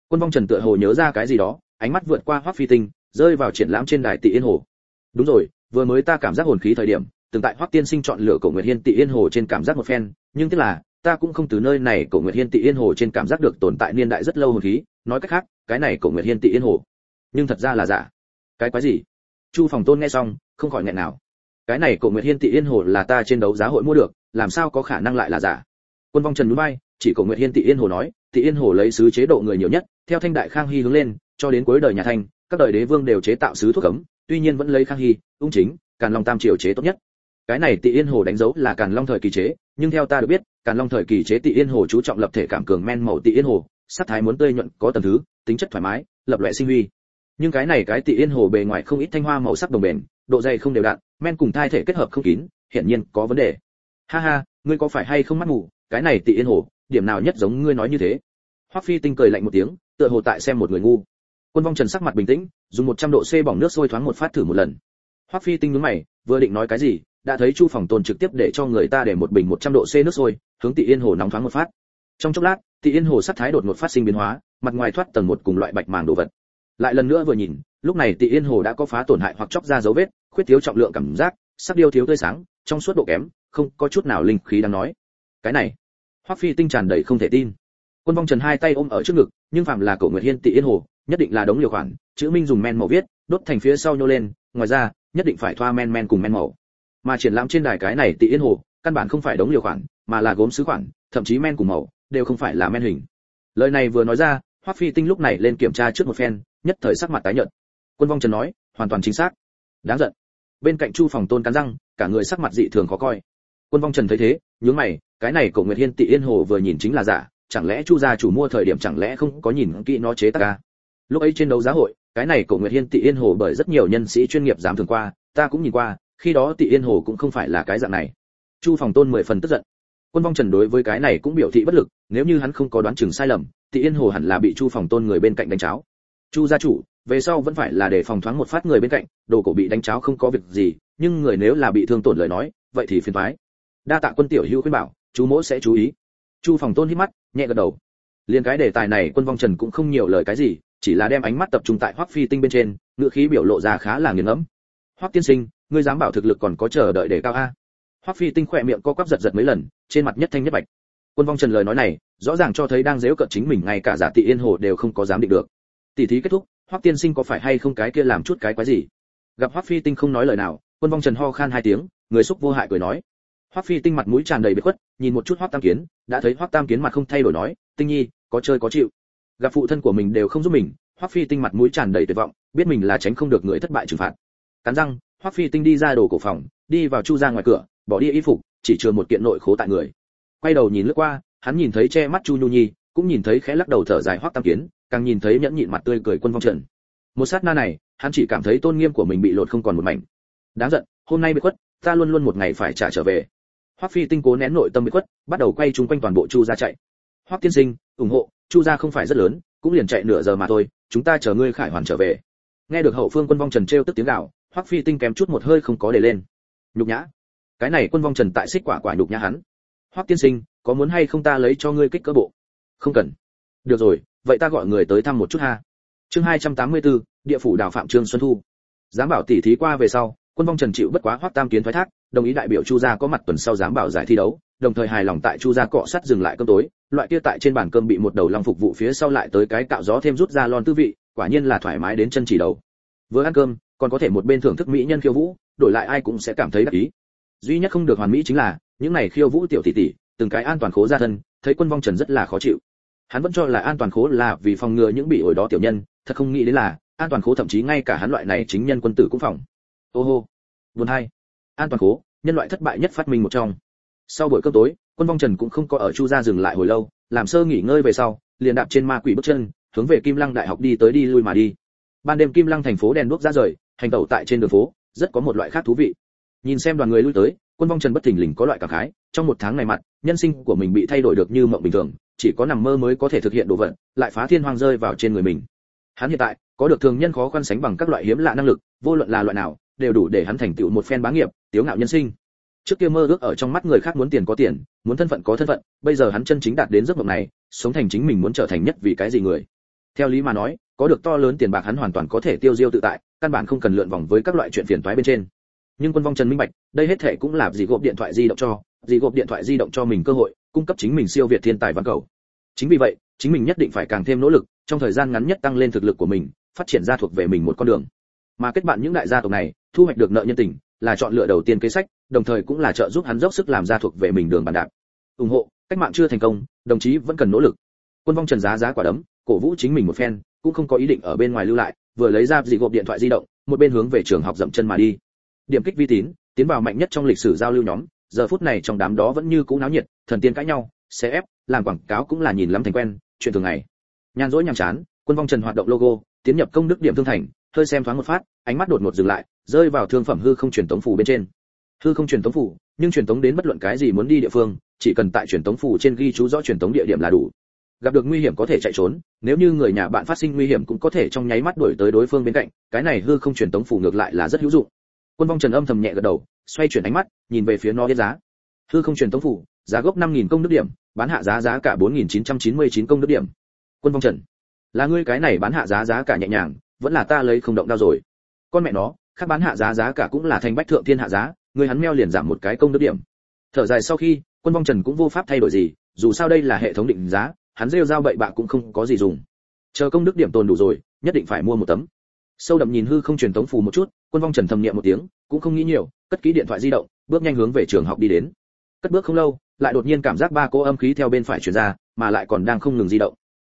Quân Vong Trần tựa hồ nhớ ra cái gì đó, ánh mắt vượt qua Hoắc Phi Tinh, rơi vào triển lãm trên đài Tị Yên Hồ. Đúng rồi, vừa mới ta cảm giác hồn khí thời điểm, từng tại Hoắc tiên sinh chọn lựa Cổ Nguyệt Hiên Tị Yên Hồ trên cảm giác một phen, nhưng tức là ta cũng không từ nơi này Cổ Nguyệt Hiên Tị Yên Hồ trên cảm giác được tồn tại niên đại rất lâu hồn khí, nói cách khác, cái này Cổ Nguyệt Hiên Tị Yên Hồ, nhưng thật ra là giả. Cái quái gì? Chu Phòng Tôn nghe xong, không khỏi nghẹn nào. Cái này Cổ Nguyệt Hiên Tị Yên Hồ là ta trên đấu giá hội mua được, làm sao có khả năng lại là giả? Quân Vong Trần nhún vai, chỉ Cổ Nguyệt Hiên Tị Yên Hồ nói, Tị Yên Hồ lấy sứ chế độ người nhiều nhất, theo Thanh Đại Khang Hy hướng lên, cho đến cuối đời nhà Thanh, các đời đế vương đều chế tạo sứ thuốc cấm, tuy nhiên vẫn lấy Khang Hy, Ung Chính, Càn Long Tam triều chế tốt nhất. Cái này Tị Yên Hồ đánh dấu là Càn Long thời kỳ chế, nhưng theo ta được biết, Càn Long thời kỳ chế Tị Yên Hồ chú trọng lập thể cảm cường men màu Tị Yên Hồ, sắc thái muốn tươi nhuận có tầm thứ, tính chất thoải mái, lập loè sinh huy. Nhưng cái này cái Tị Yên Hồ bề ngoài không ít thanh hoa màu sắc đồng bền, độ dày không đều đặn, men cùng thai thể kết hợp không kín, hiển nhiên có vấn đề. Ha ha, ngươi có phải hay không mắt mù, cái này Tị Yên Hồ, điểm nào nhất giống ngươi nói như thế? Hoắc Phi Tinh cười lạnh một tiếng, tựa hồ tại xem một người ngu. Quân Vong Trần sắc mặt bình tĩnh, dùng 100 độ C bỏng nước sôi thoáng một phát thử một lần. Hoắc Phi Tinh nhướng mày, vừa định nói cái gì, đã thấy Chu Phòng Tôn trực tiếp để cho người ta để một bình 100 độ C nước sôi, hướng Tị Yên Hồ nóng thoáng một phát. Trong chốc lát, Tị Yên Hồ sắc thái đột ngột phát sinh biến hóa, mặt ngoài thoát tầng một cùng loại bạch màng đồ vật. Lại lần nữa vừa nhìn, lúc này Tị Yên Hồ đã có phá tổn hại hoặc chóc ra dấu vết, khuyết thiếu trọng lượng cảm giác, sắc điêu thiếu tươi sáng, trong suốt độ kém, không có chút nào linh khí đáng nói. Cái này, Hoắc Phi Tinh tràn đầy không thể tin. Quân Vong Trần hai tay ôm ở trước ngực, nhưng phạm là Cổ Nguyệt Hiên Tị Yên Hồ, nhất định là đống liều khoản, chữ minh dùng men màu viết, đốt thành phía sau nhô lên, ngoài ra, nhất định phải thoa men cùng men màu. Mà triển lãm trên đài cái này Tị Yên Hồ, căn bản không phải đống liều khoản, mà là gốm sứ khoản, thậm chí men cùng màu đều không phải là men hình. Lời này vừa nói ra, Hoắc Phi Tinh lúc này lên kiểm tra trước một phen, nhất thời sắc mặt tái nhợt. Quân Vong Trần nói, hoàn toàn chính xác. Đáng giận. Bên cạnh Chu Phòng Tôn cắn răng, cả người sắc mặt dị thường khó coi. Quân Vong Trần thấy thế, nhướng mày, cái này Cổ Nguyệt Hiên Tị Yên Hồ vừa nhìn chính là giả, chẳng lẽ Chu gia chủ mua thời điểm chẳng lẽ không có nhìn kỹ nó chế tác à? Lúc ấy trên đấu giá hội, cái này Cổ Nguyệt Hiên Tị Yên Hồ bởi rất nhiều nhân sĩ chuyên nghiệp dám thường qua, ta cũng nhìn qua, khi đó Tị Yên Hồ cũng không phải là cái dạng này. Chu Phòng Tôn 10 phần tức giận. Quân Vong Trần đối với cái này cũng biểu thị bất lực, nếu như hắn không có đoán chừng sai lầm, Tị Yên Hồ hẳn là bị Chu Phòng Tôn người bên cạnh đánh cháo. Chu gia chủ, về sau vẫn phải là để phòng thoáng một phát người bên cạnh, đồ cổ bị đánh cháo không có việc gì, nhưng người nếu là bị thương tổn lời nói, vậy thì phiền toái. Đa tạ Quân tiểu hữu khuyên bảo, chú mỗ sẽ chú ý. Chu Phòng Tôn hít mắt, nhẹ gật đầu. Liên cái đề tài này Quân Vong Trần cũng không nhiều lời cái gì, chỉ là đem ánh mắt tập trung tại Hoắc Phi Tinh bên trên, ngữ khí biểu lộ ra khá là nghiền ngẫm. Hoắc tiên sinh, ngươi dám bảo thực lực còn có chờ đợi để cao a? Hoắc Phi Tinh khỏe miệng co quắp giật mấy lần, trên mặt nhất thanh nhất bạch. Quân Vong Trần lời nói này, rõ ràng cho thấy đang giễu cợt chính mình, ngay cả giả Tị Yên Hồ đều không có dám định được. Tỷ thí kết thúc, Hoắc tiên sinh có phải hay không cái kia làm chút cái quái gì? Gặp Hoắc Phi Tinh không nói lời nào, Quân Vong Trần ho khan hai tiếng, người xúc vô hại cười nói. Hoắc Phi Tinh mặt mũi tràn đầy biệt khuất, nhìn một chút Hoắc Tam Kiến, đã thấy Hoắc Tam Kiến mặt không thay đổi nói, Tinh nhi, có chơi có chịu. Gặp phụ thân của mình đều không giúp mình, Hoắc Phi Tinh mặt mũi tràn đầy tuyệt vọng, biết mình là tránh không được người thất bại trừng phạt. Cắn răng, Hoắc Phi Tinh đi ra đồ cổ phòng, đi vào Chu gia ngoài cửa, bỏ đi y phục, chỉ chừa một kiện nội khố tại người. Quay đầu nhìn lướt qua, hắn nhìn thấy che mắt Chu Nhu Nhi, cũng nhìn thấy khẽ lắc đầu thở dài Hoắc Tam Kiến, càng nhìn thấy nhẫn nhịn mặt tươi cười Quân Vong Trần. Một sát na này, hắn chỉ cảm thấy tôn nghiêm của mình bị lột không còn một mảnh. Đáng giận, hôm nay bị khuất, ta luôn luôn một ngày phải trả trở về. Hoắc Phi Tinh cố nén nội tâm bị khuất, bắt đầu quay chung quanh toàn bộ Chu gia chạy. Hoắc tiên sinh, ủng hộ, Chu gia không phải rất lớn, cũng liền chạy nửa giờ mà thôi, chúng ta chờ ngươi khải hoàn trở về. Nghe được hậu phương Quân Vong Trần trêu tức tiếng gào, Hoắc Phi Tinh kém chút một hơi không có để lên. Nhục nhã. Cái này Quân Vong Trần tại xích quả nhục nhã hắn. Hoắc tiên sinh, có muốn hay không ta lấy cho ngươi kích cỡ bộ? Không cần. Được rồi, vậy ta gọi người tới thăm một chút ha. Chương 284, địa phủ đào phạm Trương Xuân Thu. Giám bảo tỷ thí qua về sau, Quân Vong Trần chịu bất quá Hoắc Tam Kiến thoái thác, đồng ý đại biểu Chu gia có mặt tuần sau giám bảo giải thi đấu, đồng thời hài lòng tại Chu gia cọ sắt dừng lại cơm tối, loại kia tại trên bàn cơm bị một đầu long phục vụ phía sau lại tới cái cạo gió thêm rút ra lon tư vị, quả nhiên là thoải mái đến chân chỉ đầu. Vừa ăn cơm, còn có thể một bên thưởng thức mỹ nhân khiêu vũ, đổi lại ai cũng sẽ cảm thấy đắc ý. Duy nhất không được hoàn mỹ chính là, những này khiêu vũ tiểu tỷ tỷ, từng cái an toàn khố ra thân, thấy Quân Vong Trần rất là khó chịu. Hắn vẫn cho là an toàn khố là vì phòng ngừa những bị ổi đó tiểu nhân, thật không nghĩ đến là an toàn khố thậm chí ngay cả hắn loại này chính nhân quân tử cũng phòng. Ô hô, buồn hay. An toàn khố, nhân loại thất bại nhất phát minh một trong. Sau buổi cơm tối, Quân Vong Trần cũng không có ở Chu gia dừng lại hồi lâu, làm sơ nghỉ ngơi về sau, liền đạp trên ma quỷ bước chân, hướng về Kim Lăng Đại học đi tới đi lui mà đi. Ban đêm Kim Lăng thành phố đèn đuốc ra rời, hành tẩu tại trên đường phố, rất có một loại khác thú vị. Nhìn xem đoàn người lui tới, Quân Vong Trần bất thình lình có loại cảm khái, trong một tháng này mặt, nhân sinh của mình bị thay đổi được như mộng bình thường, chỉ có nằm mơ mới có thể thực hiện đồ vật, lại phá thiên hoang rơi vào trên người mình. Hắn hiện tại có được thường nhân khó khăn sánh bằng các loại hiếm lạ năng lực, vô luận là loại nào, đều đủ để hắn thành tựu một phen bá nghiệp, tiếu ngạo nhân sinh. Trước kia mơ ước ở trong mắt người khác muốn tiền có tiền, muốn thân phận có thân phận, bây giờ hắn chân chính đạt đến giấc mộng này, sống thành chính mình muốn trở thành nhất vì cái gì người. Theo lý mà nói, có được to lớn tiền bạc hắn hoàn toàn có thể tiêu diêu tự tại, căn bản không cần lượn vòng với các loại chuyện phiền toái bên trên. Nhưng Quân Vong Trần minh bạch, đây hết thảy cũng là gì gộp điện thoại di động cho mình cơ hội, cung cấp chính mình siêu việt thiên tài văn cầu. Chính vì vậy, chính mình nhất định phải càng thêm nỗ lực, trong thời gian ngắn nhất tăng lên thực lực của mình, phát triển ra thuộc về mình một con đường. Mà kết bạn những đại gia tộc này, thu hoạch được nợ nhân tình, là chọn lựa đầu tiên kế sách, đồng thời cũng là trợ giúp hắn dốc sức làm ra thuộc về mình đường bàn đạp. Ủng hộ, cách mạng chưa thành công, đồng chí vẫn cần nỗ lực. Quân Vong Trần giá quả đấm, cổ vũ chính mình một phen, cũng không có ý định ở bên ngoài lưu lại, vừa lấy ra dị gộp điện thoại di động, một bên hướng về trường học dậm chân mà đi. Điểm kích vi tín, tiến vào mạnh nhất trong lịch sử giao lưu nhóm, giờ phút này trong đám đó vẫn như cũ náo nhiệt, thần tiên cãi nhau, xé ép, làm quảng cáo cũng là nhìn lắm thành quen, chuyện thường ngày. Nhàn rỗi nhàm chán, Quân Vong Trần hoạt động logo, tiến nhập công đức điểm thương thành, hơi xem thoáng một phát, ánh mắt đột ngột dừng lại, rơi vào thương phẩm hư không truyền tống phù bên trên. Hư không truyền tống phù, nhưng truyền tống đến bất luận cái gì muốn đi địa phương, chỉ cần tại truyền tống phù trên ghi chú rõ truyền tống địa điểm là đủ. Gặp được nguy hiểm có thể chạy trốn, nếu như người nhà bạn phát sinh nguy hiểm cũng có thể trong nháy mắt đuổi tới đối phương bên cạnh, cái này hư không truyền tống phù ngược lại là rất hữu dụng. Quân Vong Trần âm thầm nhẹ gật đầu, xoay chuyển ánh mắt, nhìn về phía nó biết giá. Hư không truyền tống phù, giá gốc 5000 công đức điểm, bán hạ giá cả 4999 công đức điểm. Quân Vong Trần, là ngươi cái này bán hạ giá cả nhẹ nhàng, vẫn là ta lấy không động đao rồi. Con mẹ nó, khác bán hạ giá cả cũng là thành bách thượng thiên hạ giá, ngươi hắn meo liền giảm một cái công đức điểm. Thở dài sau khi, Quân Vong Trần cũng vô pháp thay đổi gì, dù sao đây là hệ thống định giá, hắn rêu rao bậy bạ cũng không có gì dùng. Chờ công đức điểm tồn đủ rồi, nhất định phải mua một tấm. Sâu đậm nhìn hư không truyền tống phù một chút, Quân Vong Trần thầm niệm một tiếng, cũng không nghĩ nhiều, cất kỹ điện thoại di động, bước nhanh hướng về trường học đi đến. Cất bước không lâu, lại đột nhiên cảm giác ba cỗ âm khí theo bên phải truyền ra, mà lại còn đang không ngừng di động.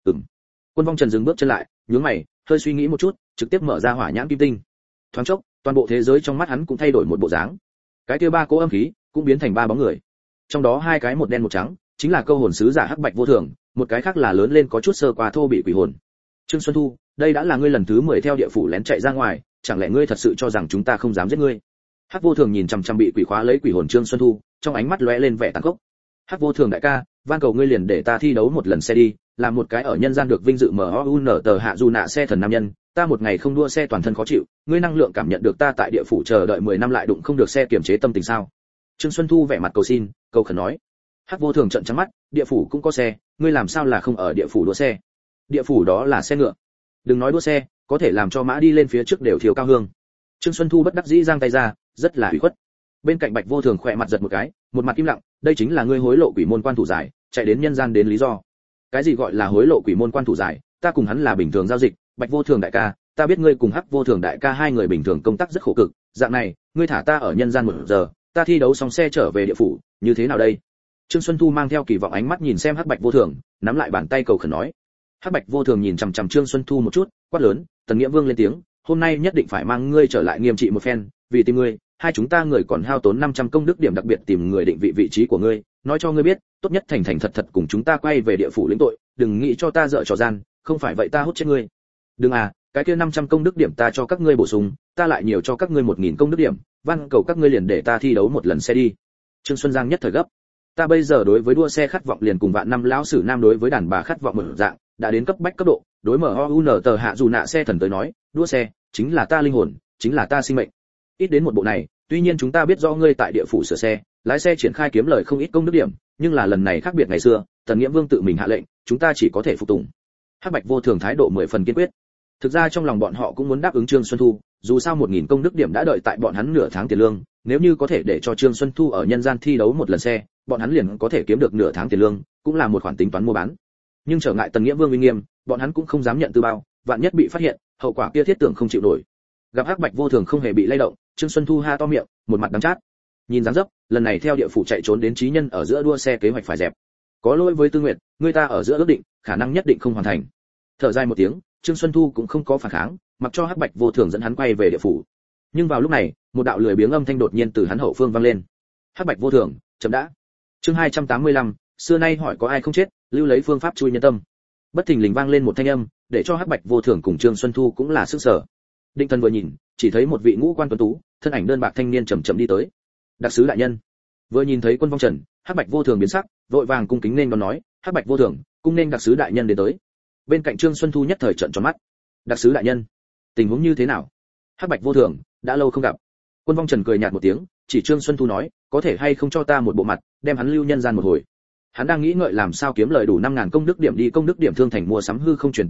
Quân Vong Trần dừng bước chân lại, nhướng mày, hơi suy nghĩ một chút, trực tiếp mở ra hỏa nhãn kim tinh. Thoáng chốc, toàn bộ thế giới trong mắt hắn cũng thay đổi một bộ dáng. Cái kia ba cỗ âm khí cũng biến thành ba bóng người. Trong đó hai cái một đen một trắng, chính là câu hồn sứ giả Hắc Bạch Vô Thường, một cái khác là lớn lên có chút sơ qua thô bị quỷ hồn. Trương Xuân Thu, đây đã là ngươi lần thứ 10 theo địa phủ lén chạy ra ngoài, chẳng lẽ ngươi thật sự cho rằng chúng ta không dám giết ngươi? Hắc Vô Thường nhìn chằm chằm bị quỷ khóa lấy quỷ hồn Trương Xuân Thu, trong ánh mắt lóe lên vẻ tàn khốc. Hắc Vô Thường đại ca, van cầu ngươi liền để ta thi đấu một lần xe đi, làm một cái ở nhân gian được vinh dự MOUN tờ hạ dù nạ xe thần nam nhân, ta một ngày không đua xe toàn thân khó chịu, ngươi năng lượng cảm nhận được ta tại địa phủ chờ đợi 10 năm lại đụng không được xe kiềm chế tâm tình sao? Trương Xuân Thu vẻ mặt cầu xin, cầu khẩn nói. Hắc Vô Thường trợn trắng mắt, địa phủ cũng có xe, ngươi làm sao là không ở địa phủ đua xe? Địa phủ đó là xe ngựa. Đừng nói đua xe, có thể làm cho mã đi lên phía trước đều thiếu cao hương. Trương Xuân Thu bất đắc dĩ giang tay ra, rất là ủy khuất. Bên cạnh Bạch Vô Thường khỏe mặt giật một cái, một mặt im lặng, đây chính là ngươi hối lộ quỷ môn quan thủ giải, chạy đến nhân gian đến lý do. Cái gì gọi là hối lộ quỷ môn quan thủ giải, ta cùng hắn là bình thường giao dịch, Bạch Vô Thường đại ca, ta biết ngươi cùng Hắc Vô Thường đại ca hai người bình thường công tác rất khổ cực, dạng này, ngươi thả ta ở nhân gian 1 giờ, ta thi đấu xong xe trở về địa phủ, như thế nào đây? Trương Xuân Thu mang theo kỳ vọng ánh mắt nhìn xem Hắc Bạch Vô Thường, nắm lại bàn tay cầu khẩn nói. Hắc Bạch Vô Thường nhìn chằm chằm Trương Xuân Thu một chút, quát lớn, Tần Nghĩa Vương lên tiếng, hôm nay nhất định phải mang ngươi trở lại nghiêm trị một phen, vì tìm ngươi, hai chúng ta người còn hao tốn 500 công đức điểm đặc biệt tìm người định vị trí của ngươi, nói cho ngươi biết, tốt nhất thành thành thật thật cùng chúng ta quay về địa phủ lĩnh tội, đừng nghĩ cho ta dở trò gian, không phải vậy ta hút chết ngươi. Đừng à, cái kia 500 công đức điểm ta cho các ngươi bổ sung, ta lại nhiều cho các ngươi 1000 công đức điểm, van cầu các ngươi liền để ta thi đấu một lần xe đi. Trương Xuân Giang nhất thời gấp. Ta bây giờ đối với đua xe khát vọng liền cùng vạn năm lão sử nam đối với đàn bà khát vọng một dạng, đã đến cấp bách cấp độ, đối MOUN tờ hạ dù nạ xe thần tới nói, đua xe chính là ta linh hồn, chính là ta sinh mệnh. Ít đến một bộ này, tuy nhiên chúng ta biết rõ ngươi tại địa phủ sửa xe, lái xe triển khai kiếm lời không ít công đức điểm, nhưng là lần này khác biệt ngày xưa, Tần Nghĩa Vương tự mình hạ lệnh, chúng ta chỉ có thể phục tùng. Hắc Bạch Vô Thường thái độ 10 phần kiên quyết. Thực ra trong lòng bọn họ cũng muốn đáp ứng Trương Xuân Thu, dù sao 1000 công đức điểm đã đợi tại bọn hắn nửa tháng tiền lương, nếu như có thể để cho Trương Xuân Thu ở nhân gian thi đấu một lần xe, bọn hắn liền có thể kiếm được nửa tháng tiền lương, cũng là một khoản tính toán mua bán. Nhưng trở ngại Tần Nghĩa Vương uy nghiêm, bọn hắn cũng không dám nhận tư bao, vạn nhất bị phát hiện, hậu quả kia thiết tưởng không chịu nổi. Gặp Hắc Bạch Vô Thường không hề bị lay động, Trương Xuân Thu ha to miệng, một mặt đắng chát. Nhìn dáng dấp, lần này theo địa phủ chạy trốn đến trí nhân ở giữa đua xe kế hoạch phải dẹp. Có lỗi với Tư Nguyệt, người ta ở giữa ước định, khả năng nhất định không hoàn thành. Thở dài một tiếng, Trương Xuân Thu cũng không có phản kháng, mặc cho Hắc Bạch Vô Thường dẫn hắn quay về địa phủ. Nhưng vào lúc này, một đạo lười biếng âm thanh đột nhiên từ hắn hậu phương vang lên. Hắc Bạch Vô Thường, chậm đã. Chương 285, xưa nay hỏi có ai không chết, lưu lấy phương pháp chui nhân tâm. Bất thình lình vang lên một thanh âm, để cho Hắc Bạch Vô Thường cùng Trương Xuân Thu cũng là sức sở. Định Thần vừa nhìn, chỉ thấy một vị ngũ quan tuấn tú, thân ảnh đơn bạc thanh niên chậm chậm đi tới. Đặc sứ đại nhân. Vừa nhìn thấy Quân Vong Trần, Hắc Bạch Vô Thường biến sắc, vội vàng cung kính nên đón nói, Hắc Bạch Vô Thường, cung nên đặc sứ đại nhân đến tới. Bên cạnh Trương Xuân Thu nhất thời trợn tròn mắt. Đặc sứ đại nhân, tình huống như thế nào? Hắc Bạch Vô Thường, đã lâu không gặp. Quân Vong Trần cười nhạt một tiếng, chỉ Trương Xuân Thu nói, có thể hay không cho ta một bộ mặt, đem hắn lưu nhân gian một hồi. Hắn đang nghĩ ngợi làm sao kiếm lời đủ 5000 công đức điểm đi công đức điểm thương thành mua sắm hư không truyền tống phủ,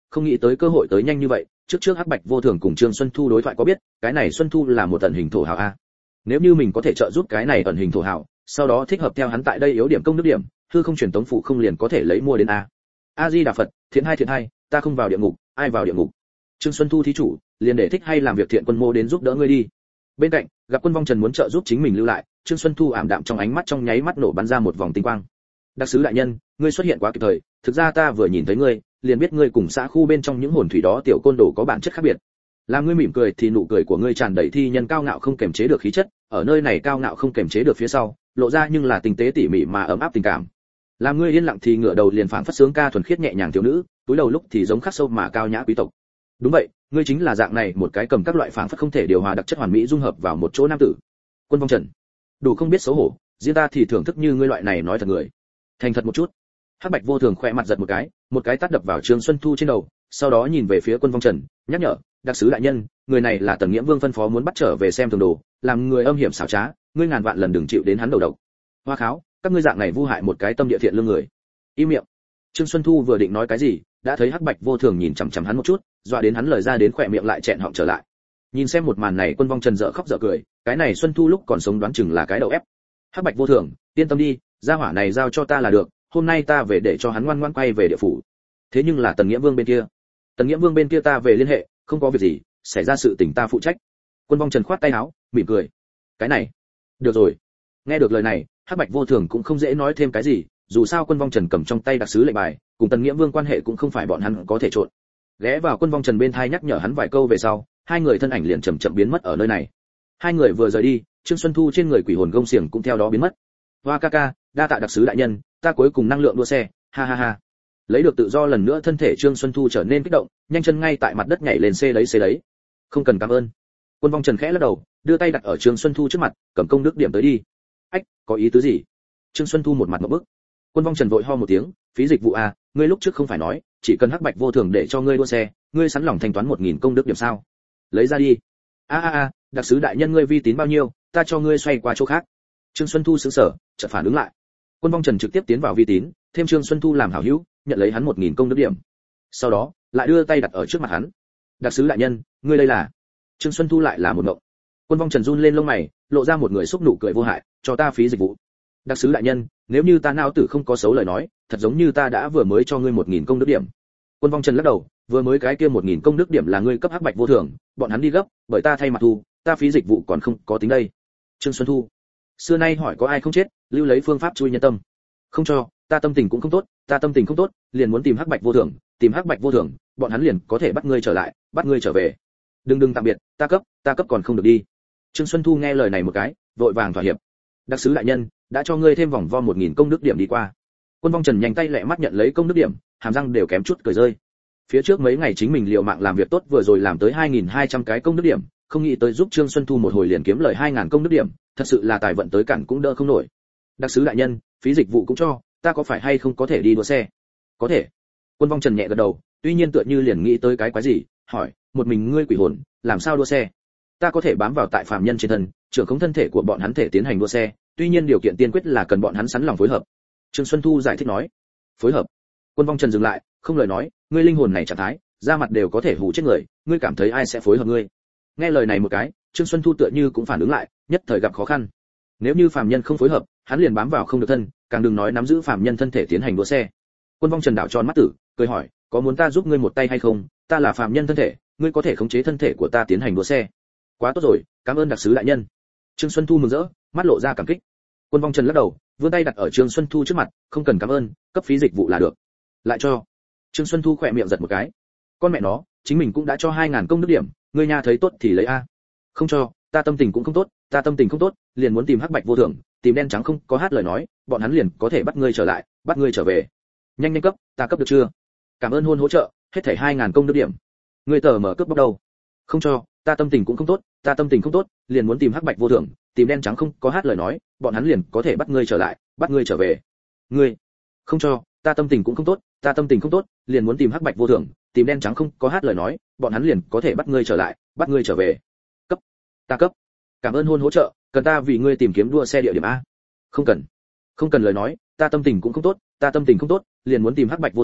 không nghĩ tới cơ hội tới nhanh như vậy. Trước Hắc Bạch Vô Thường cùng Trương Xuân Thu đối thoại có biết, cái này Xuân Thu là một ẩn hình thổ hào a. Nếu như mình có thể trợ giúp cái này ẩn hình thổ hào, sau đó thích hợp theo hắn tại đây yếu điểm công đức điểm, hư không truyền tống phụ không liền có thể lấy mua đến a. A Di Đà Phật, thiện hai, ta không vào địa ngục, ai vào địa ngục? Trương Xuân Thu thí chủ, liền để thích hay làm việc thiện quân mô đến giúp đỡ ngươi đi. Bên cạnh, gặp Quân Vong Trần muốn trợ giúp chính mình lưu lại, Trương Xuân Thu ảm đạm trong ánh mắt trong nháy mắt nổ bắn ra một vòng tinh quang. Đặc sứ đại nhân, ngươi xuất hiện quá kịp thời, thực ra ta vừa nhìn thấy ngươi, liền biết ngươi cùng xã khu bên trong những hồn thủy đó tiểu côn đồ có bản chất khác biệt. Làm ngươi mỉm cười thì nụ cười của ngươi tràn đầy thi nhân cao ngạo không kềm chế được khí chất, ở nơi này cao ngạo không kềm chế được phía sau, lộ ra nhưng là tinh tế tỉ mỉ mà ấm áp tình cảm. Làm ngươi yên lặng thì ngửa đầu liền phảng phất sướng ca thuần khiết nhẹ nhàng thiếu nữ, túi đầu lúc thì giống khắc sâu mà cao nhã quý tộc. Đúng vậy, ngươi chính là dạng này một cái cầm các loại phảng phất không thể điều hòa đặc chất hoàn mỹ dung hợp vào một chỗ nam tử. Quân Vong Trần, đủ không biết xấu hổ, riêng ta thì thưởng thức như ngươi loại này nói thật người. Thành thật một chút. Hắc Bạch Vô Thường khẽ mặt giật một cái tát đập vào Trương Xuân Thu trên đầu, sau đó nhìn về phía Quân Vong Trần, nhắc nhở, đặc sứ đại nhân, người này là Tần Nghiễm Vương phân phó muốn bắt trở về xem thường đồ, làm người âm hiểm xảo trá, ngươi ngàn vạn lần đừng chịu đến hắn đầu độc. Hoa kháo, các ngươi dạng này vu hại một cái tâm địa thiện lương người. Im miệng. Trương Xuân Thu vừa định nói cái gì, đã thấy Hắc Bạch Vô Thường nhìn chằm chằm hắn một chút, dọa đến hắn lời ra đến khỏe miệng lại chẹn họng trở lại. Nhìn xem một màn này, Quân Vong Trần dở khóc dở cười, cái này Xuân Thu lúc còn sống đoán chừng là cái đầu ép. Hắc Bạch Vô Thường, yên tâm đi, gia hỏa này giao cho ta là được, hôm nay ta về để cho hắn ngoan ngoãn quay về địa phủ. Thế nhưng là Tần Nghiễm Vương bên kia, Tần Nghiễm Vương bên kia ta về liên hệ, không có việc gì, xảy ra sự tình ta phụ trách. Quân Vong Trần khoát tay áo, mỉm cười. Cái này, được rồi. Nghe được lời này, Hắc Bạch Vô Thường cũng không dễ nói thêm cái gì, dù sao Quân Vong Trần cầm trong tay đặc sứ lệnh bài, cùng Tần Nghiễm Vương quan hệ cũng không phải bọn hắn có thể trộn. Ghé vào Quân Vong Trần bên thai nhắc nhở hắn vài câu về sau, hai người thân ảnh liền chậm chậm biến mất ở nơi này. Hai người vừa rời đi, Trương Xuân Thu trên người quỷ hồn gông xiềng cũng theo đó biến mất. Hoa ca ca, đa tạ đặc sứ đại nhân, ta cuối cùng năng lượng đua xe, ha ha ha. Lấy được tự do lần nữa, thân thể Trương Xuân Thu trở nên kích động, nhanh chân ngay tại mặt đất nhảy lên xê đấy. Không cần cảm ơn. Quân Vong Trần khẽ lắc đầu, đưa tay đặt ở Trương Xuân Thu trước mặt, cầm công đức điểm tới đi. Ách, có ý tứ gì? Trương Xuân Thu một mặt ngộp bức. Quân Vong Trần vội ho một tiếng, phí dịch vụ à, ngươi lúc trước không phải nói, chỉ cần Hắc Bạch Vô Thường để cho ngươi đua xe, ngươi sẵn lòng thanh toán 1000 công đức điểm sao? Lấy ra đi. Đặc sứ đại nhân ngươi vi tín bao nhiêu, ta cho ngươi xoay qua chỗ khác. Trương Xuân Thu sững sờ, chợt phản ứng lại. Quân Vong Trần trực tiếp tiến vào vi tín, thêm Trương Xuân Thu làm hảo hữu, nhận lấy hắn 1000 công đức điểm. Sau đó, lại đưa tay đặt ở trước mặt hắn. Đặc sứ đại nhân, ngươi đây là? Trương Xuân Thu lại là một ngộng. Quân Vong Trần run lên lông mày, lộ ra một người xúc nụ cười vô hại, cho ta phí dịch vụ. Đặc sứ đại nhân, nếu như ta não tử không có xấu lời nói, thật giống như ta đã vừa mới cho ngươi 1000 công đức điểm. Quân Vong Trần lắc đầu, vừa mới cái kia 1000 công đức điểm là ngươi cấp Hắc Bạch Vô Thường, bọn hắn đi gấp, bởi ta thay mặt thu, ta phí dịch vụ còn không có tính đây. Trương Xuân Thu, xưa nay hỏi có ai không chết, lưu lấy phương pháp chui nhân tâm. Không cho, ta tâm tình cũng không tốt, liền muốn tìm Hắc Bạch Vô Thường, tìm Hắc Bạch Vô Thường, bọn hắn liền có thể bắt ngươi trở lại, bắt ngươi trở về. Đừng tạm biệt, ta cấp còn không được đi. Trương Xuân Thu nghe lời này một cái, vội vàng thỏa hiệp. Đặc sứ đại nhân, đã cho ngươi thêm vòng vo 1000 công đức điểm đi qua. Quân Vong Trần nhanh tay lẹ mắt nhận lấy công đức điểm, hàm răng đều kém chút cười rơi. Phía trước mấy ngày chính mình liều mạng làm việc tốt vừa rồi làm tới 2200 cái công đức điểm, không nghĩ tới giúp Trương Xuân Thu một hồi liền kiếm lời 2000 công đức điểm, thật sự là tài vận tới cản cũng đỡ không nổi. Đặc sứ đại nhân, phí dịch vụ cũng cho, ta có phải hay không có thể đi đua xe? Có thể. Quân Vong Trần nhẹ gật đầu, tuy nhiên tựa như liền nghĩ tới cái quái gì, hỏi, một mình ngươi quỷ hồn, làm sao đua xe? Ta có thể bám vào tại phàm nhân trên thân, trưởng khống thân thể của bọn hắn thể tiến hành đua xe, tuy nhiên điều kiện tiên quyết là cần bọn hắn sẵn lòng phối hợp. Trương Xuân Thu giải thích nói. Phối hợp? Quân Vong Trần dừng lại, không lời nói, ngươi linh hồn này trạng thái, da mặt đều có thể hù chết người, ngươi cảm thấy ai sẽ phối hợp ngươi? Nghe lời này một cái, Trương Xuân Thu tựa như cũng phản ứng lại, nhất thời gặp khó khăn. Nếu như phàm nhân không phối hợp, hắn liền bám vào không được thân, càng đừng nói nắm giữ phàm nhân thân thể tiến hành đua xe. Quân Vong Trần đảo tròn mắt tử, cười hỏi, có muốn ta giúp ngươi một tay hay không? Ta là phàm nhân thân thể, ngươi có thể khống chế thân thể của ta tiến hành đua xe. Quá tốt rồi, cảm ơn đặc sứ đại nhân. Trương Xuân Thu mừng rỡ, mắt lộ ra cảm kích. Quân Vong Trần lắc đầu, vươn tay đặt ở Trương Xuân Thu trước mặt, không cần cảm ơn, cấp phí dịch vụ là được. Lại cho. Trương Xuân Thu khỏe miệng giật một cái. Con mẹ nó, chính mình cũng đã cho 2000 công đức điểm, ngươi nha thấy tốt thì lấy a. Không cho, ta tâm tình cũng không tốt, liền muốn tìm Hắc Bạch Vô Thường, tìm đen trắng không có hát lời nói, bọn hắn liền có thể bắt ngươi trở lại, bắt ngươi trở về. Nhanh cấp, ta cấp được chưa? Cảm ơn hôn hỗ trợ, hết thảy 2000 công đức điểm. Ngươi tờ mở cướp bóc đâu? Không cho, ta tâm tình cũng không tốt, liền muốn tìm Hắc Bạch Vô Thường, tìm đen trắng không có hát lời nói, bọn hắn liền có thể bắt ngươi trở lại, bắt ngươi trở về. Ngươi, không cho, ta tâm tình cũng không tốt, liền muốn tìm Hắc Bạch Vô Thường, tìm đen trắng không có hát lời nói, bọn hắn liền có thể bắt ngươi trở lại, bắt ngươi trở về. Cấp, ta cấp. Cảm ơn hôn hỗ trợ, cần ta vì ngươi tìm kiếm đua xe địa điểm a? Không cần lời nói, ta tâm tình cũng không tốt, liền muốn tìm Hắc Bạch Vô Thường,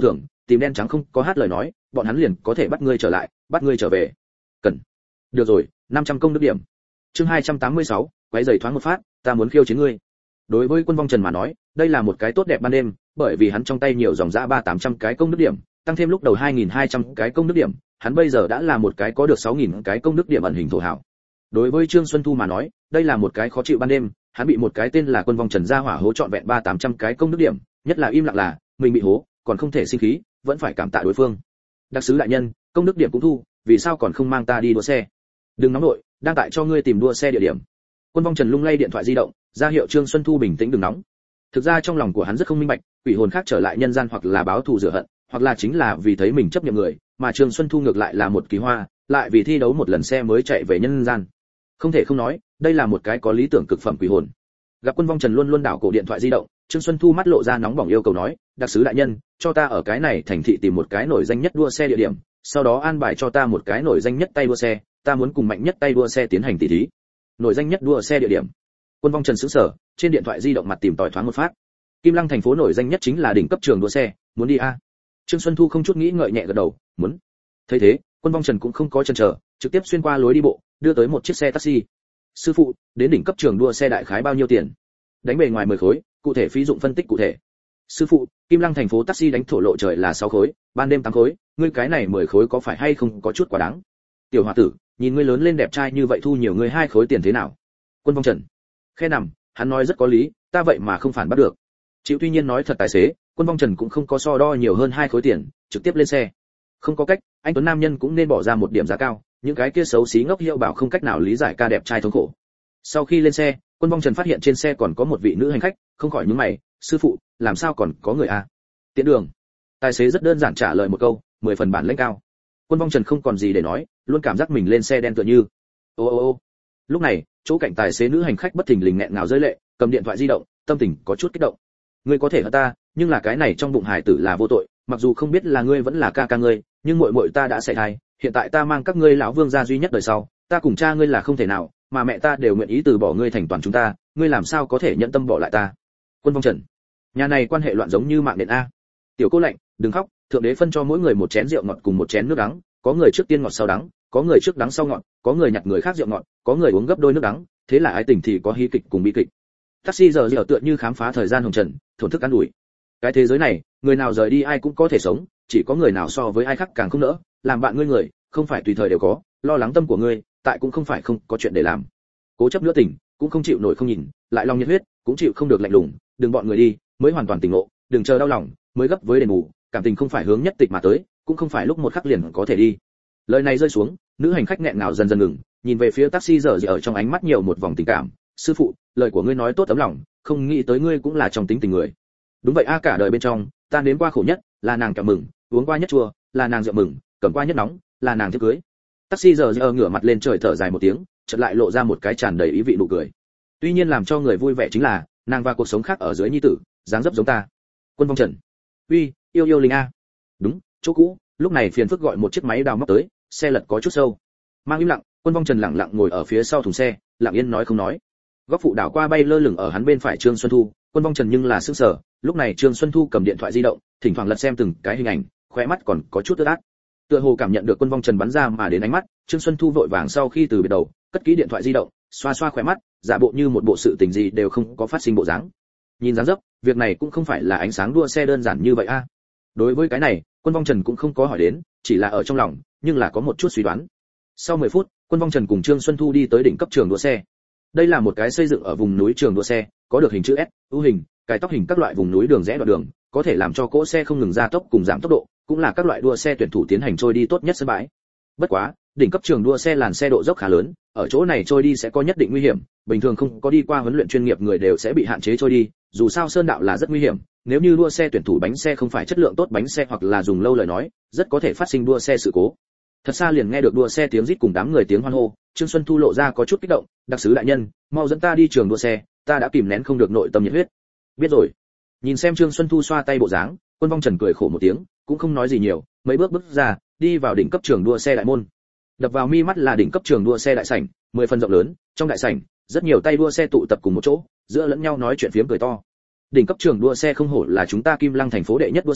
tìm đen trắng không có hát lời nói, bọn hắn liền có thể bắt ngươi trở lại, bắt ngươi trở về. Cần. Được rồi, 500 công đức điểm. Chương 286, quấy giày thoáng một phát, ta muốn khiêu chiến ngươi. Đối với Quân Vong Trần mà nói, đây là một cái tốt đẹp ban đêm, bởi vì hắn trong tay nhiều dòng dã 3-800 cái công đức điểm, tăng thêm lúc đầu 2.200 cái công đức điểm, hắn bây giờ đã là một cái có được 6.000 cái công đức điểm ẩn hình thổ hảo. Đối với Trương Xuân Thu mà nói, đây là một cái khó chịu ban đêm, hắn bị một cái tên là Quân Vong Trần ra hỏa hố trọn vẹn 3-800 cái công đức điểm, nhất là im lặng là, mình bị hố, còn không thể sinh khí, vẫn phải cảm tạ đối phương. Đặc sứ đại nhân, công đức điểm cũng thu, vì sao còn không mang ta đi đua xe? Đừng nóng nội, đang tại cho ngươi tìm đua xe địa điểm. Quân Vong Trần lung lay điện thoại di động, ra hiệu Trương Xuân Thu bình tĩnh đừng nóng. Thực ra trong lòng của hắn rất không minh bạch, quỷ hồn khác trở lại nhân gian hoặc là báo thù rửa hận, hoặc là chính là vì thấy mình chấp nhận người, mà Trương Xuân Thu ngược lại là một kỳ hoa, lại vì thi đấu một lần xe mới chạy về nhân gian. Không thể không nói, đây là một cái có lý tưởng cực phẩm quỷ hồn. Gặp Quân Vong Trần luôn luôn đảo cổ điện thoại di động, Trương Xuân Thu mắt lộ ra nóng bỏng yêu cầu nói, đặc sứ đại nhân, cho ta ở cái này thành thị tìm một cái nổi danh nhất đua xe địa điểm, sau đó an bài cho ta một cái nổi danh nhất tay đua xe, ta muốn cùng mạnh nhất tay đua xe tiến hành tỷ thí. Nổi danh nhất đua xe địa điểm. Quân Vong Trần sững sờ, trên điện thoại di động mặt tìm tòi thoáng một phát. Kim Lăng thành phố nổi danh nhất chính là đỉnh cấp trường đua xe, muốn đi a? Trương Xuân Thu không chút nghĩ ngợi nhẹ gật đầu, muốn. Thấy thế, Quân Vong Trần cũng không có chần chờ, trực tiếp xuyên qua lối đi bộ, đưa tới một chiếc xe taxi. Sư phụ, đến đỉnh cấp trường đua xe đại khái bao nhiêu tiền? Đánh bề ngoài 10 khối, cụ thể phí dụng phân tích cụ thể. Sư phụ, Kim Lăng thành phố taxi đánh thổ lộ trời là 6 khối, ban đêm 8 khối, ngươi cái này 10 khối có phải hay không có chút quá đáng? Tiểu hòa tử, nhìn ngươi lớn lên đẹp trai như vậy thu nhiều ngươi 2 khối tiền thế nào? Quân Vong Trần. Khe nằm, hắn nói rất có lý, ta vậy mà không phản bắt được. Chịu tuy nhiên nói thật tài xế, Quân Vong Trần cũng không có so đo nhiều hơn 2 khối tiền, trực tiếp lên xe. Không có cách, anh tuấn nam nhân cũng nên bỏ ra một điểm giá cao, những cái kia xấu xí ngốc hiệu bảo không cách nào lý giải ca đẹp trai thống khổ. Sau khi lên xe, Quân Vong Trần phát hiện trên xe còn có một vị nữ hành khách, không khỏi nhướng mày, sư phụ, làm sao còn có người a? Tiễn đường. Tài xế rất đơn giản trả lời một câu, 10 phần bản lĩnh cao. Quân Vong Trần không còn gì để nói, luôn cảm giác mình lên xe đen tựa như. Ô. Lúc này, chỗ cạnh tài xế nữ hành khách bất thình lình nghẹn ngào rơi lệ, cầm điện thoại di động, tâm tình có chút kích động. Ngươi có thể hận ta, nhưng là cái này trong bụng hải tử là vô tội, mặc dù không biết là ngươi vẫn là ca ca ngươi, nhưng muội muội ta đã sảy thai, hiện tại ta mang các ngươi lão vương gia duy nhất đời sau, ta cùng cha ngươi là không thể nào, mà mẹ ta đều nguyện ý từ bỏ ngươi thành toàn chúng ta, ngươi làm sao có thể nhẫn tâm bỏ lại ta? Quân Vong Trần, nhà này quan hệ loạn giống như mạng nện a. Tiểu cô lạnh, đừng khóc, thượng đế phân cho mỗi người một chén rượu ngọt cùng một chén nước đắng, có người trước tiên ngọt sau đắng, có người trước đắng sau ngọt, có người nhặt người khác rượu ngọt, có người uống gấp đôi nước đắng, thế là ái tình thì có hí kịch cùng bi kịch. Taxi giờ tựa như khám phá thời gian hồng trần, thổn thức ăn ủi. Cái thế giới này, người nào rời đi ai cũng có thể sống, chỉ có người nào so với ai khác càng không nỡ, làm bạn ngươi người, không phải tùy thời đều có, lo lắng tâm của ngươi, tại cũng không phải không có chuyện để làm. Cố chấp nữa tình, cũng không chịu nổi không nhìn, lại lòng nhiệt huyết, cũng chịu không được lạnh lùng, đừng bọn người đi, mới hoàn toàn tỉnh ngộ, đừng chờ đau lòng, mới gấp với đền bù, cảm tình không phải hướng nhất tịch mà tới, cũng không phải lúc một khắc liền có thể đi. Lời này rơi xuống, nữ hành khách nghẹn ngào dần dần ngừng, nhìn về phía taxi giờ ở trong ánh mắt nhiều một vòng tình cảm. Sư phụ, lời của ngươi nói tốt tấm lòng, không nghĩ tới ngươi cũng là trong tính tình người. Đúng vậy a, cả đời bên trong, ta đến qua khổ nhất, là nàng kẹo mừng, uống qua nhất chua, là nàng rượu mừng, cầm qua nhất nóng, là nàng thiệp cưới. Taxi giờ ngửa mặt lên trời thở dài một tiếng, chợt lại lộ ra một cái tràn đầy ý vị nụ cười. Tuy nhiên làm cho người vui vẻ chính là, nàng và cuộc sống khác ở dưới nhi tử, dáng dấp giống ta. Quân Vong Trần. Uy, yêu linh a. Đúng, chỗ cũ, lúc này phiền phức gọi một chiếc máy đào móc tới, xe lật có chút sâu. Mang im lặng, Quân Vong Trần lặng lặng ngồi ở phía sau thùng xe, lặng yên nói không nói. Góc phụ đảo qua bay lơ lửng ở hắn bên phải Trương Xuân Thu, Quân Vong Trần nhưng là sững sờ, lúc này Trương Xuân Thu cầm điện thoại di động, thỉnh thoảng lật xem từng cái hình ảnh, khóe mắt còn có chút ướt át. Tựa hồ cảm nhận được Quân Vong Trần bắn ra mà đến ánh mắt, Trương Xuân Thu vội vàng sau khi từ biệt đầu, cất kỹ điện thoại di động, xoa xoa khóe mắt, giả bộ như một bộ sự tình gì đều không có phát sinh bộ dáng. Nhìn dáng dấp, việc này cũng không phải là ánh sáng đua xe đơn giản như vậy a. Đối với cái này, Quân Vong Trần cũng không có hỏi đến, chỉ là ở trong lòng, nhưng là có một chút suy đoán. Sau 10 phút, Quân Vong Trần cùng Trương Xuân Thu đi tới đỉnh cấp trường đua xe. Đây là một cái xây dựng ở vùng núi trường đua xe, có được hình chữ S, ưu hình, cài tóc hình các loại vùng núi đường rẽ đoạn đường, có thể làm cho cỗ xe không ngừng gia tốc cùng giảm tốc độ, cũng là các loại đua xe tuyển thủ tiến hành trôi đi tốt nhất sân bãi. Bất quá, đỉnh cấp trường đua xe làn xe độ dốc khá lớn, ở chỗ này trôi đi sẽ có nhất định nguy hiểm, bình thường không có đi qua huấn luyện chuyên nghiệp người đều sẽ bị hạn chế trôi đi, dù sao sơn đạo là rất nguy hiểm, nếu như đua xe tuyển thủ bánh xe không phải chất lượng tốt bánh xe hoặc là dùng lâu lời nói, rất có thể phát sinh đua xe sự cố. Thật xa liền nghe được đua xe tiếng rít cùng đám người tiếng hoan hô, Trương Xuân Thu lộ ra có chút kích động, đặc sứ đại nhân, mau dẫn ta đi trường đua xe, ta đã kìm nén không được nội tâm nhiệt huyết. Biết rồi. Nhìn xem Trương Xuân Thu xoa tay bộ dáng, Quân Vong Trần cười khổ một tiếng, cũng không nói gì nhiều, mấy bước bước ra, đi vào đỉnh cấp trường đua xe đại môn. Đập vào mi mắt là đỉnh cấp trường đua xe đại sảnh, 10 phần rộng lớn, trong đại sảnh, rất nhiều tay đua xe tụ tập cùng một chỗ, giữa lẫn nhau nói chuyện phiếm cười to. Đỉnh cấp trường đua xe không hổ là chúng ta Kim Lăng thành phố đệ nhất đua xe,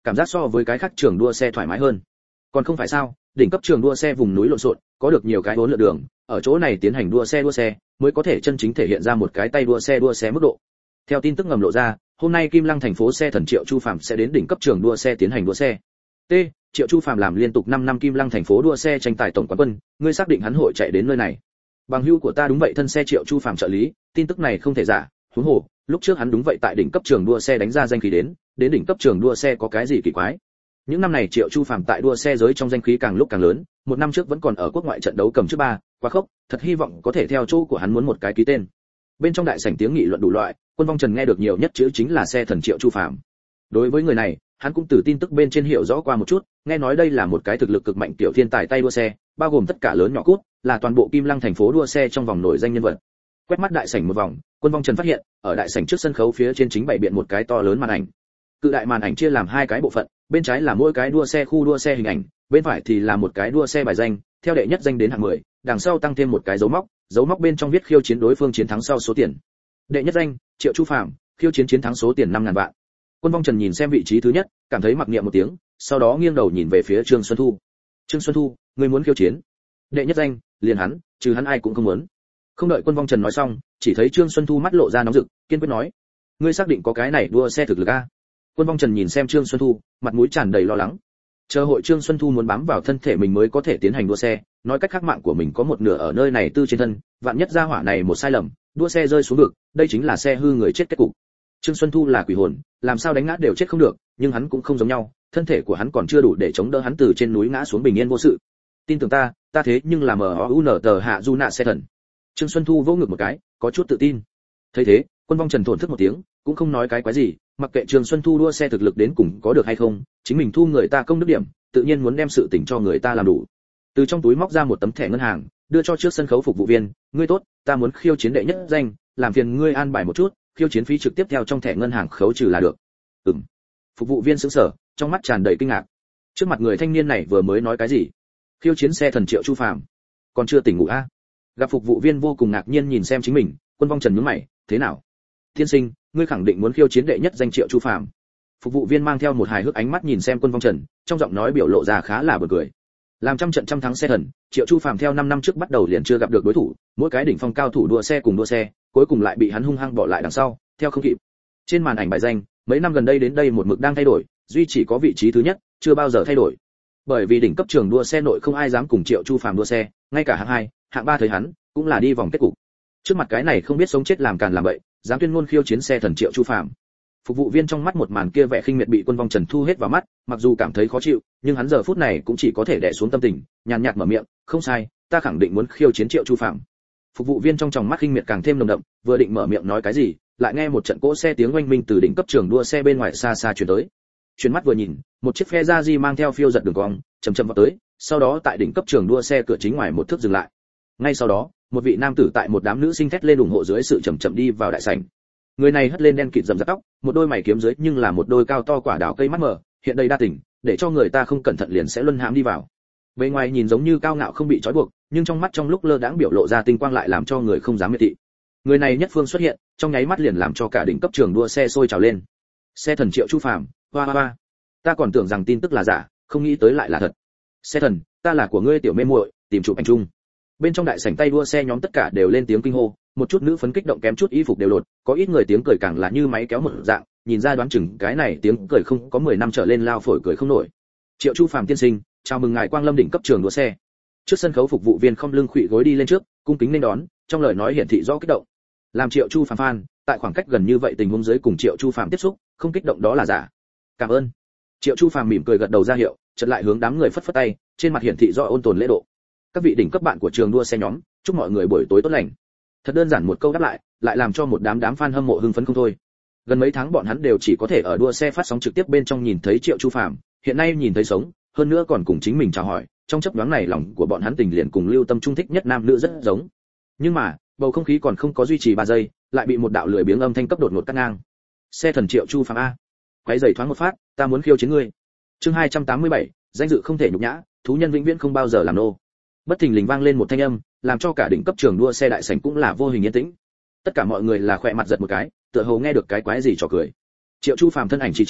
cảm giác so với cái khác trường đua xe thoải mái hơn. Còn không phải sao, đỉnh cấp trường đua xe vùng núi lộn xộn, có được nhiều cái vốn lượn đường, ở chỗ này tiến hành đua xe mới có thể chân chính thể hiện ra một cái tay đua xe mức độ. Theo tin tức ngầm lộ ra, hôm nay Kim Lăng thành phố xe thần Triệu Chu Phàm sẽ đến đỉnh cấp trường đua xe tiến hành đua xe. T. Triệu Chu Phàm làm liên tục 5 năm Kim Lăng thành phố đua xe tranh tài tổng quán quân, ngươi xác định hắn hội chạy đến nơi này? Bằng hữu của ta đúng vậy, thân xe Triệu Chu Phàm trợ lý, tin tức này không thể giả, huống hồ, lúc trước hắn đúng vậy tại đỉnh cấp trường đua xe đánh ra danh khí đến đỉnh cấp trường đua xe có cái gì kỳ quái. Những năm này Triệu Chu Phàm tại đua xe giới trong danh khí càng lúc càng lớn, một năm trước vẫn còn ở quốc ngoại trận đấu cầm trước 3, quá khốc, thật hy vọng có thể theo chỗ của hắn muốn một cái ký tên. Bên trong đại sảnh tiếng nghị luận đủ loại, Quân Vong Trần nghe được nhiều nhất chữ chính là xe thần Triệu Chu Phàm. Đối với người này, hắn cũng từ tin tức bên trên hiểu rõ qua một chút, nghe nói đây là một cái thực lực cực mạnh tiểu thiên tài tay đua xe, bao gồm tất cả lớn nhỏ cút, là toàn bộ Kim Lăng thành phố đua xe trong vòng nổi danh nhân vật. Quét mắt đại sảnh một vòng, Quân Vong Trần phát hiện, ở đại sảnh trước sân khấu phía trên chính bày biện một cái to lớn màn ảnh. Cự đại màn ảnh chia làm 2 cái bộ phận, bên trái là mỗi cái đua xe khu đua xe hình ảnh, bên phải thì là một cái đua xe bài danh, theo đệ nhất danh đến hạng 10, đằng sau tăng thêm một cái dấu mốc bên trong viết khiêu chiến đối phương chiến thắng sau số tiền. Đệ nhất danh, Triệu Chu Phàm, khiêu chiến chiến thắng số tiền 5.000 vạn. Quân Vong Trần nhìn xem vị trí thứ nhất, cảm thấy mặc niệm một tiếng, sau đó nghiêng đầu nhìn về phía Trương Xuân Thu. Trương Xuân Thu, ngươi muốn khiêu chiến? Đệ nhất danh, liền hắn, trừ hắn ai cũng không muốn. Không đợi Quân Vong Trần nói xong, chỉ thấy Trương Xuân Thu mắt lộ ra nóng rực, kiên quyết nói: ngươi xác định có cái này đua xe thực lực a? Quân Vong Trần nhìn xem Trương Xuân Thu, mặt mũi tràn đầy lo lắng. Chờ hội Trương Xuân Thu muốn bám vào thân thể mình mới có thể tiến hành đua xe, nói cách khác mạng của mình có một nửa ở nơi này tư trên thân, vạn nhất ra hỏa này một sai lầm, đua xe rơi xuống vực, đây chính là xe hư người chết kết cục. Trương Xuân Thu là quỷ hồn, làm sao đánh ngã đều chết không được, nhưng hắn cũng không giống nhau, thân thể của hắn còn chưa đủ để chống đỡ hắn từ trên núi ngã xuống bình yên vô sự. Tin tưởng ta thế nhưng là MOUN tờ hạ du nạ xe thần. Trương Xuân Thu vỗ ngực một cái, có chút tự tin. Thấy thế, Quân Vong Trần thổn thức một tiếng, cũng không nói cái quái gì, mặc kệ Trương Xuân Thu đua xe thực lực đến cùng có được hay không, chính mình thu người ta công đức điểm, tự nhiên muốn đem sự tình cho người ta làm đủ. Từ trong túi móc ra một tấm thẻ ngân hàng, đưa cho trước sân khấu phục vụ viên, ngươi tốt, ta muốn khiêu chiến đệ nhất danh, làm phiền ngươi an bài một chút, khiêu chiến phí trực tiếp theo trong thẻ ngân hàng khấu trừ là được. Phục vụ viên sững sờ, trong mắt tràn đầy kinh ngạc. Trước mặt người thanh niên này vừa mới nói cái gì? Khiêu chiến xe thần Triệu Chu Phàm, còn chưa tỉnh ngủ a? Gặp phục vụ viên vô cùng ngạc nhiên nhìn xem chính mình, Quân Vong Trần nhướng mày, thế nào? Tiên sinh, ngươi khẳng định muốn khiêu chiến đệ nhất danh Triệu Chu Phàm? Phục vụ viên mang theo một hài hước ánh mắt nhìn xem Quân Vong Trần, trong giọng nói biểu lộ ra khá là buồn cười. Làm trăm trận trăm thắng xe thần, Triệu Chu Phàm theo 5 năm trước bắt đầu liền chưa gặp được đối thủ, mỗi cái đỉnh phong cao thủ đua xe cùng đua xe, cuối cùng lại bị hắn hung hăng bỏ lại đằng sau, theo không kịp. Trên màn ảnh bài danh, mấy năm gần đây đến đây một mực đang thay đổi, duy chỉ có vị trí thứ nhất, chưa bao giờ thay đổi. Bởi vì đỉnh cấp trường đua xe nội không ai dám cùng Triệu Chu Phàm đua xe, ngay cả hạng 2, hạng 3 thấy hắn, cũng là đi vòng kết cục. Trước mặt cái này không biết sống chết làm càn làm bậy, dám tuyên ngôn khiêu chiến xe thần Triệu Chu Phàm. Phục vụ viên trong mắt một màn kia vẻ khinh miệt bị Quân Vong Trần thu hết vào mắt, mặc dù cảm thấy khó chịu, nhưng hắn giờ phút này cũng chỉ có thể đè xuống tâm tình, nhàn nhạt mở miệng, không sai, ta khẳng định muốn khiêu chiến Triệu Chu Phàm. Phục vụ viên trong tròng mắt khinh miệt càng thêm nồng đậm, vừa định mở miệng nói cái gì, lại nghe một trận cỗ xe tiếng oanh minh từ đỉnh cấp trường đua xe bên ngoài xa xa truyền tới. Chuyển mắt vừa nhìn, một chiếc phe Ferrari mang theo phiêu giật đường cong, chậm chậm vào tới, sau đó tại đỉnh cấp trường đua xe cửa chính ngoài một thước dừng lại. Ngay sau đó, một vị nam tử tại một đám nữ sinh thét lên ủng hộ dưới sự chậm chậm đi vào đại sảnh. Người này hất lên đen kịt rậm rạp tóc, một đôi mày kiếm dưới nhưng là một đôi cao to quả đào cây mắt mở, hiện đây đa tình, để cho người ta không cẩn thận liền sẽ luân hãm đi vào. Bề ngoài nhìn giống như cao ngạo không bị trói buộc, nhưng trong mắt trong lúc lơ đãng biểu lộ ra tinh quang lại làm cho người không dám miệt thị. Người này nhất phương xuất hiện, trong nháy mắt liền làm cho cả đỉnh cấp trường đua xe sôi trào lên. Xe thần Triệu Chu Phàm, hoa hoa hoa. Ta còn tưởng rằng tin tức là giả, không nghĩ tới lại là thật. Xe thần, ta là của ngươi tiểu mê muội, tìm chụp ảnh chung. Bên trong đại sảnh tay đua xe nhóm tất cả đều lên tiếng kinh hô, một chút nữ phấn kích động kém chút y phục đều lột, có ít người tiếng cười càng là như máy kéo một dạng, nhìn ra đoán chừng cái này tiếng cười không có 10 năm trở lên lao phổi cười không nổi. Triệu Chu Phàm tiên sinh, chào mừng ngài quang lâm đỉnh cấp trường đua xe. Trước sân khấu phục vụ viên không lưng khuỵu gối đi lên trước, cung kính nên đón, trong lời nói hiển thị rõ kích động. Làm Triệu Chu Phàm fan, tại khoảng cách gần như vậy tình huống dưới cùng Triệu Chu Phàm tiếp xúc, không kích động đó là giả. Cảm ơn. Triệu Chu Phàm mỉm cười gật đầu ra hiệu, chợt lại hướng đám người phất phất tay, trên mặt hiển thị rõ ôn tồn lễ độ. Các vị đỉnh cấp bạn của trường đua xe nhóm, chúc mọi người buổi tối tốt lành. Thật đơn giản một câu đáp lại làm cho một đám fan hâm mộ hưng phấn không thôi. Gần mấy tháng bọn hắn đều chỉ có thể ở đua xe phát sóng trực tiếp bên trong nhìn thấy Triệu Chu Phàm, hiện nay nhìn thấy sống, hơn nữa còn cùng chính mình chào hỏi, trong chớp nhoáng này lòng của bọn hắn tình liền cùng Lưu Tâm trung thích nhất nam nữ rất giống. Nhưng mà, bầu không khí còn không có duy trì 3 giây, lại bị một đạo lười biếng âm thanh cấp đột ngột cắt ngang. Xe thần Triệu Chu Phàm a, quấy giày thoáng một phát, ta muốn khiêu chiến ngươi. Chương 287, danh dự không thể nhục nhã, thú nhân vĩnh viễn không bao giờ làm nô. Bất thình lình vang lên một thanh âm, làm cho cả đỉnh cấp trường đua xe đại sảnh cũng là vô hình yên tĩnh. Tất cả mọi người là khỏe mặt giật một cái, tựa hồ nghe được cái quái gì trò cười. Triệu Chu Phàm thân ảnh trì trệ,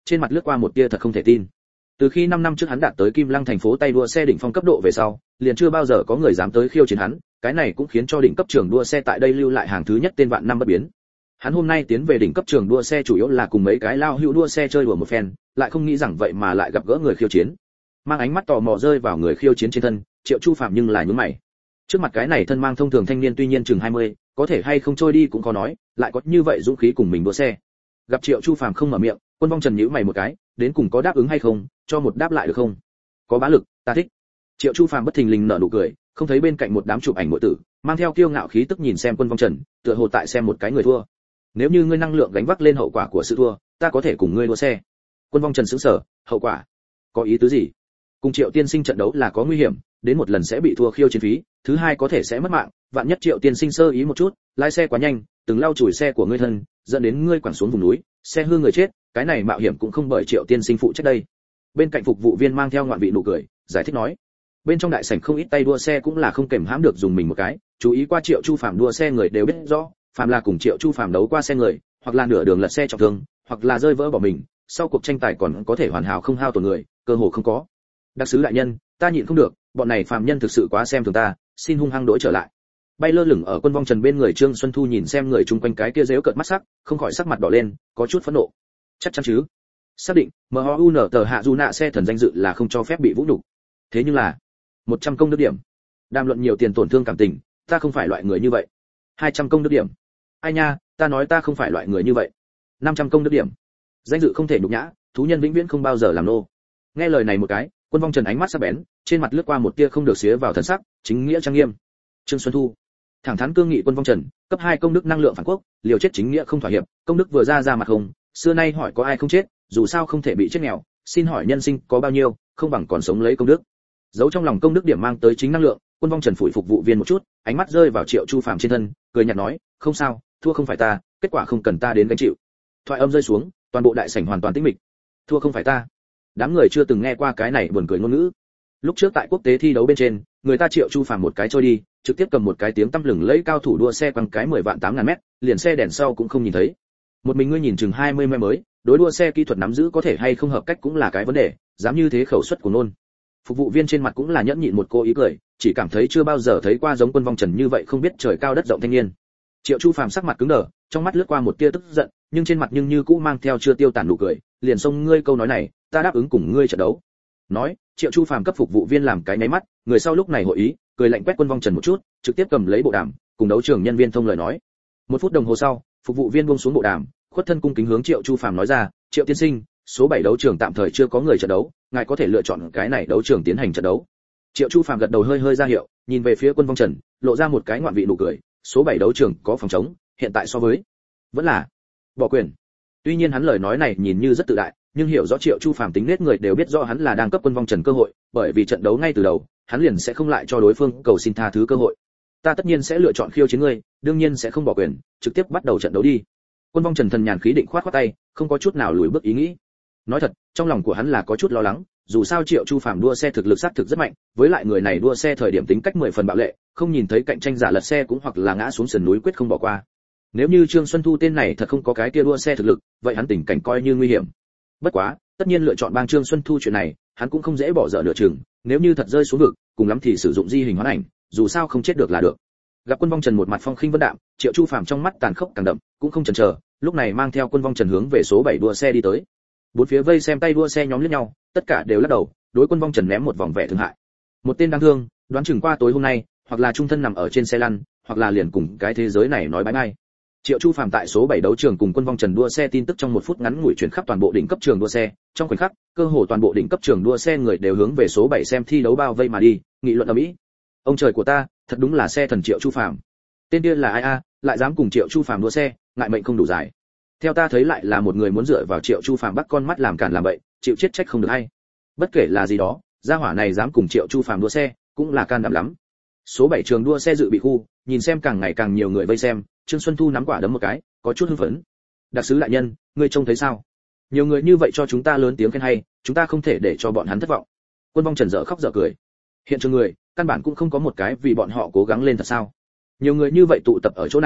trên mặt lướt qua một tia thật không thể tin. Từ khi 5 năm trước hắn đạt tới Kim Lăng thành phố tay đua xe đỉnh phong cấp độ về sau, liền chưa bao giờ có người dám tới khiêu chiến hắn, cái này cũng khiến cho đỉnh cấp trường đua xe tại đây lưu lại hàng thứ nhất tên vạn năm bất biến. Hắn hôm nay tiến về đỉnh cấp trường đua xe chủ yếu là cùng mấy cái lao hữu đua xe chơi đùa một phen, lại không nghĩ rằng vậy mà lại gặp gỡ người khiêu chiến. Mang ánh mắt tò mò rơi vào người khiêu chiến trên thân, Triệu Chu Phạm nhưng là nhướng mày. Trước mặt cái này thân mang thông thường thanh niên tuy nhiên chừng 20, có thể hay không trôi đi cũng khó nói, lại có như vậy dũng khí cùng mình đua xe. Gặp Triệu Chu Phạm không mở miệng, Quân Vong Trần nhíu mày một cái, đến cùng có đáp ứng hay không, cho một đáp lại được không? Có bá lực, ta thích. Triệu Chu Phạm bất thình lình nở nụ cười, không thấy bên cạnh một đám chụp ảnh muội tử, mang theo kiêu ngạo khí tức nhìn xem Quân Vong Trần, tựa hồ tại xem một cái người thua. Nếu như ngươi năng lượng gánh vác lên hậu quả của sự thua, ta có thể cùng ngươi đua xe. Quân Vong Trần sững sờ, hậu quả? Có ý tứ gì? Cùng Triệu tiên sinh trận đấu là có nguy hiểm, đến một lần sẽ bị thua khiêu chiến phí, thứ hai có thể sẽ mất mạng, vạn nhất Triệu tiên sinh sơ ý một chút, lái xe quá nhanh, từng lau chùi xe của ngươi thân, dẫn đến ngươi quẳng xuống vùng núi, xe hư người chết, cái này mạo hiểm cũng không bởi Triệu tiên sinh phụ trách đây. Bên cạnh phục vụ viên mang theo ngoạn vị nụ cười, giải thích nói. Bên trong đại sảnh không ít tay đua xe cũng là không kềm hãm được dùng mình một cái, chú ý qua Triệu Chu Phạm đua xe người đều biết rõ, phàm là cùng Triệu Chu Phạm đấu qua xe người, hoặc là nửa đường lật xe trọng thương, hoặc là rơi vỡ bỏ mình, sau cuộc tranh tài còn có thể hoàn hảo không hao tổn người, cơ hồ không có. Đặc sứ đại nhân, ta nhịn không được, bọn này phàm nhân thực sự quá xem thường ta, xin hung hăng đổi trở lại. Bay lơ lửng ở Quân Vong Trần bên người Trương Xuân Thu nhìn xem người chung quanh cái kia giễu cợt mắt sắc, không khỏi sắc mặt đỏ lên, có chút phẫn nộ. Chắc chắn chứ? Xác định, MHUN tờ hạ dù nạ xe thần danh dự là không cho phép bị vũ nhục. Thế nhưng là 100 công đức điểm. Đàm luận nhiều tiền tổn thương cảm tình, ta không phải loại người như vậy. 200 công đức điểm. Ai nha, ta nói ta không phải loại người như vậy. 500 công đức điểm. Danh dự không thể nhục nhã, thú nhân vĩnh viễn không bao giờ làm nô. Nghe lời này một cái, Quân Vong Trần ánh mắt sắc bén, trên mặt lướt qua một tia không được xía vào thần sắc, chính nghĩa trang nghiêm. Trương Xuân Thu, thẳng thắn cương nghị Quân Vong Trần, cấp 2 công đức năng lượng phản quốc, liều chết chính nghĩa không thỏa hiệp, công đức vừa ra mặt hồng, xưa nay hỏi có ai không chết, dù sao không thể bị chết nghèo, xin hỏi nhân sinh có bao nhiêu, không bằng còn sống lấy công đức. Giấu trong lòng công đức điểm mang tới chính năng lượng, Quân Vong Trần phủi phục vụ viên một chút, ánh mắt rơi vào Triệu Chu Phạm trên thân, cười nhạt nói, không sao, thua không phải ta, kết quả không cần ta đến gánh chịu. Thoại âm rơi xuống, toàn bộ đại sảnh hoàn toàn tĩnh mịch. Thua không phải ta. Đám người chưa từng nghe qua cái này buồn cười ngôn ngữ. Lúc trước tại quốc tế thi đấu bên trên, người ta Triệu Chu Phạm một cái trôi đi, trực tiếp cầm một cái tiếng tăm lừng lẫy cao thủ đua xe quăng cái 10 vạn 8.000 mét, liền xe đèn sau cũng không nhìn thấy. Một mình ngươi nhìn chừng 20 mét mới, đối đua xe kỹ thuật nắm giữ có thể hay không hợp cách cũng là cái vấn đề, dám như thế khẩu suất của nôn. Phục vụ viên trên mặt cũng là nhẫn nhịn một cô ý cười, chỉ cảm thấy chưa bao giờ thấy qua giống Quân Vong Trần như vậy không biết trời cao đất rộng thanh niên. Triệu Chu Phạm sắc mặt cứng đờ, trong mắt lướt qua một tia tức giận, nhưng trên mặt nhưng như cũ mang theo chưa tiêu tàn nụ cười, liền xông ngươi câu nói này, ta đáp ứng cùng ngươi trận đấu. Nói, Triệu Chu Phạm cấp phục vụ viên làm cái nháy mắt, người sau lúc này hội ý, cười lạnh quét Quân Vong Trần một chút, trực tiếp cầm lấy bộ đàm, cùng đấu trường nhân viên thông lời nói. 1 phút đồng hồ sau, phục vụ viên buông xuống bộ đàm, khuất thân cung kính hướng Triệu Chu Phạm nói ra, Triệu tiên sinh, số 7 đấu trường tạm thời chưa có người trận đấu, ngài có thể lựa chọn cái này đấu trường tiến hành trận đấu. Triệu Chu Phạm gật đầu hơi hơi ra hiệu, nhìn về phía Quân Vong Trần, lộ ra một cái ngoạn vị nụ cười, số 7 đấu trường có phòng trống, hiện tại so với vẫn là bỏ quyền. Tuy nhiên hắn lời nói này nhìn như rất tự đại, nhưng hiểu rõ Triệu Chu Phạm tính nết người đều biết rõ hắn là đang cấp Quân Vong Trần cơ hội, bởi vì trận đấu ngay từ đầu, hắn liền sẽ không lại cho đối phương cầu xin tha thứ cơ hội. Ta tất nhiên sẽ lựa chọn khiêu chiến ngươi, đương nhiên sẽ không bỏ quyền, trực tiếp bắt đầu trận đấu đi. Quân Vong Trần thần nhàn khí định khoát khoát tay, không có chút nào lùi bước ý nghĩ. Nói thật, trong lòng của hắn là có chút lo lắng, dù sao Triệu Chu Phạm đua xe thực lực xác thực rất mạnh, với lại người này đua xe thời điểm tính cách 10 phần bạo lệ, không nhìn thấy cạnh tranh giả lật xe cũng hoặc là ngã xuống sườn núi quyết không bỏ qua. Nếu như Trương Xuân Thu tên này thật không có cái kia đua xe thực lực, vậy hắn tình cảnh coi như nguy hiểm. Bất quá, tất nhiên lựa chọn bang Trương Xuân Thu chuyện này, hắn cũng không dễ bỏ dở nửa chừng, nếu như thật rơi xuống vực, cùng lắm thì sử dụng di hình hoán ảnh, dù sao không chết được là được. Gặp Quân Vong Trần một mặt phong khinh vân đạm, Triệu Chu Phạm trong mắt tàn khốc càng đậm, cũng không chần chờ, lúc này mang theo Quân Vong Trần hướng về số 7 đua xe đi tới. Bốn phía vây xem tay đua xe nhóm liếc nhau, tất cả đều lắc đầu, đối Quân Vong Trần ném một vòng vẻ thương hại. Một tên đáng thương, đoán chừng qua tối hôm nay, hoặc là trung thân nằm ở trên xe lăn, hoặc là liền cùng cái thế giới này nói bye bye. Triệu Chu Phạm tại số 7 đấu trường cùng Quân Vong Trần đua xe tin tức trong 1 phút ngắn ngủi chuyển khắp toàn bộ đỉnh cấp trường đua xe, trong khoảnh khắc, cơ hồ toàn bộ đỉnh cấp trường đua xe người đều hướng về số 7 xem thi đấu bao vây mà đi, nghị luận ầm ĩ. Ông trời của ta, thật đúng là xe thần Triệu Chu Phạm. Tên kia là ai a, lại dám cùng Triệu Chu Phạm đua xe, ngại mệnh không đủ dài. Theo ta thấy lại là một người muốn dựa vào Triệu Chu Phạm bắt con mắt làm cản làm bậy, chịu chết trách không được hay. Bất kể là gì đó, gia hỏa này dám cùng Triệu Chu Phạm đua xe, cũng là can đảm lắm. Số 7 trường đua xe dự bị khu, nhìn xem càng ngày càng nhiều người vây xem, Trương Xuân Thu nắm quả đấm một cái, có chút hưng phấn. Đặc sứ đại nhân, ngươi trông thấy sao? Nhiều người như vậy cho chúng ta lớn tiếng khen hay, chúng ta không thể để cho bọn hắn thất vọng. Quân Vong Trần dở khóc dở cười. Hiện trường người, căn bản cũng không có một cái vì bọn họ cố gắng lên thật sao? Nhiều người như vậy tụ tập ở chỗ này,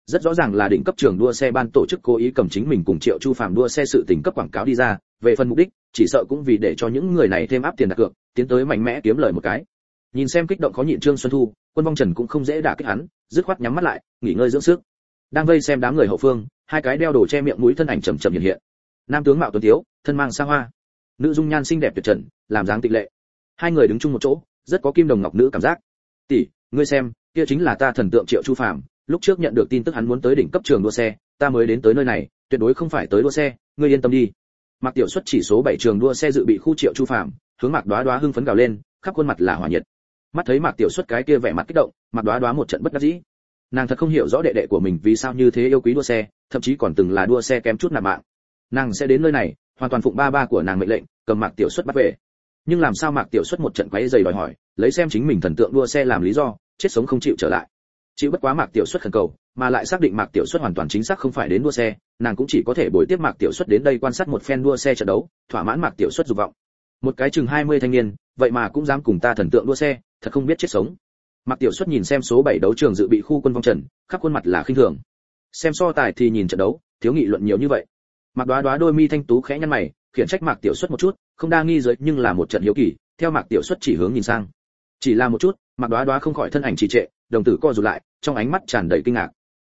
rất rõ ràng là đỉnh cấp trường đua xe ban tổ chức cố ý cầm chính mình cùng Triệu Chu Phàm đua xe sự tình cấp quảng cáo đi ra, về phần mục đích, chỉ sợ cũng vì để cho những người này thêm áp tiền đặt cược, tiến tới mạnh mẽ kiếm lời một cái. Nhìn xem kích động khó nhịn Trương Xuân Thu, Quân Vong Trần cũng không dễ đả kích hắn, dứt khoát nhắm mắt lại, nghỉ ngơi dưỡng sức. Đang vây xem đám người hậu phương, hai cái đeo đồ che miệng mũi thân ảnh chậm chậm hiện hiện. Nam tướng mạo tuấn tiếu, thân mang xa hoa, nữ dung nhan xinh đẹp tuyệt trần, làm dáng tịch lệ. Hai người đứng chung một chỗ, rất có kim đồng ngọc nữ cảm giác. Tỷ, ngươi xem, kia chính là ta thần tượng Triệu Chu Phàm, lúc trước nhận được tin tức hắn muốn tới đỉnh cấp trường đua xe, ta mới đến tới nơi này, tuyệt đối không phải tới đua xe, ngươi yên tâm đi. Mạc Tiểu Xuất chỉ số 7 trường đua xe dự bị khu Triệu Chu Phàm, hướng Mạc Đóa Đóa hưng phấn gào lên, khắp khuôn mặt là hỏa nhiệt. Mắt thấy Mạc Tiểu Xuất cái kia vẻ mặt kích động, Mạc Đóa Đóa một trận bất đắc dĩ. Nàng thật không hiểu rõ đệ đệ của mình vì sao như thế yêu quý đua xe, thậm chí còn từng là đua xe kém chút nạp mạng. Nàng sẽ đến nơi này, hoàn toàn phụng ba ba của nàng mệnh lệnh, cầm Mạc Tiểu Xuất bắt về. Nhưng làm sao Mạc Tiểu Xuất một trận quấy rầy đòi hỏi, lấy xem chính mình thần tượng đua xe làm lý do, chết sống không chịu trở lại. Chịu bất quá Mạc Tiểu Xuất khẩn cầu, mà lại xác định Mạc Tiểu Xuất hoàn toàn chính xác không phải đến đua xe, nàng cũng chỉ có thể bồi tiếp Mạc Tiểu Xuất đến đây quan sát một phen đua xe trận đấu, thỏa mãn Mạc Tiểu Xuất dục vọng. Một cái chừng 20 thanh niên, vậy mà cũng dám cùng ta thần tượng đua xe, thật không biết chết sống. Mạc Tiểu Xuất nhìn xem số 7 đấu trường dự bị khu Quân Vong Trần, khắp khuôn mặt là khinh thường. Xem so tài thì nhìn trận đấu, thiếu nghị luận nhiều như vậy. Mạc Đóa Đóa đôi mi thanh tú khẽ nhăn mày, khiển trách Mạc Tiểu Xuất một chút, không đa nghi giới nhưng là một trận hiếu kỳ, theo Mạc Tiểu Xuất chỉ hướng nhìn sang. Chỉ là một chút, Mạc Đóa Đóa không khỏi thân ảnh trì trệ, đồng tử co rụt lại, trong ánh mắt tràn đầy kinh ngạc.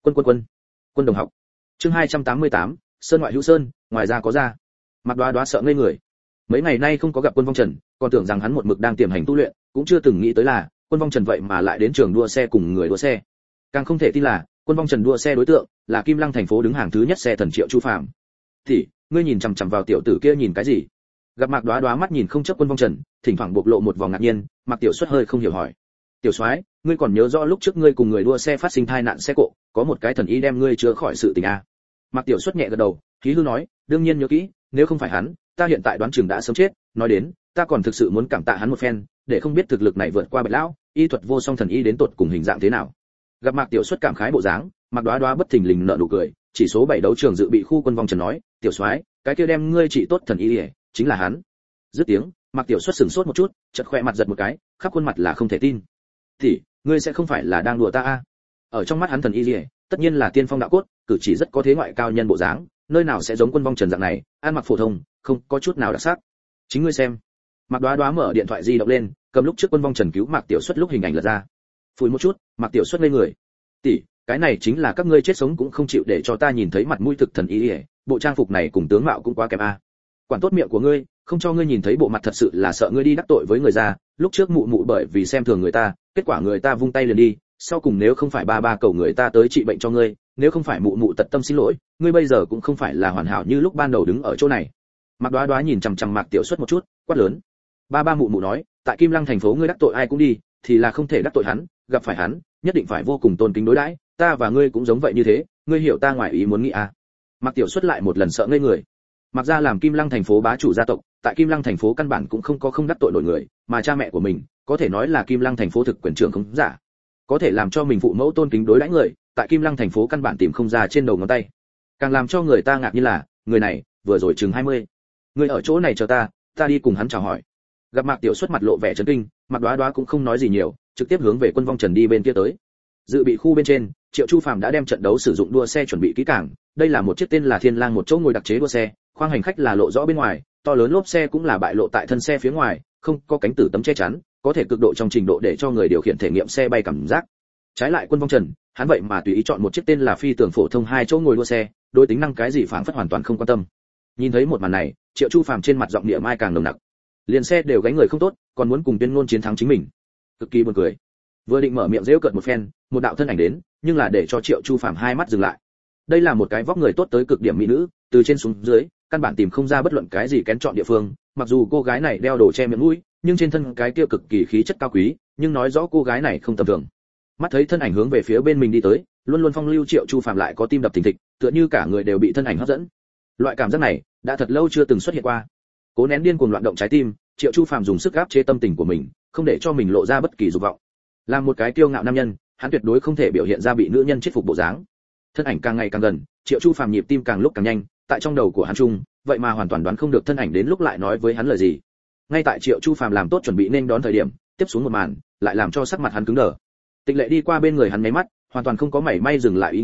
Quân đồng học. Chương 288, Sơn ngoại hữu sơn, ngoài ra có ra. Mạc Đóa Đóa sợ ngây người. Mấy ngày nay không có gặp Quân Vong Trần, còn tưởng rằng hắn một mực đang tiềm hành tu luyện, cũng chưa từng nghĩ tới là Quân Vong Trần vậy mà lại đến trường đua xe cùng người đua xe. Càng không thể tin là Quân Vong Trần đua xe đối tượng là Kim Lăng thành phố đứng hàng thứ nhất xe thần Triệu Chu Phàm. Thì, ngươi nhìn chằm chằm vào tiểu tử kia nhìn cái gì? Gặp Mạc Đóa Đóa mắt nhìn không chớp Quân Vong Trần, thỉnh thoảng bộc lộ một vòng ngạc nhiên, Mạc Tiểu Xuất hơi không hiểu hỏi: "Tiểu soái, ngươi còn nhớ rõ lúc trước ngươi cùng người đua xe phát sinh tai nạn xe cộ, có một cái thần y đem ngươi chữa khỏi sự tình à?" Mạc Tiểu Xuất nhẹ gật đầu, khí hư nói: "Đương nhiên nhớ kỹ, nếu không phải hắn, ta hiện tại đoán chừng đã sớm chết, nói đến, ta còn thực sự muốn cảm tạ hắn một phen, để không biết thực lực này vượt qua Bạch lão, y thuật vô song thần y đến tột cùng hình dạng thế nào." Gặp Mạc Tiểu Xuất cảm khái bộ dáng, Mạc Đóa Đóa bất thình lình nở nụ cười, chỉ số 7 đấu trường dự bị khu Quân Vong Trần nói: "Tiểu soái, cái kia đem ngươi trị tốt thần y, chính là hắn." Dứt tiếng, Mạc Tiểu Xuất sửng sốt một chút, chợt khẽ mặt giật một cái, khắp khuôn mặt là không thể tin. "Thì, ngươi sẽ không phải là đang đùa ta à?" Ở trong mắt hắn thần y liễu, tất nhiên là tiên phong đạo cốt, cử chỉ rất có thế ngoại cao nhân bộ dáng, nơi nào sẽ giống Quân Vong Trần dạng này, ăn mặc phổ thông, không có chút nào đặc sắc. "Chính ngươi xem." Mạc Đóa Đóa mở điện thoại di động lên, cầm lúc trước Quân Vong Trần cứu Mạc Tiểu Xuất lúc hình ảnh lật ra. Phủi một chút, Mạc Tiểu Xuất ngây người. "Tỷ, cái này chính là các ngươi chết sống cũng không chịu để cho ta nhìn thấy mặt mũi thực thần y liễu, bộ trang phục này cùng tướng mạo cũng quá kém a." "Quản tốt miệng của ngươi, không cho ngươi nhìn thấy bộ mặt thật sự là sợ ngươi đi đắc tội với người già, lúc trước mụ mụ bởi vì xem thường người ta, kết quả người ta vung tay liền đi, sau cùng nếu không phải ba ba cầu người ta tới trị bệnh cho ngươi, nếu không phải mụ mụ tận tâm xin lỗi, ngươi bây giờ cũng không phải là hoàn hảo như lúc ban đầu đứng ở chỗ này." Mạc Đóa Đóa nhìn chằm chằm Mạc Tiểu Xuất một chút, quát lớn: "Ba ba mụ mụ nói, tại Kim Lăng thành phố ngươi đắc tội ai cũng đi, thì là không thể đắc tội hắn, gặp phải hắn, nhất định phải vô cùng tôn kính đối đãi, ta và ngươi cũng giống vậy như thế, ngươi hiểu ta ngoài ý muốn nghĩ à?" Mạc Tiểu Xuất lại một lần sợ ngây người. Mạc gia làm Kim Lăng thành phố bá chủ gia tộc, tại Kim Lăng thành phố căn bản cũng không có không đắc tội nổi người, mà cha mẹ của mình, có thể nói là Kim Lăng thành phố thực quyền trưởng không giả. Có thể làm cho mình phụ mẫu tôn kính đối đãi người, tại Kim Lăng thành phố căn bản tìm không ra trên đầu ngón tay. Càng làm cho người ta ngạc nhiên là, người này vừa rồi chừng 20. "Người ở chỗ này chờ ta, ta đi cùng hắn chào hỏi." Gặp Mạc Tiểu Xuất mặt lộ vẻ chấn kinh, Mạc Đóa Đóa cũng không nói gì nhiều, trực tiếp hướng về Quân Vong Trần đi bên kia tới. Dự bị khu bên trên, Triệu Chu Phàm đã đem trận đấu sử dụng đua xe chuẩn bị kỹ càng, đây là một chiếc tên là Thiên Lang một chỗ ngồi đặc chế đua xe, khoang hành khách là lộ rõ bên ngoài, to lớn lốp xe cũng là bại lộ tại thân xe phía ngoài, không có cánh tử tấm che chắn, có thể cực độ trong trình độ để cho người điều khiển thể nghiệm xe bay cảm giác. Trái lại Quân Vong Trần, hắn vậy mà tùy ý chọn một chiếc tên là phi tường phổ thông 2 chỗ ngồi đua xe, đối tính năng cái gì phảng phất hoàn toàn không quan tâm. Nhìn thấy một màn này, Triệu Chu Phàm trên mặt giọng địa mai càng nồng nặc. Liền xe đều gánh người không tốt, còn muốn cùng Tuyên Ngôn chiến thắng chính mình, cực kỳ buồn cười. Vừa định mở miệng giễu cợt một phen, một đạo thân ảnh đến, nhưng là để cho Triệu Chu Phàm hai mắt dừng lại. Đây là một cái vóc người tốt tới cực điểm mỹ nữ, từ trên xuống dưới, căn bản tìm không ra bất luận cái gì kén chọn địa phương, mặc dù cô gái này đeo đồ che miệng mũi, nhưng trên thân cái kia cực kỳ khí chất cao quý, nhưng nói rõ cô gái này không tầm thường. Mắt thấy thân ảnh hướng về phía bên mình đi tới, luôn luôn phong lưu Triệu Chu Phàm lại có tim đập thình thịch, tựa như cả người đều bị thân ảnh hấp dẫn. Loại cảm giác này đã thật lâu chưa từng xuất hiện qua. Cố nén điên cuồng loạn động trái tim, Triệu Chu Phàm dùng sức áp chế tâm tình của mình, không để cho mình lộ ra bất kỳ dục vọng. Làm một cái kiêu ngạo nam nhân, hắn tuyệt đối không thể biểu hiện ra bị nữ nhân chết phục bộ dáng. Thân ảnh càng ngày càng gần, Triệu Chu Phàm nhịp tim càng lúc càng nhanh, tại trong đầu của hắn chung, vậy mà hoàn toàn đoán không được thân ảnh đến lúc lại nói với hắn lời gì. Ngay tại Triệu Chu Phàm làm tốt chuẩn bị nên đón thời điểm, tiếp xuống một màn, lại làm cho sắc mặt hắn cứng đờ. Tịch Lệ đi qua bên người hắn mấy mắt, hoàn toàn không có mảy may dừng lại ý nghĩ,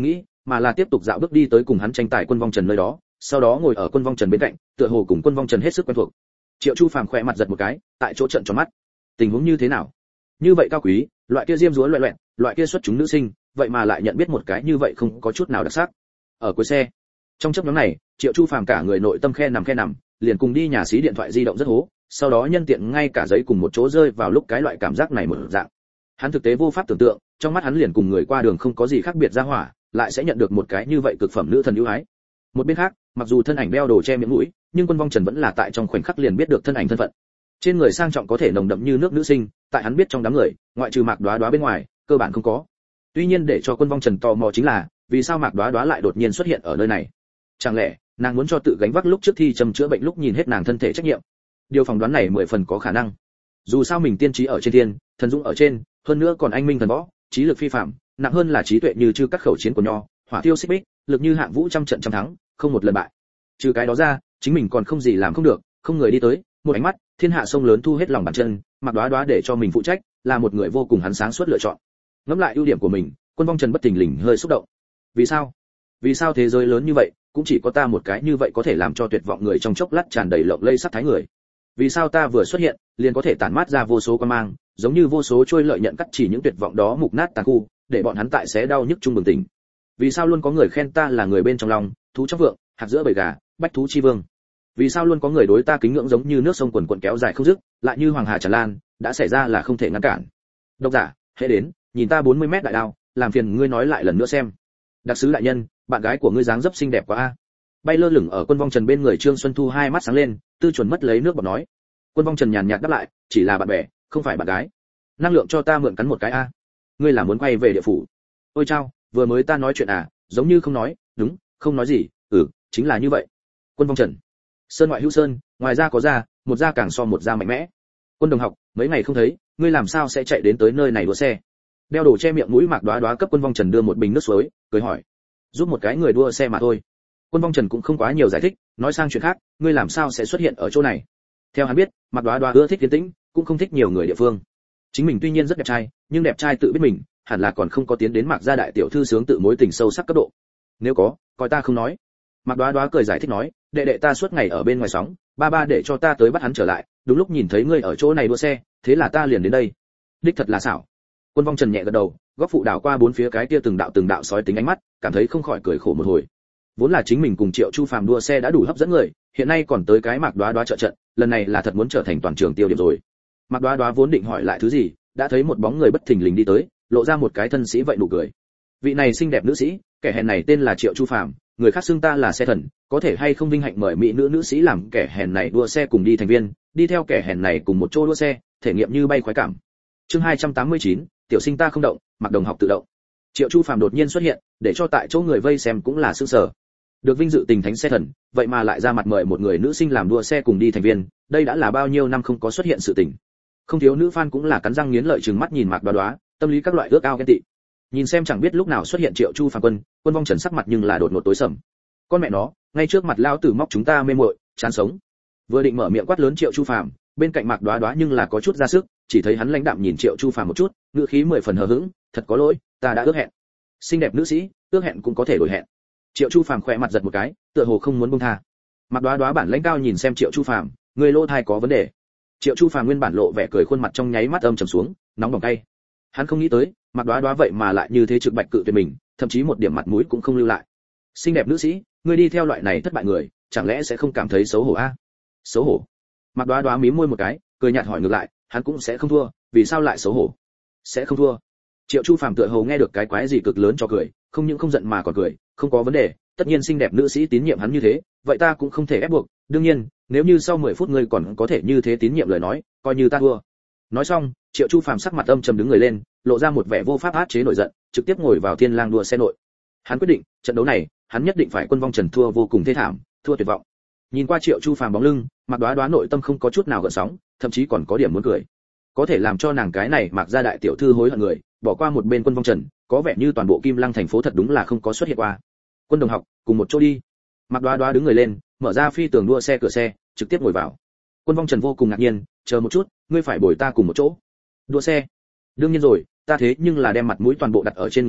mà là tiếp tục dạo bước đi tới cùng hắn tranh tài Quân Vong Trần nơi đó, sau đó ngồi ở Quân Vong Trần bên cạnh, tựa hồ cùng Quân Vong Trần hết sức quen thuộc. Triệu Chu Phàm khẽ mặt giật một cái, tại chỗ trợn tròn mắt. Tình huống như thế nào? Như vậy cao quý, loại kia diêm dúa loẹt loẹt, loại kia xuất chúng nữ sinh, vậy mà lại nhận biết một cái như vậy không có chút nào đặc sắc. Ở cuối xe, trong chốc ngắn này, Triệu Chu Phàm cả người nội tâm khe nằm, liền cùng đi nhà xí điện thoại di động rất hố, sau đó nhân tiện ngay cả giấy cùng một chỗ rơi vào lúc cái loại cảm giác này một dạng. Hắn thực tế vô pháp tưởng tượng, trong mắt hắn liền cùng người qua đường không có gì khác biệt ra hỏa, lại sẽ nhận được một cái như vậy cực phẩm nữ thần ưu ái. Một bên khác, mặc dù thân ảnh đeo đồ che miệng mũi, nhưng Quân Vong Trần vẫn là tại trong khoảnh khắc liền biết được thân ảnh thân phận. Trên người sang trọng có thể nồng đậm như nước nữ sinh, tại hắn biết trong đám người, ngoại trừ Mạc Đóa Đóa bên ngoài, cơ bản không có. Tuy nhiên để cho Quân Vong Trần tò mò chính là, vì sao Mạc Đóa Đóa lại đột nhiên xuất hiện ở nơi này? Chẳng lẽ nàng muốn cho tự gánh vác lúc trước thi châm chữa bệnh lúc nhìn hết nàng thân thể trách nhiệm? Điều phỏng đoán này 10 phần có khả năng. Dù sao mình tiên trí ở trên thiên, thần dũng ở trên, hơn nữa còn anh minh thần võ, trí lực phi phàm, nặng hơn là trí tuệ như chư các khẩu chiến của nho, hỏa tiêu xích bích, lực như hạng vũ trăm trận trăm thắng, không một lần bại. Trừ cái đó ra, chính mình còn không gì làm không được, không người đi tới, một ánh mắt, thiên hạ sông lớn thu hết lòng bàn chân, Mạc Đóa Đóa để cho mình phụ trách, là một người vô cùng hắn sáng suốt lựa chọn. Ngẫm lại ưu điểm của mình, Quân Vong Trần bất thình lình hơi xúc động. Vì sao? Vì sao thế giới lớn như vậy, cũng chỉ có ta một cái như vậy có thể làm cho tuyệt vọng người trong chốc lát tràn đầy lộng lẫy sắc thái người? Vì sao ta vừa xuất hiện, liền có thể tản mát ra vô số quang mang, giống như vô số trôi lợi nhận cắt chỉ những tuyệt vọng đó mục nát tàn khu, để bọn hắn tại xé đau nhức chung bừng tỉnh. Vì sao luôn có người khen ta là người bên trong lòng, thú trong vượng, hạt giữa bầy gà, bách thú chi vương? Vì sao luôn có người đối ta kính ngưỡng giống như nước sông quần quần kéo dài không dứt, lại như hoàng hà tràn lan, đã xảy ra là không thể ngăn cản? Độc giả, hãy đến, nhìn ta 40 mét đại đao, làm phiền ngươi nói lại lần nữa xem. Đặc sứ đại nhân, bạn gái của ngươi dáng dấp xinh đẹp quá a. Bay lơ lửng ở Quân Vong Trần bên người Trương Xuân Thu hai mắt sáng lên, tư chuẩn mất lấy nước bọt nói. Quân Vong Trần nhàn nhạt đáp lại, chỉ là bạn bè, không phải bạn gái. Năng lượng cho ta mượn cắn một cái a. Ngươi là muốn quay về địa phủ? Ôi chao, vừa mới ta nói chuyện à, giống như không nói, đúng, không nói gì, chính là như vậy. Quân Vong Trần. Sơn ngoại hữu sơn, ngoài ra có ra, một ra càng so một ra mạnh mẽ. Quân đồng học, mấy ngày không thấy, ngươi làm sao sẽ chạy đến tới nơi này đua xe? Đeo đồ che miệng mũi Mạc Đóa Đóa cấp Quân Vong Trần đưa một bình nước suối, cười hỏi. Giúp một cái người đua xe mà thôi. Quân Vong Trần cũng không quá nhiều giải thích, nói sang chuyện khác, ngươi làm sao sẽ xuất hiện ở chỗ này? Theo hắn biết, Mạc Đóa Đóa ưa thích yên tĩnh, cũng không thích nhiều người địa phương. Chính mình tuy nhiên rất đẹp trai, nhưng đẹp trai tự biết mình, hẳn là còn không có tiến đến Mạc gia đại tiểu thư sướng tự mối tình sâu sắc cấp độ. Nếu có, coi ta không nói. Mạc Đóa Đóa cười giải thích nói, đệ đệ ta suốt ngày ở bên ngoài sóng, ba để cho ta tới bắt hắn trở lại, đúng lúc nhìn thấy ngươi ở chỗ này đua xe, thế là ta liền đến đây. Đích thật là xảo. Quân Vong Trần nhẹ gật đầu, góc phụ đảo qua bốn phía cái kia từng đạo sói tính ánh mắt, cảm thấy không khỏi cười khổ một hồi. Vốn là chính mình cùng Triệu Chu Phàm đua xe đã đủ hấp dẫn người, hiện nay còn tới cái Mạc Đóa Đóa trợ trận, lần này là thật muốn trở thành toàn trường tiêu điểm rồi. Mạc Đóa Đóa vốn định hỏi lại thứ gì, đã thấy một bóng người bất thình lình đi tới, lộ ra một cái thân sĩ vậy nụ cười. Vị này xinh đẹp nữ sĩ, kẻ hèn này tên là Triệu Chu Phàm, người khác xưng ta là xe thần, có thể hay không vinh hạnh mời mỹ nữ sĩ làm kẻ hèn này đua xe cùng đi thành viên, đi theo kẻ hèn này cùng một chỗ đua xe, thể nghiệm như bay khoái cảm. Chương 289, tiểu sinh ta không động, Mạc đồng học tự động. Triệu Chu Phàm đột nhiên xuất hiện, để cho tại chỗ người vây xem cũng là sửng sở. Được vinh dự tình thánh xe thần, vậy mà lại ra mặt mời một người nữ sinh làm đua xe cùng đi thành viên, đây đã là bao nhiêu năm không có xuất hiện sự tình. Không thiếu nữ fan cũng là cắn răng nghiến lợi trừng mắt nhìn Mạc Đóa Đóa, tâm lý các loại ước ao ghen tị. Nhìn xem chẳng biết lúc nào xuất hiện Triệu Chu Phàm Quân Vong Trần sắc mặt nhưng là đột ngột tối sầm. Con mẹ nó, ngay trước mặt lão tử móc chúng ta mê muội, chán sống. Vừa định mở miệng quát lớn Triệu Chu Phàm, bên cạnh Mạc Đóa Đóa nhưng là có chút ra sức, chỉ thấy hắn lãnh đạm nhìn Triệu Chu Phàm một chút, ngữ khí 10 phần hờ hững, thật có lỗi, ta đã ước hẹn. Xinh đẹp nữ sĩ, ước hẹn cũng có thể đổi hẹn. Triệu Chu Phàm khẽ mặt giật một cái, tựa hồ không muốn buông tha. Mạc Đóa Đóa bản lãnh cao nhìn xem Triệu Chu Phàm, người lỗ thai có vấn đề. Triệu Chu Phàm nguyên bản lộ vẻ cười khuôn mặt trong nháy mắt âm trầm xuống, nóng bỏng cay. Hắn không nghĩ tới, Mạc Đóa Đóa vậy mà lại như thế trực bạch cự tuyệt mình, thậm chí một điểm mặt mũi cũng không lưu lại. Xinh đẹp nữ sĩ, ngươi đi theo loại này thất bại người, chẳng lẽ sẽ không cảm thấy xấu hổ a? Xấu hổ? Mạc Đóa Đóa mím môi một cái, cười nhạt hỏi ngược lại, hắn cũng sẽ không thua, vì sao lại xấu hổ? Sẽ không thua? Triệu Chu Phàm tựa hồ nghe được cái quái gì cực lớn cho cười, không những không giận mà còn cười, không có vấn đề, tất nhiên xinh đẹp nữ sĩ tín nhiệm hắn như thế, vậy ta cũng không thể ép buộc, đương nhiên, nếu như sau 10 phút ngươi còn có thể như thế tín nhiệm lời nói, coi như ta thua. Nói xong, Triệu Chu Phàm sắc mặt âm trầm đứng người lên, lộ ra một vẻ vô pháp áp chế nổi giận, trực tiếp ngồi vào thiên lang đua xe nội. Hắn quyết định, trận đấu này, hắn nhất định phải Quân Vong Trần thua vô cùng thê thảm, thua tuyệt vọng. Nhìn qua Triệu Chu Phàm bóng lưng, Mạc Đóa Đóa nội tâm không có chút nào gợn sóng, thậm chí còn có điểm muốn cười. Có thể làm cho nàng cái này Mạc gia đại tiểu thư hối hận người, bỏ qua một bên Quân Vong Trần, có vẻ như toàn bộ Kim Lăng thành phố thật đúng là không có xuất hiện qua. Quân đồng học, cùng một chỗ đi. Mạc Đóa Đóa đứng người lên, mở ra phi tường đua xe cửa xe, trực tiếp ngồi vào. Quân Vong Trần vô cùng ngạc nhiên, chờ một chút, ngươi phải bồi ta cùng một chỗ. Đua xe? Đương nhiên rồi, ta thế nhưng là đem mặt mũi toàn bộ đặt ở trên người ngươi,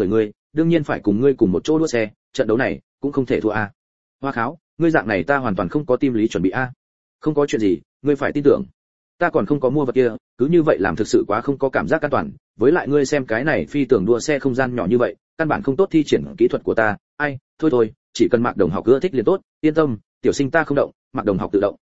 đương nhiên phải cùng ngươi cùng một chỗ đua xe, trận đấu này cũng không thể thua a. Hoa Kháo, ngươi dạng này ta hoàn toàn không có tim lý chuẩn bị a. Không có chuyện gì, ngươi phải tin tưởng. Ta còn không có mua vật kia, cứ như vậy làm thực sự quá không có cảm giác an toàn, với lại ngươi xem cái này phi tường đua xe không gian nhỏ như vậy, căn bản không tốt thi triển kỹ thuật của ta. Ai, thôi thôi, chỉ cần Mạc Đồng học ưa thích liền tốt, yên tâm, tiểu sinh ta không động, Mạc Đồng học tự động.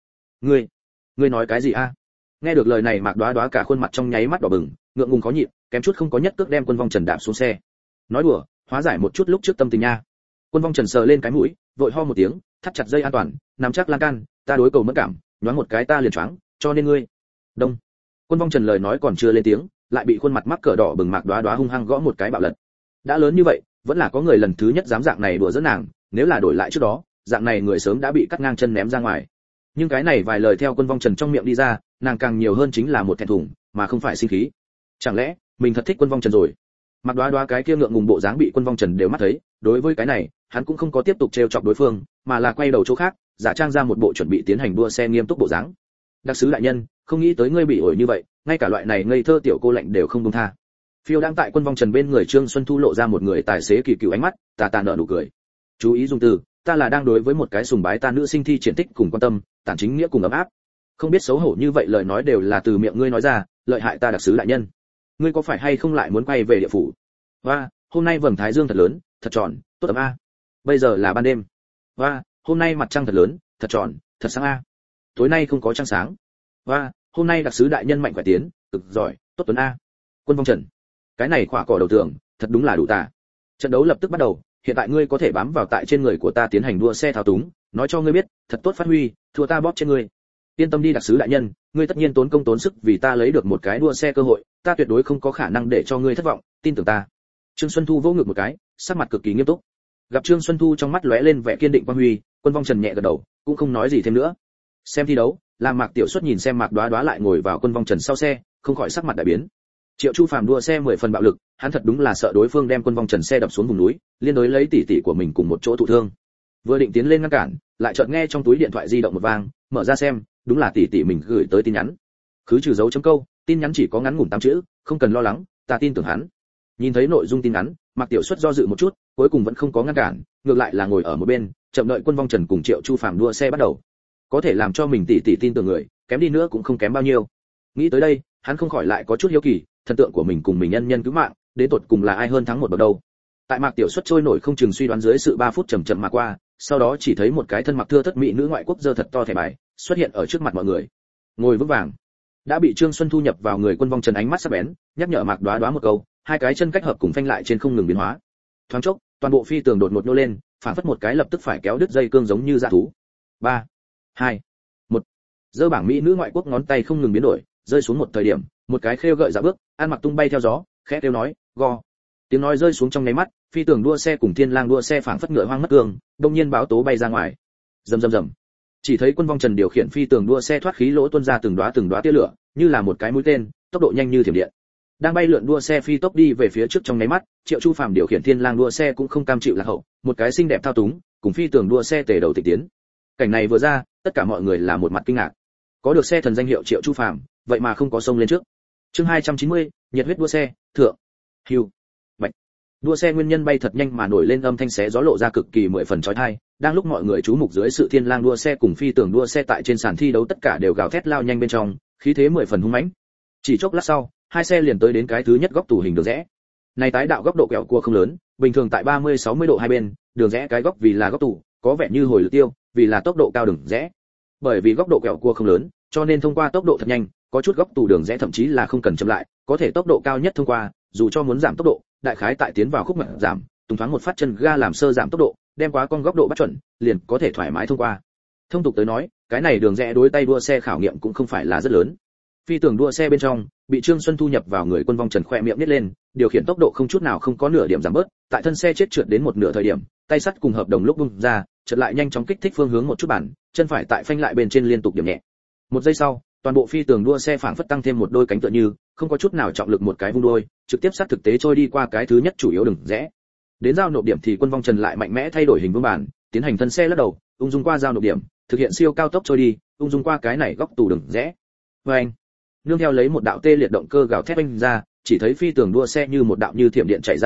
Ngươi nói cái gì a? Nghe được lời này Mạc Đóa Đóa cả khuôn mặt trong nháy mắt đỏ bừng, ngượng ngùng khó nhịn, kém chút không có nhất cước đem Quân Vong Trần đạp xuống xe. Nói đùa, hóa giải một chút lúc trước tâm tình nha. Quân Vong Trần sờ lên cái mũi, vội ho một tiếng, thắt chặt dây an toàn, nắm chắc lan can, ta đối cầu mẫn cảm, nhoáng một cái ta liền choáng, cho nên ngươi. Đông. Quân Vong Trần lời nói còn chưa lên tiếng, lại bị khuôn mặt mắc cỡ đỏ bừng Mạc Đóa Đóa hung hăng gõ một cái bạo lật. Đã lớn như vậy, vẫn là có người lần thứ nhất dám dạng này đùa giỡn nàng, nếu là đổi lại trước đó, dạng này người sớm đã bị cắt ngang chân ném ra ngoài. Nhưng cái này vài lời theo Quân Vong Trần trong miệng đi ra, nàng càng nhiều hơn chính là một thẹn thùng, mà không phải sinh khí. Chẳng lẽ mình thật thích Quân Vong Trần rồi? Mạc Đóa Đóa cái kia ngượng ngùng bộ dáng bị Quân Vong Trần đều mắt thấy, đối với cái này, hắn cũng không có tiếp tục trêu chọc đối phương, mà là quay đầu chỗ khác, giả trang ra một bộ chuẩn bị tiến hành đua xe nghiêm túc bộ dáng. Đặc sứ đại nhân, không nghĩ tới ngươi bị ổi như vậy, ngay cả loại này ngây thơ tiểu cô lạnh đều không buông tha. Phiêu đang tại Quân Vong Trần bên người Trương Xuân Thu lộ ra một người tài xế kỳ cựu ánh mắt, tà tà nở nụ cười. Chú ý dùng từ, ta là đang đối với một cái sùng bái ta nữ sinh thi triển tích cùng quan tâm, tản chính nghĩa cùng ấm áp. Không biết xấu hổ như vậy lời nói đều là từ miệng ngươi nói ra, lợi hại ta đặc sứ đại nhân. Ngươi có phải hay không lại muốn quay về địa phủ? Và, hôm nay vầng thái dương thật lớn, thật tròn, tốt ấm a. Bây giờ là ban đêm. Và, hôm nay mặt trăng thật lớn, thật tròn, thật sáng a. Tối nay không có trăng sáng. Và, hôm nay đặc sứ đại nhân mạnh khỏe tiến, cực giỏi, tốt tuấn a. Quân Vong Trần, cái này khỏa cỏ đầu tường, thật đúng là đủ tà. Trận đấu lập tức bắt đầu, hiện tại ngươi có thể bám vào tại trên người của ta tiến hành đua xe thao túng, nói cho ngươi biết, thật tốt phát huy, thua ta bóp trên ngươi. Yên tâm đi đặc sứ đại nhân, ngươi tất nhiên tốn công tốn sức vì ta lấy được một cái đua xe cơ hội, ta tuyệt đối không có khả năng để cho ngươi thất vọng, tin tưởng ta. Trương Xuân Thu vỗ ngực một cái, sắc mặt cực kỳ nghiêm túc. Gặp Trương Xuân Thu trong mắt lóe lên vẻ kiên định quang huy, Quân Vong Trần nhẹ gật đầu, cũng không nói gì thêm nữa. Xem thi đấu, làm Mạc Tiểu Xuất nhìn xem Mạc Đóa Đóa lại ngồi vào Quân Vong Trần sau xe, không khỏi sắc mặt đại biến. Triệu Chu Phàm đua xe 10 phần bạo lực, hắn thật đúng là sợ đối phương đem Quân Vong Trần xe đập xuống vùng núi, liên đối lấy tỷ tỷ của mình cùng một chỗ thụ thương. Vừa định tiến lên ngăn cản, lại chợt nghe trong túi điện thoại di động một vang, mở ra xem, đúng là tỷ tỷ mình gửi tới tin nhắn. Khứ trừ dấu chấm câu, tin nhắn chỉ có ngắn ngủn 8 chữ, không cần lo lắng, ta tin tưởng hắn. Nhìn thấy nội dung tin nhắn, Mạc Tiểu Xuất do dự một chút, cuối cùng vẫn không có ngăn cản, ngược lại là ngồi ở một bên, chậm đợi Quân Vong Trần cùng Triệu Chu Phàm đua xe bắt đầu. Có thể làm cho mình tỷ tỷ tin tưởng người, kém đi nữa cũng không kém bao nhiêu. Nghĩ tới đây, hắn không khỏi lại có chút hiếu kỳ, thần tượng của mình cùng mình nhân nhân cứu mạng, đến tột cùng là ai hơn thắng một bậc đâu. Tại Mạc Tiểu Xuất trôi nổi không chừng suy đoán dưới sự 3 phút chậm chậm mà qua, sau đó chỉ thấy một cái thân mặc thưa thất mỹ nữ ngoại quốc giơ thật to thẻ bài, xuất hiện ở trước mặt mọi người. Ngồi vững vàng. Đã bị Trương Xuân Thu nhập vào người Quân Vong Trần ánh mắt sắc bén, nhắc nhở Mạc Đóa Đóa một câu, hai cái chân cách hợp cùng phanh lại trên không ngừng biến hóa. Thoáng chốc, toàn bộ phi tường đột ngột nô lên, phản phất một cái lập tức phải kéo đứt dây cương giống như dã thú. 3, 2, 1. Giơ bảng mỹ nữ ngoại quốc ngón tay không ngừng biến đổi, rơi xuống một thời điểm, một cái khêu gợi dạo bước, ăn mặc tung bay theo gió, khẽ kêu nói, go. Tiếng nói rơi xuống trong nháy mắt, phi tường đua xe cùng thiên lang đua xe phảng phất ngựa hoang mất cương, đột nhiên báo tố bay ra ngoài. Rầm rầm rầm. Chỉ thấy Quân Vong Trần điều khiển phi tường đua xe thoát khí lỗ tuôn ra từng đóa tia lửa, như là một cái mũi tên, tốc độ nhanh như thiểm điện. Đang bay lượn đua xe phi tốc đi về phía trước trong nháy mắt, Triệu Chu Phàm điều khiển thiên lang đua xe cũng không cam chịu lạc hậu, một cái xinh đẹp thao túng, cùng phi tường đua xe tề đầu tịch tiến. Cảnh này vừa ra, tất cả mọi người là một mặt kinh ngạc. Có được xe thần danh hiệu Triệu Chu Phàm, vậy mà không có xông lên trước. Chương 290, nhiệt huyết đua xe, thượng. Hưu. Bạch. Đua xe nguyên nhân bay thật nhanh mà nổi lên âm thanh xé gió lộ ra cực kỳ 10 phần chói tai, đang lúc mọi người chú mục dưới sự thiên lang đua xe cùng phi tường đua xe tại trên sàn thi đấu tất cả đều gào thét lao nhanh bên trong, khí thế 10 phần hung mãnh. Chỉ chốc lát sau, hai xe liền tới đến cái thứ nhất góc tủ hình đường rẽ. Này tái đạo góc độ kẹo cua không lớn, bình thường tại 30-60 độ hai bên, đường rẽ cái góc vì là góc tủ, có vẻ như hồi lực tiêu, vì là tốc độ cao đường rẽ. Bởi vì góc độ kẹo cua không lớn, cho nên thông qua tốc độ thật nhanh, có chút góc tủ đường rẽ thậm chí là không cần chậm lại, có thể tốc độ cao nhất thông qua, dù cho muốn giảm tốc độ, đại khái tại tiến vào khúc mặt giảm, tung thoáng một phát chân ga làm sơ giảm tốc độ, đem quá con góc độ bắt chuẩn, liền có thể thoải mái thông qua. Thông tục tới nói, cái này đường rẽ đối tay đua xe khảo nghiệm cũng không phải là rất lớn. Phi tường đua xe bên trong, bị Trương Xuân Thu nhập vào người Quân Vong Trần khỏe miệng nhếch lên, điều khiển tốc độ không chút nào không có nửa điểm giảm bớt, tại thân xe chết trượt đến một nửa thời điểm, tay sắt cùng hợp đồng lúc bung ra, chợt lại nhanh chóng kích thích phương hướng một chút bản, chân phải tại phanh lại bên trên liên tục điểm nhẹ. Một giây sau, toàn bộ phi tường đua xe phảng phất tăng thêm một đôi cánh tựa như, không có chút nào trọng lực một cái vung đôi, trực tiếp sát thực tế trôi đi qua cái thứ nhất chủ yếu đường rẽ. Đến giao nộp điểm thì Quân Vong Trần lại mạnh mẽ thay đổi hình vuông bản, tiến hành thân xe lắc đầu, ung dung qua giao nộp điểm, thực hiện siêu cao tốc trôi đi, ung dung qua cái này góc tủ đường rẽ. Anh, nương theo lấy một đạo tê liệt động cơ gào thét vang ra, chỉ thấy phi tường đua xe như một đạo như thiểm điện chạy ra,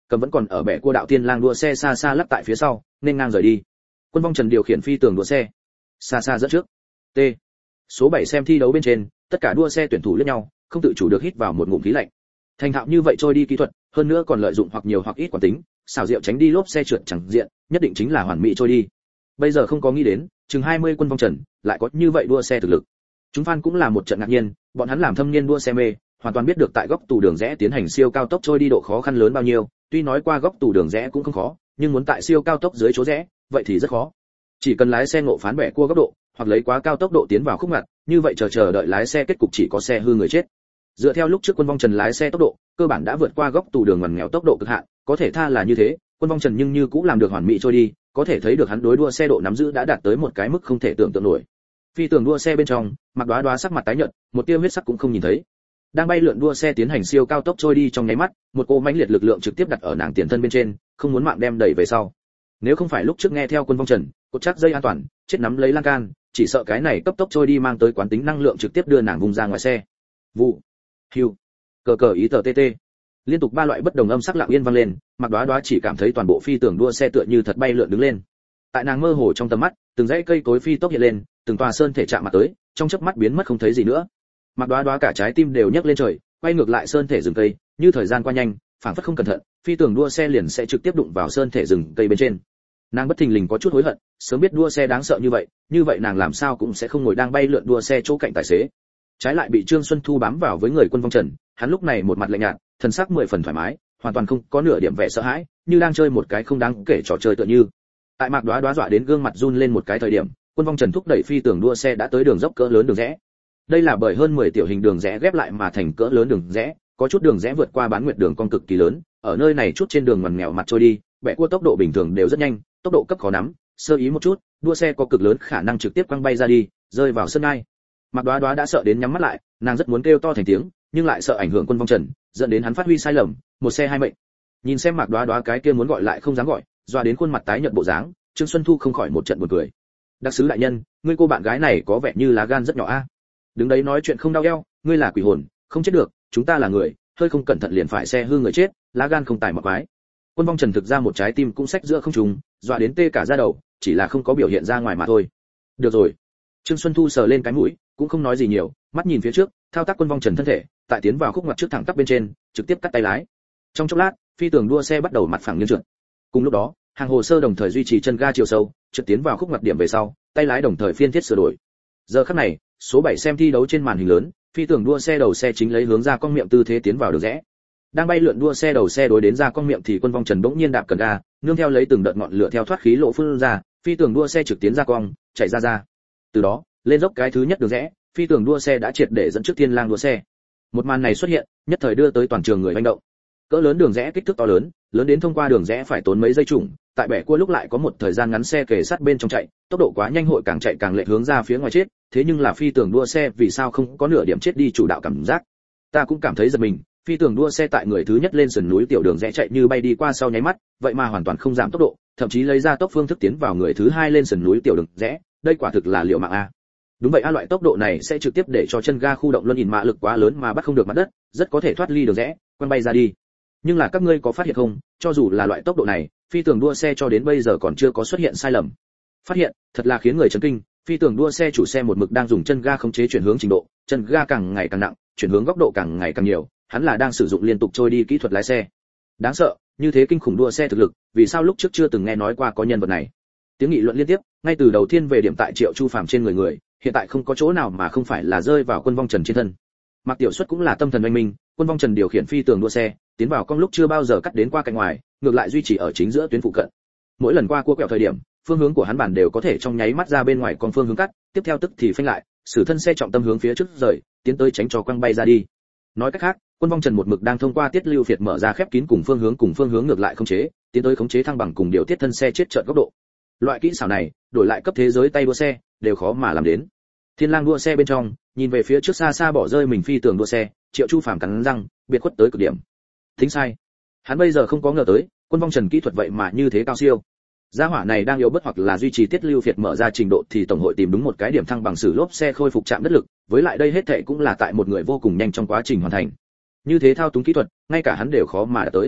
cầm vẫn còn ở bẻ cua đạo thiên lang đua xe xa xa lắc tại phía sau nên ngang rời đi. Quân Vong Trần điều khiển phi tường đua xe xa xa dẫn trước. T. Số 7 xem thi đấu bên trên, tất cả đua xe tuyển thủ liếc nhau, không tự chủ được hít vào một ngụm khí lạnh. Thành thạo như vậy trôi đi kỹ thuật, hơn nữa còn lợi dụng hoặc nhiều hoặc ít quán tính, xảo diệu tránh đi lốp xe trượt chẳng diện, nhất định chính là hoàn mỹ trôi đi. Bây giờ không có nghĩ đến, chừng 20 Quân Vong Trần lại có như vậy đua xe thực lực. Chúng fan cũng là một trận ngạc nhiên, bọn hắn làm thâm niên đua xe mê, hoàn toàn biết được tại góc tù đường rẽ tiến hành siêu cao tốc trôi đi độ khó khăn lớn bao nhiêu, tuy nói qua góc tù đường rẽ cũng không khó, nhưng muốn tại siêu cao tốc dưới chỗ rẽ, vậy thì rất khó. Chỉ cần lái xe ngộ phán bẻ cua góc độ, hoặc lấy quá cao tốc độ tiến vào khúc ngặt, như vậy chờ đợi lái xe kết cục chỉ có xe hư người chết. Dựa theo lúc trước Quân Vong Trần lái xe tốc độ, cơ bản đã vượt qua góc tù đường ngoằn nghèo tốc độ cực hạn, có thể tha là như thế, Quân Vong Trần nhưng như cũng làm được hoàn mỹ trôi đi, có thể thấy được hắn đối đua xe độ nắm giữ đã đạt tới một cái mức không thể tưởng tượng nổi. Phi tường đua xe bên trong, Mạc Đoá Đoá sắc mặt tái nhợt, một tia huyết sắc cũng không nhìn thấy. Đang bay lượn đua xe tiến hành siêu cao tốc trôi đi trong nháy mắt, một cô mãnh liệt lực lượng trực tiếp đặt ở nàng tiền thân bên trên, không muốn mạng đem đẩy về sau. Nếu không phải lúc trước nghe theo Quân Vong Trần, cột chắc dây an toàn, chết nắm lấy lan can, chỉ sợ cái này cấp tốc trôi đi mang tới quán tính năng lượng trực tiếp đưa nàng vùng ra ngoài xe. Vụ, hưu, cờ cờ ý tờ tt. Liên tục ba loại bất đồng âm sắc lặng yên vang lên, Mạc Đoá Đoá chỉ cảm thấy toàn bộ phi tường đua xe tựa như thật bay lượn đứng lên. Tại nàng mơ hồ trong tầm mắt, từng dãy cây cối phi tốc hiện lên, từng tòa sơn thể chạm mặt tới, trong chớp mắt biến mất không thấy gì nữa. Mạc Đoá Đoá cả trái tim đều nhấc lên trời, quay ngược lại sơn thể rừng cây, như thời gian qua nhanh, phảng phất không cẩn thận, phi tường đua xe liền sẽ trực tiếp đụng vào sơn thể rừng cây bên trên. Nàng bất thình lình có chút hối hận, sớm biết đua xe đáng sợ như vậy nàng làm sao cũng sẽ không ngồi đang bay lượn đua xe chỗ cạnh tài xế. Trái lại bị Trương Xuân Thu bám vào với người Quân Vong Trần, hắn lúc này một mặt lạnh nhạt, thần sắc 10 phần thoải mái, hoàn toàn không có nửa điểm vẻ sợ hãi, như đang chơi một cái không đáng kể trò chơi tựa như. Tại Mạc Đoá Đoá dọa đến gương mặt run lên một cái thời điểm, Quân Vong Trần thúc đẩy phi tường đua xe đã tới đường dốc cỡ lớn đường rẽ. Đây là bởi hơn 10 tiểu hình đường rẽ ghép lại mà thành cỡ lớn đường rẽ, có chút đường rẽ vượt qua bán nguyệt đường cong cực kỳ lớn, ở nơi này chút trên đường ngoằn nghèo mặt trôi đi, bẻ cua tốc độ bình thường đều rất nhanh, tốc độ cấp khó nắm, sơ ý một chút, đua xe có cực lớn khả năng trực tiếp quăng bay ra đi, rơi vào sân ngai. Mạc Đoá Đoá đã sợ đến nhắm mắt lại, nàng rất muốn kêu to thành tiếng, nhưng lại sợ ảnh hưởng Quân Vong Trần, dẫn đến hắn phát huy sai lầm, một xe hai mệnh. Nhìn xem Mạc Đoá Đoá cái kia muốn gọi lại không dám gọi, doa đến khuôn mặt tái nhợt bộ dáng, Trương Xuân Thu không khỏi một trận buồn cười. Đặc sứ đại nhân, ngươi cô bạn gái này có vẻ như lá gan rất nhỏ a. Đứng đấy nói chuyện không đau eo, ngươi là quỷ hồn, không chết được, chúng ta là người, hơi không cẩn thận liền phải xe hư người chết, lá gan không tài mà quái. Quân Vong Trần thực ra một trái tim cũng xách giữa không trùng, dọa đến tê cả da đầu, chỉ là không có biểu hiện ra ngoài mà thôi. Được rồi. Trương Xuân Thu sờ lên cái mũi, cũng không nói gì nhiều, mắt nhìn phía trước, thao tác Quân Vong Trần thân thể, tại tiến vào khúc ngoặt trước thẳng tắp bên trên, trực tiếp cắt tay lái. Trong chốc lát, phi tường đua xe bắt đầu mặt phẳng nghiêng trượt. Cùng lúc đó, hàng hồ sơ đồng thời duy trì chân ga chiều sâu, trượt tiến vào khúc ngoặt điểm về sau, tay lái đồng thời phiên thiết sửa đổi. Giờ khắc này, số 7 xem thi đấu trên màn hình lớn, phi tường đua xe đầu xe chính lấy hướng ra cong miệng tư thế tiến vào đường rẽ. Đang bay lượn đua xe đầu xe đối đến ra cong miệng thì Quân Vong Trần bỗng nhiên đạp cần ga, nương theo lấy từng đợt ngọn lửa theo thoát khí lỗ phun ra, phi tường đua xe trực tiến ra cong, chạy ra. Từ đó, lên dốc cái thứ nhất đường rẽ, phi tường đua xe đã triệt để dẫn trước thiên lang đua xe. Một màn này xuất hiện, nhất thời đưa tới toàn trường người manh động. Cỡ lớn đường rẽ kích thước to lớn, lớn đến thông qua đường rẽ phải tốn mấy giây chủng, tại bẻ cua lúc lại có một thời gian ngắn xe kề sát bên trong chạy, tốc độ quá nhanh hội càng chạy càng lệch hướng ra phía ngoài chết, thế nhưng là phi tường đua xe vì sao không có nửa điểm chết đi chủ đạo cảm giác. Ta cũng cảm thấy giật mình, phi tường đua xe tại người thứ nhất lên sườn núi tiểu đường rẽ chạy như bay đi qua sau nháy mắt, vậy mà hoàn toàn không giảm tốc độ, thậm chí lấy ra tốc phương thức tiến vào người thứ hai lên sườn núi tiểu đường rẽ, đây quả thực là liệu mạng a. Đúng vậy a, loại tốc độ này sẽ trực tiếp để cho chân ga khu động luân nhìn mã lực quá lớn mà bắt không được mặt đất, rất có thể thoát ly đường rẽ, quăng bay ra đi. Nhưng là các ngươi có phát hiện không, cho dù là loại tốc độ này, phi tường đua xe cho đến bây giờ còn chưa có xuất hiện sai lầm. Phát hiện, thật là khiến người chấn kinh, phi tường đua xe chủ xe một mực đang dùng chân ga khống chế chuyển hướng trình độ, chân ga càng ngày càng nặng, chuyển hướng góc độ càng ngày càng nhiều, hắn là đang sử dụng liên tục trôi đi kỹ thuật lái xe. Đáng sợ, như thế kinh khủng đua xe thực lực, vì sao lúc trước chưa từng nghe nói qua có nhân vật này. Tiếng nghị luận liên tiếp, ngay từ đầu tiên về điểm tại Triệu Chu Phàm trên người, hiện tại không có chỗ nào mà không phải là rơi vào Quân Vong Trần trên thân. Mạc Tiểu Xuất cũng là tâm thần anh minh, Quân Vong Trần điều khiển phi tường đua xe, tiến vào cong lúc chưa bao giờ cắt đến qua cạnh ngoài, ngược lại duy trì ở chính giữa tuyến phụ cận. Mỗi lần qua cua quẹo thời điểm, phương hướng của hắn bản đều có thể trong nháy mắt ra bên ngoài con phương hướng cắt, tiếp theo tức thì phanh lại, sử thân xe trọng tâm hướng phía trước rời, tiến tới tránh cho quăng bay ra đi. Nói cách khác, Quân Vong Trần một mực đang thông qua tiết lưu phiệt mở ra khép kín cùng phương hướng ngược lại khống chế, tiến tới khống chế thăng bằng cùng điều tiết thân xe chết trợn góc độ. Loại kỹ xảo này, đổi lại cấp thế giới tay đua xe, đều khó mà làm đến. Thiên lang đua xe bên trong, nhìn về phía trước xa xa bỏ rơi mình phi tường đua xe, Triệu Chu Phàm cắn răng, biệt khuất tới cực điểm. Thính sai. Hắn bây giờ không có ngờ tới, Quân Vong Trần kỹ thuật vậy mà như thế cao siêu. Gia hỏa này đang yếu bất hoặc là duy trì tiết lưu phiệt mở ra trình độ thì tổng hội tìm đúng một cái điểm thăng bằng sử lốp xe khôi phục chạm đất lực, với lại đây hết thảy cũng là tại một người vô cùng nhanh trong quá trình hoàn thành. Như thế thao túng kỹ thuật, ngay cả hắn đều khó mà đạt tới.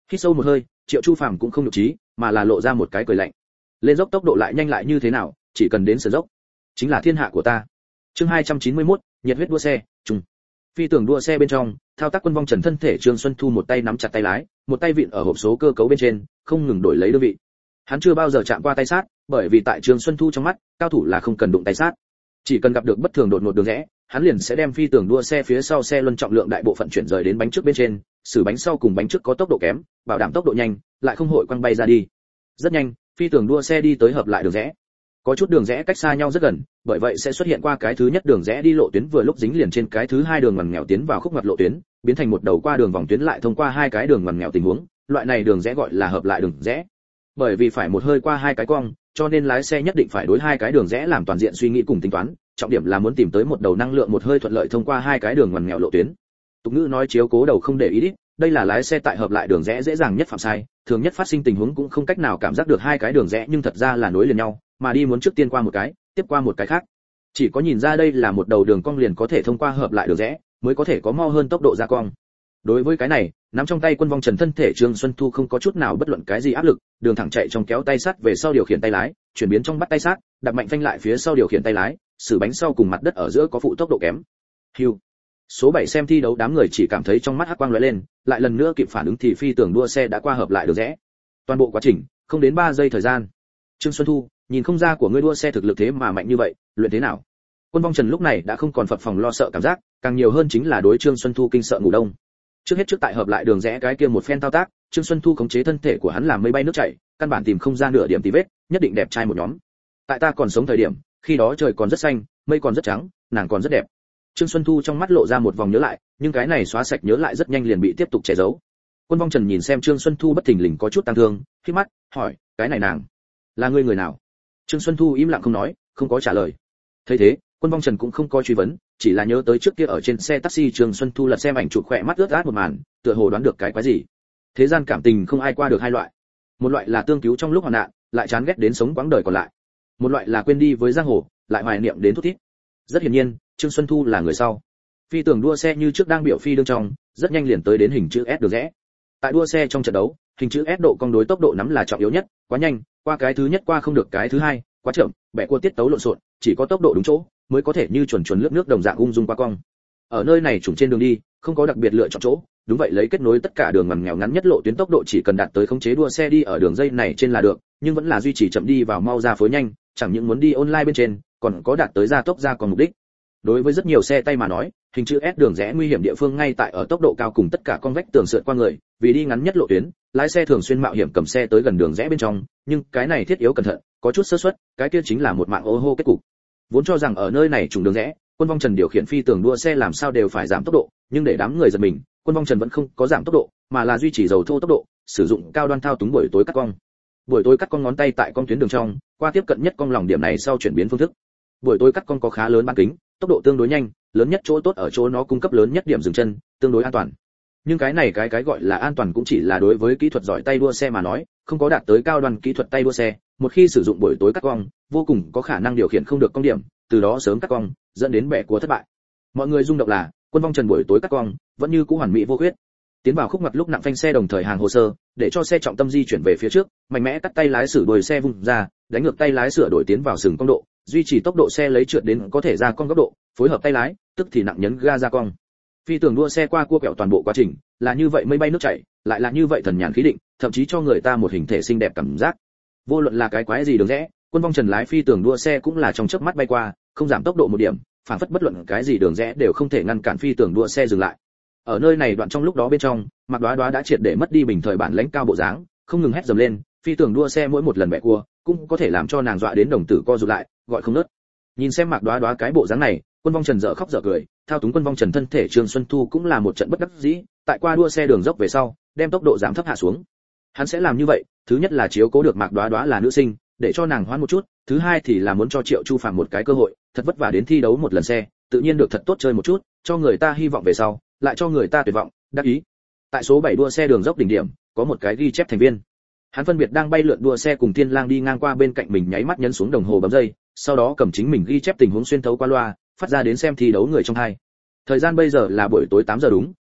Hít sâu một hơi, Triệu Chu Phàm cũng không nhục trí, mà là lộ ra một cái cười lạnh. Lên dốc tốc độ lại nhanh lại như thế nào, chỉ cần đến sườn dốc, chính là thiên hạ của ta. Chương 291, nhiệt huyết đua xe, trùng. Phi tường đua xe bên trong, thao tác quân vong trần thân thể Trương Xuân Thu một tay nắm chặt tay lái, một tay vịn ở hộp số cơ cấu bên trên, không ngừng đổi lấy đơn vị. Hắn chưa bao giờ chạm qua tay sát, bởi vì tại Trương Xuân Thu trong mắt, cao thủ là không cần đụng tay sát. Chỉ cần gặp được bất thường đột ngột đường rẽ, hắn liền sẽ đem phi tường đua xe phía sau xe luân trọng lượng đại bộ phận chuyển rời đến bánh trước bên trên, xử bánh sau cùng bánh trước có tốc độ kém, bảo đảm tốc độ nhanh, lại không hội quăng bay ra đi. Rất nhanh, phi tường đua xe đi tới hợp lại đường rẽ. Có chút đường rẽ cách xa nhau rất gần, bởi vậy sẽ xuất hiện qua cái thứ nhất đường rẽ đi lộ tuyến vừa lúc dính liền trên cái thứ hai đường ngoằn nghèo tiến vào khúc ngoặt lộ tuyến, biến thành một đầu qua đường vòng tuyến lại thông qua hai cái đường ngoằn nghèo tình huống, loại này đường rẽ gọi là hợp lại đường rẽ. Bởi vì phải một hơi qua hai cái cong, cho nên lái xe nhất định phải đối hai cái đường rẽ làm toàn diện suy nghĩ cùng tính toán, trọng điểm là muốn tìm tới một đầu năng lượng một hơi thuận lợi thông qua hai cái đường ngoằn nghèo lộ tuyến. Tục ngữ nói chiếu cố đầu không để ý đít, đây là lái xe tại hợp lại đường rẽ dễ dàng nhất phạm sai, thường nhất phát sinh tình huống cũng không cách nào cảm giác được hai cái đường rẽ nhưng thật ra là nối liền nhau, mà đi muốn trước tiên qua một cái, tiếp qua một cái khác. Chỉ có nhìn ra đây là một đầu đường cong liền có thể thông qua hợp lại đường rẽ, mới có thể có mau hơn tốc độ ra cong. Đối với cái này, nắm trong tay quân vong trần thân thể Trương Xuân Thu không có chút nào bất luận cái gì áp lực, đường thẳng chạy trong kéo tay sát về sau điều khiển tay lái, chuyển biến trong bắt tay sát, đặt mạnh phanh lại phía sau điều khiển tay lái, xử bánh sau cùng mặt đất ở giữa có phụ tốc độ kém. Hưu. Số 7 xem thi đấu đám người chỉ cảm thấy trong mắt hắc quang lóe lên, lại lần nữa kịp phản ứng thì phi tường đua xe đã qua hợp lại đường rẽ. Toàn bộ quá trình không đến 3 giây thời gian. Trương Xuân Thu, nhìn không ra của ngươi đua xe thực lực thế mà mạnh như vậy, luyện thế nào? Quân vong trần lúc này đã không còn phập phồng lo sợ cảm giác, càng nhiều hơn chính là đối Trương Xuân Thu kinh sợ ngủ đông. Trước hết trước tại hợp lại đường rẽ cái kia một phen thao tác, Trương Xuân Thu khống chế thân thể của hắn làm mây bay nước chảy, căn bản tìm không ra nửa điểm tì vết, nhất định đẹp trai một nhóm. Tại ta còn sống thời điểm, khi đó trời còn rất xanh, mây còn rất trắng, nàng còn rất đẹp. Trương Xuân Thu trong mắt lộ ra một vòng nhớ lại, nhưng cái này xóa sạch nhớ lại rất nhanh liền bị tiếp tục che giấu. Quân vong trần nhìn xem Trương Xuân Thu bất thình lình có chút tăng thương, khi mắt hỏi, cái này nàng là ngươi người nào? Trương Xuân Thu im lặng không nói, không có trả lời. Thấy thế, quân vong trần cũng không có truy vấn, chỉ là nhớ tới trước kia ở trên xe taxi Trương Xuân Thu lật xem ảnh chụp khỏe mắt ướt át một màn, tựa hồ đoán được cái quái gì. Thế gian cảm tình không ai qua được hai loại, một loại là tương cứu trong lúc hoạn nạn, lại chán ghét đến sống quãng đời còn lại, một loại là quên đi với giang hồ, lại hoài niệm đến thút thít. Rất hiển nhiên, Trương Xuân Thu là người sau. Phi tường đua xe như trước đang biểu phi đương trong, rất nhanh liền tới đến hình chữ S đường rẽ. Tại đua xe trong trận đấu, hình chữ S độ cong đối tốc độ nắm là trọng yếu nhất, quá nhanh, qua cái thứ nhất qua không được cái thứ hai, quá chậm, bẻ cua tiết tấu lộn xộn, chỉ có tốc độ đúng chỗ mới có thể như chuẩn lướt nước đồng dạng ung dung qua cong. Ở nơi này trùng trên đường đi, không có đặc biệt lựa chọn chỗ, đúng vậy lấy kết nối tất cả đường ngoằn nghèo ngắn nhất lộ tuyến tốc độ chỉ cần đạt tới khống chế đua xe đi ở đường dây này trên là được, nhưng vẫn là duy trì chậm đi vào mau ra phối nhanh, chẳng những muốn đi online bên trên, còn có đạt tới gia tốc ra còn mục đích. Đối với rất nhiều xe tay mà nói, hình chữ S đường rẽ nguy hiểm địa phương ngay tại ở tốc độ cao cùng tất cả con vách tường sượt qua người, vì đi ngắn nhất lộ tuyến, lái xe thường xuyên mạo hiểm cầm xe tới gần đường rẽ bên trong, nhưng cái này thiết yếu cẩn thận, có chút sơ suất, cái kia chính là một mạng ô hô kết cục. Vốn cho rằng ở nơi này trùng đường rẽ, quân vong trần điều khiển phi tường đua xe làm sao đều phải giảm tốc độ, nhưng để đám người giật mình, quân vong trần vẫn không có giảm tốc độ, mà là duy trì dầu thô tốc độ, sử dụng cao đoan thao túng buổi tối cắt cong. Buổi tối cắt cong ngón tay tại con tuyến đường trong, qua tiếp cận nhất cong lòng điểm này sau chuyển biến phương thức. Buổi tối cắt cong có khá lớn bán kính, tốc độ tương đối nhanh, lớn nhất chỗ tốt ở chỗ nó cung cấp lớn nhất điểm dừng chân, tương đối an toàn. Nhưng cái này cái gọi là an toàn cũng chỉ là đối với kỹ thuật giỏi tay đua xe mà nói, không có đạt tới cao đoan kỹ thuật tay đua xe, một khi sử dụng buổi tối cắt cong, vô cùng có khả năng điều khiển không được cong điểm, từ đó sớm cắt cong, dẫn đến bẻ cua thất bại. Mọi người rung động là, quân vong trần buổi tối cắt cong, vẫn như cũ hoàn mỹ vô khuyết. Tiến vào khúc ngoặt lúc nặng phanh xe đồng thời hàng hồ sơ, để cho xe trọng tâm di chuyển về phía trước, mạnh mẽ cắt tay lái sửa đuôi xe vung ra, đánh ngược tay lái sửa đổi tiến vào sừng cong độ, duy trì tốc độ xe lấy trượt đến có thể ra cong góc độ, phối hợp tay lái, tức thì nặng nhấn ga ra cong. Phi tường đua xe qua cua kẹo toàn bộ quá trình, là như vậy mây bay nước chảy, lại là như vậy thần nhàn khí định, thậm chí cho người ta một hình thể xinh đẹp cảm giác. Vô luận là cái quái gì đường rẽ, quân vong trần lái phi tường đua xe cũng là trong chớp mắt bay qua, không giảm tốc độ một điểm, phản phất bất luận cái gì đường rẽ đều không thể ngăn cản phi tường đua xe dừng lại. Ở nơi này đoạn trong lúc đó bên trong, Mạc Đóa Đóa đã triệt để mất đi bình thời bản lãnh cao bộ dáng, không ngừng hét dầm lên, phi tường đua xe mỗi một lần bẻ cua, cũng có thể làm cho nàng dọa đến đồng tử co rụt lại, gọi không ngớt. Nhìn xem Mạc Đóa Đóa cái bộ dáng này, quân vong trần dở khóc dở cười, thao túng quân vong trần thân thể Trương Xuân Thu cũng là một trận bất đắc dĩ, tại qua đua xe đường dốc về sau, đem tốc độ giảm thấp hạ xuống. Hắn sẽ làm như vậy, thứ nhất là chiếu cố được Mạc Đóa Đóa là nữ sinh, để cho nàng hoãn một chút, thứ hai thì là muốn cho Triệu Chu Phàm một cái cơ hội, thật vất vả đến thi đấu một lần xe, tự nhiên được thật tốt chơi một chút, cho người ta hy vọng về sau, lại cho người ta tuyệt vọng, đắc ý. Tại số 7 đua xe đường dốc đỉnh điểm, có một cái ghi chép thành viên. Hắn phân biệt đang bay lượn đua xe cùng Thiên Lang đi ngang qua bên cạnh mình nháy mắt nhấn xuống đồng hồ bấm giây, sau đó cầm chính mình ghi chép tình huống xuyên thấu qua loa, phát ra đến xem thi đấu người trong hai. Thời gian bây giờ là buổi tối 8 giờ đúng,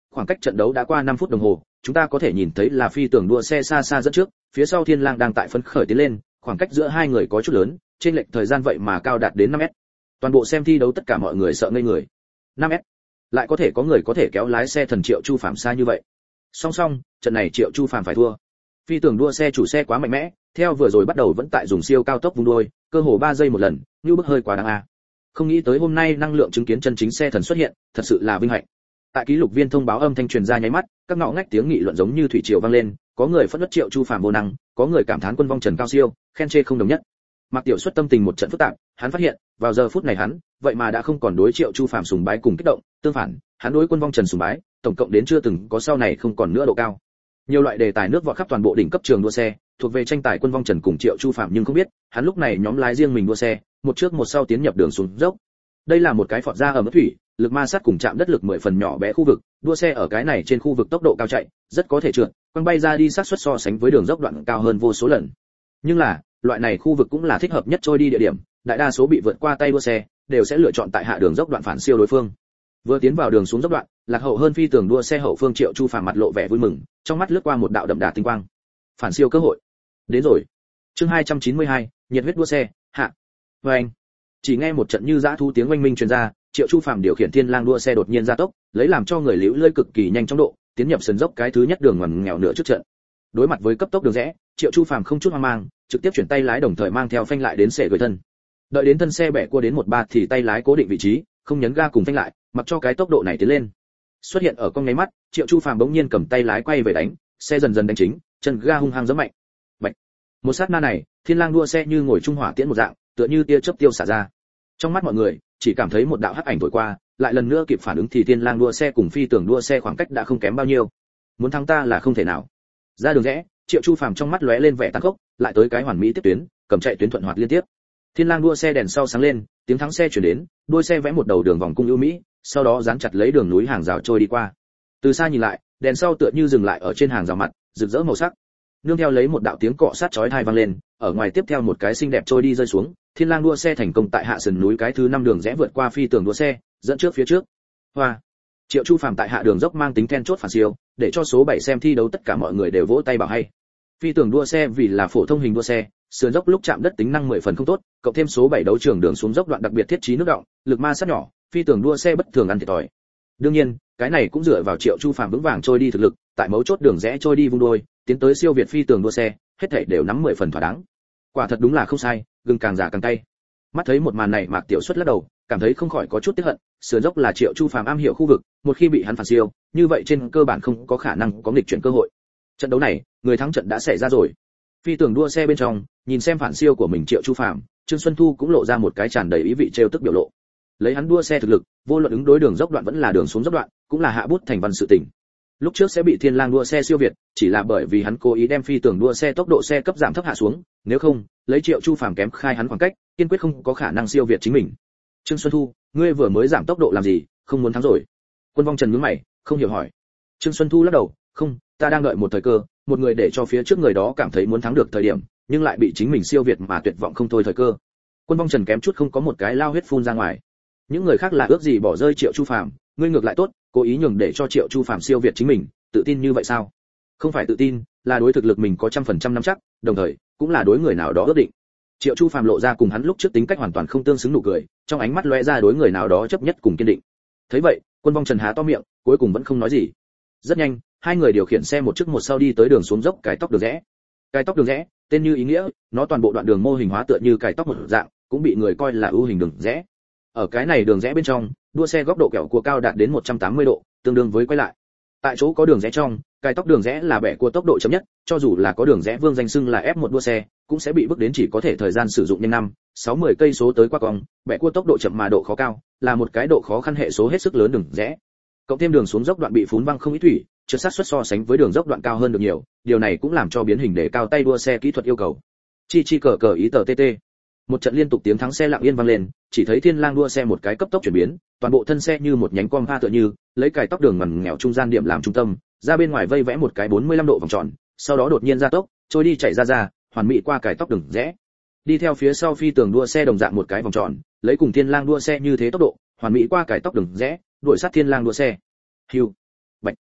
khoảng cách trận đấu đã qua 5 phút đồng hồ, chúng ta có thể nhìn thấy là phi tường đua xe xa xa dẫn trước, phía sau Thiên Lang đang tại phấn khởi tiến lên, khoảng cách giữa hai người có chút lớn, trên lệch thời gian vậy mà cao đạt đến 5m. Toàn bộ xem thi đấu tất cả mọi người sợ ngây người. 5m, lại có thể có người có thể kéo lái xe thần Triệu Chu Phàm xa như vậy. Song song, trận này Triệu Chu Phàm phải thua. Phi tường đua xe chủ xe quá mạnh mẽ, theo vừa rồi bắt đầu vẫn tại dùng siêu cao tốc vung đuôi, cơ hồ 3 giây một lần, như bức hơi quá đáng a. Không nghĩ tới hôm nay năng lượng chứng kiến chân chính xe thần xuất hiện, thật sự là vinh hạnh. Tại ký lục viên thông báo âm thanh truyền ra nháy mắt, các ngõ ngách tiếng nghị luận giống như thủy triều vang lên, có người phẫn nộ Triệu Chu Phàm vô năng, có người cảm thán Quân Vong Trần cao siêu, khen chê không đồng nhất. Mạc Tiểu Xuất tâm tình một trận phức tạp, hắn phát hiện, vào giờ phút này hắn, vậy mà đã không còn đối Triệu Chu Phàm sùng bái cùng kích động, tương phản, hắn đối Quân Vong Trần sùng bái, tổng cộng đến chưa từng có sau này không còn nữa độ cao. Nhiều loại đề tài nước vọt khắp toàn bộ đỉnh cấp trường đua xe, thuộc về tranh tài Quân Vong Trần cùng Triệu Chu Phàm nhưng không biết, hắn lúc này nhóm lái riêng mình đua xe, một trước một sau tiến nhập đường xuống dốc. Đây là một cái phọt ra ở mức thủy, lực ma sát cùng chạm đất lực 10 phần nhỏ bé khu vực, đua xe ở cái này trên khu vực tốc độ cao chạy, rất có thể trượt, quăng bay ra đi xác suất so sánh với đường dốc đoạn cao hơn vô số lần. Nhưng là, loại này khu vực cũng là thích hợp nhất trôi đi địa điểm, đại đa số bị vượt qua tay đua xe đều sẽ lựa chọn tại hạ đường dốc đoạn phản siêu đối phương. Vừa tiến vào đường xuống dốc đoạn, lạc hậu hơn phi tường đua xe hậu phương Triệu Chu Phàm mặt lộ vẻ vui mừng, trong mắt lướt qua một đạo đậm đà tinh quang. Phản siêu cơ hội đến rồi. Chương 292, nhiệt huyết đua xe, hạ. Oanh. Chỉ nghe một trận như dã thu tiếng oanh minh truyền ra, Triệu Chu Phàm điều khiển Thiên Lang đua xe đột nhiên gia tốc, lấy làm cho người liễu lơi cực kỳ nhanh chóng độ, tiến nhập sườn dốc cái thứ nhất đường ngoằn nghèo nửa trước trận. Đối mặt với cấp tốc đường rẽ, Triệu Chu Phàm không chút hoang mang, trực tiếp chuyển tay lái đồng thời mang theo phanh lại đến xệ gửi thân. Đợi đến thân xe bẻ cua đến 1-3 thì tay lái cố định vị trí, không nhấn ga cùng phanh lại, mặc cho cái tốc độ này tiến lên. Xuất hiện ở con nháy mắt, Triệu Chu Phàm bỗng nhiên cầm tay lái quay về đánh, xe dần dần đánh chính, chân ga hung hăng giẫm mạnh. Bạch. Một sát na này, Thiên Lang đua xe như ngồi trung hỏa tiễn một dạng, tựa như tia chớp tiêu xả ra. Trong mắt mọi người, chỉ cảm thấy một đạo hắc ảnh thổi qua, lại lần nữa kịp phản ứng thì Thiên Lang đua xe cùng phi tường đua xe khoảng cách đã không kém bao nhiêu. Muốn thắng ta là không thể nào. Ra đường rẽ, Triệu Chu Phàm trong mắt lóe lên vẻ tàn khốc, lại tới cái hoàn mỹ tiếp tuyến, cầm chạy tuyến thuận hoạt liên tiếp. Thiên Lang đua xe đèn sau sáng lên, tiếng thắng xe chuyển đến, đuôi xe vẽ một đầu đường vòng cung ưu mỹ, sau đó dán chặt lấy đường núi hàng rào trôi đi qua. Từ xa nhìn lại, đèn sau tựa như dừng lại ở trên hàng rào mặt, rực rỡ màu sắc. Nương theo lấy một đạo tiếng cọ sát chói tai vang lên, ở ngoài tiếp theo một cái xinh đẹp trôi đi rơi xuống, Thiên Lang đua xe thành công tại hạ sườn núi cái thứ 5 đường rẽ vượt qua phi tường đua xe, dẫn trước phía trước. Hoa. Triệu Chu Phàm tại hạ đường dốc mang tính then chốt phản siêu, để cho số 7 xem thi đấu tất cả mọi người đều vỗ tay bảo hay. Phi tường đua xe vì là phổ thông hình đua xe, sườn dốc lúc chạm đất tính năng 10 phần không tốt, cộng thêm số 7 đấu trường đường xuống dốc đoạn đặc biệt thiết trí nước đọng, lực ma sát nhỏ, phi tường đua xe bất thường ăn thiệt thòi. Đương nhiên, cái này cũng dựa vào Triệu Chu Phàm vững vàng trôi đi thực lực, tại mấu chốt đường rẽ trôi đi vung đuôi, tiến tới siêu việt phi tường đua xe, hết thảy đều nắm 10 phần thỏa đáng. Quả thật đúng là không sai, gừng càng già càng cay. Mắt thấy một màn này Mạc Tiểu Xuất lắc đầu, cảm thấy không khỏi có chút tiếc hận, sườn dốc là Triệu Chu Phàm am hiểu khu vực, một khi bị hắn phản siêu, như vậy trên cơ bản không có khả năng có nghịch chuyển cơ hội. Trận đấu này, người thắng trận đã xảy ra rồi. Phi tường đua xe bên trong, nhìn xem phản siêu của mình Triệu Chu Phàm, Trương Xuân Thu cũng lộ ra một cái tràn đầy ý vị trêu tức biểu lộ. Lấy hắn đua xe thực lực, vô luận ứng đối đường dốc đoạn vẫn là đường xuống dốc đoạn, cũng là hạ bút thành văn sự tình. Lúc trước sẽ bị Thiên Lang đua xe siêu việt, chỉ là bởi vì hắn cố ý đem phi tường đua xe tốc độ xe cấp giảm thấp hạ xuống, nếu không, lấy Triệu Chu Phàm kém khai hắn khoảng cách, kiên quyết không có khả năng siêu việt chính mình. Trương Xuân Thu, ngươi vừa mới giảm tốc độ làm gì, không muốn thắng rồi? Quân Vong Trần nhướng mày, không hiểu hỏi. Trương Xuân Thu lắc đầu, không, ta đang đợi một thời cơ, một người để cho phía trước người đó cảm thấy muốn thắng được thời điểm, nhưng lại bị chính mình siêu việt mà tuyệt vọng không thôi thời cơ. Quân Vong Trần kém chút không có một cái lao huyết phun ra ngoài. Những người khác là ước gì bỏ rơi Triệu Chu Phàm, ngươi ngược lại tốt, cố ý nhường để cho Triệu Chu Phàm siêu việt chính mình, tự tin như vậy sao? Không phải tự tin, là đối thực lực mình có 100% nắm chắc, đồng thời cũng là đối người nào đó ước định. Triệu Chu Phàm lộ ra cùng hắn lúc trước tính cách hoàn toàn không tương xứng nụ cười, trong ánh mắt lóe ra đối người nào đó chấp nhất cùng kiên định. Thấy vậy, Quân Vong Trần há to miệng, cuối cùng vẫn không nói gì. Rất nhanh, hai người điều khiển xe một trước một sau đi tới đường xuống dốc cải tóc đường rẽ. Cải tóc đường rẽ, tên như ý nghĩa, nó toàn bộ đoạn đường mô hình hóa tựa như cải tóc một dạng, cũng bị người coi là ưu hình đường rẽ. Ở cái này đường rẽ bên trong, đua xe góc độ kẹo cua cao đạt đến 180 độ, tương đương với quay lại. Tại chỗ có đường rẽ trong, cải tóc đường rẽ là bẻ cua tốc độ chậm nhất, cho dù là có đường rẽ vương danh xưng là F1 đua xe, cũng sẽ bị bước đến chỉ có thể thời gian sử dụng nhanh 5-60 cây số tới qua cong, bẻ cua tốc độ chậm mà độ khó cao, là một cái độ khó khăn hệ số hết sức lớn đường rẽ. Cộng thêm đường xuống dốc đoạn bị phún văng không ít thủy, trượt sát suất so sánh với đường dốc đoạn cao hơn được nhiều, điều này cũng làm cho biến hình đề cao tay đua xe kỹ thuật yêu cầu. Chi chi cờ cờ ý tờ TT. Một trận liên tục tiếng thắng xe lặng yên vang lên, chỉ thấy Thiên Lang đua xe một cái cấp tốc chuyển biến, toàn bộ thân xe như một nhánh com pha tựa như, lấy cài tóc đường ngoằn nghèo trung gian điểm làm trung tâm, ra bên ngoài vây vẽ một cái 45 độ vòng tròn, sau đó đột nhiên gia tốc, trôi đi chạy ra, hoàn mỹ qua cài tóc đường rẽ. Đi theo phía sau phi tường đua xe đồng dạng một cái vòng tròn, lấy cùng Thiên Lang đua xe như thế tốc độ, hoàn mỹ qua cài tóc đường rẽ, đuổi sát Thiên Lang đua xe. Hưu. Bạch.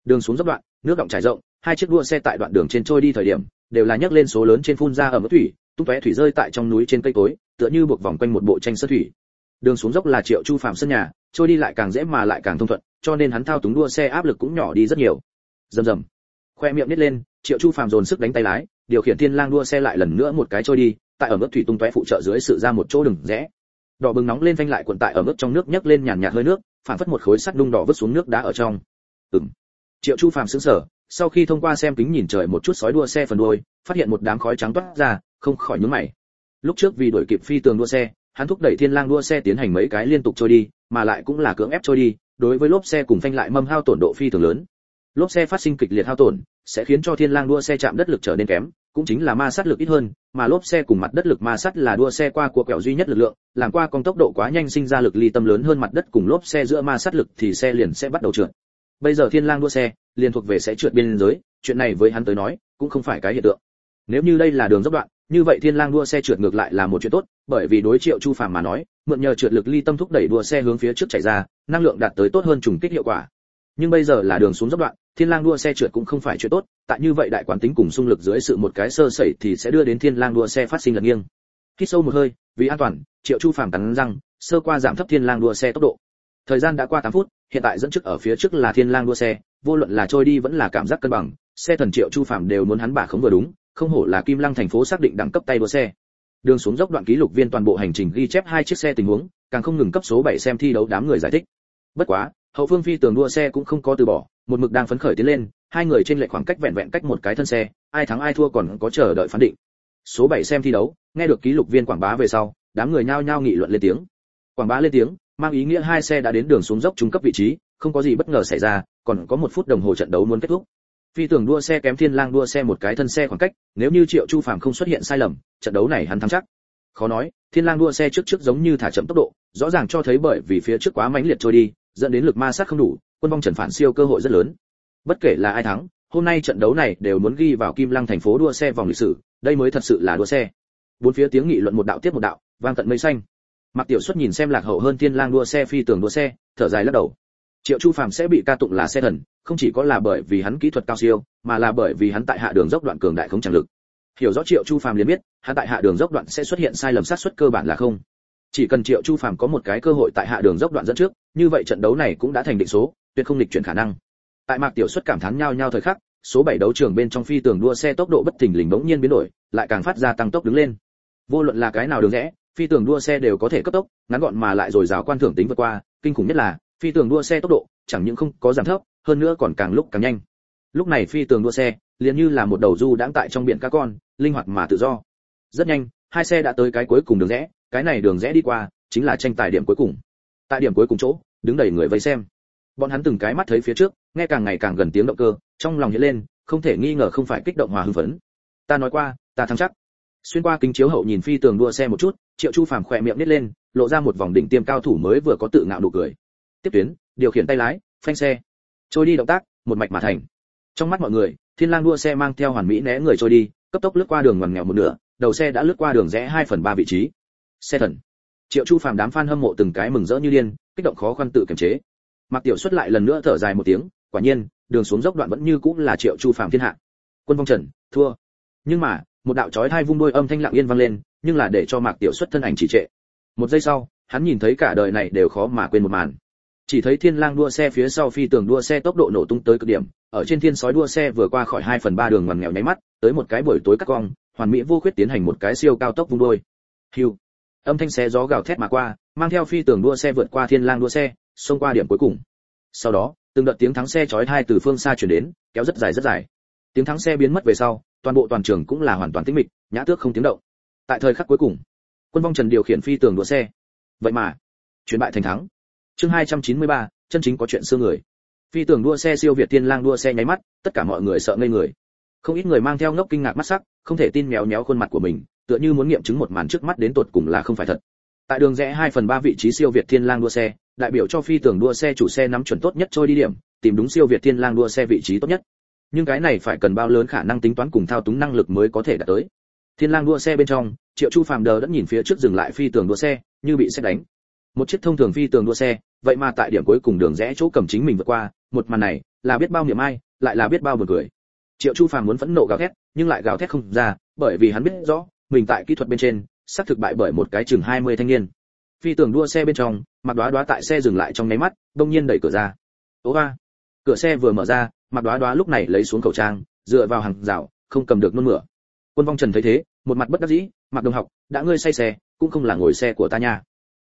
Đường xuống dốc đoạn, nước động trải rộng, hai chiếc đua xe tại đoạn đường trên trôi đi thời điểm, đều là nhấc lên số lớn trên phun ra ở mức thủy, tung tóe thủy rơi tại trong núi trên cây cối, tựa như buộc vòng quanh một bộ tranh sơn thủy. Đường xuống dốc là Triệu Chu Phàm sân nhà, trôi đi lại càng dễ mà lại càng thông thuận, cho nên hắn thao túng đua xe áp lực cũng nhỏ đi rất nhiều. Rầm rầm. Khoe miệng nít lên, Triệu Chu Phàm dồn sức đánh tay lái, điều khiển Thiên Lang đua xe lại lần nữa một cái trôi đi, tại ở mức thủy tung tóe phụ trợ dưới sự ra một chỗ đường rẽ. Đỏ bừng nóng lên phanh lại cuộn tại ở mức trong nước nhấc lên nhàn nhạt hơi nước, phản phất một khối sắt đung đỏ vứt xuống nước đá ở trong. Triệu Chu Phàm sững sờ, sau khi thông qua xem kính nhìn trời một chút sói đua xe phần đuôi, phát hiện một đám khói trắng toát ra, không khỏi nhướng mày. Lúc trước vì đuổi kịp phi tường đua xe, hắn thúc đẩy Thiên Lang đua xe tiến hành mấy cái liên tục trôi đi, mà lại cũng là cưỡng ép trôi đi, đối với lốp xe cùng phanh lại mâm hao tổn độ phi thường lớn. Lốp xe phát sinh kịch liệt hao tổn, sẽ khiến cho Thiên Lang đua xe chạm đất lực trở nên kém, cũng chính là ma sát lực ít hơn, mà lốp xe cùng mặt đất lực ma sát là đua xe qua cua quẹo duy nhất lực lượng, làm qua con tốc độ quá nhanh sinh ra lực ly tâm lớn hơn mặt đất cùng lốp xe giữa ma sát lực thì xe liền sẽ bắt đầu trượt. Bây giờ Thiên Lang đua xe liền thuộc về sẽ trượt biên giới, chuyện này với hắn tới nói cũng không phải cái hiện tượng. Nếu như đây là đường dốc đoạn, như vậy Thiên Lang đua xe trượt ngược lại là một chuyện tốt, bởi vì đối Triệu Chu Phàm mà nói, mượn nhờ trượt lực ly tâm thúc đẩy đua xe hướng phía trước chạy ra, năng lượng đạt tới tốt hơn trùng kích hiệu quả. Nhưng bây giờ là đường xuống dốc đoạn, Thiên Lang đua xe trượt cũng không phải chuyện tốt, tại như vậy đại quán tính cùng xung lực dưới sự một cái sơ sẩy thì sẽ đưa đến Thiên Lang đua xe phát sinh lật nghiêng. Hít sâu một hơi, vì an toàn, Triệu Chu Phàm cắn răng, sơ qua giảm thấp Thiên Lang đua xe tốc độ. Thời gian đã qua 8 phút, hiện tại dẫn trước ở phía trước là Thiên Lang đua xe, vô luận là trôi đi vẫn là cảm giác cân bằng, xe thần Triệu Chu Phàm đều muốn hắn bả khống vừa đúng, không hổ là Kim Lăng thành phố xác định đẳng cấp tay đua xe. Đường xuống dốc đoạn ký lục viên toàn bộ hành trình ghi chép hai chiếc xe tình huống, càng không ngừng cấp số 7 xem thi đấu đám người giải thích. Bất quá, hậu phương phi tường đua xe cũng không có từ bỏ, một mực đang phấn khởi tiến lên, hai người trên lệch khoảng cách vẹn vẹn cách một cái thân xe, ai thắng ai thua còn có chờ đợi phán định. Số 7 xem thi đấu, nghe được ký lục viên quảng bá về sau, đám người nhao nhao nghị luận lên tiếng. Quảng bá lên tiếng, mang ý nghĩa hai xe đã đến đường xuống dốc trung cấp vị trí, không có gì bất ngờ xảy ra, còn có 1 phút đồng hồ trận đấu muốn kết thúc. Phi tường đua xe kém Thiên Lang đua xe một cái thân xe khoảng cách, nếu như Triệu Chu Phàm không xuất hiện sai lầm, trận đấu này hắn thắng chắc. Khó nói, Thiên Lang đua xe trước giống như thả chậm tốc độ, rõ ràng cho thấy bởi vì phía trước quá mãnh liệt trôi đi, dẫn đến lực ma sát không đủ, quân vong trần phản siêu cơ hội rất lớn. Bất kể là ai thắng, hôm nay trận đấu này đều muốn ghi vào Kim Lăng thành phố đua xe vòng lịch sử, đây mới thật sự là đua xe. Bốn phía tiếng nghị luận một đạo tiếp một đạo, vang tận mây xanh. Mạc Tiểu Xuất nhìn xem lạc hậu hơn Thiên Lang đua xe phi tường đua xe, thở dài lắc đầu. Triệu Chu Phàm sẽ bị ca tụng là xe thần, không chỉ có là bởi vì hắn kỹ thuật cao siêu, mà là bởi vì hắn tại hạ đường dốc đoạn cường đại không chẳng lực. Hiểu rõ Triệu Chu Phàm liền biết, hắn tại hạ đường dốc đoạn sẽ xuất hiện sai lầm sát suất cơ bản là không. Chỉ cần Triệu Chu Phàm có một cái cơ hội tại hạ đường dốc đoạn dẫn trước, như vậy trận đấu này cũng đã thành định số, tuyệt không nghịch chuyển khả năng. Tại Mạc Tiểu Xuất cảm thán nhao nhao thời khắc, số 7 đấu trường bên trong phi tường đua xe tốc độ bất thình lình bỗng nhiên biến đổi, lại càng phát ra tăng tốc đứng lên. Vô luận là cái nào đường rẽ, phi tường đua xe đều có thể cấp tốc, ngắn gọn mà lại dồi dào quan thưởng tính vượt qua, kinh khủng nhất là, phi tường đua xe tốc độ chẳng những không có giảm thấp, hơn nữa còn càng lúc càng nhanh. Lúc này phi tường đua xe, liền như là một đầu du đãng tại trong biển cá con, linh hoạt mà tự do. Rất nhanh, hai xe đã tới cái cuối cùng đường rẽ, cái này đường rẽ đi qua, chính là tranh tài điểm cuối cùng. Tại điểm cuối cùng chỗ, đứng đầy người vây xem. Bọn hắn từng cái mắt thấy phía trước, nghe càng ngày càng gần tiếng động cơ, trong lòng hiện lên, không thể nghi ngờ không phải kích động hòa hưng phấn. Ta nói qua, ta thắng chắc. Xuyên qua kính chiếu hậu nhìn phi tường đua xe một chút, Triệu Chu Phàm khỏe miệng nít lên, lộ ra một vòng đỉnh tiêm cao thủ mới vừa có tự ngạo nụ cười. Tiếp tuyến, điều khiển tay lái, phanh xe, trôi đi động tác, một mạch mà thành. Trong mắt mọi người, Thiên Lang đua xe mang theo hoàn mỹ né người trôi đi, cấp tốc lướt qua đường ngoằn nghèo một nửa, đầu xe đã lướt qua đường rẽ 2/3 vị trí. Xe thần. Triệu Chu Phàm đám fan hâm mộ từng cái mừng rỡ như điên, kích động khó khăn tự kiềm chế. Mạc Tiểu Xuất lại lần nữa thở dài một tiếng, quả nhiên, đường xuống dốc đoạn vẫn như cũng là Triệu Chu Phàm thiên hạ. Quân vong trần, thua. Nhưng mà, một đạo chói tai vung đôi âm thanh lặng yên vang lên, nhưng là để cho Mạc Tiểu Xuất thân ảnh trì trệ. Một giây sau, hắn nhìn thấy cả đời này đều khó mà quên một màn. Chỉ thấy Thiên Lang đua xe phía sau phi tường đua xe tốc độ nổ tung tới cực điểm, ở trên thiên sói đua xe vừa qua khỏi 2/3 đường ngoằn nghèo nháy mắt, tới một cái buổi tối cắt cong, hoàn mỹ vô khuyết tiến hành một cái siêu cao tốc vung đôi. Hưu. Âm thanh xé gió gào thét mà qua, mang theo phi tường đua xe vượt qua Thiên Lang đua xe, xông qua điểm cuối cùng. Sau đó, từng đợt tiếng thắng xe chói tai từ phương xa truyền đến, kéo rất dài rất dài. Tiếng thắng xe biến mất về sau, toàn bộ toàn trường cũng là hoàn toàn tĩnh mịch, nhã tước không tiếng động. Tại thời khắc cuối cùng, Quân Vong Trần điều khiển phi tường đua xe. Vậy mà, chuyển bại thành thắng. Chương 293, chân chính có chuyện xưa người. Phi tường đua xe siêu việt Thiên Lang đua xe nháy mắt, tất cả mọi người sợ ngây người. Không ít người mang theo ngốc kinh ngạc mắt sắc, không thể tin méo méo khuôn mặt của mình, tựa như muốn nghiệm chứng một màn trước mắt đến tột cùng là không phải thật. Tại đường rẽ 2/3 vị trí siêu việt Thiên Lang đua xe, đại biểu cho phi tường đua xe chủ xe nắm chuẩn tốt nhất trôi đi điểm, tìm đúng siêu việt Thiên Lang đua xe vị trí tốt nhất. Nhưng cái này phải cần bao lớn khả năng tính toán cùng thao túng năng lực mới có thể đạt tới. Thiên Lang đua xe bên trong, Triệu Chu Phàm đờ đẫn nhìn phía trước dừng lại phi tường đua xe, như bị sét đánh. Một chiếc thông thường phi tường đua xe, vậy mà tại điểm cuối cùng đường rẽ chỗ cầm chính mình vượt qua, một màn này, là biết bao niệm ai, lại là biết bao buồn cười. Triệu Chu Phàm muốn phẫn nộ gào thét, nhưng lại gào thét không ra, bởi vì hắn biết rõ, mình tại kỹ thuật bên trên, sắp thực bại bởi một cái chừng 20 thanh niên. Phi tường đua xe bên trong, Mạc Đóa Đóa tại xe dừng lại trong nháy mắt, đột nhiên đẩy cửa ra. Ố a! Cửa xe vừa mở ra, Mạc Đóa Đóa lúc này lấy xuống khẩu trang, dựa vào hàng rào, không cầm được nôn mửa. Quân Vong Trần thấy thế, một mặt bất đắc dĩ, Mạc đồng học, đã ngươi say xe, cũng không là ngồi xe của ta nha.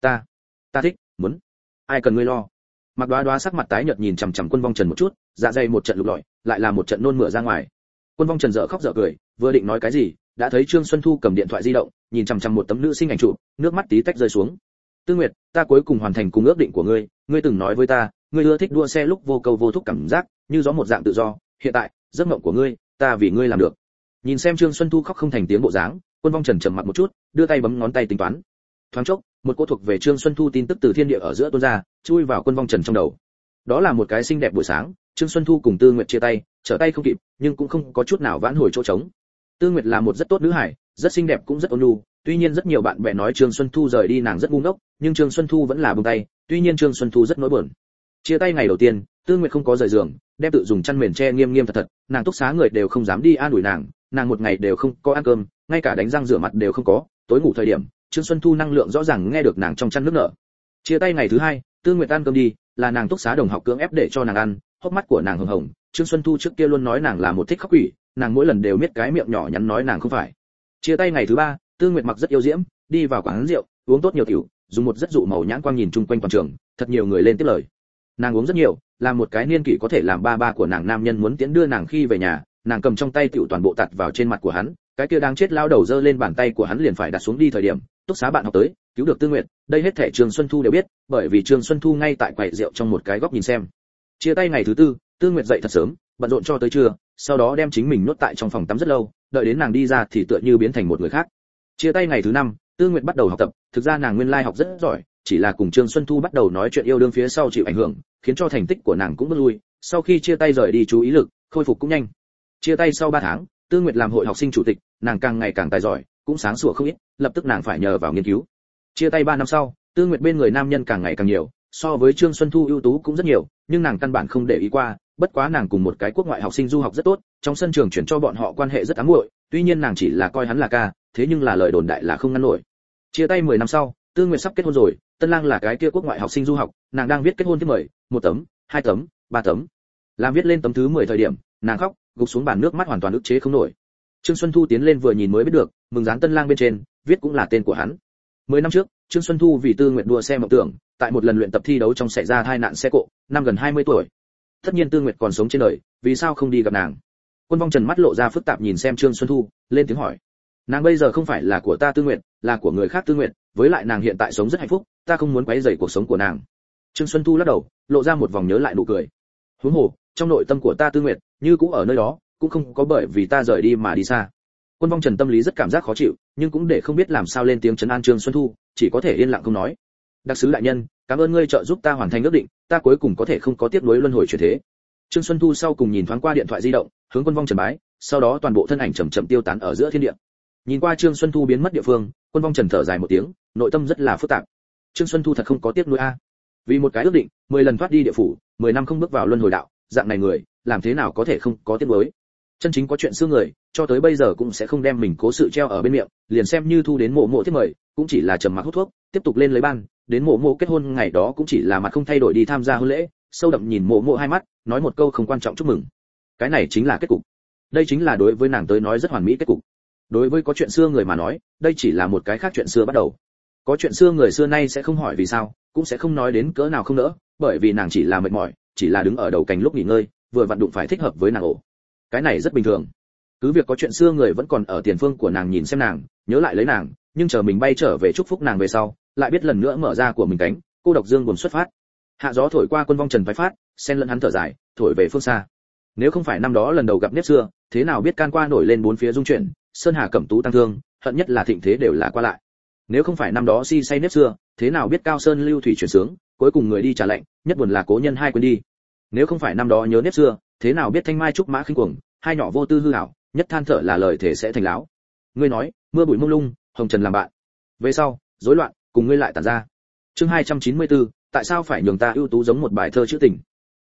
Ta thích, muốn. Ai cần ngươi lo. Mạc Đóa Đóa sắc mặt tái nhợt nhìn chằm chằm Quân Vong Trần một chút, dạ dày một trận lục lọi, lại là một trận nôn mửa ra ngoài. Quân Vong Trần dở khóc dở cười, vừa định nói cái gì, đã thấy Trương Xuân Thu cầm điện thoại di động, nhìn chằm chằm một tấm nữ sinh ảnh chụp, nước mắt tí tách rơi xuống. Tư Nguyệt, ta cuối cùng hoàn thành cùng ước định của ngươi, ngươi từng nói với ta, ngươi ưa thích đua xe lúc vô cầu vô thúc cảm giác, như gió một dạng tự do, hiện tại, giấc mộng của ngươi, ta vì ngươi làm được. Nhìn xem Trương Xuân Thu khóc không thành tiếng bộ dáng, Quân Vong Trần trầm mặc một chút, đưa tay bấm ngón tay tính toán. Thoáng chốc, một cô thuộc về Trương Xuân Thu tin tức từ thiên địa ở giữa tuôn ra, chui vào Quân Vong Trần trong đầu. Đó là một cái xinh đẹp buổi sáng, Trương Xuân Thu cùng Tư Nguyệt chia tay, trở tay không kịp, nhưng cũng không có chút nào vãn hồi chỗ trống. Tư Nguyệt là một rất tốt nữ hải, rất xinh đẹp cũng rất ôn nhu, tuy nhiên rất nhiều bạn bè nói Trương Xuân Thu rời đi nàng rất ngu ngốc, nhưng Trương Xuân Thu vẫn là buông tay, tuy nhiên Trương Xuân Thu rất nỗi buồn. Chia tay ngày đầu tiên, Tư Nguyệt không có rời giường, đem tự dùng chăn mền che nghiêm nghiêm thật thật, nàng túc xá người đều không dám đi an ủi nàng một ngày đều không có ăn cơm, ngay cả đánh răng rửa mặt đều không có, tối ngủ thời điểm, Trương Xuân Thu năng lượng rõ ràng nghe được nàng trong chăn nước nở. Chia tay ngày thứ hai, Tư Nguyệt ăn cơm đi, là nàng túc xá đồng học cưỡng ép để cho nàng ăn, hốc mắt của nàng hồng hồng, Trương Xuân Thu trước kia luôn nói nàng là một thích khóc quỷ, nàng mỗi lần đều miết cái miệng nhỏ nhắn nói nàng không phải. Chia tay ngày thứ ba, Tư Nguyệt mặc rất yêu diễm, đi vào quán rượu, uống tốt nhiều tiểu, dùng một rất dụ màu nhãn quang nhìn chung quanh toàn trường, thật nhiều người lên tiếp lời. Nàng uống rất nhiều, là một cái niên kỷ có thể làm ba của nàng nam nhân muốn tiễn đưa nàng khi về nhà, nàng cầm trong tay tiểu toàn bộ tạt vào trên mặt của hắn, cái kia đang chết lao đầu giơ lên bàn tay của hắn liền phải đặt xuống đi thời điểm, túc xá bạn học tới, cứu được Tư Nguyệt, đây hết thảy Trương Xuân Thu đều biết, bởi vì Trương Xuân Thu ngay tại quầy rượu trong một cái góc nhìn xem. Chia tay ngày thứ tư, Tư Nguyệt dậy thật sớm, bận rộn cho tới trưa, sau đó đem chính mình nhốt tại trong phòng tắm rất lâu, đợi đến nàng đi ra thì tựa như biến thành một người khác. Chia tay ngày thứ năm, Tư Nguyệt bắt đầu học tập, thực ra nàng nguyên lai học rất giỏi, chỉ là cùng Trương Xuân Thu bắt đầu nói chuyện yêu đương phía sau chịu ảnh hưởng, khiến cho thành tích của nàng cũng bước lui, sau khi chia tay rời đi chú ý lực, khôi phục cũng nhanh. Chia tay sau 3 tháng, Tư Nguyệt làm hội học sinh chủ tịch, nàng càng ngày càng tài giỏi, cũng sáng sủa không ít, lập tức nàng phải nhờ vào nghiên cứu. Chia tay 3 năm sau, Tư Nguyệt bên người nam nhân càng ngày càng nhiều, so với Trương Xuân Thu ưu tú cũng rất nhiều, nhưng nàng căn bản không để ý qua, bất quá nàng cùng một cái quốc ngoại học sinh du học rất tốt, trong sân trường chuyển cho bọn họ quan hệ rất ám muội, tuy nhiên nàng chỉ là coi hắn là ca, thế nhưng là lời đồn đại là không ngăn nổi. Chia tay 10 năm sau, Tư Nguyệt sắp kết hôn rồi, tân lang là cái kia quốc ngoại học sinh du học, nàng đang viết kết hôn thiếp mời, 1 tấm, 2 tấm, 3 tấm. Làm viết lên tấm thứ 10 thời điểm, nàng khóc, gục xuống bàn nước mắt hoàn toàn ức chế không nổi. Trương Xuân Thu tiến lên vừa nhìn mới biết được, mừng dán tân lang bên trên, viết cũng là tên của hắn. 10 năm trước, Trương Xuân Thu vì Tư Nguyệt đua xe mộng tưởng, tại một lần luyện tập thi đấu trong xảy ra tai nạn xe cộ, năm gần 20 tuổi. Tất nhiên Tư Nguyệt còn sống trên đời, vì sao không đi gặp nàng? Quân Vong Trần mắt lộ ra phức tạp nhìn xem Trương Xuân Thu, lên tiếng hỏi. Nàng bây giờ không phải là của ta Tư Nguyệt, là của người khác Tư Nguyệt, với lại nàng hiện tại sống rất hạnh phúc, ta không muốn quấy rầy cuộc sống của nàng. Trương Xuân Thu lắc đầu, lộ ra một vòng nhớ lại nụ cười. Huống hồ, trong nội tâm của ta Tư Nguyệt, như cũng ở nơi đó, cũng không có bởi vì ta rời đi mà đi xa. Quân Vong Trần tâm lý rất cảm giác khó chịu, nhưng cũng để không biết làm sao lên tiếng trấn an Trương Xuân Thu, chỉ có thể yên lặng không nói. Đặc sứ đại nhân, cảm ơn ngươi trợ giúp ta hoàn thành ước định, ta cuối cùng có thể không có tiếc nuối luân hồi chuyển thế. Trương Xuân Thu sau cùng nhìn thoáng qua điện thoại di động, hướng Quân Vong Trần bái, sau đó toàn bộ thân ảnh chậm chậm tiêu tán ở giữa thiên địa. Nhìn qua Trương Xuân Thu biến mất địa phương, Quân Vong Trần thở dài một tiếng, nội tâm rất là phức tạp. Trương Xuân Thu thật không có tiếc nuối a. Vì một cái ước định, 10 lần thoát đi địa phủ, 10 năm không bước vào luân hồi đạo, dạng này người, làm thế nào có thể không có tiếc nuối? Chân chính có chuyện xưa người, cho tới bây giờ cũng sẽ không đem mình cố sự treo ở bên miệng, liền xem như thu đến mộ thiết mời, cũng chỉ là trầm mặc hút thuốc, tiếp tục lên lấy ban, đến mộ kết hôn ngày đó cũng chỉ là mặt không thay đổi đi tham gia hôn lễ, sâu đậm nhìn mộ hai mắt, nói một câu không quan trọng chúc mừng. Cái này chính là kết cục. Đây chính là đối với nàng tới nói rất hoàn mỹ kết cục. Đối với có chuyện xưa người mà nói, đây chỉ là một cái khác chuyện xưa bắt đầu. Có chuyện xưa người xưa nay sẽ không hỏi vì sao, cũng sẽ không nói đến cỡ nào không nỡ, bởi vì nàng chỉ là mệt mỏi, chỉ là đứng ở đầu cành lúc nghỉ ngơi, vừa vặn đụng phải thích hợp với nàng ổ. Cái này rất bình thường. Cứ việc có chuyện xưa người vẫn còn ở tiền phương của nàng nhìn xem nàng, nhớ lại lấy nàng, nhưng chờ mình bay trở về chúc phúc nàng về sau, lại biết lần nữa mở ra của mình cánh, cô độc dương buồn xuất phát. Hạ gió thổi qua Quân Vong Trần phái phát, xen lẫn hắn thở dài, thổi về phương xa. Nếu không phải năm đó lần đầu gặp nếp xưa, thế nào biết can qua nổi lên bốn phía dung chuyển, sơn hà cẩm tú tăng thương, hận nhất là thịnh thế đều là qua lại. Nếu không phải năm đó si say nếp xưa, thế nào biết cao sơn lưu thủy chuyển sướng, cuối cùng người đi trả lệnh, nhất buồn là cố nhân hai quên đi. Nếu không phải năm đó nhớ nếp xưa, thế nào biết thanh mai trúc mã khinh cuồng, hai nhỏ vô tư hư hảo, nhất than thở là lời thể sẽ thành láo. Ngươi nói, mưa bụi mông lung, hồng trần làm bạn. Về sau, rối loạn, cùng ngươi lại tản ra. Chương 294, tại sao phải nhường ta ưu tú giống một bài thơ trữ tình.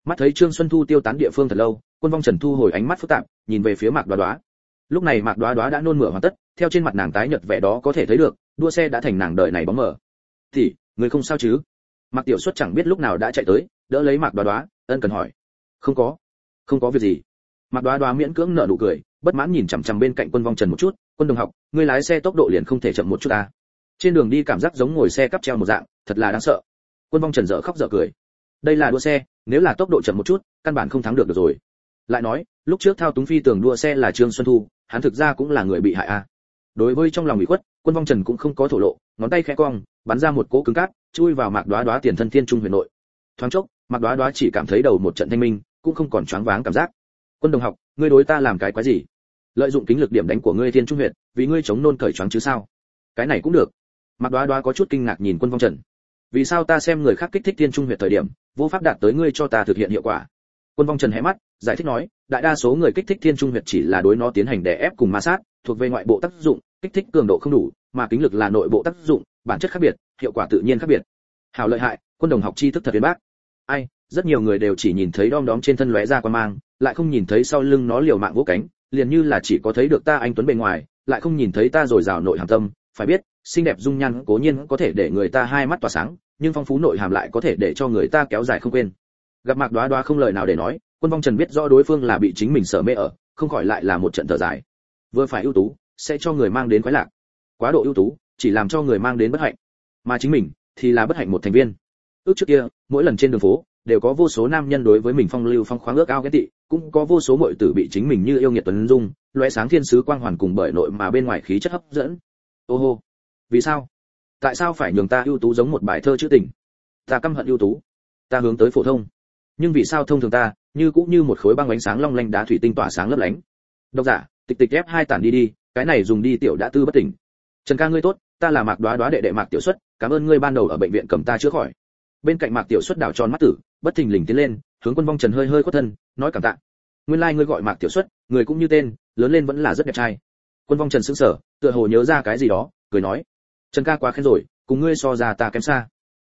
Mắt thấy Trương Xuân Thu tiêu tán địa phương thật lâu, Quân Vong Trần thu hồi ánh mắt phức tạp, nhìn về phía Mạc Đoá Đoá. Lúc này Mạc Đoá Đoá đã nôn mửa hoàn tất, theo trên mặt nàng tái nhợt vẻ đó có thể thấy được, đua xe đã thành nàng đời này bóng mờ. "Thì, người không sao chứ?" Mạc Tiểu Xuất chẳng biết lúc nào đã chạy tới, đỡ lấy Mạc Đoá Đoá, ân cần hỏi. "Không có việc gì." Mạc Đoá Đoá miễn cưỡng nở nụ cười, bất mãn nhìn chằm chằm bên cạnh Quân Vong Trần một chút, "Quân đồng học, ngươi lái xe tốc độ liền không thể chậm một chút à? Trên đường đi cảm giác giống ngồi xe cắp treo một dạng, thật là đáng sợ." Quân Vong Trần dở khóc dở cười. Đây là đua xe, nếu là tốc độ chậm một chút, căn bản không thắng được rồi. Lại nói, lúc trước thao túng phi tường đua xe là Trương Xuân Thu, hắn thực ra cũng là người bị hại a. Đối với trong lòng ủy khuất, Quân Vong Trần cũng không có thổ lộ, ngón tay khẽ cong, bắn ra một cỗ cứng cáp, chui vào Mạc Đoá Đoá tiền thân Thiên Trung Huyền nội. Thoáng chốc, Mạc Đoá Đoá chỉ cảm thấy đầu một trận thanh minh, cũng không còn choáng váng cảm giác. "Quân đồng học, ngươi đối ta làm cái quái gì? Lợi dụng kính lực điểm đánh của ngươi Thiên Trung Huyền, vì ngươi chống nôn cởi choáng chứ sao?" "Cái này cũng được." Mạc Đoá Đoá có chút kinh ngạc nhìn Quân Vong Trần. "Vì sao ta xem người khác kích thích Thiên Trung Huyền thời điểm, vô pháp đạt tới ngươi cho ta thực hiện hiệu quả?" Quân Vong Trần hé mắt, giải thích nói, đại đa số người kích thích Thiên Trung Huyệt chỉ là đối nó tiến hành đè ép cùng ma sát, thuộc về ngoại bộ tác dụng, kích thích cường độ không đủ, mà kính lực là nội bộ tác dụng, bản chất khác biệt, hiệu quả tự nhiên khác biệt. Hảo lợi hại, Quân đồng học tri thức thật uyên bác. Ai, rất nhiều người đều chỉ nhìn thấy đom đóm trên thân lóe ra quang mang, lại không nhìn thấy sau lưng nó liều mạng vỗ cánh, liền như là chỉ có thấy được ta anh tuấn bề ngoài, lại không nhìn thấy ta rồi rào nội hàm tâm, phải biết, xinh đẹp dung nhan cố nhiên có thể để người ta hai mắt tỏa sáng, nhưng phong phú nội hàm lại có thể để cho người ta kéo dài không quên. Gặp Mạc Đoá Đoá không lời nào để nói, Quân Vong Trần biết rõ đối phương là bị chính mình sở mê ở, không khỏi lại là một trận thở dài. Vừa phải ưu tú, sẽ cho người mang đến khoái lạc. Quá độ ưu tú, chỉ làm cho người mang đến bất hạnh. Mà chính mình thì là bất hạnh một thành viên. Ước trước kia, mỗi lần trên đường phố, đều có vô số nam nhân đối với mình phong lưu phong khoáng ước ao ghét tị, cũng có vô số muội tử bị chính mình như yêu nghiệt tuấn dung, lóe sáng thiên sứ quang hoàn cùng bởi nội mà bên ngoài khí chất hấp dẫn. Ô hô, vì sao? Tại sao phải nhường ta ưu tú giống một bài thơ trữ tình? Ta căm hận ưu tú, ta hướng tới phổ thông. Nhưng vì sao thông thường ta, như cũng như một khối băng ánh sáng long lanh đá thủy tinh tỏa sáng lấp lánh. Độc giả, tịch tịch F2 tản đi, cái này dùng đi tiểu đã tư bất tỉnh. Trần ca ngươi tốt, ta là Mạc Đoá Đoá đệ đệ Mạc Tiểu Xuất, cảm ơn ngươi ban đầu ở bệnh viện cầm ta chữa khỏi. Bên cạnh Mạc Tiểu Xuất đảo tròn mắt tử, bất thình lình tiến lên, hướng Quân Vong Trần hơi hơi khuất thân, nói cảm tạ. Nguyên lai ngươi gọi Mạc Tiểu Xuất, người cũng như tên, lớn lên vẫn là rất đẹp trai. Quân Vong Trần sững sờ, tựa hồ nhớ ra cái gì đó, cười nói, Trần ca quá khen rồi, cùng ngươi so ra ta kém xa.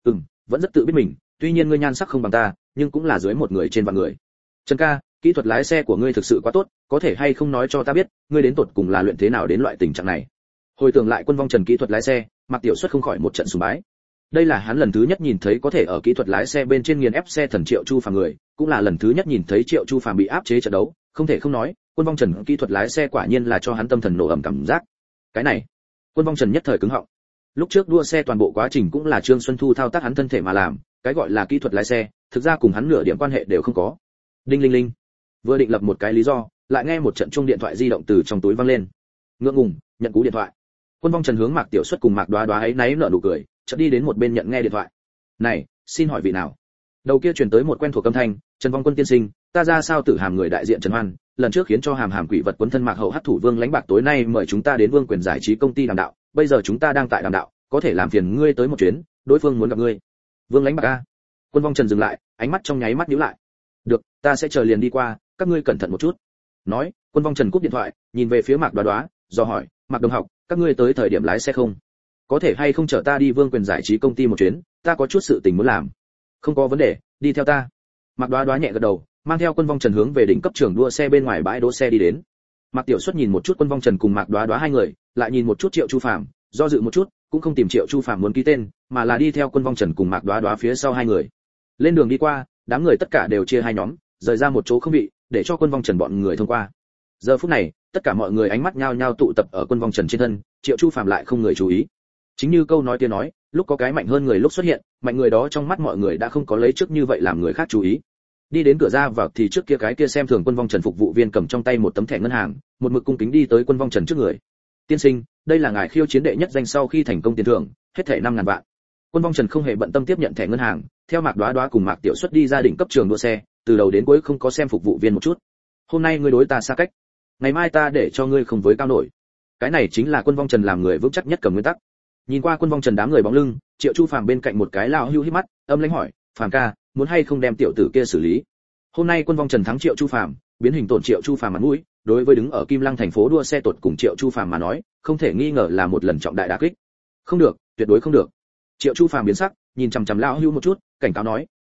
Vẫn rất tự biết mình, tuy nhiên ngươi nhan sắc không bằng ta, nhưng cũng là dưới một người trên vạn người. Trần ca, kỹ thuật lái xe của ngươi thực sự quá tốt, có thể hay không nói cho ta biết, ngươi đến tột cùng là luyện thế nào đến loại tình trạng này? Hồi tưởng lại Quân Vong Trần kỹ thuật lái xe, Mạc Tiểu Xuất không khỏi một trận sùng bái. Đây là hắn lần thứ nhất nhìn thấy có thể ở kỹ thuật lái xe bên trên nghiền ép xe thần Triệu Chu Phàm người, cũng là lần thứ nhất nhìn thấy Triệu Chu Phàm bị áp chế trận đấu, không thể không nói, Quân Vong Trần kỹ thuật lái xe quả nhiên là cho hắn tâm thần nổ ầm cảm giác. Cái này, Quân Vong Trần nhất thời cứng họng. Lúc trước đua xe toàn bộ quá trình cũng là Trương Xuân Thu thao tác hắn thân thể mà làm, cái gọi là kỹ thuật lái xe, thực ra cùng hắn nửa điểm quan hệ đều không có. Đinh linh linh. Vừa định lập một cái lý do, lại nghe một trận chuông điện thoại di động từ trong túi vang lên. Ngượng ngùng, nhận cú điện thoại. Quân Vong Trần hướng Mạc Tiểu Xuất cùng Mạc Đoá Đoá ấy náy nở nụ cười, chợt đi đến một bên nhận nghe điện thoại. "Này, xin hỏi vị nào?" Đầu kia truyền tới một quen thuộc âm thanh, "Trần Vong Quân tiên sinh, ta ra sao Tử Hàm người đại diện Trần Hoan, lần trước khiến cho Hàm Hàm quỷ vật quấn thân Mạc Hậu Hắc thủ Vương Lãnh Bạc tối nay mời chúng ta đến Vương Quyền giải trí công ty đàm đạo, bây giờ chúng ta đang tại đàm đạo, có thể làm phiền ngươi tới một chuyến, đối phương muốn gặp ngươi." Vương Lãnh Bạc a. Quân Vong Trần dừng lại, ánh mắt trong nháy mắt nhíu lại. "Được, ta sẽ chờ liền đi qua, các ngươi cẩn thận một chút." Nói, Quân Vong Trần cúp điện thoại, nhìn về phía Mạc Đoá Đoá, do hỏi, "Mạc đồng học, các ngươi tới thời điểm lái xe không? Có thể hay không chở ta đi Vương Quyền giải trí công ty một chuyến, ta có chút sự tình muốn làm." "Không có vấn đề, đi theo ta." Mạc Đoá Đoá nhẹ gật đầu, mang theo Quân Vong Trần hướng về đỉnh cấp trường đua xe bên ngoài bãi đỗ xe đi đến. Mạc Tiểu Xuất nhìn một chút Quân Vong Trần cùng Mạc Đoá Đoá hai người, lại nhìn một chút Triệu Chu Phàm, do dự một chút, cũng không tìm Triệu Chu Phàm muốn ký tên, mà là đi theo Quân Vong Trần cùng Mạc Đoá Đoá phía sau hai người. Lên đường đi qua, đám người tất cả đều chia hai nhóm, rời ra một chỗ không vị, để cho Quân Vong Trần bọn người thông qua. Giờ phút này, tất cả mọi người ánh mắt nhao nhao tụ tập ở Quân Vong Trần trên thân, Triệu Chu Phàm lại không người chú ý. Chính như câu nói kia nói, lúc có cái mạnh hơn người lúc xuất hiện, mạnh người đó trong mắt mọi người đã không có lấy trước như vậy làm người khác chú ý. Đi đến cửa ra vào thì trước kia cái kia xem thường Quân Vong Trần phục vụ viên cầm trong tay một tấm thẻ ngân hàng, một mực cung kính đi tới Quân Vong Trần trước người. "Tiên sinh, đây là ngài khiêu chiến đệ nhất danh sau khi thành công tiền thưởng, hết thẻ 5.000 vạn." Quân Vong Trần không hề bận tâm tiếp nhận thẻ ngân hàng, theo Mạc Đoá Đoá cùng Mạc Tiểu Xuất đi ra đỉnh cấp trường đua xe, từ đầu đến cuối không có xem phục vụ viên một chút. "Hôm nay ngươi đối ta xa cách, ngày mai ta để cho ngươi không với cao nổi." Cái này chính là Quân Vong Trần làm người vững chắc nhất cầm nguyên tắc. Nhìn qua Quân Vong Trần đám người bóng lưng, Triệu Chu Phàm bên cạnh một cái lão hưu híp mắt, âm lãnh hỏi, "Phàm ca, muốn hay không đem tiểu tử kia xử lý?" Hôm nay Quân Vong Trần thắng Triệu Chu Phàm, biến hình tổn Triệu Chu Phàm mặt mũi, đối với đứng ở Kim Lăng thành phố đua xe tột cùng Triệu Chu Phàm mà nói, không thể nghi ngờ là một lần trọng đại đả kích. "Không được, tuyệt đối không được." Triệu Chu Phàm biến sắc, nhìn chằm chằm lão hưu một chút, cảnh cáo nói,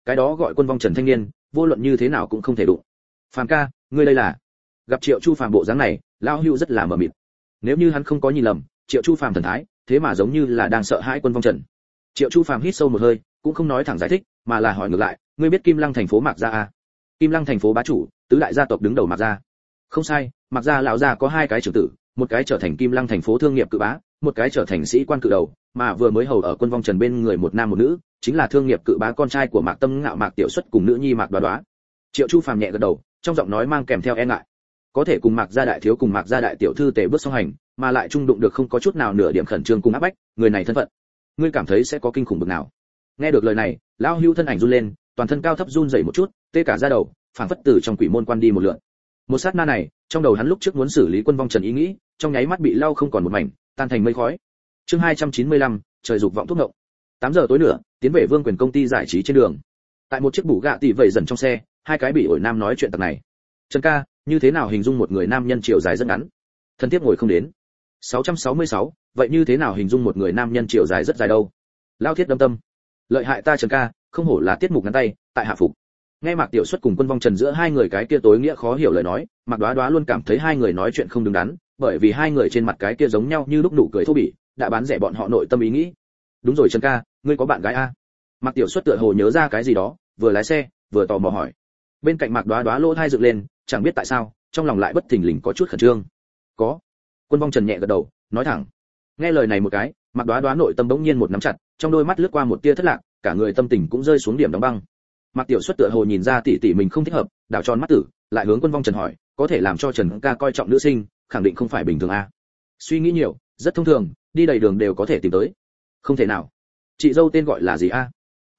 cái đó gọi Quân Vong Trần thanh niên, vô luận như thế nào cũng không thể đụng. Phàm ca, ngươi đây là? Gặp Triệu Chu Phàm bộ dáng này, lão hưu rất là mờ mịt. Nếu như hắn không có nhìn lầm, Triệu Chu Phàm thần thái, thế mà giống như là đang sợ hãi Quân Vong Trần. Triệu Chu Phàm hít sâu một hơi, cũng không nói thẳng giải thích, mà là hỏi ngược lại, ngươi biết Kim Lăng thành phố Mạc Gia à? Kim Lăng thành phố bá chủ, tứ đại gia tộc đứng đầu Mạc Gia. Không sai, Mạc Gia lão gia có hai cái trưởng tử, một cái trở thành Kim Lăng thành phố thương nghiệp cự bá, một cái trở thành sĩ quan cự đầu, mà vừa mới hầu ở Quân Vong Trần bên người một nam một nữ, chính là thương nghiệp cự bá con trai của Mạc Tâm Ngạo Mạc Tiểu Xuất cùng nữ nhi Mạc Đoá Đoá. Triệu Chu Phàm nhẹ gật đầu, trong giọng nói mang kèm theo e ngại. Có thể cùng Mạc Gia đại thiếu cùng Mạc Gia đại tiểu thư tề bước song hành, mà lại trung đụng được không có chút nào nửa điểm khẩn trương cùng áp bách, người này thân phận, ngươi cảm thấy sẽ có kinh khủng bực nào? Nghe được lời này, lão hưu thân ảnh run lên, toàn thân cao thấp run rẩy một chút, tê cả da đầu, phảng phất từ trong quỷ môn quan đi một lượt. Một sát na này, trong đầu hắn lúc trước muốn xử lý Quân Vong Trần ý nghĩ, trong nháy mắt bị lau không còn một mảnh, tan thành mây khói. Chương 295, trời dục vọng thuốc ngộng. 8 giờ tối nữa, tiến về Vương Quyền công ty giải trí trên đường. Tại một chiếc bù gạ tỷ vẩy dần trong xe, hai cái bị ổi nam nói chuyện tầng này. Trần ca, như thế nào hình dung một người nam nhân chiều dài rất ngắn? Thân thiết ngồi không đến. 666, vậy như thế nào hình dung một người nam nhân chiều dài rất dài đâu? Lao thiết đâm tâm. Lợi hại ta Trần ca, không hổ là tiết mục ngắn tay, tại hạ phục. Nghe Mạc Tiểu Xuất cùng Quân Vong Trần giữa hai người cái kia tối nghĩa khó hiểu lời nói, Mạc Đoá Đoá luôn cảm thấy hai người nói chuyện không đứng đắn, bởi vì hai người trên mặt cái kia giống nhau như lúc nụ cười thô bỉ, đã bán rẻ bọn họ nội tâm ý nghĩ. Đúng rồi Trần ca, ngươi có bạn gái a? Mạc Tiểu Xuất tựa hồ nhớ ra cái gì đó, vừa lái xe, vừa tò mò hỏi. Bên cạnh Mạc Đoá Đoá lỗ tai dựng lên, chẳng biết tại sao, trong lòng lại bất thình lình có chút khẩn trương. Có. Quân Vong Trần nhẹ gật đầu, nói thẳng. Nghe lời này một cái, Mạc Đoá Đoá nội tâm bỗng nhiên một nắm chặt, trong đôi mắt lướt qua một tia thất lạc, cả người tâm tình cũng rơi xuống điểm đóng băng. Mạc Tiểu Xuất tựa hồ nhìn ra tỷ tỷ mình không thích hợp, đảo tròn mắt tử, lại hướng Quân Vong Trần hỏi, có thể làm cho Trần ca coi trọng nữ sinh, khẳng định không phải bình thường a. Suy nghĩ nhiều, rất thông thường, đi đầy đường đều có thể tìm tới. Không thể nào. Chị dâu tên gọi là gì a?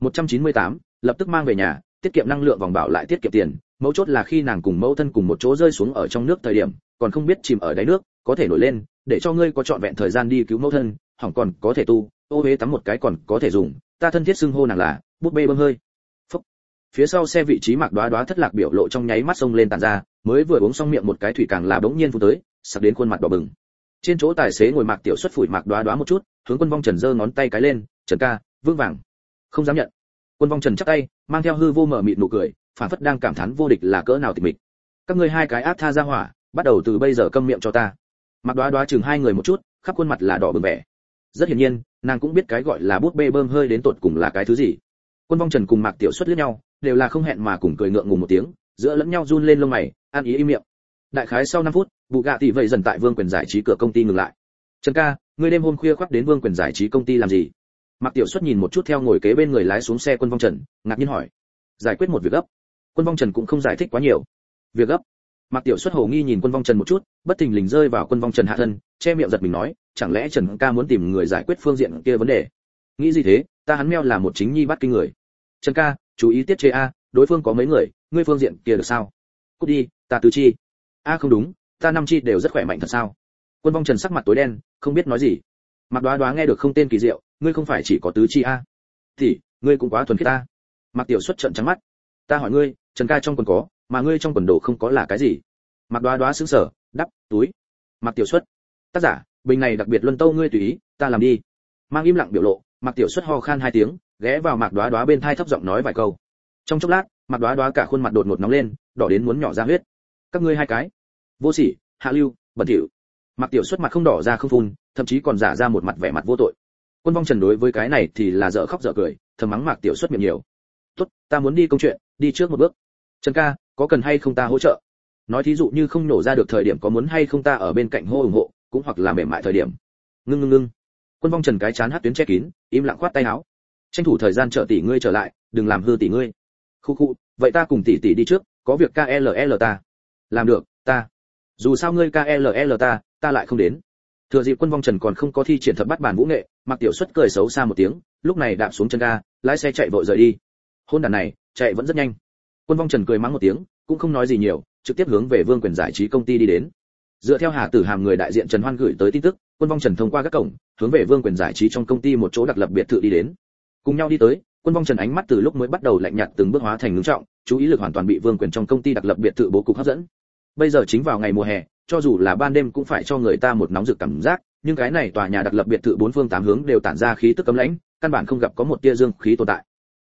198, lập tức mang về nhà, tiết kiệm năng lượng vòng bảo lại tiết kiệm tiền, mấu chốt là khi nàng cùng mẫu thân cùng một chỗ rơi xuống ở trong nước thời điểm, còn không biết chìm ở đáy nước, có thể nổi lên, để cho ngươi có trọn vẹn thời gian đi cứu mẫu thân, hỏng còn có thể tu, ô hế tắm một cái còn có thể dùng, ta thân thiết xưng hô nàng là búp bê bơm hơi. Phúc. Phía sau xe vị trí Mạc Đoá Đoá thất lạc biểu lộ trong nháy mắt sông lên tàn ra, mới vừa uống xong miệng một cái thủy càng là bỗng nhiên phun tới, sặc đến khuôn mặt đỏ bừng. Trên chỗ tài xế ngồi Mạc Tiểu Xuất phủi Mạc Đoá Đoá một chút, hướng Quân Vong Trần giơ ngón tay cái lên, Trần ca, vững vàng. Không dám nhận. Quân Vong Trần chắp tay, mang theo hư vô mở mịt nụ cười, phản phất đang cảm thán vô địch là cỡ nào tịch mịch. Các ngươi hai cái ác tha ra hỏa, bắt đầu từ bây giờ câm miệng cho ta. Mạc Đoá Đoá chừng hai người một chút, khắp khuôn mặt là đỏ bừng vẻ. Rất hiển nhiên, nàng cũng biết cái gọi là bút bê bơm hơi đến tột cùng là cái thứ gì. Quân Vong Trần cùng Mạc Tiểu Xuất liếc nhau, đều là không hẹn mà cùng cười ngượng ngùng một tiếng, giữa lẫn nhau run lên lông mày, ăn ý im miệng. Đại khái sau 5 phút, vụ gạ tỷ vậy dần tại Vương Quyền giải trí cửa công ty ngừng lại. Trần ca, ngươi đêm hôm khuya khoắt đến Vương Quyền giải trí công ty làm gì? Mạc Tiểu Xuất nhìn một chút theo ngồi kế bên người lái xuống xe Quân Vong Trần, ngạc nhiên hỏi. Giải quyết một việc gấp. Quân Vong Trần cũng không giải thích quá nhiều. Việc gấp. Mạc Tiểu Xuất hồ nghi nhìn Quân Vong Trần một chút, bất thình lình rơi vào Quân Vong Trần hạ thân, che miệng giật mình nói, chẳng lẽ Trần ca muốn tìm người giải quyết phương diện kia vấn đề? Nghĩ gì thế, ta hắn meo là một chính nhi bắt kinh người. Trần ca, chú ý tiết chế a, đối phương có mấy người, ngươi phương diện kia được sao? Cút đi, ta tứ chi. A không đúng, ta năm chi đều rất khỏe mạnh thật sao? Quân Vong Trần sắc mặt tối đen, không biết nói gì. Mạc Đoá Đoá nghe được không tên kỳ diệu, ngươi không phải chỉ có tứ chi a? Thì, ngươi cũng quá thuần khiết ta. Mạc Tiểu Xuất trợn trắng mắt. Ta hỏi ngươi, Trần ca trong quần có, mà ngươi trong quần đồ không có là cái gì? Mạc Đoá Đoá sững sờ, đắp, túi. Mạc Tiểu Xuất. Tác giả, bình này đặc biệt luân tâu ngươi tùy ý, ta làm đi. Mang im lặng biểu lộ, Mạc Tiểu Xuất ho khan hai tiếng, ghé vào Mạc Đoá Đoá bên thai thấp giọng nói vài câu. Trong chốc lát, Mạc Đoá Đoá cả khuôn mặt đột ngột nóng lên, đỏ đến muốn nhỏ ra huyết. Các ngươi hai cái, vô sỉ, hạ lưu, bẩn thỉu. Mạc Tiểu Xuất mặt không đỏ ra không phun, thậm chí còn giả ra một mặt vẻ mặt vô tội. Quân Vong Trần đối với cái này thì là dở khóc dở cười, thầm mắng Mạc Tiểu Xuất miệng nhiều. Tốt, ta muốn đi công chuyện, đi trước một bước. Trần ca, có cần hay không ta hỗ trợ? Nói thí dụ như không nổ ra được thời điểm có muốn hay không ta ở bên cạnh hô ủng hộ, cũng hoặc là mềm mại thời điểm. Ngưng. Quân Vong Trần cái chán hát tuyến che kín, im lặng khoát tay áo. Tranh thủ thời gian chờ tỷ ngươi trở lại, đừng làm hư tỷ ngươi. Khu, vậy ta cùng tỷ tỷ đi trước, có việc KLL ta. Làm được, ta. Dù sao ngươi KLL ta lại không đến. Thừa dịp Quân Vong Trần còn không có thi triển thập bát bản vũ nghệ, Mạc Tiểu Xuất cười xấu xa một tiếng, lúc này đạp xuống chân ga, lái xe chạy vội rời đi. Hôn đàn này, chạy vẫn rất nhanh. Quân Vong Trần cười mắng một tiếng, cũng không nói gì nhiều, trực tiếp hướng về Vương Quyền giải trí công ty đi đến. Dựa theo Hà Tử Hàm người đại diện Trần Hoan gửi tới tin tức, Quân Vong Trần thông qua các cổng, hướng về Vương Quyền giải trí trong công ty một chỗ đặc lập biệt thự đi đến. Cùng nhau đi tới, Quân Vong Trần ánh mắt từ lúc mới bắt đầu lạnh nhạt từng bước hóa thành ngưng trọng, chú ý lực hoàn toàn bị Vương Quyền trong công ty đặc lập biệt thự bố cục hấp dẫn. Bây giờ chính vào ngày mùa hè, cho dù là ban đêm cũng phải cho người ta một nóng rực cảm giác, nhưng cái này tòa nhà đặc lập biệt thự bốn phương tám hướng đều tản ra khí tức cấm lãnh, căn bản không gặp có một tia dương khí tồn tại.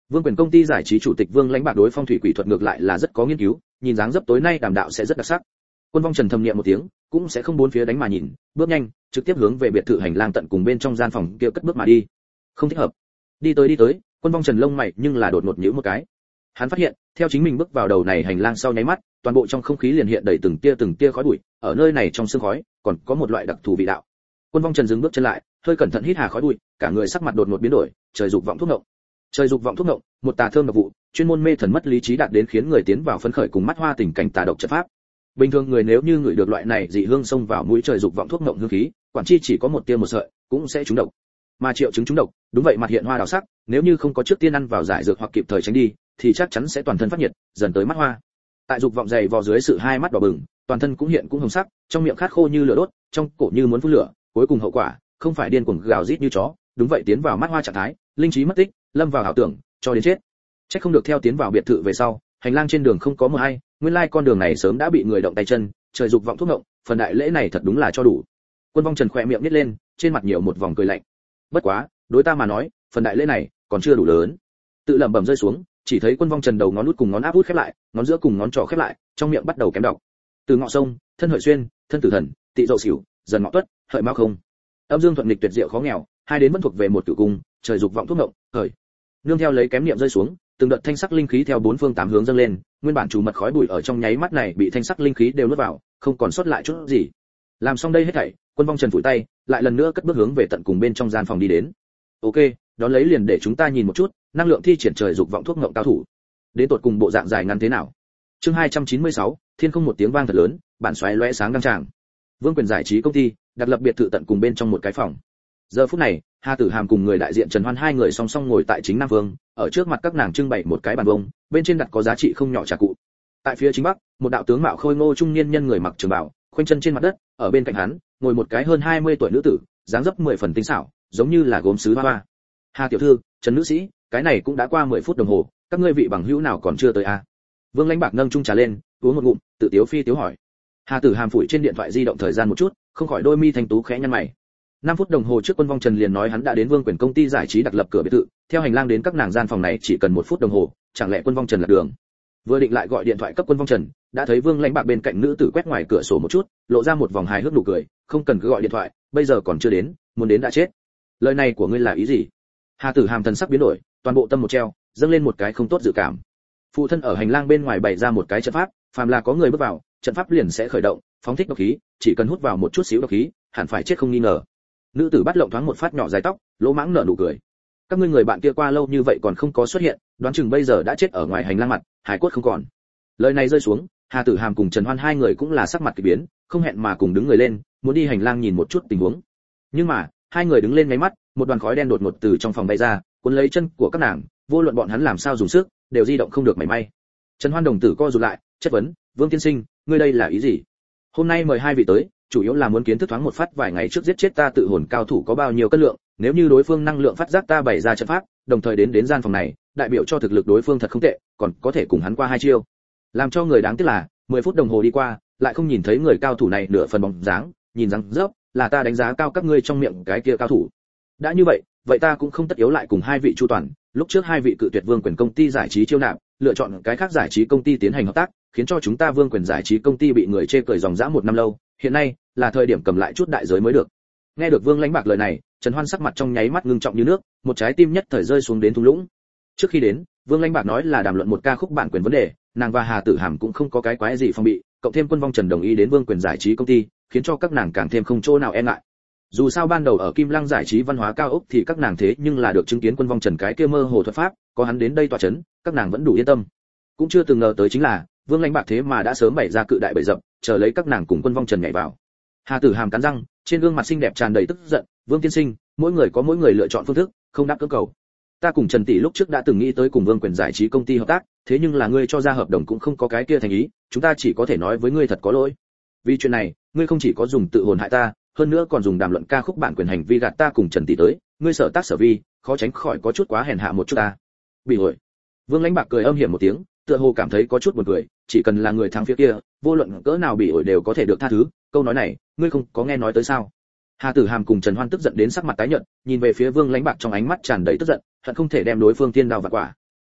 Vương Quyền công ty giải trí chủ tịch Vương Lãnh Bạc đối phong thủy quỷ thuật ngược lại là rất có nghiên cứu, nhìn dáng dấp tối nay đàm đạo sẽ rất đặc sắc. Quân Vong Trần thầm niệm một tiếng, cũng sẽ không bốn phía đánh mà nhìn, bước nhanh, trực tiếp hướng về biệt thự hành lang tận cùng bên trong gian phòng kia cất bước mà đi. Không thích hợp. Đi tới, Quân Vong Trần lông mày nhưng là đột ngột nhíu một cái. Hắn phát hiện, theo chính mình bước vào đầu này hành lang sau nháy mắt, toàn bộ trong không khí liền hiện đầy từng tia khói bụi, ở nơi này trong sương khói, còn có một loại đặc thù vị đạo. Quân Vong Trần dừng bước chân lại, hơi cẩn thận hít hà khói bụi, cả người sắc mặt đột ngột biến đổi, trời dục vọng thuốc ngộng. Trời dục vọng thuốc ngộng, một tà thơm độc vụ, chuyên môn mê thần mất lý trí đạt đến khiến người tiến vào phấn khởi cùng mắt hoa tình cảnh tà độc trận pháp. Bình thường người nếu như ngửi được loại này dị hương xông vào mũi trời dục vọng thuốc ngộng hương khí, quản chi chỉ có một tia một sợi, cũng sẽ trúng độc. Mà triệu chứng trúng độc, đúng vậy mặt hiện hoa đào sắc, nếu như không có trước tiên ăn vào giải dược hoặc kịp thời tránh đi, thì chắc chắn sẽ toàn thân phát nhiệt, dần tới mắt hoa. Tại dục vọng dày vò dưới sự hai mắt đỏ bừng, toàn thân cũng hiện cũng hồng sắc, trong miệng khát khô như lửa đốt, trong cổ như muốn phun lửa, cuối cùng hậu quả, không phải điên cuồng gào rít như chó, đúng vậy tiến vào mắt hoa trạng thái, linh trí mất tích, lâm vào ảo tưởng, cho đến chết. Chắc không được theo tiến vào biệt thự về sau, hành lang trên đường không có mờ hay, nguyên lai con đường này sớm đã bị người động tay chân, trời dục vọng thuốc ngộng, phần đại lễ này thật đúng là cho đủ. Quân Vong Trần khỏe miệng nhếch lên, trên mặt nhiều một vòng cười lạnh. Bất quá, đối ta mà nói, phần đại lễ này còn chưa đủ lớn. Tự lẩm bẩm rơi xuống, chỉ thấy Quân Vong Trần đầu ngón út cùng ngón áp út khép lại, ngón giữa cùng ngón trỏ khép lại, trong miệng bắt đầu kém đọc. Từ ngọ sông, thân hợi xuyên, thân tử thần, tị dậu xỉu, dần ngọ tuất, hợi mao không. Âm dương thuận nghịch tuyệt diệu khó nghèo, hai đến vẫn thuộc về một cửu cung, trời dục vọng thuốc ngộng, khởi. Nương theo lấy kém niệm rơi xuống, từng đợt thanh sắc linh khí theo bốn phương tám hướng dâng lên, nguyên bản chủ mật khói bụi ở trong nháy mắt này bị thanh sắc linh khí đều nuốt vào, không còn sót lại chút gì. Làm xong đây hết thảy, Quân Vong Trần phủi tay, lại lần nữa cất bước hướng về tận cùng bên trong gian phòng đi đến. Ok, đón lấy liền để chúng ta nhìn một chút, năng lượng thi triển trời dục vọng thuốc ngộng cao thủ. Đến tột cùng bộ dạng dài ngắn thế nào. Chương 296, thiên không một tiếng vang thật lớn, bản xoáy lóe sáng đăng tràng. Vương Quyền giải trí công ty, đặt lập biệt thự tận cùng bên trong một cái phòng. Giờ phút này, Hà Tử Hàm cùng người đại diện Trần Hoan hai người song song ngồi tại chính nam vương, ở trước mặt các nàng trưng bày một cái bàn bông, bên trên đặt có giá trị không nhỏ trà cụ. Tại phía chính bắc, một đạo tướng mạo khôi ngô trung niên nhân người mặc trường bào, khoanh chân trên mặt đất, ở bên cạnh hắn, ngồi một cái hơn 20 tuổi nữ tử, dáng dấp 10 phần tinh xảo, giống như là gốm sứ hoa hoa. Hà tiểu thư, Trần nữ sĩ, cái này cũng đã qua 10 phút đồng hồ, các ngươi vị bằng hữu nào còn chưa tới a? Vương Lãnh Bạc nâng chung trà lên, uống một ngụm, tự tiếu phi tiếu hỏi. Hà Tử Hàm phủi trên điện thoại di động thời gian một chút, không khỏi đôi mi thanh tú khẽ nhăn mày. 5 phút đồng hồ trước Quân Vong Trần liền nói hắn đã đến Vương Quyền công ty giải trí đặc lập cửa biệt thự, theo hành lang đến các nàng gian phòng này chỉ cần 1 phút đồng hồ, chẳng lẽ Quân Vong Trần lạc đường? Vừa định lại gọi điện thoại cấp Quân Vong Trần, đã thấy Vương Lãnh Bạc bên cạnh nữ tử quét ngoài cửa sổ một chút, lộ ra một vòng hài hước nụ cười, không cần cứ gọi điện thoại, bây giờ còn chưa đến, muốn đến đã chết. Lời này của ngươi là ý gì? Hà Tử Hàm thần sắc biến đổi, toàn bộ tâm một treo, dâng lên một cái không tốt dự cảm. Phụ thân ở hành lang bên ngoài bày ra một cái trận pháp, phàm là có người bước vào, trận pháp liền sẽ khởi động, phóng thích độc khí, chỉ cần hút vào một chút xíu độc khí, hẳn phải chết không nghi ngờ. Nữ tử bắt lộng thoáng một phát nhỏ dài tóc, lỗ mãng nở nụ cười. Các ngươi người bạn kia qua lâu như vậy còn không có xuất hiện, đoán chừng bây giờ đã chết ở ngoài hành lang mặt, hải cốt không còn. Lời này rơi xuống, Hà Tử Hàm cùng Trần Hoan hai người cũng là sắc mặt kỳ biến, không hẹn mà cùng đứng người lên, muốn đi hành lang nhìn một chút tình huống. Nhưng mà, hai người đứng lên mấy mắt, một đoàn khói đen đột ngột từ trong phòng bay ra, cuốn lấy chân của các nàng, vô luận bọn hắn làm sao dùng sức, đều di động không được mảy may. Trần Hoan đồng tử co rụt lại, chất vấn, Vương tiên sinh, ngươi đây là ý gì? Hôm nay mời hai vị tới, chủ yếu là muốn kiến thức thoáng một phát vài ngày trước giết chết ta tự hồn cao thủ có bao nhiêu cân lượng, nếu như đối phương năng lượng phát giác ta bày ra trận pháp, đồng thời đến gian phòng này, đại biểu cho thực lực đối phương thật không tệ, còn có thể cùng hắn qua hai chiêu. Làm cho người đáng tiếc là, 10 phút đồng hồ đi qua, lại không nhìn thấy người cao thủ này nửa phần bóng dáng, nhìn rằng dốc, là ta đánh giá cao các ngươi trong miệng cái kia cao thủ. Đã như vậy ta cũng không tất yếu lại cùng hai vị chu toàn, lúc trước hai vị cự tuyệt Vương Quyền công ty giải trí chiêu nạp, lựa chọn cái khác giải trí công ty tiến hành hợp tác, khiến cho chúng ta Vương Quyền giải trí công ty bị người chê cười dòng dã 1 năm lâu, hiện nay là thời điểm cầm lại chút đại giới mới được. Nghe được Vương Lãnh Bạc lời này, Trần Hoan sắc mặt trong nháy mắt ngưng trọng như nước, một trái tim nhất thời rơi xuống đến thung lũng. Trước khi đến, Vương Lãnh Bạc nói là đàm luận một ca khúc bản quyền vấn đề, nàng và Hà Tử Hàm cũng không có cái quái gì phong bị, cộng thêm Quân Vong Trần đồng ý đến Vương Quyền giải trí công ty, khiến cho các nàng càng thêm không chỗ nào e ngại. Dù sao ban đầu ở Kim Lăng giải trí văn hóa cao ốc thì các nàng thế nhưng là được chứng kiến Quân Vong Trần cái kia mơ hồ thuật pháp, có hắn đến đây tọa chấn, các nàng vẫn đủ yên tâm. Cũng chưa từng ngờ tới chính là, Vương Lãnh Bạc thế mà đã sớm bày ra cự đại bẫy dập, chờ lấy các nàng cùng Quân Vong Trần nhảy vào. Hà Tử Hàm cắn răng, trên gương mặt xinh đẹp tràn đầy tức giận, Vương tiên sinh, mỗi người có mỗi người lựa chọn phương thức, không đáp cưỡng cầu. Ta cùng Trần tỷ lúc trước đã từng nghĩ tới cùng Vương Quyền giải trí công ty hợp tác, thế nhưng là ngươi cho ra hợp đồng cũng không có cái kia thành ý, chúng ta chỉ có thể nói với ngươi thật có lỗi. Vì chuyện này, ngươi không chỉ có dùng tự hồn hại ta, hơn nữa còn dùng đàm luận ca khúc bản quyền hành vi gạt ta cùng Trần tỷ tới, ngươi sở tác sở vi, khó tránh khỏi có chút quá hèn hạ một chút ta. Bị hội. Vương Lãnh Bạc cười âm hiểm một tiếng, tựa hồ cảm thấy có chút buồn cười, chỉ cần là người thắng phía kia, vô luận cỡ nào bị ổi đều có thể được tha thứ, câu nói này, ngươi không có nghe nói tới sao? Hà Tử Hàm cùng Trần Hoan tức giận đến sắc mặt tái nhợt, nhìn về phía Vương Lãnh Bạc trong ánh mắt tràn đầy tức giận, hận không thể đem đối phương tiên đao vặt quả.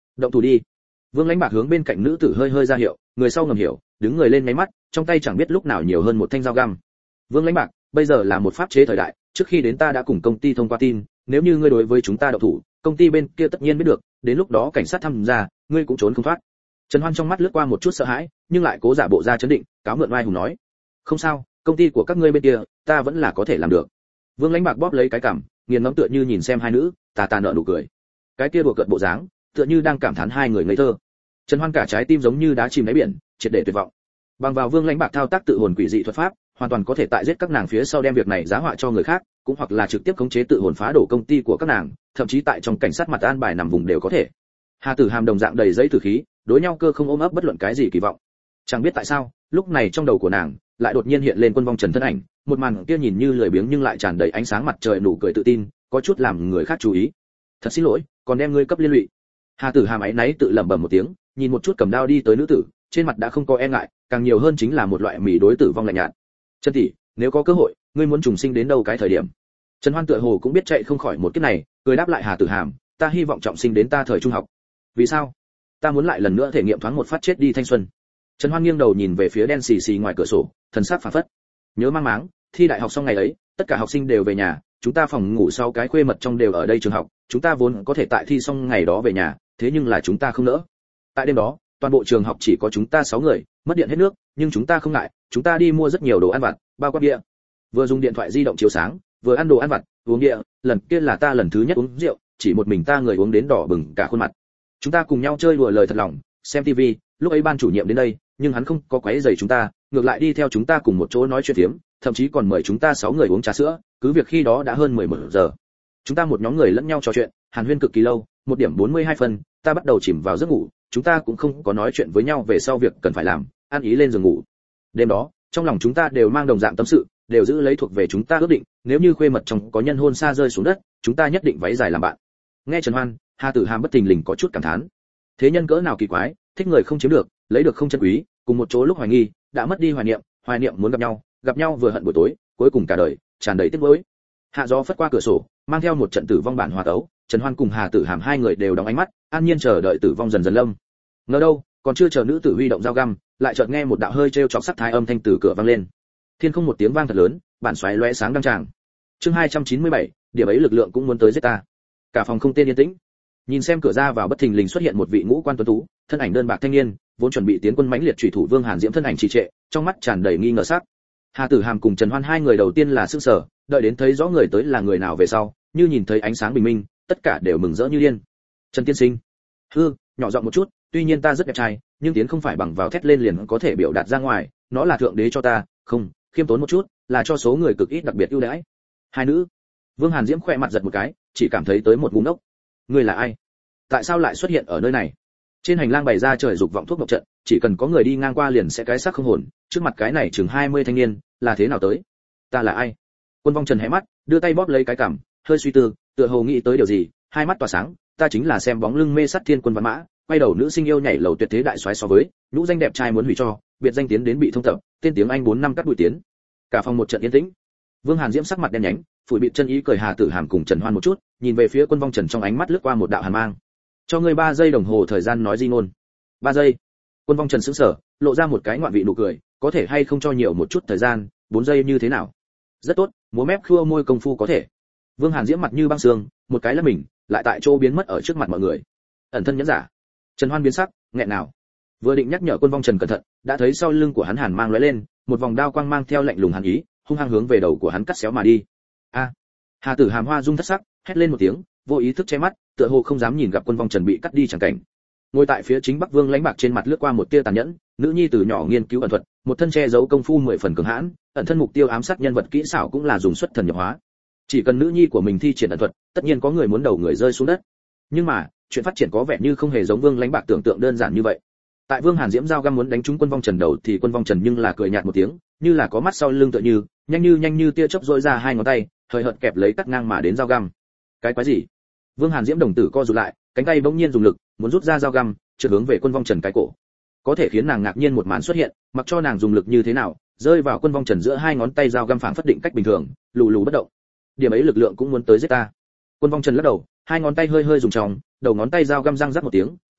động thủ đi. Vương Lãnh Bạc hướng bên cạnh nữ tử hơi hơi ra hiệu, người sau ngầm hiểu, đứng người lên máy mắt, trong tay chẳng biết lúc nào nhiều hơn một thanh dao găm. Vương Lãnh Bạc, bây giờ là một pháp chế thời đại, trước khi đến ta đã cùng công ty thông qua tin, nếu như ngươi đối với chúng ta động thủ, công ty bên kia tất nhiên biết được, đến lúc đó cảnh sát tham gia, ngươi cũng trốn không thoát. Trần Hoan trong mắt lướt qua một chút sợ hãi, nhưng lại cố giả bộ ra trấn định, cáo mượn oai hùng nói: "Không sao, công ty của các ngươi bên kia, ta vẫn là có thể làm được." Vương Lãnh Bạc bóp lấy cái cằm, nghiền ngẫm tựa như nhìn xem hai nữ, tà tà nở nụ cười. Cái kia đùa cợt bộ dáng, tựa như đang cảm thán hai người ngây thơ. Trần Hoan cả trái tim giống như đá chìm đáy biển, triệt để tuyệt vọng. Bằng vào Vương Lãnh Bạc thao tác tự hồn quỷ dị thuật pháp, hoàn toàn có thể tại giết các nàng phía sau đem việc này giá họa cho người khác, cũng hoặc là trực tiếp khống chế tự hồn phá đổ công ty của các nàng, thậm chí tại trong cảnh sát mặt an bài nằm vùng đều có thể. Hà Tử Hàm đồng dạng đầy giấy tử khí, đối nhau cơ không ôm ấp bất luận cái gì kỳ vọng. Chẳng biết tại sao, lúc này trong đầu của nàng lại đột nhiên hiện lên Quân Vong Trần thân ảnh, một màn kia nhìn như lười biếng nhưng lại tràn đầy ánh sáng mặt trời, nụ cười tự tin, có chút làm người khác chú ý. Thật xin lỗi, còn đem ngươi cấp liên lụy. Hà Tử Hàm áy náy tự lẩm bẩm một tiếng, nhìn một chút cầm đao đi tới nữ tử, trên mặt đã không có e ngại, càng nhiều hơn chính là một loại mỉ đối tử vong lạnh nhạt. Trần tỷ, nếu có cơ hội, ngươi muốn trùng sinh đến đâu cái thời điểm? Trần Hoan tựa hồ cũng biết chạy không khỏi một kiếp này, cười đáp lại Hà Tử Hàm, ta hy vọng trọng sinh đến ta thời trung học. Vì sao? Ta muốn lại lần nữa thể nghiệm thoáng một phát chết đi thanh xuân. Trần Hoan nghiêng đầu nhìn về phía đen xì xì ngoài cửa sổ, thần sắc phảng phất. Nhớ mang máng, thi đại học xong ngày ấy, tất cả học sinh đều về nhà, chúng ta phòng ngủ sau cái khuê mật trong đều ở đây trường học, chúng ta vốn có thể tại thi xong ngày đó về nhà, thế nhưng là chúng ta không nỡ. Tại đêm đó, toàn bộ trường học chỉ có chúng ta 6 người, mất điện hết nước, nhưng chúng ta không ngại, chúng ta đi mua rất nhiều đồ ăn vặt, bao quát bia. Vừa dùng điện thoại di động chiếu sáng, vừa ăn đồ ăn vặt, uống bia, lần kia là ta lần thứ nhất uống rượu, chỉ một mình ta người uống đến đỏ bừng cả khuôn mặt. Chúng ta cùng nhau chơi đùa lời thật lòng, xem tivi, lúc ấy ban chủ nhiệm đến đây, nhưng hắn không có quấy rầy chúng ta, ngược lại đi theo chúng ta cùng một chỗ nói chuyện phiếm, thậm chí còn mời chúng ta 6 người uống trà sữa, cứ việc khi đó đã hơn 11 giờ. Chúng ta một nhóm người lẫn nhau trò chuyện, hàn huyên cực kỳ lâu, 1:42 phân, ta bắt đầu chìm vào giấc ngủ, chúng ta cũng không có nói chuyện với nhau về sau việc cần phải làm, ăn ý lên giường ngủ. Đêm đó, trong lòng chúng ta đều mang đồng dạng tâm sự, đều giữ lấy thuộc về chúng ta ước định, nếu như khuê mật trong có nhân hôn xa rơi xuống đất, chúng ta nhất định váy dài làm bạn. Nghe Trần Hoan, Hà Tử Hàm bất thình lình có chút cảm thán. Thế nhân cỡ nào kỳ quái, thích người không chiếm được, lấy được không chân quý, cùng một chỗ lúc hoài nghi, đã mất đi hoài niệm muốn gặp nhau vừa hận buổi tối, cuối cùng cả đời tràn đầy tiếc nuối. Hạ gió phất qua cửa sổ, mang theo một trận tử vong bản hòa tấu, Trần Hoan cùng Hà Tử Hàm hai người đều đóng ánh mắt, an nhiên chờ đợi tử vong dần dần lâm. Ngờ đâu, còn chưa chờ nữ tử huy động dao găm, lại chợt nghe một đạo hơi trêu chọc sắc thái âm thanh từ cửa vang lên. Thiên không một tiếng vang thật lớn, bản xoáy lóe sáng đăng tràng. Chương 297, điểm ấy lực lượng cũng muốn tới giết ta. Cả phòng không tên yên tĩnh. Nhìn xem cửa ra vào bất thình lình xuất hiện một vị ngũ quan tuấn tú, thân ảnh đơn bạc thanh niên, vốn chuẩn bị tiến quân mãnh liệt chủy thủ Vương Hàn Diễm thân ảnh trì trệ, trong mắt tràn đầy nghi ngờ sắc. Hà Tử Hàm cùng Trần Hoan hai người đầu tiên là sửng sở, đợi đến thấy rõ người tới là người nào về sau, như nhìn thấy ánh sáng bình minh, tất cả đều mừng rỡ như điên. Trần tiên sinh. Nhỏ giọng một chút, tuy nhiên ta rất đẹp trai, nhưng tiến không phải bằng vào thét lên liền có thể biểu đạt ra ngoài, nó là thượng đế cho ta, không, khiêm tốn một chút, là cho số người cực ít đặc biệt ưu đãi. Hai nữ. Vương Hàn Diễm khẽ mặt giật một cái, chỉ cảm thấy tới một ngu ngốc. Ngươi là ai? Tại sao lại xuất hiện ở nơi này? Trên hành lang bày ra trời dục vọng thuốc độc trận, chỉ cần có người đi ngang qua liền sẽ cái xác không hồn, trước mặt cái này chừng 20 thanh niên, là thế nào tới? Ta là ai? Quân Vong Trần hé mắt, đưa tay bóp lấy cái cằm, hơi suy tư, tựa hồ nghĩ tới điều gì, hai mắt tỏa sáng, ta chính là xem bóng lưng mê sát thiên quân văn mã, quay đầu nữ sinh yêu nhảy lầu tuyệt thế đại soái so với, nhũ danh đẹp trai muốn hủy cho, biệt danh tiến đến bị thông tập, tên tiếng Anh 4 năm cắt đuổi tiến. Cả phòng một trận yên tĩnh. Vương Hàn Diễm sắc mặt đen nhánh, phủi bịt chân ý cười Hà Tử Hàm cùng Trần Hoan một chút, nhìn về phía Quân Vong Trần trong ánh mắt lướt qua một đạo hàn mang. Cho ngươi 3 giây đồng hồ thời gian nói di ngôn. 3 giây. Quân Vong Trần sững sờ, lộ ra một cái ngoạn vị nụ cười, có thể hay không cho nhiều một chút thời gian, 4 giây như thế nào? Rất tốt, múa mép khua môi công phu có thể. Vương Hàn Diễm mặt như băng sương, một cái là mình, lại tại chỗ biến mất ở trước mặt mọi người. Ẩn thân nhẫn giả. Trần Hoan biến sắc, nghẹn nào. Vừa định nhắc nhở Quân Vong Trần cẩn thận, đã thấy sau lưng của hắn hàn mang lóe lên, một vòng đao quang mang theo lạnh lùng hàn ý, hung hăng hướng về đầu của hắn cắt xéo mà đi. A! Hà Tử Hàm hoa rung thất sắc, hét lên một tiếng, vô ý thức che mắt, tựa hồ không dám nhìn gặp Quân Vong Trần bị cắt đi chẳng cảnh. Ngồi tại phía chính Bắc Vương Lãnh Bạc trên mặt lướt qua một tia tàn nhẫn, nữ nhi từ nhỏ nghiên cứu ẩn thuật, một thân che giấu công phu 10 phần cường hãn, ẩn thân mục tiêu ám sát nhân vật kỹ xảo cũng là dùng xuất thần nhập hóa. Chỉ cần nữ nhi của mình thi triển ẩn thuật, tất nhiên có người muốn đầu người rơi xuống đất. Nhưng mà, chuyện phát triển có vẻ như không hề giống Vương Lãnh Bạc tưởng tượng đơn giản như vậy. Tại Vương Hàn Diễm dao găm muốn đánh trúng Quân Vong Trần đầu thì Quân Vong Trần nhưng là cười nhạt một tiếng, như là có mắt sau lưng tựa như, nhanh như tia chớp rỗi ra hai ngón tay, hơi hợt kẹp lấy cắt ngang mà đến dao găm. Cái quái gì? Vương Hàn Diễm đồng tử co rụt lại, cánh tay bỗng nhiên dùng lực, muốn rút ra dao găm, chợt hướng về Quân Vong Trần cái cổ. Có thể khiến nàng ngạc nhiên một màn xuất hiện, mặc cho nàng dùng lực như thế nào, rơi vào Quân Vong Trần giữa hai ngón tay dao găm phảng phất định cách bình thường, lù lù bất động. Điểm ấy lực lượng cũng muốn tới giết ta. Quân Vong Trần lắc đầu, hai ngón tay hơi dùng tròng, đầu ngón tay dao găm răng rắc một tiếng,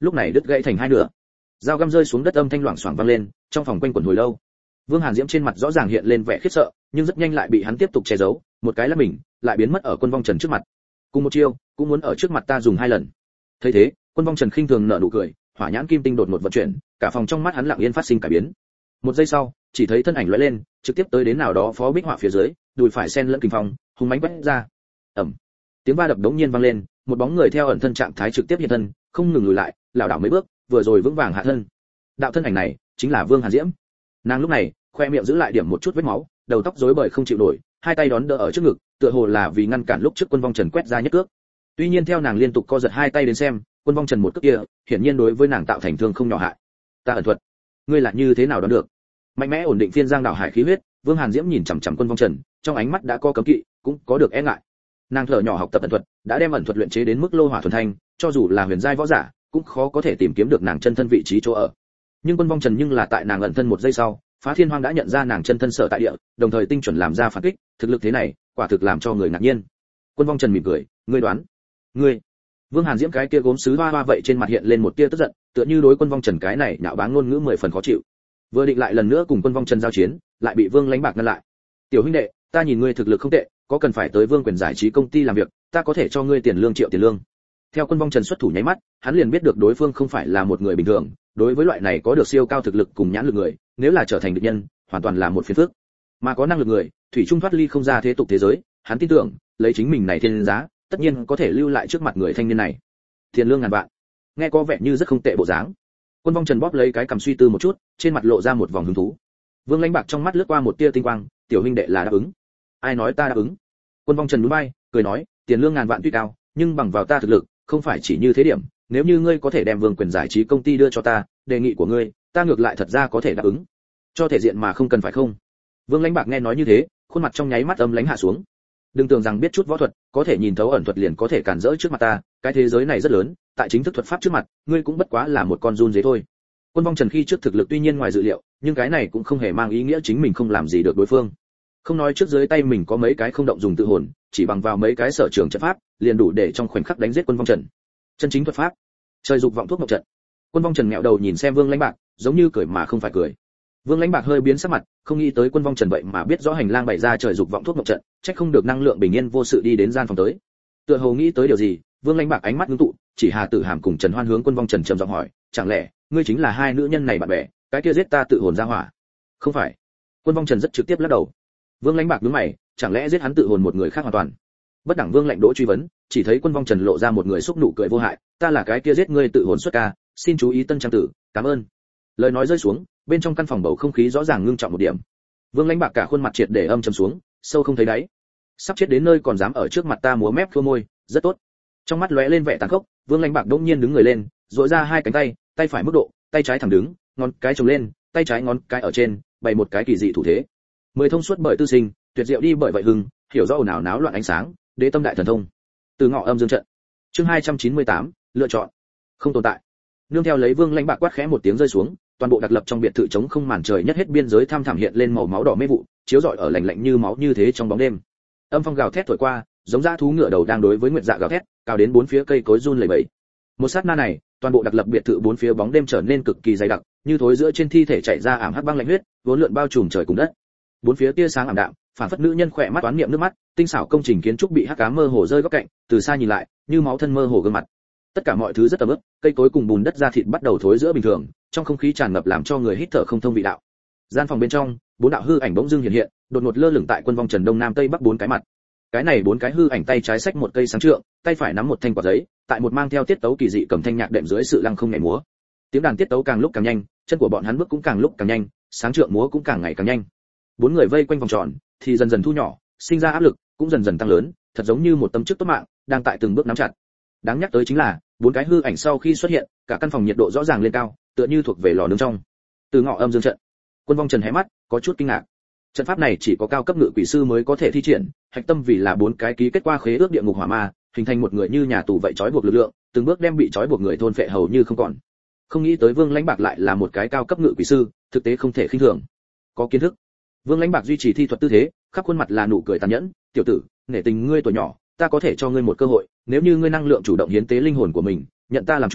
lúc này đứt gãy thành hai nửa. Dao găm rơi xuống đất âm thanh loảng xoảng vang lên, trong phòng quanh quẩn hồi lâu. Vương Hàn Diễm trên mặt rõ ràng hiện lên vẻ khiếp sợ, nhưng rất nhanh lại bị hắn tiếp tục che giấu, một cái là mình, lại biến mất ở Quân Vong Trần trước mặt. Cùng một chiêu, cũng muốn ở trước mặt ta dùng hai lần. Thấy thế, Quân Vong Trần khinh thường nở nụ cười, hỏa nhãn kim tinh đột ngột vận chuyển, cả phòng trong mắt hắn lặng yên phát sinh cải biến. Một giây sau, chỉ thấy thân ảnh lóe lên, trực tiếp tới đến nào đó phó bích họa phía dưới, đùi phải sen lẫn kình phong, hung mãnh quét ra. Ầm. Tiếng va đập đống nhiên vang lên, một bóng người theo ẩn thân trạng thái trực tiếp hiện thân, không ngừng lùi lại, lảo đảo mấy bước, vừa rồi vững vàng hạ thân. Đạo thân ảnh này chính là Vương Hàn Diễm. Nàng lúc này, khoe miệng giữ lại điểm một chút vết máu, đầu tóc rối bời không chịu nổi, hai tay đón đỡ ở trước ngực, tựa hồ là vì ngăn cản lúc trước Quân Vong Trần quét ra nhất cước. Tuy nhiên theo nàng liên tục co giật hai tay đến xem, Quân Vong Trần một cước kia, hiển nhiên đối với nàng tạo thành thương không nhỏ hại. Ta ẩn thuật, ngươi là như thế nào đoán được? Mạnh mẽ ổn định phiên giang đảo hải khí huyết, Vương Hàn Diễm nhìn chằm chằm Quân Vong Trần, trong ánh mắt đã có cấm kỵ, cũng có được e ngại. Nàng thở nhỏ học tập ẩn thuật, đã đem ẩn thuật luyện chế đến mức lô hỏa thuần thanh, cho dù là huyền giai võ giả, cũng khó có thể tìm kiếm được nàng chân thân vị trí chỗ ở. Nhưng Quân Vong Trần nhưng là tại nàng ẩn thân một giây sau, Phá Thiên Hoang đã nhận ra nàng chân thân sở tại địa, đồng thời tinh chuẩn làm ra phản kích, thực lực thế này, quả thực làm cho người ngạc nhiên. Quân Vong Trần mỉm cười, ngươi đoán? Ngươi? Vương Hàn Diễm cái kia gốm sứ hoa hoa vậy trên mặt hiện lên một tia tức giận, tựa như đối Quân Vong Trần cái này nhạo báng ngôn ngữ 10 phần khó chịu. Vừa định lại lần nữa cùng Quân Vong Trần giao chiến, lại bị Vương Lãnh Bạc ngăn lại. Tiểu huynh đệ, ta nhìn ngươi thực lực không tệ, có cần phải tới Vương Quyền giải trí công ty làm việc, ta có thể cho ngươi tiền lương triệu tiền lương. Theo Quân Vong Trần xuất thủ nháy mắt, hắn liền biết được đối phương không phải là một người bình thường, đối với loại này có được siêu cao thực lực cùng nhãn lực người, nếu là trở thành địch nhân, hoàn toàn là một phiền phức. Mà có năng lực người, thủy chung thoát ly không ra thế tục thế giới, hắn tin tưởng, lấy chính mình này thiên giá, tất nhiên có thể lưu lại trước mặt người thanh niên này. Tiền lương ngàn vạn. Nghe có vẻ như rất không tệ bộ dáng. Quân Vong Trần bóp lấy cái cằm suy tư một chút, trên mặt lộ ra một vòng hứng thú. Vương Lãnh Bạc trong mắt lướt qua một tia tinh quang, tiểu huynh đệ là đáp ứng. Ai nói ta đáp ứng? Quân Vong Trần nhún vai, cười nói, tiền lương ngàn vạn tuy cao, nhưng bằng vào ta thực lực, không phải chỉ như thế điểm, nếu như ngươi có thể đem Vương Quyền giải trí công ty đưa cho ta, đề nghị của ngươi, ta ngược lại thật ra có thể đáp ứng. Cho thể diện mà không cần phải không? Vương Lãnh Bạc nghe nói như thế, khuôn mặt trong nháy mắt âm lãnh hạ xuống. Đừng tưởng rằng biết chút võ thuật, có thể nhìn thấu ẩn thuật liền có thể cản rỡ trước mặt ta, cái thế giới này rất lớn, tại chính thức thuật pháp trước mặt, ngươi cũng bất quá là một con giun dế thôi. Quân Vong Trần khi trước thực lực tuy nhiên ngoài dự liệu, nhưng cái này cũng không hề mang ý nghĩa chính mình không làm gì được đối phương. Không nói trước dưới tay mình có mấy cái không động dùng tự hồn, chỉ bằng vào mấy cái sở trường trận pháp, liền đủ để trong khoảnh khắc đánh giết Quân Vong Trần. Chân chính thuật pháp, trời dục vọng thuốc ngọc trận. Quân Vong Trần ngẹo đầu nhìn xem Vương Lãnh Bạc, giống như cười mà không phải cười. Vương Lãnh Bạc hơi biến sắc mặt, không nghĩ tới Quân Vong Trần vậy mà biết rõ hành lang bày ra trời dục vọng thuốc ngọc trận, trách không được năng lượng bình yên vô sự đi đến gian phòng tới. Tựa hồ nghĩ tới điều gì, Vương Lãnh Bạc ánh mắt ngưng tụ, chỉ Hà Tử Hàm cùng Trần Hoan hướng Quân Vong Trần trầm giọng hỏi, chẳng lẽ ngươi chính là hai nữ nhân này bạn bè, cái kia giết ta tự hồn ra hỏa? Không phải. Quân Vong Trần rất trực tiếp lắc đầu. Vương Lãnh Bạc nhướng mày, chẳng lẽ giết hắn tự hồn một người khác hoàn toàn? Bất đẳng Vương lạnh đỗ truy vấn, chỉ thấy Quân Vong Trần lộ ra một người xúc nụ cười vô hại, ta là cái kia giết ngươi tự hồn xuất ca, xin chú ý tân trang tử, cảm ơn. Lời nói rơi xuống, bên trong căn phòng bầu không khí rõ ràng ngưng trọng một điểm. Vương Lãnh Bạc cả khuôn mặt triệt để âm trầm xuống, sâu không thấy đáy. Sắp chết đến nơi còn dám ở trước mặt ta múa mép khua môi, rất tốt. Trong mắt lóe lên vẻ tàn khốc, Vương Lãnh Bạc đột nhiên đứng người lên, duỗi ra hai cánh tay, tay phải mức độ, tay trái thẳng đứng, ngón cái chồng lên, tay trái ngón cái ở trên, bày một cái kỳ dị thủ thế. Mười thông suốt bởi tư sinh, tuyệt diệu đi bởi vậy hưng, hiểu rõ ồn ào náo loạn ánh sáng, đế tâm đại thần thông. Từ ngọ âm dương trận. Chương 298, lựa chọn. Không tồn tại. Nương theo lấy Vương Lãnh Bạc quát khẽ một tiếng rơi xuống, toàn bộ đặc lập trong biệt thự trống không màn trời nhất hết biên giới tham thẳm hiện lên màu máu đỏ mê vụ, chiếu rọi ở lạnh lạnh như máu như thế trong bóng đêm. Âm phong gào thét thổi qua, giống dã thú ngựa đầu đang đối với nguyệt dạ gào thét, cao đến bốn phía cây cối run lẩy bẩy. Một sát na này, toàn bộ đặc lập biệt thự bốn phía bóng đêm trở nên cực kỳ dày đặc, như thối giữa trên thi thể chảy ra ảm hắc băng lạnh huyết, vốn lượn bao trùm trời cùng đất. Bốn phía tia sáng ảm đạm, phản phất nữ nhân khỏe mắt toán niệm nước mắt, tinh xảo công trình kiến trúc bị hắc ám mơ hồ rơi góc cạnh, từ xa nhìn lại, như máu thân mơ hồ gương mặt. Tất cả mọi thứ rất tầm ướp, cây cối cùng bùn đất da thịt bắt đầu thối giữa bình thường, trong không khí tràn ngập làm cho người hít thở không thông vị đạo. Gian phòng bên trong, bốn đạo hư ảnh bỗng dưng hiện hiện, đột ngột lơ lửng tại Quân Vong Trần đông nam tây bắc bốn cái mặt. Cái này bốn cái hư ảnh tay trái xách một cây sáng trượng, tay phải nắm một thanh quạt giấy, tại một mang theo tiết tấu kỳ dị cầm thanh nhạc đệm dưới sự lăng không nhảy múa. Tiếng đàn tiết tấu càng lúc càng nhanh, chân của bọn hắn bước cũng càng lúc càng nhanh, sáng trượng múa cũng càng ngày càng nhanh. Bốn người vây quanh vòng tròn, thì dần dần thu nhỏ, sinh ra áp lực, cũng dần dần tăng lớn, thật giống như một tấm chức tốt mạng, đang tại từng bước nắm chặt. Đáng nhắc tới chính là, bốn cái hư ảnh sau khi xuất hiện, cả căn phòng nhiệt độ rõ ràng lên cao, tựa như thuộc về lò nướng trong. Từ ngọ âm dương trận. Quân Vong Trần hé mắt, có chút kinh ngạc. Trận pháp này chỉ có cao cấp ngự quỷ sư mới có thể thi triển, hạch tâm vì là bốn cái ký kết qua khế ước địa ngục hỏa ma, hình thành một người như nhà tù vậy trói buộc lực lượng, từng bước đem bị trói buộc người thôn phệ hầu như không còn. Không nghĩ tới Vương Lãnh Bạc lại là một cái cao cấp ngự quỷ sư, thực tế không thể khinh thường. Có kiến thức. Vương Lãnh Bạc duy trì thi thuật tư thế, khắp khuôn mặt là nụ cười tàn nhẫn, "Tiểu tử, nể tình ngươi tuổi nhỏ, ta có thể cho ngươi một cơ hội, nếu như ngươi năng lượng chủ động hiến tế linh hồn của mình, nhận ta làm chủ,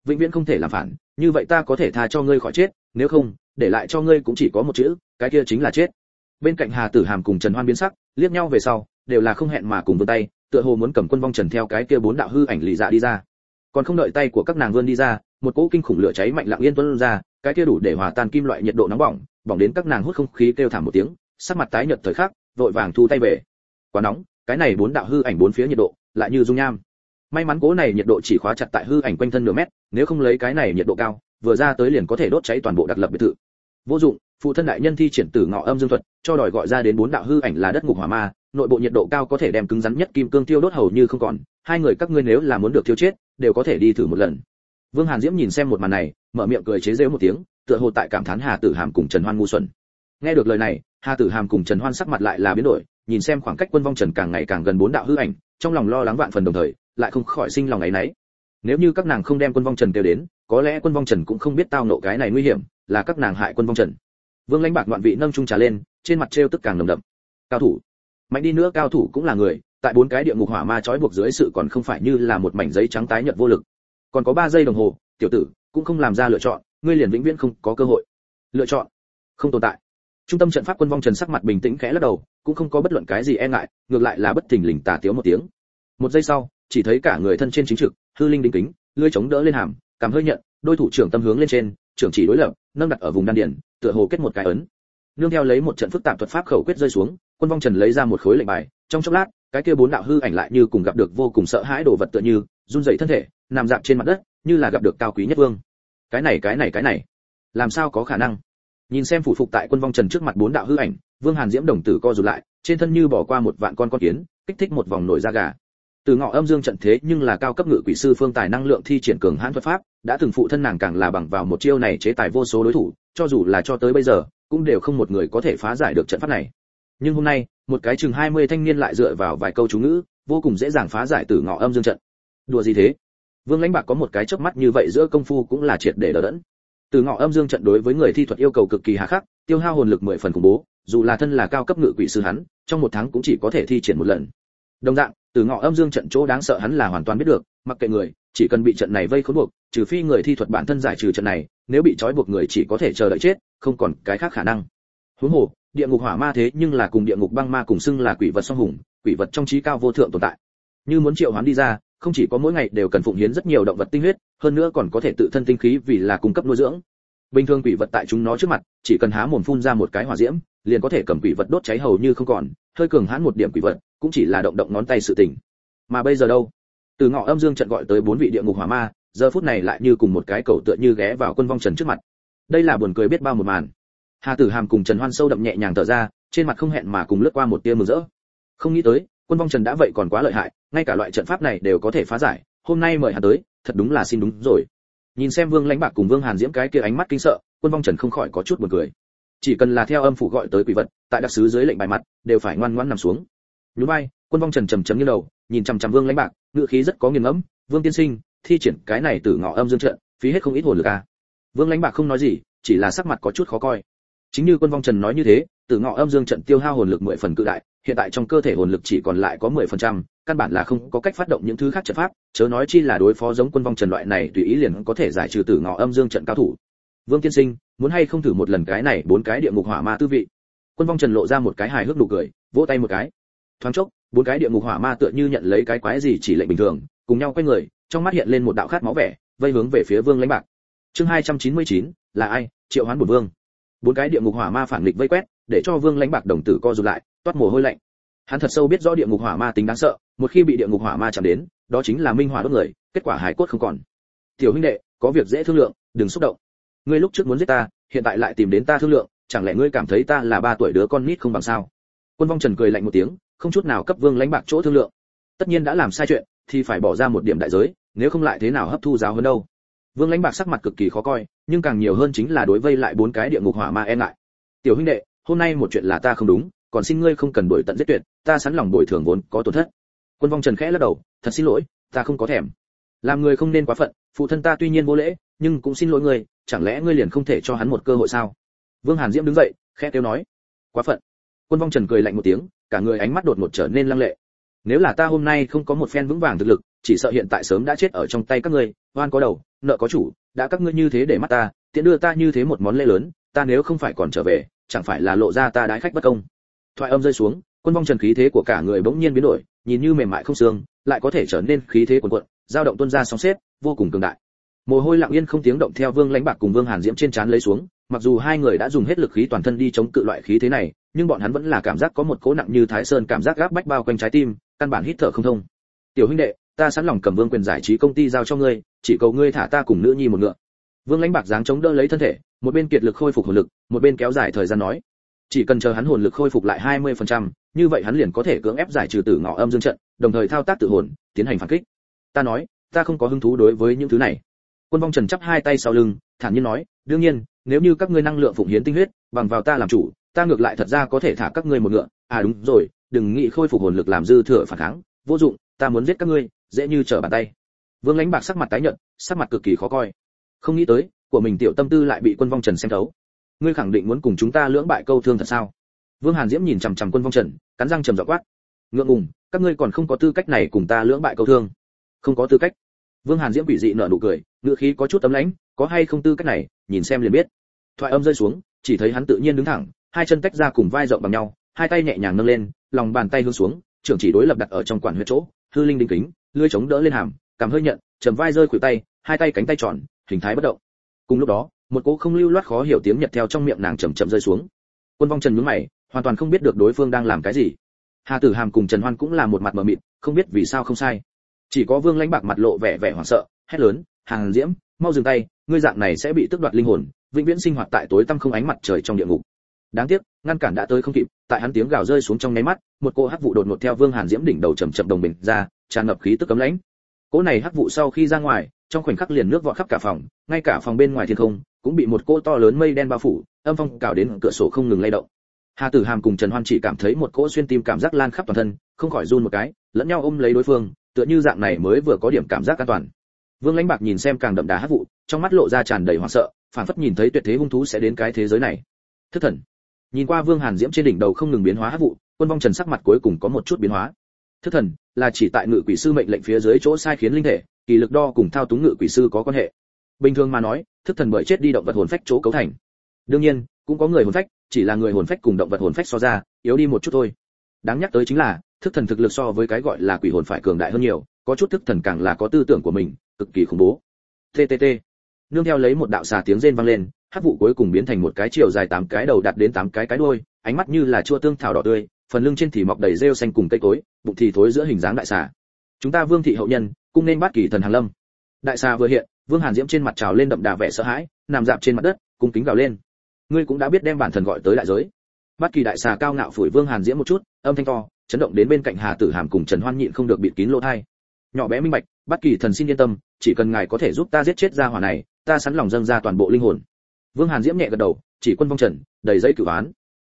vĩnh viễn không thể làm phản, như vậy ta có thể tha cho ngươi khỏi chết, nếu không, để lại cho ngươi cũng chỉ có một chữ, cái kia chính là chết. Bên cạnh Hà Tử Hàm cùng Trần Hoan biến sắc, liếc nhau về sau, đều là không hẹn mà cùng vươn tay, tựa hồ muốn cầm Quân Vong Trần theo cái kia bốn đạo hư ảnh lì dạ đi ra. Còn không đợi tay của các nàng vươn đi ra, một cỗ kinh khủng lửa cháy mạnh lặng yên tuôn ra, cái kia đủ để hòa tan kim loại nhiệt độ nóng bỏng, bỏng đến các nàng hút không khí kêu thảm một tiếng, sắc mặt tái nhợt thời khắc, vội vàng thu tay về. Quá nóng, cái này bốn đạo hư ảnh bốn phía nhiệt độ, lại như dung nham. May mắn cỗ này nhiệt độ chỉ khóa chặt tại hư ảnh quanh thân nửa mét, nếu không lấy cái này nhiệt độ cao, vừa ra tới liền có thể đốt cháy toàn bộ đặc lập biệt thự. Vô dụng, phụ thân đại nhân thi triển Tử Ngọ Âm Dương thuật, cho đòi gọi ra đến bốn đạo hư ảnh là đất ngục hỏa ma, nội bộ nhiệt độ cao có thể đem cứng rắn nhất kim cương tiêu đốt hầu như không còn, hai người các ngươi nếu là muốn được thiêu chết, đều có thể đi thử một lần. Vương Hàn Diễm nhìn xem một màn này, mở miệng cười chế giễu một tiếng, tựa hồ tại cảm thán Hà Tử Hàm cùng Trần Hoan ngu xuẩn. Nghe được lời này, Hà Tử Hàm cùng Trần Hoan sắc mặt lại là biến đổi, nhìn xem khoảng cách Quân Vong Trần càng ngày càng gần bốn đạo hư ảnh, trong lòng lo lắng vạn phần đồng thời, lại không khỏi sinh lòng ấy nấy. Nếu như các nàng không đem Quân Vong Trần kêu đến, có lẽ Quân Vong Trần cũng không biết tao nộ cái này nguy hiểm, là các nàng hại Quân Vong Trần. Vương Lãnh Bạc ngoạn vị nâng chung trà lên, trên mặt trêu tức càng nồng đậm. Cao thủ, mạnh đi nữa cao thủ cũng là người, tại bốn cái địa ngục hỏa ma trói buộc dưới sự còn không phải như là một mảnh giấy trắng tái nhợt vô lực. Còn có 3 giây đồng hồ, tiểu tử, cũng không làm ra lựa chọn, ngươi liền vĩnh viễn không có cơ hội. Lựa chọn không tồn tại. Trung tâm trận pháp Quân Vong Trần sắc mặt bình tĩnh khẽ lắc đầu, cũng không có bất luận cái gì e ngại, ngược lại là bất thình lình tà tiếu một tiếng. Một giây sau, chỉ thấy cả người thân trên chính trực, hư linh đính kính, lưỡi chống đỡ lên hàm, cảm hơi nhận, đôi thủ trưởng tâm hướng lên trên, trưởng chỉ đối lập, nâng đặt ở vùng đan điền, tựa hồ kết một cái ấn. Nương theo lấy một trận phức tạp thuật pháp khẩu quyết rơi xuống, Quân Vong Trần lấy ra một khối lệnh bài, trong chốc lát, cái kia bốn đạo hư ảnh lại như cùng gặp được vô cùng sợ hãi đồ vật tựa như, run rẩy thân thể, nằm dạp trên mặt đất, như là gặp được cao quý nhất vương. Cái này, làm sao có khả năng? Nhìn xem phủ phục tại Quân Vong Trần trước mặt bốn đạo hư ảnh, Vương Hàn Diễm đồng tử co rụt lại, trên thân như bỏ qua một vạn con kiến, kích thích một vòng nổi da gà. Từ Ngọ Âm Dương trận thế nhưng là cao cấp ngự quỷ sư phương tài năng lượng thi triển cường hãn thuật pháp, đã từng phụ thân nàng càng là bằng vào một chiêu này chế tài vô số đối thủ, cho dù là cho tới bây giờ, cũng đều không một người có thể phá giải được trận pháp này. Nhưng hôm nay, một cái chừng 20 thanh niên lại dựa vào vài câu chú ngữ, vô cùng dễ dàng phá giải Tử Ngọ Âm Dương trận. Đùa gì thế? Vương Lãnh Bạc có một cái chớp mắt như vậy giữa công phu cũng là triệt để đỡ đẫn. Tử Ngọ Âm Dương trận đối với người thi thuật yêu cầu cực kỳ hà khắc, tiêu hao hồn lực 10 phần khủng bố, dù là thân là cao cấp ngự quỷ sư hắn, trong một tháng cũng chỉ có thể thi triển một lần. Đồng dạng, Tử Ngọ Âm Dương trận chỗ đáng sợ hắn là hoàn toàn biết được, mặc kệ người, chỉ cần bị trận này vây khốn buộc, trừ phi người thi thuật bản thân giải trừ trận này, nếu bị trói buộc người chỉ có thể chờ đợi chết, không còn cái khác khả năng. Huống hồ, địa ngục hỏa ma thế nhưng là cùng địa ngục băng ma cùng xưng là quỷ vật song hùng, quỷ vật trong trí cao vô thượng tồn tại. Như muốn triệu hoán đi ra, không chỉ có mỗi ngày đều cần phụng hiến rất nhiều động vật tinh huyết, hơn nữa còn có thể tự thân tinh khí vì là cung cấp nuôi dưỡng. Bình thường quỷ vật tại chúng nó trước mặt, chỉ cần há mồm phun ra một cái hỏa diễm, liền có thể cầm quỷ vật đốt cháy hầu như không còn, hơi cường hãn một điểm quỷ vật, cũng chỉ là động động ngón tay sự tình. Mà bây giờ đâu? Từ Ngọ Âm Dương trận gọi tới 4 vị địa ngục hỏa ma, giờ phút này lại như cùng một cái cầu tựa như ghé vào Quân Vong Trần trước mặt. Đây là buồn cười biết bao một màn. Hà Tử Hàm cùng Trần Hoan sâu đậm nhẹ nhàng thở ra, trên mặt không hẹn mà cùng lướt qua một tia mừng rỡ. Không nghĩ tới, Quân Vong Trần đã vậy còn quá lợi hại, ngay cả loại trận pháp này đều có thể phá giải, hôm nay mời hắn tới, thật đúng là xin đúng rồi. Nhìn xem Vương Lãnh Bạc cùng Vương Hàn Diễm cái kia ánh mắt kinh sợ, Quân Vong Trần không khỏi có chút buồn cười. Chỉ cần là theo âm phủ gọi tới quỷ vật, tại đặc sứ dưới lệnh bài mặt, đều phải ngoan ngoãn nằm xuống. Nhún vai, Quân Vong Trần trầm trầm như đầu, nhìn chằm chằm Vương Lãnh Bạc, ngữ khí rất có nghiền ngẫm, "Vương tiên sinh, thi triển cái này Tử Ngọ Âm Dương trận, phí hết không ít hồn lực à?" Vương Lãnh Bạc không nói gì, chỉ là sắc mặt có chút khó coi. Chính như Quân Vong Trần nói như thế, Tử Ngọ Âm Dương trận tiêu hao hồn lực 10 phần cự đại, hiện tại trong cơ thể hồn lực chỉ còn lại có 10%, căn bản là không có cách phát động những thứ khác trận pháp, chớ nói chi là đối phó giống Quân Vong Trần loại này tùy ý liền có thể giải trừ Tử Ngọ Âm Dương trận cao thủ. Vương tiên sinh, muốn hay không thử một lần cái này 4 cái địa ngục hỏa ma tư vị? Quân Vong Trần lộ ra một cái hài hước nụ cười, vỗ tay một cái. Thoáng chốc, 4 cái địa ngục hỏa ma tựa như nhận lấy cái quái gì chỉ lệnh bình thường, cùng nhau quay người, trong mắt hiện lên một đạo khát máu vẻ, vây hướng về phía Vương Lãnh Bạc. Chương 299, là ai? Triệu Hoán Bổn Vương. 4 cái địa ngục hỏa ma phản nghịch vây quét, để cho Vương Lãnh Bạc đồng tử co rụt lại, toát mồ hôi lạnh. Hắn thật sâu biết rõ địa ngục hỏa ma tính đáng sợ, một khi bị địa ngục hỏa ma chạm đến, đó chính là minh hỏa đốt người, kết quả hài cốt không còn. Tiểu huynh đệ, có việc dễ thương lượng, đừng xúc động. Ngươi lúc trước muốn giết ta, hiện tại lại tìm đến ta thương lượng, chẳng lẽ ngươi cảm thấy ta là 3 tuổi đứa con nít không bằng sao? Quân Vong Trần cười lạnh một tiếng, không chút nào cấp Vương Lãnh Bạc chỗ thương lượng. Tất nhiên đã làm sai chuyện, thì phải bỏ ra một điểm đại giới, nếu không lại thế nào hấp thu giáo hơn đâu. Vương Lãnh Bạc sắc mặt cực kỳ khó coi, nhưng càng nhiều hơn chính là đối vây lại 4 cái địa ngục hỏa ma e ngại. Tiểu huynh đệ, hôm nay một chuyện là ta không đúng, còn xin ngươi không cần đuổi tận giết tuyệt, ta sẵn lòng bồi thường vốn có tổn thất. Quân Vong Trần khẽ lắc đầu, thật xin lỗi, ta không có thèm. Làm người không nên quá phận, phụ thân ta tuy nhiên vô lễ, nhưng cũng xin lỗi ngươi, chẳng lẽ ngươi liền không thể cho hắn một cơ hội sao? Vương Hàn Diễm đứng dậy, khẽ kêu nói, quá phận. Quân Vong Trần cười lạnh một tiếng, cả người ánh mắt đột ngột trở nên lăng lệ. Nếu là ta hôm nay không có một phen vững vàng thực lực, chỉ sợ hiện tại sớm đã chết ở trong tay các ngươi, oan có đầu, nợ có chủ, đã các ngươi như thế để mắt ta, tiện đưa ta như thế một món lễ lớn, ta nếu không phải còn trở về, chẳng phải là lộ ra ta đái khách bất công. Thoại âm rơi xuống, Quân Vong Trần khí thế của cả người bỗng nhiên biến đổi, nhìn như mềm mại không xương, lại có thể trở nên khí thế cuồn cuộn, dao động tuôn ra sóng xếp, vô cùng cường đại. Mồ hôi lặng yên không tiếng động theo Vương Lãnh Bạc cùng Vương Hàn Diễm trên trán lấy xuống, mặc dù hai người đã dùng hết lực khí toàn thân đi chống cự loại khí thế này, nhưng bọn hắn vẫn là cảm giác có một cỗ nặng như Thái Sơn cảm giác gáp bách bao quanh trái tim, căn bản hít thở không thông. Tiểu huynh đệ, ta sẵn lòng cầm Vương quyền giải trí công ty giao cho ngươi, chỉ cầu ngươi thả ta cùng nữ nhi một ngựa. Vương Lãnh Bạc dáng chống đỡ lấy thân thể, một bên kiệt lực khôi phục hồn lực, một bên kéo dài thời gian nói, chỉ cần chờ hắn hồn lực khôi phục lại 20%, như vậy hắn liền có thể cưỡng ép giải trừ Tử Ngọ Âm Dương trận, đồng thời thao tác tự hồn, tiến hành phản kích. Ta nói, ta không có hứng thú đối với những thứ này. Quân Vong Trần chắp hai tay sau lưng, thản nhiên nói, đương nhiên, nếu như các ngươi năng lượng phụng hiến tinh huyết, bằng vào ta làm chủ, ta ngược lại thật ra có thể thả các ngươi một ngựa. À đúng rồi, đừng nghĩ khôi phục hồn lực làm dư thừa phản kháng, vô dụng, ta muốn giết các ngươi, dễ như trở bàn tay. Vương Lãnh Bạc sắc mặt tái nhợt, sắc mặt cực kỳ khó coi. Không nghĩ tới, của mình tiểu tâm tư lại bị Quân Vong Trần xem thấu. Ngươi khẳng định muốn cùng chúng ta lưỡng bại câu thương thật sao? Vương Hàn Diễm nhìn chằm chằm Quân Vong Trần, cắn răng trầm giọng quát, ngượng ngùng, các ngươi còn không có tư cách này cùng ta lưỡng bại câu thương. Không có tư cách. Vương Hàn Diễm bị dị nở nụ cười, ngữ khí có chút ấm lãnh, có hay không tư cách này, nhìn xem liền biết. Thoại âm rơi xuống, chỉ thấy hắn tự nhiên đứng thẳng, hai chân tách ra cùng vai rộng bằng nhau, hai tay nhẹ nhàng nâng lên, lòng bàn tay hướng xuống, trưởng chỉ đối lập đặt ở trong quản huyệt chỗ, hư linh đinh kính, lưỡi chống đỡ lên hàm, cằm hơi nhận, trầm vai rơi khuỷu tay, hai tay cánh tay tròn, hình thái bất động. Cùng lúc đó, một cỗ không lưu loát khó hiểu tiếng Nhật theo trong miệng nàng chậm chậm rơi xuống. Quân Vong Trần nhướng mày, hoàn toàn không biết được đối phương đang làm cái gì. Hà Tử Hàm cùng Trần Hoan cũng là một mặt mờ mịt, không biết vì sao không sai. Chỉ có Vương Lãnh Bạc mặt lộ vẻ vẻ hoảng sợ, hét lớn, Hàn Diễm, mau dừng tay, ngươi dạng này sẽ bị tước đoạt linh hồn, vĩnh viễn sinh hoạt tại tối tăm không ánh mặt trời trong địa ngục. Đáng tiếc, ngăn cản đã tới không kịp, tại hắn tiếng gào rơi xuống trong nháy mắt, một cỗ hắc vụ đột ngột theo Vương Hàn Diễm đỉnh đầu chậm chậm đồng bình ra, tràn ngập khí tức cấm lãnh. Cỗ này hắc vụ sau khi ra ngoài, trong khoảnh khắc liền nước vọt khắp cả phòng, ngay cả phòng bên ngoài thiên không cũng bị một cỗ to lớn mây đen bao phủ, âm phong cào đến cửa sổ không ngừng lay động. Hà Tử Hàm cùng Trần Hoan chỉ cảm thấy một cỗ xuyên tim cảm giác lan khắp toàn thân, không khỏi run một cái, lẫn nhau ôm lấy đối phương, tựa như dạng này mới vừa có điểm cảm giác an toàn. Vương Lãnh Bạc nhìn xem càng đậm đà hắc vụ, trong mắt lộ ra tràn đầy hoảng sợ, phảng phất nhìn thấy tuyệt thế hung thú sẽ đến cái thế giới này. Thức thần. Nhìn qua Vương Hàn Diễm trên đỉnh đầu không ngừng biến hóa hắc vụ, Quân Vong Trần sắc mặt cuối cùng có một chút biến hóa. Thức thần là chỉ tại ngự quỷ sư mệnh lệnh phía dưới chỗ sai khiến linh thể, kỳ lực đo cùng thao túng ngự quỷ sư có quan hệ. Bình thường mà nói, thức thần bởi chết đi động vật hồn phách chỗ cấu thành. Đương nhiên, cũng có người hồn phách, chỉ là người hồn phách cùng động vật hồn phách so ra, yếu đi một chút thôi. Đáng nhắc tới chính là, thức thần thực lực so với cái gọi là quỷ hồn phải cường đại hơn nhiều, có chút thức thần càng là có tư tưởng của mình, cực kỳ khủng bố. TTT. Nương theo lấy một đạo xà tiếng rên vang lên, hắc vụ cuối cùng biến thành một cái chiều dài 8 cái đầu đạt đến 8 cái đuôi, ánh mắt như là chua tương thảo đỏ tươi, phần lưng trên thì mọc đầy rêu xanh cùng cây cối, bụng thì thối giữa hình dáng đại xà. Chúng ta Vương thị hậu nhân, cung nên Bát Kỳ thần hàng lâm. Đại xà vừa hiện, Vương Hàn Diễm trên mặt trào lên đậm đà vẻ sợ hãi, nằm dạp trên mặt đất, cung kính gào lên. Ngươi cũng đã biết đem bản thần gọi tới đại giới. Bát Kỳ đại xà cao ngạo phủi Vương Hàn Diễm một chút, âm thanh to, chấn động đến bên cạnh Hà Tử Hàm cùng Trần Hoan nhịn không được bịt kín lỗ tai. Nhỏ bé minh bạch, Bát Kỳ thần xin yên tâm, chỉ cần ngài có thể giúp ta giết chết gia hỏa này, ta sẵn lòng dâng ra toàn bộ linh hồn. Vương Hàn Diễm nhẹ gật đầu, chỉ Quân Vong Trần, đầy giấy cửu án.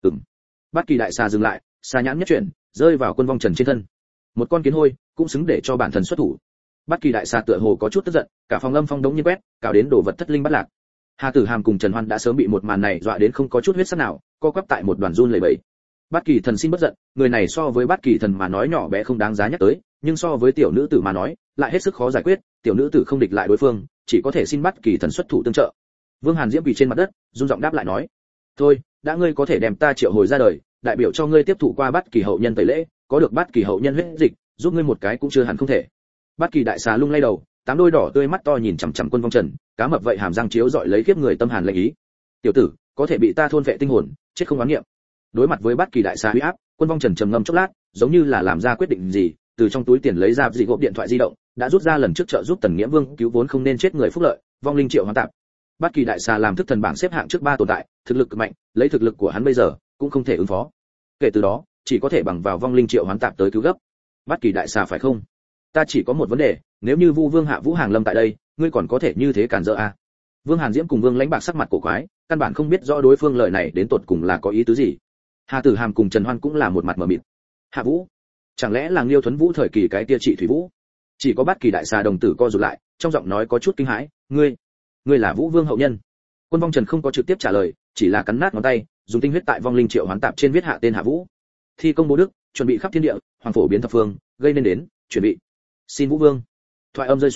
Bát Kỳ đại xà dừng lại, xà nhãn nhất chuyển, rơi vào Quân Vong Trần trên thân. Một con kiến hôi, cũng xứng để cho bản thần xuất thủ. Bát Kỳ đại xà tựa hồ có chút tức giận, cả phòng âm phong đống nhiên quét, cào đến đồ vật thất linh bất lạc. Hà Tử Hàm cùng Trần Hoan đã sớm bị một màn này dọa đến không có chút huyết sắc nào, co quắp tại một đoàn run lẩy bẩy. Bát Kỳ thần xin bất giận, người này so với Bát Kỳ thần mà nói nhỏ bé không đáng giá nhắc tới, nhưng so với tiểu nữ tử mà nói, lại hết sức khó giải quyết, tiểu nữ tử không địch lại đối phương, chỉ có thể xin Bát Kỳ thần xuất thủ tương trợ. Vương Hàn Diễm quỳ trên mặt đất, run giọng đáp lại nói: "Thôi, đã ngươi có thể đem ta triệu hồi ra đời, đại biểu cho ngươi tiếp thụ qua Bát Kỳ hậu nhân tẩy lễ, có được Bát Kỳ hậu nhân huyết dịch, giúp ngươi một cái cũng chưa hẳn không thể." Bát Kỳ đại xà lung lay đầu, 8 đôi đỏ tươi mắt to nhìn chằm chằm Quân Vong Trần, cá mập vậy hàm răng chiếu dọi lấy khiếp người tâm hàn lệnh ý. "Tiểu tử, có thể bị ta thôn vệ tinh hồn, chết không oán niệm." Đối mặt với Bát Kỳ đại xà uy áp, Quân Vong Trần trầm ngâm chốc lát, giống như là làm ra quyết định gì, từ trong túi tiền lấy ra dị gộp điện thoại di động, đã rút ra lần trước trợ giúp Tần Nghĩa Vương cứu vốn không nên chết người phúc lợi, vong linh triệu hoán tạp. Bát Kỳ đại xà làm thức thần bảng xếp hạng trước 3 tồn tại, thực lực cực mạnh, lấy thực lực của hắn bây giờ, cũng không thể ứng phó. Kể từ đó, chỉ có thể bằng vào vong linh triệu hoán tạp tới cứu gấp. Bát Kỳ đại xà phải không? Ta chỉ có một vấn đề, nếu như Vu Vương Hạ Vũ hàng lâm tại đây, ngươi còn có thể như thế cản rỡ à? Vương Hàn Diễm cùng Vương Lãnh Bạc sắc mặt cổ quái, căn bản không biết rõ đối phương lời này đến tột cùng là có ý tứ gì. Hà Tử Hàm cùng Trần Hoan cũng là một mặt mờ mịt. Hạ Vũ? Chẳng lẽ là Liêu Thuấn Vũ thời kỳ cái tia trị Thủy Vũ? Chỉ có Bát Kỳ đại xà đồng tử co rụt lại, trong giọng nói có chút kinh hãi, ngươi là Vũ Vương hậu nhân? Quân Vong Trần không có trực tiếp trả lời, chỉ là cắn nát ngón tay, dùng tinh huyết tại vong linh triệu hoán tạp trên viết hạ tên Hạ Vũ. Thi công bố đức, chuẩn bị khắp thiên địa, hoàng phổ biến thập phương, gây nên đến, chuẩn bị. Xin Vũ Vương. Thoại âm rơi xuống,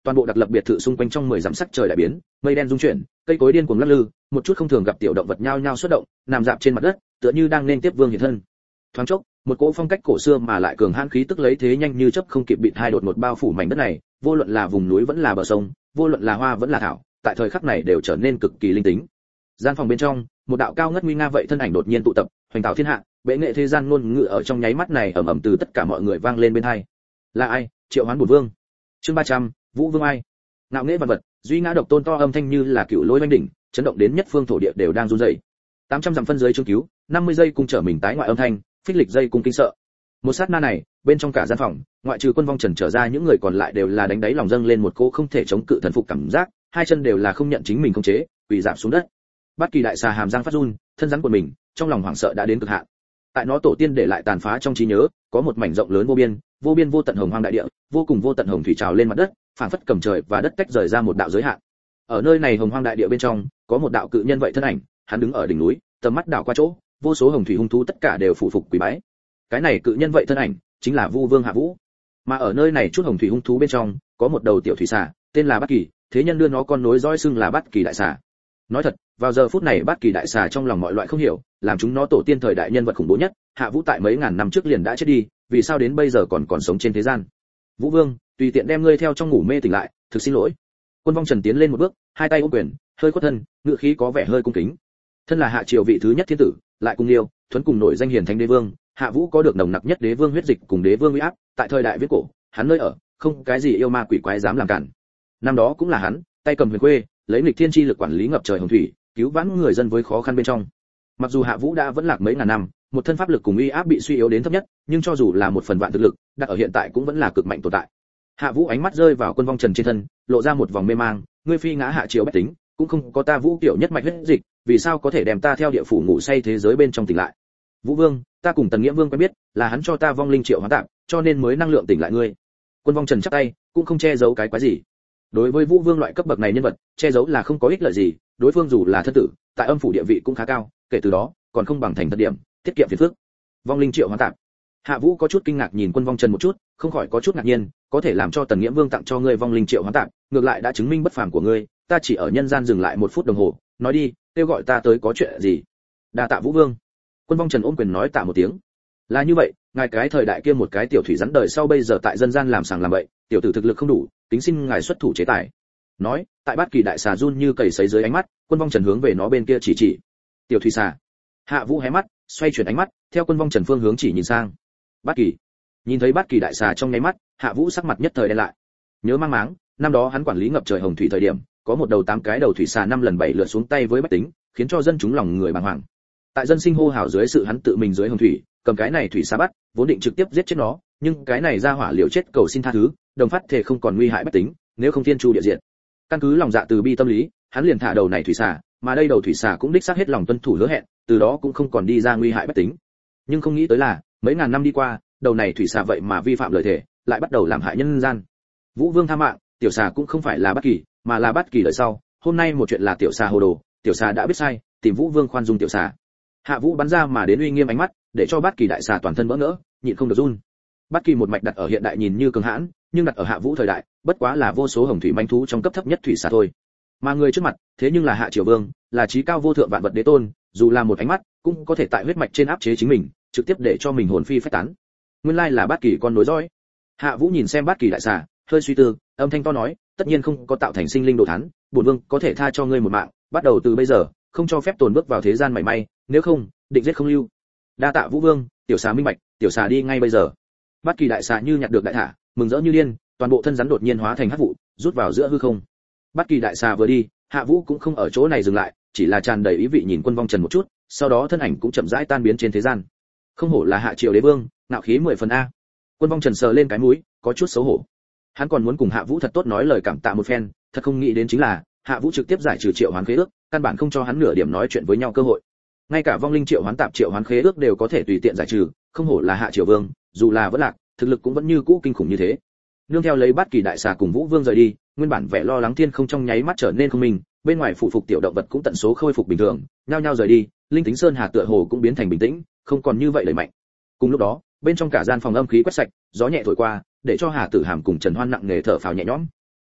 toàn bộ đặc lập biệt thự xung quanh trong 10 dặm sắc trời đại biến, mây đen rung chuyển, cây cối điên cuồng lắc lư, một chút không thường gặp tiểu động vật nhao nhao xuất động, nằm dạp trên mặt đất, tựa như đang nên tiếp vương hiện thân. Thoáng chốc, một cỗ phong cách cổ xưa mà lại cường hãn khí tức lấy thế nhanh như chớp không kịp bị hai đột ngột bao phủ mảnh đất này, vô luận là vùng núi vẫn là bờ sông, vô luận là hoa vẫn là thảo, tại thời khắc này đều trở nên cực kỳ linh tính. Gian phòng bên trong, một đạo cao ngất nguy nga vậy thân ảnh đột nhiên tụ tập, hoành tạo thiên hạ, bệ nghệ thế gian ngôn ngữ ở trong nháy mắt này ầm ầm từ tất cả mọi người vang lên bên tai. Là ai? Triệu Hoán Bổn Vương. Chương 300, Vũ Vương ai? Ngạo nghễ vật vật, duy ngã độc tôn to âm thanh như là cựu lôi oanh đỉnh, chấn động đến nhất phương thổ địa đều đang run rẩy. 800 dặm phân dưới chương cứu, 50 giây cung trở mình tái ngoại âm thanh, phích lịch dây cung kinh sợ. Một sát na này, bên trong cả gian phòng, ngoại trừ Quân Vong Trần trở ra những người còn lại đều là đánh đáy lòng dâng lên một cô không thể chống cự thần phục cảm giác, hai chân đều là không nhận chính mình khống chế, quỳ rạp xuống đất. Bát Kỳ đại xà hàm răng phát run, thân rắn của mình, trong lòng hoảng sợ đã đến cực hạn. Tại nó tổ tiên để lại tàn phá trong trí nhớ, có một mảnh rộng lớn vô biên vô tận hồng hoang đại địa, vô cùng vô tận hồng thủy trào lên mặt đất, phảng phất cầm trời và đất tách rời ra một đạo giới hạn. Ở nơi này hồng hoang đại địa bên trong, có một đạo cự nhân vậy thân ảnh, hắn đứng ở đỉnh núi, tầm mắt đảo qua chỗ, vô số hồng thủy hung thú tất cả đều phụ phục quỳ bái. Cái này cự nhân vậy thân ảnh, chính là Vu Vương Hạ Vũ. Mà ở nơi này chút hồng thủy hung thú bên trong, có một đầu tiểu thủy xà, tên là Bát Kỳ, thế nhân đưa nó con nối dõi xưng là Bát Kỳ đại xà. Nói thật, vào giờ phút này Bát Kỳ đại xà trong lòng mọi loại không hiểu, làm chúng nó tổ tiên thời đại nhân vật khủng bố nhất, Hạ Vũ tại mấy ngàn năm trước liền đã chết đi, vì sao đến bây giờ còn sống trên thế gian? Vũ Vương, tùy tiện đem ngươi theo trong ngủ mê tỉnh lại, thực xin lỗi. Quân Vong Trần tiến lên một bước, hai tay ôm quyền, hơi khuất thân, ngựa khí có vẻ hơi cung kính. Thân là hạ triều vị thứ nhất thiên tử, lại cùng liêu, thuấn cùng nổi danh hiền thánh đế vương, Hạ Vũ có được nồng nặc nhất đế vương huyết dịch cùng đế vương uy áp, tại thời đại viết cổ, hắn nơi ở, không cái gì yêu ma quỷ quái dám làm cản. Năm đó cũng là hắn, tay cầm huyền quê, lấy nghịch thiên chi lực quản lý ngập trời hồng thủy, cứu vãn người dân với khó khăn bên trong. Mặc dù Hạ Vũ đã vẫn lạc mấy ngàn năm, một thân pháp lực cùng uy áp bị suy yếu đến thấp nhất, nhưng cho dù là một phần vạn thực lực, đặt ở hiện tại cũng vẫn là cực mạnh tồn tại. Hạ Vũ ánh mắt rơi vào Quân Vong Trần trên thân, lộ ra một vòng mê mang, ngươi phi ngã hạ triều bách tính, cũng không có ta Vũ tiểu nhất mạch huyết dịch, vì sao có thể đem ta theo địa phủ ngủ say thế giới bên trong tỉnh lại? Vũ Vương, ta cùng Tần Nghĩa Vương quen biết, là hắn cho ta vong linh triệu hóa tạm, cho nên mới năng lượng tỉnh lại ngươi. Quân Vong Trần chắp tay, cũng không che giấu cái quái gì. Đối với Vũ Vương loại cấp bậc này nhân vật, che giấu là không có ích lợi gì, đối phương dù là thân tử, tại âm phủ địa vị cũng khá cao, kể từ đó, còn không bằng thành thật điểm, tiết kiệm phiền phức. Vong linh triệu hóa tạm. Hạ Vũ có chút kinh ngạc nhìn Quân Vong Trần một chút, không khỏi có chút ngạc nhiên, có thể làm cho Tần Nghĩa Vương tặng cho ngươi vong linh triệu hóa tạm, ngược lại đã chứng minh bất phàm của ngươi, ta chỉ ở nhân gian dừng lại 1 phút đồng hồ, nói đi, kêu gọi ta tới có chuyện gì? Đa tạ Vũ Vương. Quân Vong Trần ôm quyền nói tạ một tiếng. Là như vậy, ngài cái thời đại kia một cái tiểu thủy rắn đời sau bây giờ tại dân gian làm sàng làm bậy, tiểu tử thực lực không đủ, kính xin ngài xuất thủ chế tài. Nói, tại Bát Kỳ đại xà run như cầy sấy dưới ánh mắt, Quân Vong Trần hướng về nó bên kia chỉ. Tiểu thủy xà. Hạ Vũ hé mắt, xoay chuyển ánh mắt, theo Quân Vong Trần phương hướng chỉ nhìn sang. Bát Kỳ. Nhìn thấy Bát Kỳ đại xà trong nháy mắt, Hạ Vũ sắc mặt nhất thời đen lại. Nhớ mang máng, năm đó hắn quản lý ngập trời hồng thủy thời điểm, có một đầu 8 cái đầu thủy xà 5 lần 7 lượt xuống tay với bách tính, khiến cho dân chúng lòng người bàng hoàng. Tại dân sinh hô hào dưới sự hắn tự mình dưới hồng thủy, cầm cái này thủy xà bắt, vốn định trực tiếp giết chết nó, nhưng cái này ra hỏa liều chết cầu xin tha thứ, đồng phát thể không còn nguy hại bách tính, nếu không thiên chu địa diện. Căn cứ lòng dạ từ bi tâm lý, hắn liền thả đầu này thủy xà, mà đây đầu thủy xà cũng đích xác hết lòng tuân thủ hứa hẹn, từ đó cũng không còn đi ra nguy hại bách tính. Nhưng không nghĩ tới là, mấy ngàn năm đi qua, đầu này thủy xà vậy mà vi phạm lời thề, lại bắt đầu làm hại nhân gian. Vũ Vương tha mạng, tiểu xà cũng không phải là Bát Kỳ, mà là Bát Kỳ đời sau, hôm nay một chuyện là tiểu xà hồ đồ, tiểu xà đã biết sai, tìm Vũ Vương khoan dung tiểu xà. Hạ Vũ bắn ra mà đến uy nghiêm ánh mắt, để cho Bát Kỳ đại xà toàn thân vỡ ngỡ, nhịn không được run. Bát Kỳ một mạch đặt ở hiện đại nhìn như cường hãn, nhưng đặt ở Hạ Vũ thời đại, bất quá là vô số hồng thủy manh thú trong cấp thấp nhất thủy xà thôi. Mà người trước mặt, thế nhưng là Hạ Triều Vương, là trí cao vô thượng vạn vật đế tôn, dù là một ánh mắt, cũng có thể tại huyết mạch trên áp chế chính mình, trực tiếp để cho mình hồn phi phách tán. Nguyên lai là Bát Kỳ con nối dõi. Hạ Vũ nhìn xem Bát Kỳ đại xà, hơi suy tư, âm thanh to nói, tất nhiên không có tạo thành sinh linh đồ thán, bổn vương có thể tha cho ngươi một mạng, bắt đầu từ bây giờ, không cho phép tồn bước vào thế gian mảy may, nếu không, định giết không lưu. Đa tạ Vũ Vương, tiểu xà minh bạch, tiểu xà đi ngay bây giờ. Bát Kỳ đại xà như nhặt được đại thả, mừng rỡ như điên, toàn bộ thân rắn đột nhiên hóa thành hắc vụ, rút vào giữa hư không. Bát Kỳ đại xà vừa đi, Hạ Vũ cũng không ở chỗ này dừng lại, chỉ là tràn đầy ý vị nhìn Quân Vong Trần một chút, sau đó thân ảnh cũng chậm rãi tan biến trên thế gian. Không hổ là Hạ Triều đế vương, ngạo khí 10 phần a. Quân Vong Trần sờ lên cái mũi, có chút xấu hổ. Hắn còn muốn cùng Hạ Vũ thật tốt nói lời cảm tạ một phen, thật không nghĩ đến chính là Hạ Vũ trực tiếp giải trừ triệu hoán khế ước, căn bản không cho hắn nửa điểm nói chuyện với nhau cơ hội. Ngay cả vong linh triệu hoán tạp triệu hoán khế ước đều có thể tùy tiện giải trừ, không hổ là Hạ Triều vương, dù là vẫn lạc, thực lực cũng vẫn như cũ kinh khủng như thế. Nương theo lấy Bát Kỳ đại xà cùng Vũ Vương rời đi, nguyên bản vẻ lo lắng thiên không trong nháy mắt trở nên không minh, bên ngoài phụ phục tiểu động vật cũng tận số khôi phục bình thường, nhao nhao rời đi, linh tính sơn hà tựa hồ cũng biến thành bình tĩnh, không còn như vậy lợi mạnh. Cùng lúc đó, bên trong cả gian phòng âm khí quét sạch, gió nhẹ thổi qua, để cho Hà Tử Hàm cùng Trần Hoan nặng nề thở phào nhẹ nhõm.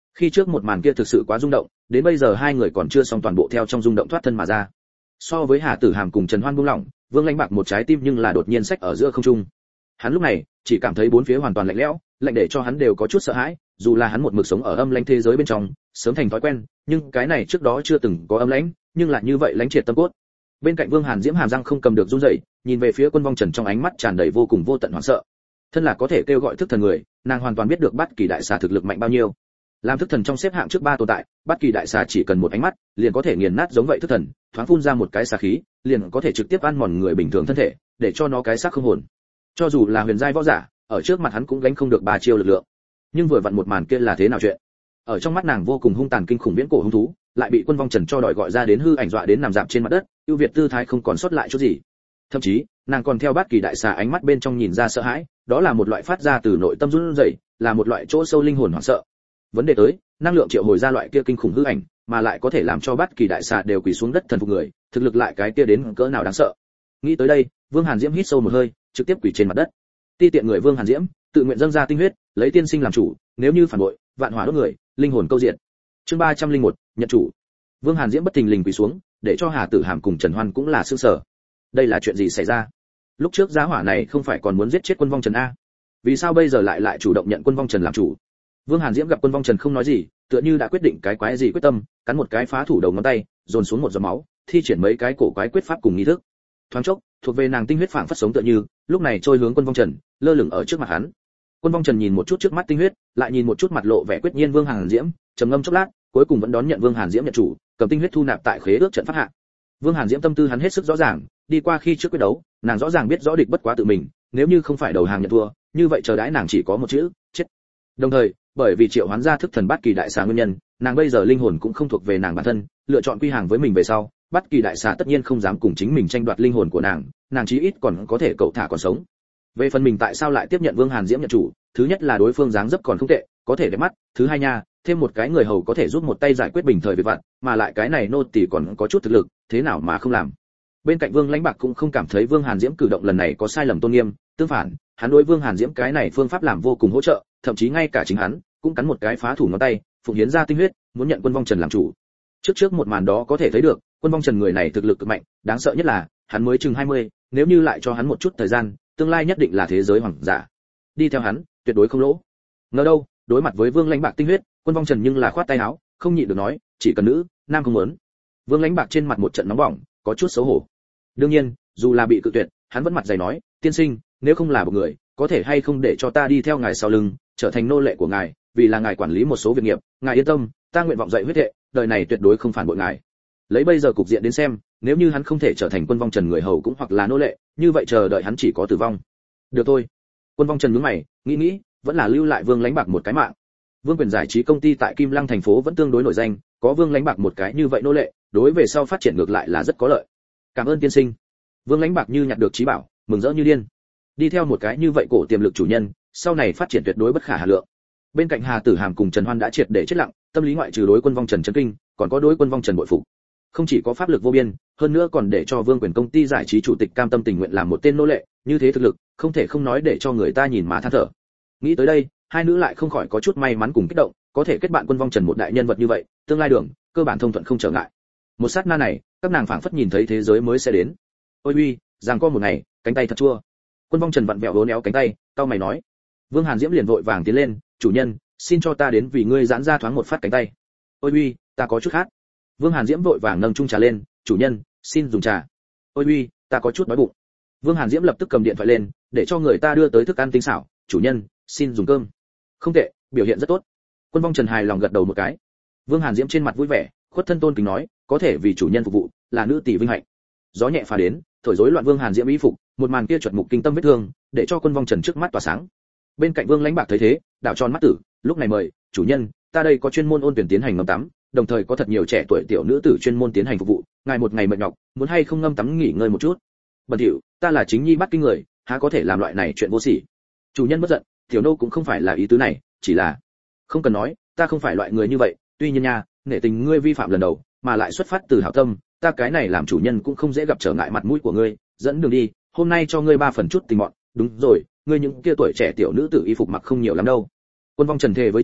Khi trước một màn kia thực sự quá rung động, đến bây giờ hai người còn chưa xong toàn bộ theo trong rung động thoát thân mà ra. So với Hà Tử Hàm cùng Trần Hoan buông lỏng, Vương Lãnh Bạc một trái tim nhưng là đột nhiên xách ở giữa không trung. Hắn lúc này chỉ cảm thấy bốn phía hoàn toàn lạnh lẽo, lạnh để cho hắn đều có chút sợ hãi, dù là hắn một mực sống ở âm lãnh thế giới bên trong, sớm thành thói quen, nhưng cái này trước đó chưa từng có âm lãnh, nhưng lại như vậy lãnh triệt tâm cốt. Bên cạnh Vương Hàn Diễm hàm răng không cầm được run rẩy, nhìn về phía Quân Vong Trần trong ánh mắt tràn đầy vô cùng vô tận hoảng sợ. Thân là có thể kêu gọi thức thần người, nàng hoàn toàn biết được Bát Kỳ đại xà thực lực mạnh bao nhiêu. Làm thức thần trong xếp hạng trước 3 tồn tại, Bát Kỳ đại xà chỉ cần một ánh mắt, liền có thể nghiền nát giống vậy thức thần, thoáng phun ra một cái xà khí, liền có thể trực tiếp ăn mòn người bình thường thân thể, để cho nó cái xác không hồn. Cho dù là huyền giai võ giả, ở trước mặt hắn cũng gánh không được 3 chiêu lực lượng. Nhưng vừa vặn một màn kia là thế nào chuyện? Ở trong mắt nàng vô cùng hung tàn kinh khủng viễn cổ hung thú, lại bị Quân Vong Trần cho đòi gọi ra đến hư ảnh dọa đến nằm dạp trên mặt đất, ưu việt tư thái không còn sót lại chút gì. Thậm chí, nàng còn theo Bát Kỳ đại xà ánh mắt bên trong nhìn ra sợ hãi, đó là một loại phát ra từ nội tâm run rẩy, là một loại chỗ sâu linh hồn hoảng sợ. Vấn đề tới, năng lượng triệu hồi ra loại kia kinh khủng hư ảnh, mà lại có thể làm cho Bát Kỳ đại xà đều quỳ xuống đất thần phục người, thực lực lại cái kia đến cỡ nào đáng sợ. Nghĩ tới đây, Vương Hàn Diễm hít sâu một hơi, trực tiếp quỳ trên mặt đất. Ti tiện người Vương Hàn Diễm, tự nguyện dâng ra tinh huyết, lấy tiên sinh làm chủ, nếu như phản bội, vạn hỏa đốt người, linh hồn câu diện. Chương 301, nhận chủ. Vương Hàn Diễm bất thình lình quỳ xuống, để cho Hà Tử Hàm cùng Trần Hoan cũng là sửng sở. Đây là chuyện gì xảy ra? Lúc trước giá hỏa này không phải còn muốn giết chết Quân Vong Trần a? Vì sao bây giờ lại chủ động nhận Quân Vong Trần làm chủ? Vương Hàn Diễm gặp Quân Vong Trần không nói gì, tựa như đã quyết định cái quái gì quyết tâm, cắn một cái phá thủ đầu ngón tay, dồn xuống một giọt máu, thi triển mấy cái cổ quái quyết pháp cùng nghi thức. Thoáng chốc, thuộc về nàng tinh huyết phảng phất sống tựa như, lúc này trôi hướng Quân Vong Trần, lơ lửng ở trước mặt hắn. Quân Vong Trần nhìn một chút trước mắt tinh huyết, lại nhìn một chút mặt lộ vẻ quyết nhiên Vương Hàn Diễm, trầm ngâm chốc lát, cuối cùng vẫn đón nhận Vương Hàn Diễm nhận chủ, cầm tinh huyết thu nạp tại khế ước trận pháp hạ. Vương Hàn Diễm tâm tư hắn hết sức rõ ràng, đi qua khi trước quyết đấu, nàng rõ ràng biết rõ địch bất quá tự mình, nếu như không phải đầu hàng nhận thua, như vậy chờ đãi nàng chỉ có một chữ, chết. Đồng thời, bởi vì triệu hoán ra thức thần Bát Kỳ đại xà nguyên nhân, nàng bây giờ linh hồn cũng không thuộc về nàng bản thân, lựa chọn quy hàng với mình về sau, Bát Kỳ đại xà tất nhiên không dám cùng chính mình tranh đoạt linh hồn của nàng chí ít còn có thể cậu thả còn sống. Về phần mình tại sao lại tiếp nhận Vương Hàn Diễm nhận chủ, thứ nhất là đối phương dáng dấp còn không tệ, có thể đẹp mắt, thứ hai nha, thêm một cái người hầu có thể giúp một tay giải quyết bình thời việc vặt, mà lại cái này nô tỳ còn có chút thực lực, thế nào mà không làm. Bên cạnh Vương Lãnh Bạc cũng không cảm thấy Vương Hàn Diễm cử động lần này có sai lầm tôn nghiêm, tương phản, hắn đối Vương Hàn Diễm cái này phương pháp làm vô cùng hỗ trợ, thậm chí ngay cả chính hắn cũng cắn một cái phá thủ ngón tay, phụng hiến ra tinh huyết, muốn nhận Quân Vong Trần làm chủ. Trước một màn đó có thể thấy được, Quân Vong Trần người này thực lực cực mạnh, đáng sợ nhất là, hắn mới chừng 20, nếu như lại cho hắn một chút thời gian, tương lai nhất định là thế giới hoàng giả. Đi theo hắn, tuyệt đối không lỗ. Ngờ đâu, đối mặt với Vương Lãnh Bạc tinh huyết, Quân Vong Trần nhưng là khoát tay áo, không nhịn được nói, chỉ cần nữ, nam không muốn. Vương Lãnh Bạc trên mặt một trận nóng bỏng, có chút xấu hổ. Đương nhiên, dù là bị cự tuyệt, hắn vẫn mặt dày nói, tiên sinh, nếu không là một người, có thể hay không để cho ta đi theo ngài sau lưng, trở thành nô lệ của ngài, vì là ngài quản lý một số việc nghiệp, ngài yên tâm, ta nguyện vọng dạy huyết hệ, đời này tuyệt đối không phản bội ngài. Lấy bây giờ cục diện đến xem, nếu như hắn không thể trở thành Quân Vong Trần người hầu cũng hoặc là nô lệ, như vậy chờ đợi hắn chỉ có tử vong. Được thôi. Quân Vong Trần nhướng mày, nghĩ, vẫn là lưu lại Vương Lãnh Bạc một cái mạng. Vương Quyền giải trí công ty tại Kim Lăng thành phố vẫn tương đối nổi danh, có Vương Lãnh Bạc một cái như vậy nô lệ, đối về sau phát triển ngược lại là rất có lợi. Cảm ơn tiên sinh. Vương Lãnh Bạc như nhặt được trí bảo, mừng rỡ như điên. Đi theo một cái như vậy cổ tiềm lực chủ nhân, sau này phát triển tuyệt đối bất khả hà lượng. Bên cạnh Hà Tử Hàm cùng Trần Hoan đã triệt để chết lặng, tâm lý ngoại trừ đối Quân Vong Trần chấn kinh, còn có đối Quân Vong Trần bội phục. Không chỉ có pháp lực vô biên, hơn nữa còn để cho Vương Quyền công ty giải trí chủ tịch cam tâm tình nguyện làm một tên nô lệ, như thế thực lực, không thể không nói để cho người ta nhìn mà than thở. Nghĩ tới đây, hai nữ lại không khỏi có chút may mắn cùng kích động, có thể kết bạn Quân Vong Trần một đại nhân vật như vậy, tương lai đường cơ bản thông thuận không trở ngại. Một sát na này, các nàng phảng phất nhìn thấy thế giới mới sẽ đến. Ôi uy, giằng co một ngày, cánh tay thật chua. Quân Vong Trần vặn vẹo uốn éo cánh tay, cau mày nói. Vương Hàn Diễm liền vội vàng tiến lên, chủ nhân, xin cho ta đến vì ngươi giãn ra thoáng một phát cánh tay. Ôi uy, ta có chút khát. Vương Hàn Diễm vội vàng nâng chung trà lên, chủ nhân, xin dùng trà. Ôi uy, ta có chút đói bụng. Vương Hàn Diễm lập tức cầm điện thoại lên, để cho người ta đưa tới thức ăn tinh xảo, chủ nhân, xin dùng cơm. Không tệ, biểu hiện rất tốt. Quân Vong Trần hài lòng gật đầu một cái. Vương Hàn Diễm trên mặt vui vẻ, khuất thân tôn kính nói, có thể vì chủ nhân phục vụ, là nữ tỷ vinh hạnh. Gió nhẹ phả đến, thổi rối loạn Vương Hàn Diễm y phục, một màn kia chuẩn mục kinh tâm vết thương, để cho Quân Vong Trần trước mắt tỏa sáng. Bên cạnh Vương Lãnh Bạc thấy thế, đảo tròn mắt tử, lúc này mời, chủ nhân, ta đây có chuyên môn ôn tuyển tiến hành ngâm tắm, đồng thời có thật nhiều trẻ tuổi tiểu nữ tử chuyên môn tiến hành phục vụ, ngài một ngày mệt nhọc, muốn hay không ngâm tắm nghỉ ngơi một chút. Bần tiểu, ta là chính nhi bắt kinh người, há có thể làm loại này chuyện vô sỉ. Chủ nhân bất giận, tiểu nô cũng không phải là ý tứ này, chỉ là không cần nói, ta không phải loại người như vậy, tuy nhiên nha, nể tình ngươi vi phạm lần đầu, mà lại xuất phát từ hảo tâm, ta cái này làm chủ nhân cũng không dễ gặp trở ngại mặt mũi của ngươi, dẫn đường đi, hôm nay cho ngươi 3 phần chút tình mọn, đúng rồi, ngươi những kia tuổi trẻ tiểu nữ tử y phục mặc không nhiều lắm đâu. Quân Vong Trần thề với trời,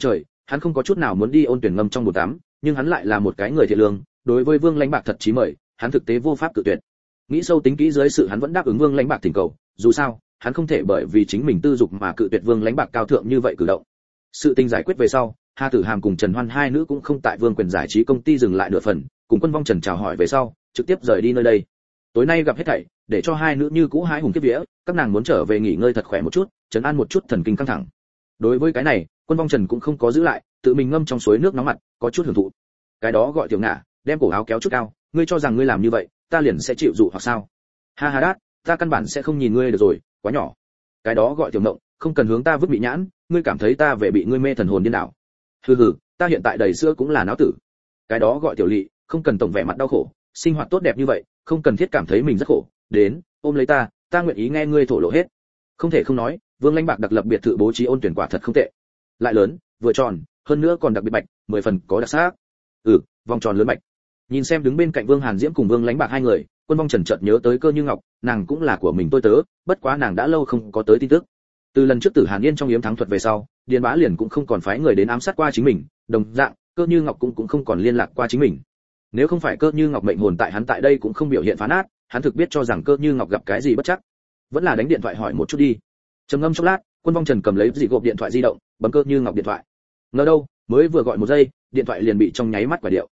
hắn không có chút nào muốn đi ôn tuyển ngâm trong bồn tắm, nhưng hắn lại là một cái người thiện lương, đối với Vương Lãnh Bạc thật chí mời, hắn thực tế vô pháp cự tuyệt. Nghĩ sâu tính kỹ dưới sự hắn vẫn đáp ứng Vương Lãnh Bạc thỉnh cầu, dù sao, hắn không thể bởi vì chính mình tư dục mà cự tuyệt Vương Lãnh Bạc cao thượng như vậy cử động. Sự tình giải quyết về sau, Hà Tử Hàm cùng Trần Hoan hai nữ cũng không tại Vương Quyền giải trí công ty dừng lại nửa phần, cùng Quân Vong Trần chào hỏi về sau, trực tiếp rời đi nơi đây. Tối nay gặp hết thảy, để cho hai nữ như cũ hái hùng kiếp vía, các nàng muốn trở về nghỉ ngơi thật khỏe một chút, trấn an một chút thần kinh căng thẳng. Đối với cái này, Quân Vong Trần cũng không có giữ lại, tự mình ngâm trong suối nước nóng mặt, có chút hưởng thụ. Cái đó gọi tiểu ngả, đem cổ áo kéo chút cao, ngươi cho rằng ngươi làm như vậy, ta liền sẽ chịu dụ hoặc sao? Ha ha đát, ta căn bản sẽ không nhìn ngươi được rồi, quá nhỏ. Cái đó gọi tiểu mộng, không cần hướng ta vứt bị nhãn, ngươi cảm thấy ta về bị ngươi mê thần hồn điên đảo. Hừ hừ, ta hiện tại đầy sữa cũng là náo tử. Cái đó gọi tiểu lị, không cần tổng vẻ mặt đau khổ, sinh hoạt tốt đẹp như vậy, không cần thiết cảm thấy mình rất khổ, đến, ôm lấy ta nguyện ý nghe ngươi thổ lộ hết. Không thể không nói, Vương Lãnh Bạc đặc lập biệt thự bố trí ôn tuyển quả thật không tệ. Lại lớn, vừa tròn, hơn nữa còn đặc biệt bạch, 10 phần có đặc sắc. Vòng tròn lớn bạch. Nhìn xem đứng bên cạnh Vương Hàn Diễm cùng Vương Lãnh Bạc hai người, Quân Vong Trần chợt nhớ tới Cơ Như Ngọc, nàng cũng là của mình tôi tớ, bất quá nàng đã lâu không có tới tin tức. Từ lần trước Tử Hàn Yên trong yếm thắng thuật về sau, Điền Bá liền cũng không còn phái người đến ám sát qua chính mình, đồng dạng, Cơ Như Ngọc cũng không còn liên lạc qua chính mình. Nếu không phải Cơ Như Ngọc mệnh hồn tại hắn tại đây cũng không biểu hiện phá nát, hắn thực biết cho rằng Cơ Như Ngọc gặp cái gì bất chắc. Vẫn là đánh điện thoại hỏi một chút đi. Trầm ngâm chốc lát, Quân Vong Trần cầm lấy dị gộp điện thoại di động, bấm Cơ Như Ngọc điện thoại. Ngờ đâu, mới vừa gọi một giây, điện thoại liền bị trong nháy mắt quả điệu.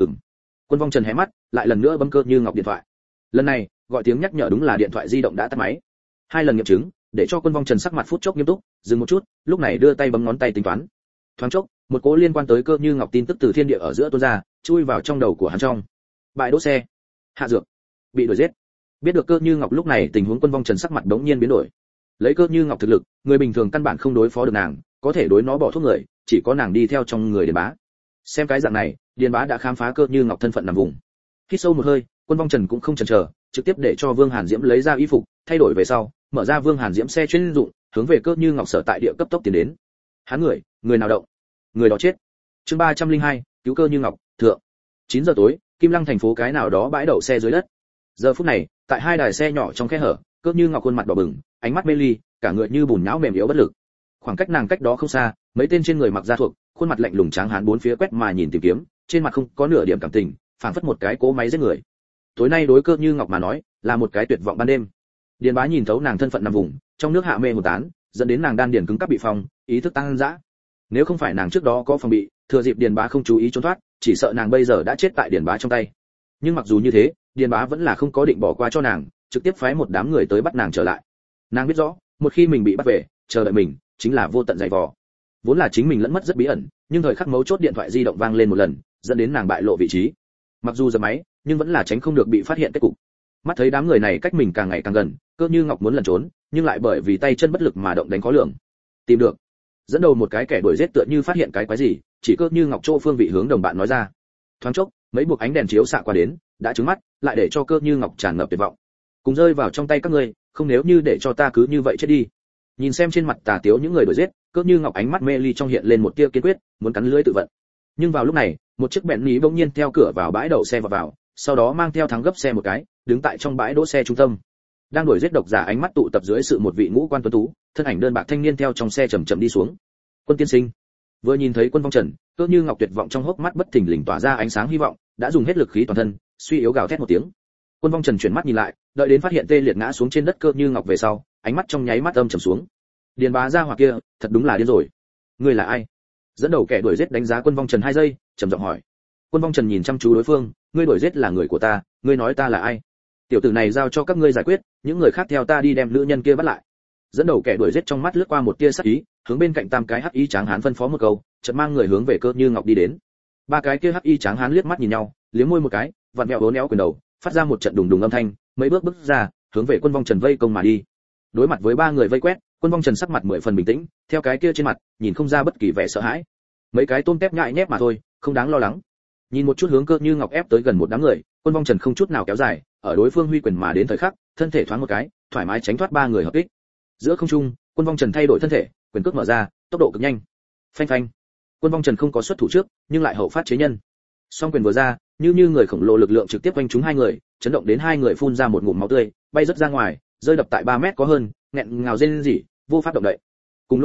Quân Vong Trần hé mắt, lại lần nữa bấm Cơ Như Ngọc điện thoại. Lần này, gọi tiếng nhắc nhở đúng là điện thoại di động đã tắt máy. Hai lần nghiệm chứng, để cho Quân Vong Trần sắc mặt phút chốc nghiêm túc, dừng một chút, lúc này đưa tay bấm ngón tay tính toán. Thoáng chốc, một cố liên quan tới Cơ Như Ngọc tin tức từ thiên địa ở giữa tuôn ra, chui vào trong đầu của hắn trong. Bãi đỗ xe, hạ dược, bị đuổi giết. Biết được Cơ Như Ngọc lúc này tình huống, Quân Vong Trần sắc mặt đống nhiên biến đổi. Lấy Cơ Như Ngọc thực lực, người bình thường căn bản không đối phó được nàng, có thể đối nó bỏ thuốc người, chỉ có nàng đi theo trong người Điền Bá. Xem cái dạng này, Điền Bá đã khám phá Cơ Như Ngọc thân phận nằm vùng. Hít sâu một hơi, Quân Vong Trần cũng không chần chờ, trực tiếp để cho Vương Hàn Diễm lấy ra y phục, thay đổi về sau, mở ra Vương Hàn Diễm xe chuyên dụng, hướng về Cơ Như Ngọc sở tại địa cấp tốc tiến đến. Hắn người nào động, người đó chết. Chương 302, cứu Cơ Như Ngọc, thượng. 9 giờ tối, Kim Lăng thành phố cái nào đó bãi đậu xe dưới đất. Giờ phút này, tại hai đài xe nhỏ trong khe hở, Cơ Như Ngọc khuôn mặt đỏ bừng, ánh mắt mê ly, cả người như bùn nhão mềm yếu bất lực. Khoảng cách nàng cách đó không xa, mấy tên trên người mặc da thuộc, khuôn mặt lạnh lùng tráng hán bốn phía quét mà nhìn tìm kiếm, trên mặt không có nửa điểm cảm tình, phảng phất một cái cỗ máy giết người. Tối nay đối Cơ Như Ngọc mà nói, là một cái tuyệt vọng ban đêm. Điền Bá nhìn thấu nàng thân phận nằm vùng, trong nước hạ mê hồn tán, dẫn đến nàng đan điền cứng cáp bị phong, ý thức tăng dã. Nếu không phải nàng trước đó có phòng bị, thừa dịp Điền Bá không chú ý trốn thoát, chỉ sợ nàng bây giờ đã chết tại Điền Bá trong tay. Nhưng mặc dù như thế, Điền Bá vẫn là không có định bỏ qua cho nàng, trực tiếp phái một đám người tới bắt nàng trở lại. Nàng biết rõ, một khi mình bị bắt về, chờ đợi mình chính là vô tận dày vò. Vốn là chính mình lẫn mất rất bí ẩn, nhưng thời khắc mấu chốt điện thoại di động vang lên một lần, dẫn đến nàng bại lộ vị trí. Mặc dù giật máy, nhưng vẫn là tránh không được bị phát hiện kết cục. Mắt thấy đám người này cách mình càng ngày càng gần, Cơ Như Ngọc muốn lẩn trốn, nhưng lại bởi vì tay chân bất lực mà động đánh khó lường. Tìm được. Dẫn đầu một cái kẻ đuổi giết tựa như phát hiện cái quái gì, chỉ Cơ Như Ngọc chỗ phương vị hướng đồng bạn nói ra. Thoáng chốc, mấy buộc ánh đèn chiếu xạ qua đến, đã trứng mắt, lại để cho Cơ Như Ngọc tràn ngập tuyệt vọng. Cùng rơi vào trong tay các ngươi, không nếu như để cho ta cứ như vậy chết đi. Nhìn xem trên mặt tà tiếu những người đuổi giết, Cơ Như Ngọc ánh mắt mê ly trong hiện lên một tia kiên quyết, muốn cắn lưỡi tự vận. Nhưng vào lúc này, một chiếc bẹn ní bỗng nhiên theo cửa vào bãi đậu xe vào, sau đó mang theo thắng gấp xe một cái, đứng tại trong bãi đỗ xe trung tâm. Đang đuổi giết độc giả ánh mắt tụ tập dưới sự một vị ngũ quan tuấn tú, thân ảnh đơn bạc thanh niên theo trong xe chậm chậm đi xuống. Quân tiên sinh. Vừa nhìn thấy Quân Vong Trần, Cơ Như Ngọc tuyệt vọng trong hốc mắt bất thình lình tỏa ra ánh sáng hy vọng, đã dùng hết lực khí toàn thân, suy yếu gào thét một tiếng. Quân Vong Trần chuyển mắt nhìn lại, đợi đến phát hiện tê liệt ngã xuống trên đất Cơ Như Ngọc về sau, ánh mắt trong nháy mắt âm trầm xuống. Điền Bá gia hỏa kia, thật đúng là điên rồi. Ngươi là ai? Dẫn đầu kẻ đuổi giết đánh giá Quân Vong Trần 2 giây, trầm giọng hỏi. Quân Vong Trần nhìn chăm chú đối phương, ngươi đuổi giết là người của ta, ngươi nói ta là ai? Tiểu tử này giao cho các ngươi giải quyết, những người khác theo ta đi đem nữ nhân kia bắt lại. Dẫn đầu kẻ đuổi giết trong mắt lướt qua một tia sắc ý, hướng bên cạnh tam cái hắc y tráng hán phân phó một câu, chợt mang người hướng về Cơ Như Ngọc đi đến. Ba cái kia hắc y tráng hán liếc mắt nhìn nhau, liếm môi một cái, vặn vẹo uốn éo quyền đầu, phát ra một trận đùng đùng âm thanh, mấy bước ra, hướng về Quân Vong Trần vây công mà đi. Đối mặt với ba người vây quét, Quân Vong Trần sắc mặt 10 phần bình tĩnh, theo cái kia trên mặt, nhìn không ra bất kỳ vẻ sợ hãi. Mấy cái tôm tép nhại nhép mà thôi, không đáng lo lắng. Nhìn một chút hướng Cơ Như Ngọc ép tới gần một đám người, Quân Vong Trần không chút nào kéo dài, ở đối phương huy quyền mà đến thời khắc, thân thể thoáng một cái, thoải mái tránh thoát ba người hợp kích. Giữa không trung, Quân Vong Trần thay đổi thân thể, quyền cước mở ra, tốc độ cực nhanh. Phanh phanh. Quân Vong Trần không có xuất thủ trước, nhưng lại hậu phát chế nhân. Song quyền vừa ra, như người khổng lồ lực lượng trực tiếp quanh trúng hai người, chấn động đến hai người phun ra một ngụm máu tươi, bay rất ra ngoài, rơi đập tại 3 mét có hơn, nghẹn ngào rên rỉ, vô pháp động đậy. Cùng lúc đó,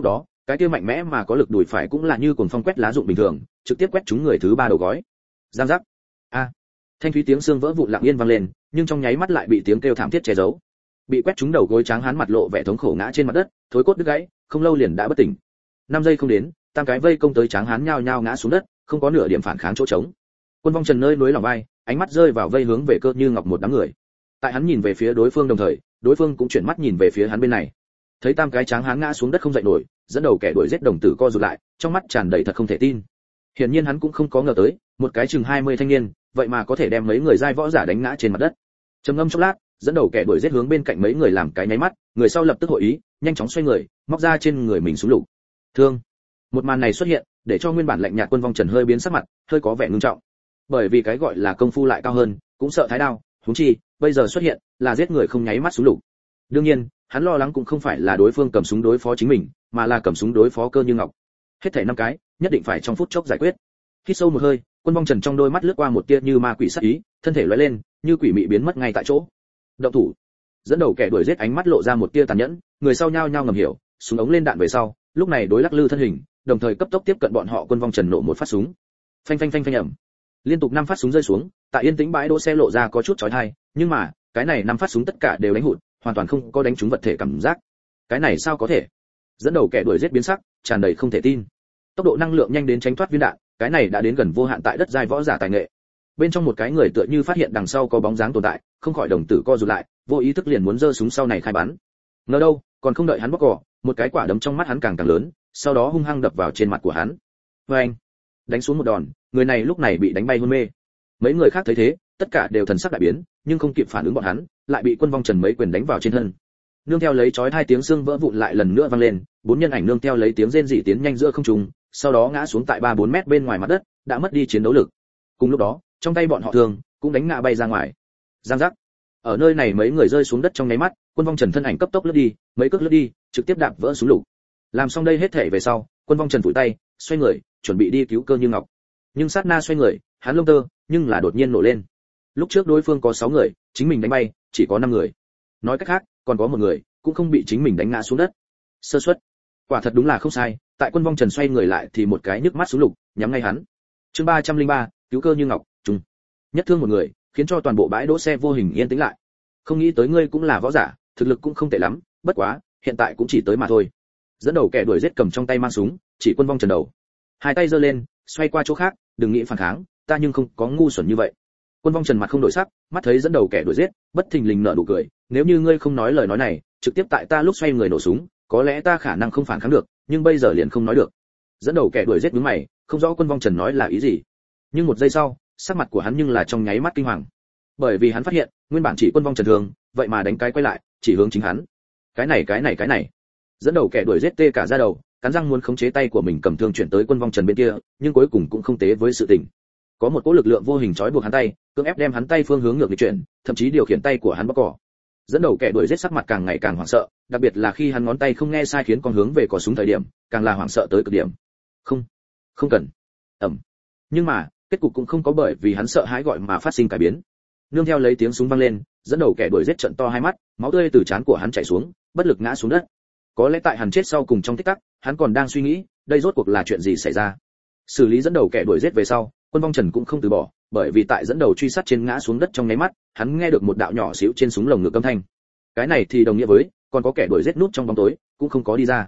cái kia mạnh mẽ mà có lực đùi phải cũng là như cuồng phong quét lá rụng bình thường, trực tiếp quét trúng người thứ ba đầu gói. Giang giác. A. Thanh thúy tiếng xương vỡ vụn lặng yên vang lên, nhưng trong nháy mắt lại bị tiếng kêu thảm thiết che giấu. Bị quét trúng đầu gối Tráng Hán mặt lộ vẻ thống khổ ngã trên mặt đất, thối cốt đứt gãy, không lâu liền đã bất tỉnh. 5 giây không đến, tam cái vây công tới Tráng Hán nhao nhao ngã xuống đất, không có nửa điểm phản kháng chỗ trống. Quân Vong Trần nơi núi lòng vai, ánh mắt rơi vào vây hướng về Cơ Như Ngọc một đám người. Tại hắn nhìn về phía đối phương đồng thời, đối phương cũng chuyển mắt nhìn về phía hắn bên này. Thấy tam cái Tráng Hán ngã xuống đất không dậy nổi, dẫn đầu kẻ đuổi giết đồng tử co rụt lại, trong mắt tràn đầy thật không thể tin. Hiển nhiên hắn cũng không có ngờ tới, một cái chừng 20 thanh niên, vậy mà có thể đem mấy người giai võ giả đánh ngã trên mặt đất. Trầm ngâm chốc lát, dẫn đầu kẻ đuổi giết hướng bên cạnh mấy người làm cái nháy mắt, người sau lập tức hội ý, nhanh chóng xoay người, móc ra trên người mình súng lục. Thương. Một màn này xuất hiện, để cho nguyên bản lạnh nhạt Quân Vong Trần hơi biến sắc mặt, hơi có vẻ ngưng trọng. Bởi vì cái gọi là công phu lại cao hơn, cũng sợ thái đao, huống chi, bây giờ xuất hiện là giết người không nháy mắt súng lục. Đương nhiên, hắn lo lắng cũng không phải là đối phương cầm súng đối phó chính mình, mà là cầm súng đối phó Cơ Như Ngọc. Hết thảy 5 cái, nhất định phải trong phút chốc giải quyết. Hít sâu một hơi, Quân Vong Trần trong đôi mắt lướt qua một tia như ma quỷ sát ý, thân thể lóe lên, như quỷ mị biến mất ngay tại chỗ. Động thủ. Dẫn đầu kẻ đuổi giết ánh mắt lộ ra một tia tàn nhẫn, người sau nhao nhao ngầm hiểu, súng ống lên đạn về sau, lúc này đối lắc lư thân hình, đồng thời cấp tốc tiếp cận bọn họ. Quân Vong Trần nổ một phát súng. Phanh phanh phanh phanh ầm. Liên tục 5 phát súng rơi xuống, tại yên tĩnh bãi đỗ xe lộ ra có chút chói tai, nhưng mà, cái này 5 phát súng tất cả đều đánh hụt, hoàn toàn không có đánh trúng vật thể cảm giác. Cái này sao có thể? Dẫn đầu kẻ đuổi giết biến sắc, tràn đầy không thể tin. Tốc độ năng lượng nhanh đến tránh thoát viên đạn, cái này đã đến gần vô hạn tại đất giai võ giả tài nghệ. Bên trong một cái người tựa như phát hiện đằng sau có bóng dáng tồn tại, không khỏi đồng tử co rụt lại, vô ý thức liền muốn giơ súng sau này khai bắn. Ngờ đâu, còn không đợi hắn bóc cỏ, một cái quả đấm trong mắt hắn càng lớn, sau đó hung hăng đập vào trên mặt của hắn. Oeng! Đánh xuống một đòn, người này lúc này bị đánh bay hôn mê. Mấy người khác thấy thế, tất cả đều thần sắc đại biến, nhưng không kịp phản ứng bọn hắn, lại bị Quân Vong Trần mấy quyền đánh vào trên thân. Nương theo lấy chói tai tiếng xương vỡ vụn lại lần nữa vang lên, 4 nhân ảnh nương theo lấy tiếng rên rỉ tiến nhanh giữa không trung, sau đó ngã xuống tại 3-4 mét bên ngoài mặt đất, đã mất đi chiến đấu lực. Cùng lúc đó, trong tay bọn họ thường cũng đánh ngã bay ra ngoài. Giang giác. Ở nơi này mấy người rơi xuống đất trong nháy mắt, Quân Vong Trần thân ảnh cấp tốc lướt đi, mấy cước lướt đi, trực tiếp đạp vỡ súng lục. Làm xong đây hết thể về sau, Quân Vong Trần phủi tay, xoay người, chuẩn bị đi cứu Cơ Như Ngọc. Nhưng sát na xoay người, hắn lông tơ, nhưng là đột nhiên nổ lên. Lúc trước đối phương có 6 người, chính mình đánh bay, chỉ có 5 người. Nói cách khác, còn có một người, cũng không bị chính mình đánh ngã xuống đất. Sơ suất. Quả thật đúng là không sai, tại Quân Vong Trần xoay người lại thì một cái nhức mắt súng lục, nhắm ngay hắn. Chương 303, cứu Cơ Như Ngọc, trùng. Nhất thương một người, khiến cho toàn bộ bãi đỗ xe vô hình yên tĩnh lại. Không nghĩ tới ngươi cũng là võ giả, thực lực cũng không tệ lắm, bất quá, hiện tại cũng chỉ tới mà thôi. Dẫn đầu kẻ đuổi giết cầm trong tay mang súng, chỉ Quân Vong Trần đầu. Hai tay giơ lên, xoay qua chỗ khác, đừng nghĩ phản kháng, ta nhưng không có ngu xuẩn như vậy. Quân Vong Trần mặt không đổi sắc, mắt thấy dẫn đầu kẻ đuổi giết, bất thình lình nở nụ cười, nếu như ngươi không nói lời nói này, trực tiếp tại ta lúc xoay người nổ súng, có lẽ ta khả năng không phản kháng được, nhưng bây giờ liền không nói được. Dẫn đầu kẻ đuổi giết nhướng mày, không rõ Quân Vong Trần nói là ý gì. Nhưng một giây sau, sắc mặt của hắn nhưng là trong nháy mắt kinh hoàng. Bởi vì hắn phát hiện, nguyên bản chỉ Quân Vong Trần thường, vậy mà đánh cái quay lại, chỉ hướng chính hắn. Cái này. Dẫn đầu kẻ đuổi giết tê cả da đầu, cắn răng muốn khống chế tay của mình cầm thương chuyển tới Quân Vong Trần bên kia, nhưng cuối cùng cũng không tế với sự tình. Có một cỗ lực lượng vô hình trói buộc hắn tay, cưỡng ép đem hắn tay phương hướng ngược đi chuyển, thậm chí điều khiển tay của hắn bóc cỏ. Dẫn đầu kẻ đuổi giết sắc mặt càng ngày càng hoảng sợ, đặc biệt là khi hắn ngón tay không nghe sai khiến con hướng về cò súng thời điểm, càng là hoảng sợ tới cực điểm. Không cần. Nhưng mà, kết cục cũng không có bởi vì hắn sợ hãi gọi mà phát sinh cải biến. Nương theo lấy tiếng súng vang lên, dẫn đầu kẻ đuổi giết trợn to hai mắt, máu tươi từ trán của hắn chảy xuống, bất lực ngã xuống đất. Có lẽ tại hắn chết sau cùng trong tích tắc, hắn còn đang suy nghĩ, đây rốt cuộc là chuyện gì xảy ra. Xử lý dẫn đầu kẻ đuổi giết về sau, Quân Vong Trần cũng không từ bỏ, bởi vì tại dẫn đầu truy sát trên ngã xuống đất trong nháy mắt, hắn nghe được một đạo nhỏ xíu trên súng lồng ngực âm thanh. Cái này thì đồng nghĩa với, còn có kẻ đuổi giết núp trong bóng tối, cũng không có đi ra.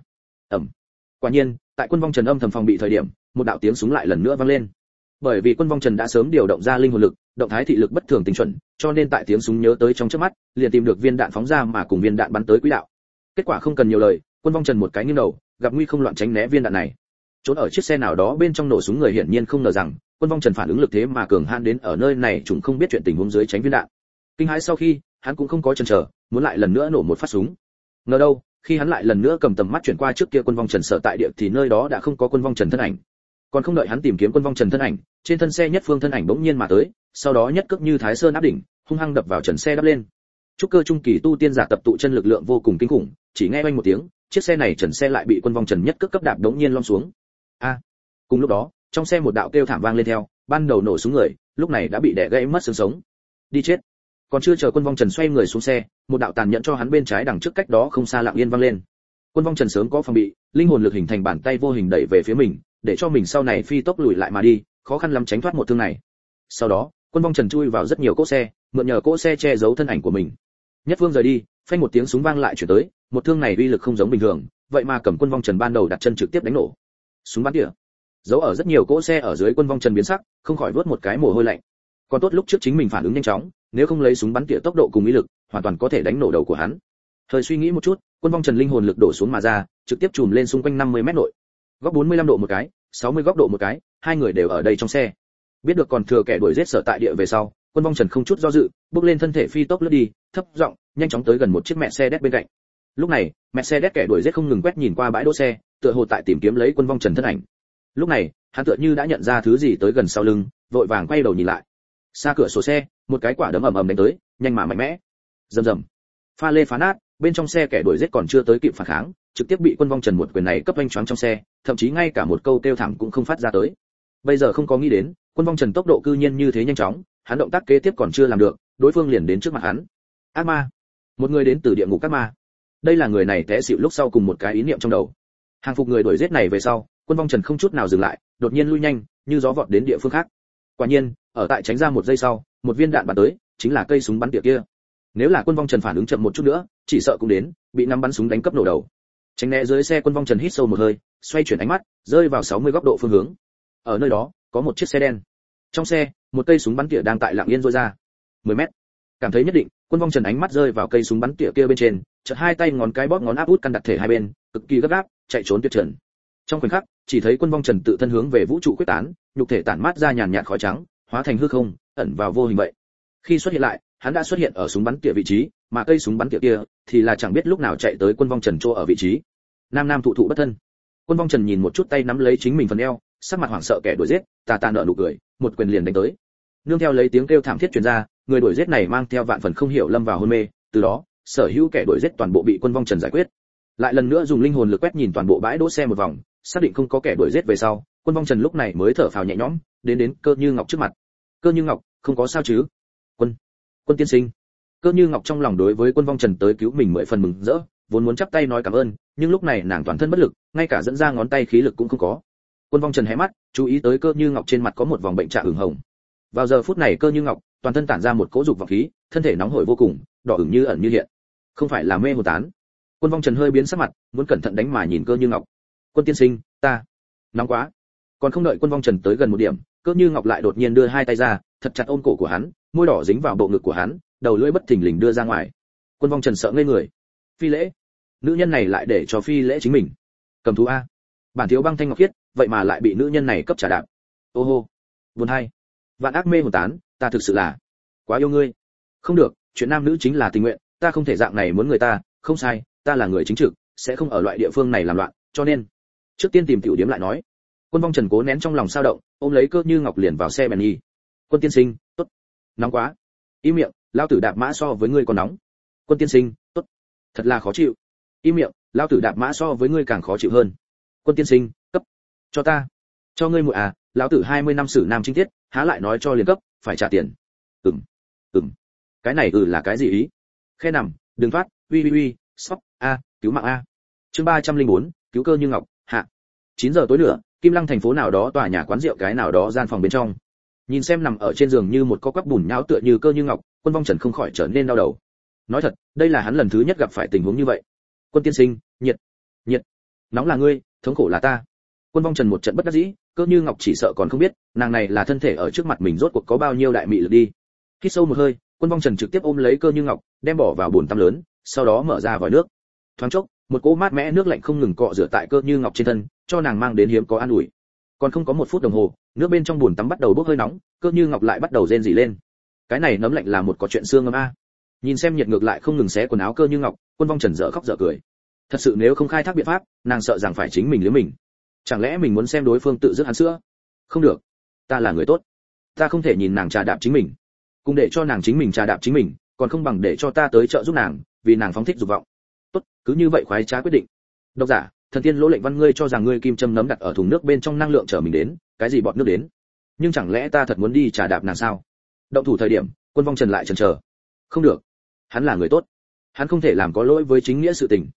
Quả nhiên, tại Quân Vong Trần âm thầm phòng bị thời điểm, một đạo tiếng súng lại lần nữa vang lên. Bởi vì Quân Vong Trần đã sớm điều động ra linh hồn lực, động thái thị lực bất thường tinh chuẩn, cho nên tại tiếng súng nhớ tới trong chớp mắt, liền tìm được viên đạn phóng ra mà cùng viên đạn bắn tới quỹ đạo. Kết quả không cần nhiều lời, Quân Vong Trần một cái nghiêng đầu, gặp nguy không loạn tránh né viên đạn này. Trốn ở chiếc xe nào đó bên trong nổ súng người hiển nhiên không ngờ rằng, Quân Vong Trần phản ứng lực thế mà cường hãn đến ở nơi này chúng không biết chuyện tình huống dưới tránh viên đạn. Kinh hãi sau khi, hắn cũng không có chần chờ, muốn lại lần nữa nổ một phát súng. Ngờ đâu, khi hắn lại lần nữa cầm tầm mắt chuyển qua trước kia Quân Vong Trần sở tại địa thì nơi đó đã không có Quân Vong Trần thân ảnh. Còn không đợi hắn tìm kiếm Quân Vong Trần thân ảnh, trên thân xe nhất phương thân ảnh bỗng nhiên mà tới, sau đó nhất cước như Thái Sơn áp đỉnh, hung hăng đập vào trần xe đắp lên. Trúc cơ trung kỳ tu tiên giả tập tụ chân lực lượng vô cùng kinh khủng, chỉ nghe oanh một tiếng, chiếc xe này trần xe lại bị Quân Vong Trần nhất cước cấp đạp đống nhiên lom xuống. Cùng lúc đó, trong xe một đạo kêu thảm vang lên theo, ban đầu nổ súng người, lúc này đã bị đè gãy mất xương sống. Đi chết. Còn chưa chờ Quân Vong Trần xoay người xuống xe, một đạo tàn nhẫn cho hắn bên trái đằng trước cách đó không xa lặng yên vang lên. Quân Vong Trần sớm có phòng bị, linh hồn lực hình thành bàn tay vô hình đẩy về phía mình, để cho mình sau này phi tốc lùi lại mà đi, khó khăn lắm tránh thoát một thương này. Sau đó, Quân Vong Trần chui vào rất nhiều cỗ xe, mượn nhờ cỗ xe che giấu thân ảnh của mình. Nhất Phương rời đi, phanh một tiếng súng vang lại chuyển tới, một thương này uy lực không giống bình thường, vậy mà cầm Quân Vong Trần ban đầu đặt chân trực tiếp đánh nổ. Súng bắn tỉa. Giấu ở rất nhiều cỗ xe ở dưới Quân Vong Trần biến sắc, không khỏi vuốt một cái mồ hôi lạnh. Còn tốt lúc trước chính mình phản ứng nhanh chóng, nếu không lấy súng bắn tỉa tốc độ cùng uy lực, hoàn toàn có thể đánh nổ đầu của hắn. Hơi suy nghĩ một chút, Quân Vong Trần linh hồn lực đổ xuống mà ra, trực tiếp chùm lên xung quanh 50 mét nội. Góc 45 độ một cái, 60 góc độ một cái, hai người đều ở đây trong xe. Biết được còn thừa kẻ đuổi giết sở tại địa về sau, Quân Vong Trần không chút do dự, bước lên thân thể phi tốc lướt đi, thấp giọng, nhanh chóng tới gần một chiếc Mercedes bên cạnh. Lúc này, Mercedes kẻ đuổi giết không ngừng quét nhìn qua bãi đỗ xe, tựa hồ tại tìm kiếm lấy Quân Vong Trần thân ảnh. Lúc này, hắn tựa như đã nhận ra thứ gì tới gần sau lưng, vội vàng quay đầu nhìn lại. Xa cửa sổ xe, một cái quả đấm ầm ầm đánh tới, nhanh mà mạnh mẽ. Rầm rầm. Pha lê phá nát, bên trong xe kẻ đuổi giết còn chưa tới kịp phản kháng, trực tiếp bị Quân Vong Trần một quyền này cấp vênh choáng trong xe, thậm chí ngay cả một câu kêu thảm cũng không phát ra tới. Bây giờ không có nghĩ đến, Quân Vong Trần tốc độ cư nhiên như thế nhanh chóng, hắn động tác kế tiếp còn chưa làm được, đối phương liền đến trước mặt hắn. Ác ma, một người đến từ địa ngục các ma. Đây là người này té xỉu lúc sau cùng một cái ý niệm trong đầu. Hàng phục người đuổi giết này về sau, Quân Vong Trần không chút nào dừng lại, đột nhiên lui nhanh, như gió vọt đến địa phương khác. Quả nhiên, ở tại tránh ra một giây sau, một viên đạn bắn tới, chính là cây súng bắn tỉa kia. Nếu là Quân Vong Trần phản ứng chậm một chút nữa, chỉ sợ cũng đến, bị năm bắn súng đánh cấp nổ đầu. Tránh né dưới xe, Quân Vong Trần hít sâu một hơi, xoay chuyển ánh mắt, rơi vào 60 góc độ phương hướng. Ở nơi đó, có một chiếc xe đen. Trong xe, một cây súng bắn tỉa đang tại lặng yên rôi ra. 10 mét. Cảm thấy nhất định, Quân Vong Trần ánh mắt rơi vào cây súng bắn tỉa kia bên trên, chợt hai tay ngón cái bóp ngón áp út căn đặt thể hai bên, cực kỳ gấp gáp, chạy trốn tuyệt trần. Trong khoảnh khắc, chỉ thấy Quân Vong Trần tự thân hướng về vũ trụ quyết tán, nhục thể tản mát ra nhàn nhạt khói trắng, hóa thành hư không, ẩn vào vô hình vậy. Khi xuất hiện lại, hắn đã xuất hiện ở súng bắn tỉa vị trí, mà cây súng bắn tỉa kia thì là chẳng biết lúc nào chạy tới Quân Vong Trần chỗ ở vị trí. Nam nam thụ thụ bất thân. Quân Vong Trần nhìn một chút tay nắm lấy chính mình phần eo, sắc mặt hoảng sợ kẻ đuổi giết, tà tà nở nụ cười, một quyền liền đánh tới. Nương theo lấy tiếng kêu thảm thiết truyền ra, người đuổi giết này mang theo vạn phần không hiểu lâm vào hôn mê, từ đó, sở hữu kẻ đuổi giết toàn bộ bị Quân Vong Trần giải quyết. Lại lần nữa dùng linh hồn lực quét nhìn toàn bộ bãi đỗ xe một vòng, xác định không có kẻ đuổi giết về sau, Quân Vong Trần lúc này mới thở phào nhẹ nhõm, đến Cơ Như Ngọc trước mặt. Cơ Như Ngọc, không có sao chứ? Quân tiên sinh. Cơ Như Ngọc trong lòng đối với Quân Vong Trần tới cứu mình 10 phần mừng rỡ, vốn muốn chắp tay nói cảm ơn, nhưng lúc này nàng toàn thân bất lực, ngay cả dẫn ra ngón tay khí lực cũng không có. Quân Vong Trần hé mắt, chú ý tới Cơ Như Ngọc trên mặt có một vòng bệnh trạng ửng hồng. Vào giờ phút này Cơ Như Ngọc toàn thân tản ra một cỗ dục vọng khí, thân thể nóng hổi vô cùng, đỏ ửng như ẩn như hiện. Không phải là mê hồn tán. Quân Vong Trần hơi biến sắc mặt, muốn cẩn thận đánh mà nhìn Cơ Như Ngọc. Quân tiên sinh, ta nóng quá. Còn không đợi Quân Vong Trần tới gần một điểm, Cơ Như Ngọc lại đột nhiên đưa hai tay ra, thật chặt ôm cổ của hắn, môi đỏ dính vào bộ ngực của hắn, đầu lưỡi bất thình lình đưa ra ngoài. Quân Vong Trần sợ ngây người. Phi lễ, nữ nhân này lại để cho phi lễ chính mình. Cầm thú a. Bản thiếu băng thanh ngọc khiết, vậy mà lại bị nữ nhân này cấp trả đạp. Ô hô, buồn hay. Vạn ác mê hồn tán, ta thực sự là quá yêu ngươi. Không được, chuyện nam nữ chính là tình nguyện, ta không thể dạng này muốn người ta, không sai, ta là người chính trực, sẽ không ở loại địa phương này làm loạn, cho nên trước tiên tìm tiểu điểm lại nói. Quân Vong Trần cố nén trong lòng sao động, ôm lấy Cơ Như Ngọc liền vào xe bèn nhi. Quân tiên sinh, tốt. Nóng quá. Im miệng, lao tử đạp mã so với ngươi còn nóng. Quân tiên sinh, tốt. Thật là khó chịu. Im miệng, lao tử đạp mã so với ngươi càng khó chịu hơn. Quân tiên sinh, cấp. Cho ta. Cho ngươi muội à, lão tử 20 năm xử nam chính tiết, há lại nói cho liền cấp, phải trả tiền. Ừm. Cái này là cái gì ý? Khe nằm, đừng thoát, uy, sóc, a, cứu mạng a. Chương 304, cứu Cơ Như Ngọc, hạ. 9 giờ tối nữa, Kim Lăng thành phố nào đó tòa nhà quán rượu cái nào đó gian phòng bên trong. Nhìn xem nằm ở trên giường như một có quắp bùn nhão tựa như Cơ Như Ngọc, Quân Vong Trần không khỏi trở nên đau đầu. Nói thật, đây là hắn lần thứ nhất gặp phải tình huống như vậy. Quân tiên sinh, nhiệt, nóng là ngươi, thống khổ là ta. Quân Vong Trần một trận bất đắc dĩ, Cơ Như Ngọc chỉ sợ còn không biết, nàng này là thân thể ở trước mặt mình rốt cuộc có bao nhiêu đại mị lực đi. Hít sâu một hơi, Quân Vong Trần trực tiếp ôm lấy Cơ Như Ngọc, đem bỏ vào bồn tắm lớn, sau đó mở ra vòi nước. Thoáng chốc, một cỗ mát mẽ nước lạnh không ngừng cọ rửa tại Cơ Như Ngọc trên thân, cho nàng mang đến hiếm có an ủi. Còn không có 1 phút đồng hồ, nước bên trong bồn tắm bắt đầu bốc hơi nóng, Cơ Như Ngọc lại bắt đầu rên rỉ lên. Cái này nấm lạnh là một có chuyện xương âm a. Nhìn xem nhiệt ngược lại không ngừng xé quần áo Cơ Như Ngọc, Quân Vong Trần dở khóc dở cười. Thật sự nếu không khai thác biện pháp, nàng sợ rằng phải chính mình liếm mình. Chẳng lẽ mình muốn xem đối phương tự dứt hắn sữa? Không được, ta là người tốt, ta không thể nhìn nàng trà đạp chính mình. Cùng để cho nàng chính mình trà đạp chính mình, còn không bằng để cho ta tới trợ giúp nàng, vì nàng phóng thích dục vọng. Tốt, cứ như vậy khoái trá quyết định. Độc giả, thần tiên Lỗ Lệnh Văn ngươi cho rằng ngươi kim châm nấm đặt ở thùng nước bên trong năng lượng chở mình đến, cái gì bọt nước đến? Nhưng chẳng lẽ ta thật muốn đi trà đạp nàng sao? Động thủ thời điểm, Quân Vong Trần lại chần chờ. Không được, hắn là người tốt, hắn không thể làm có lỗi với chính nghĩa sự tình.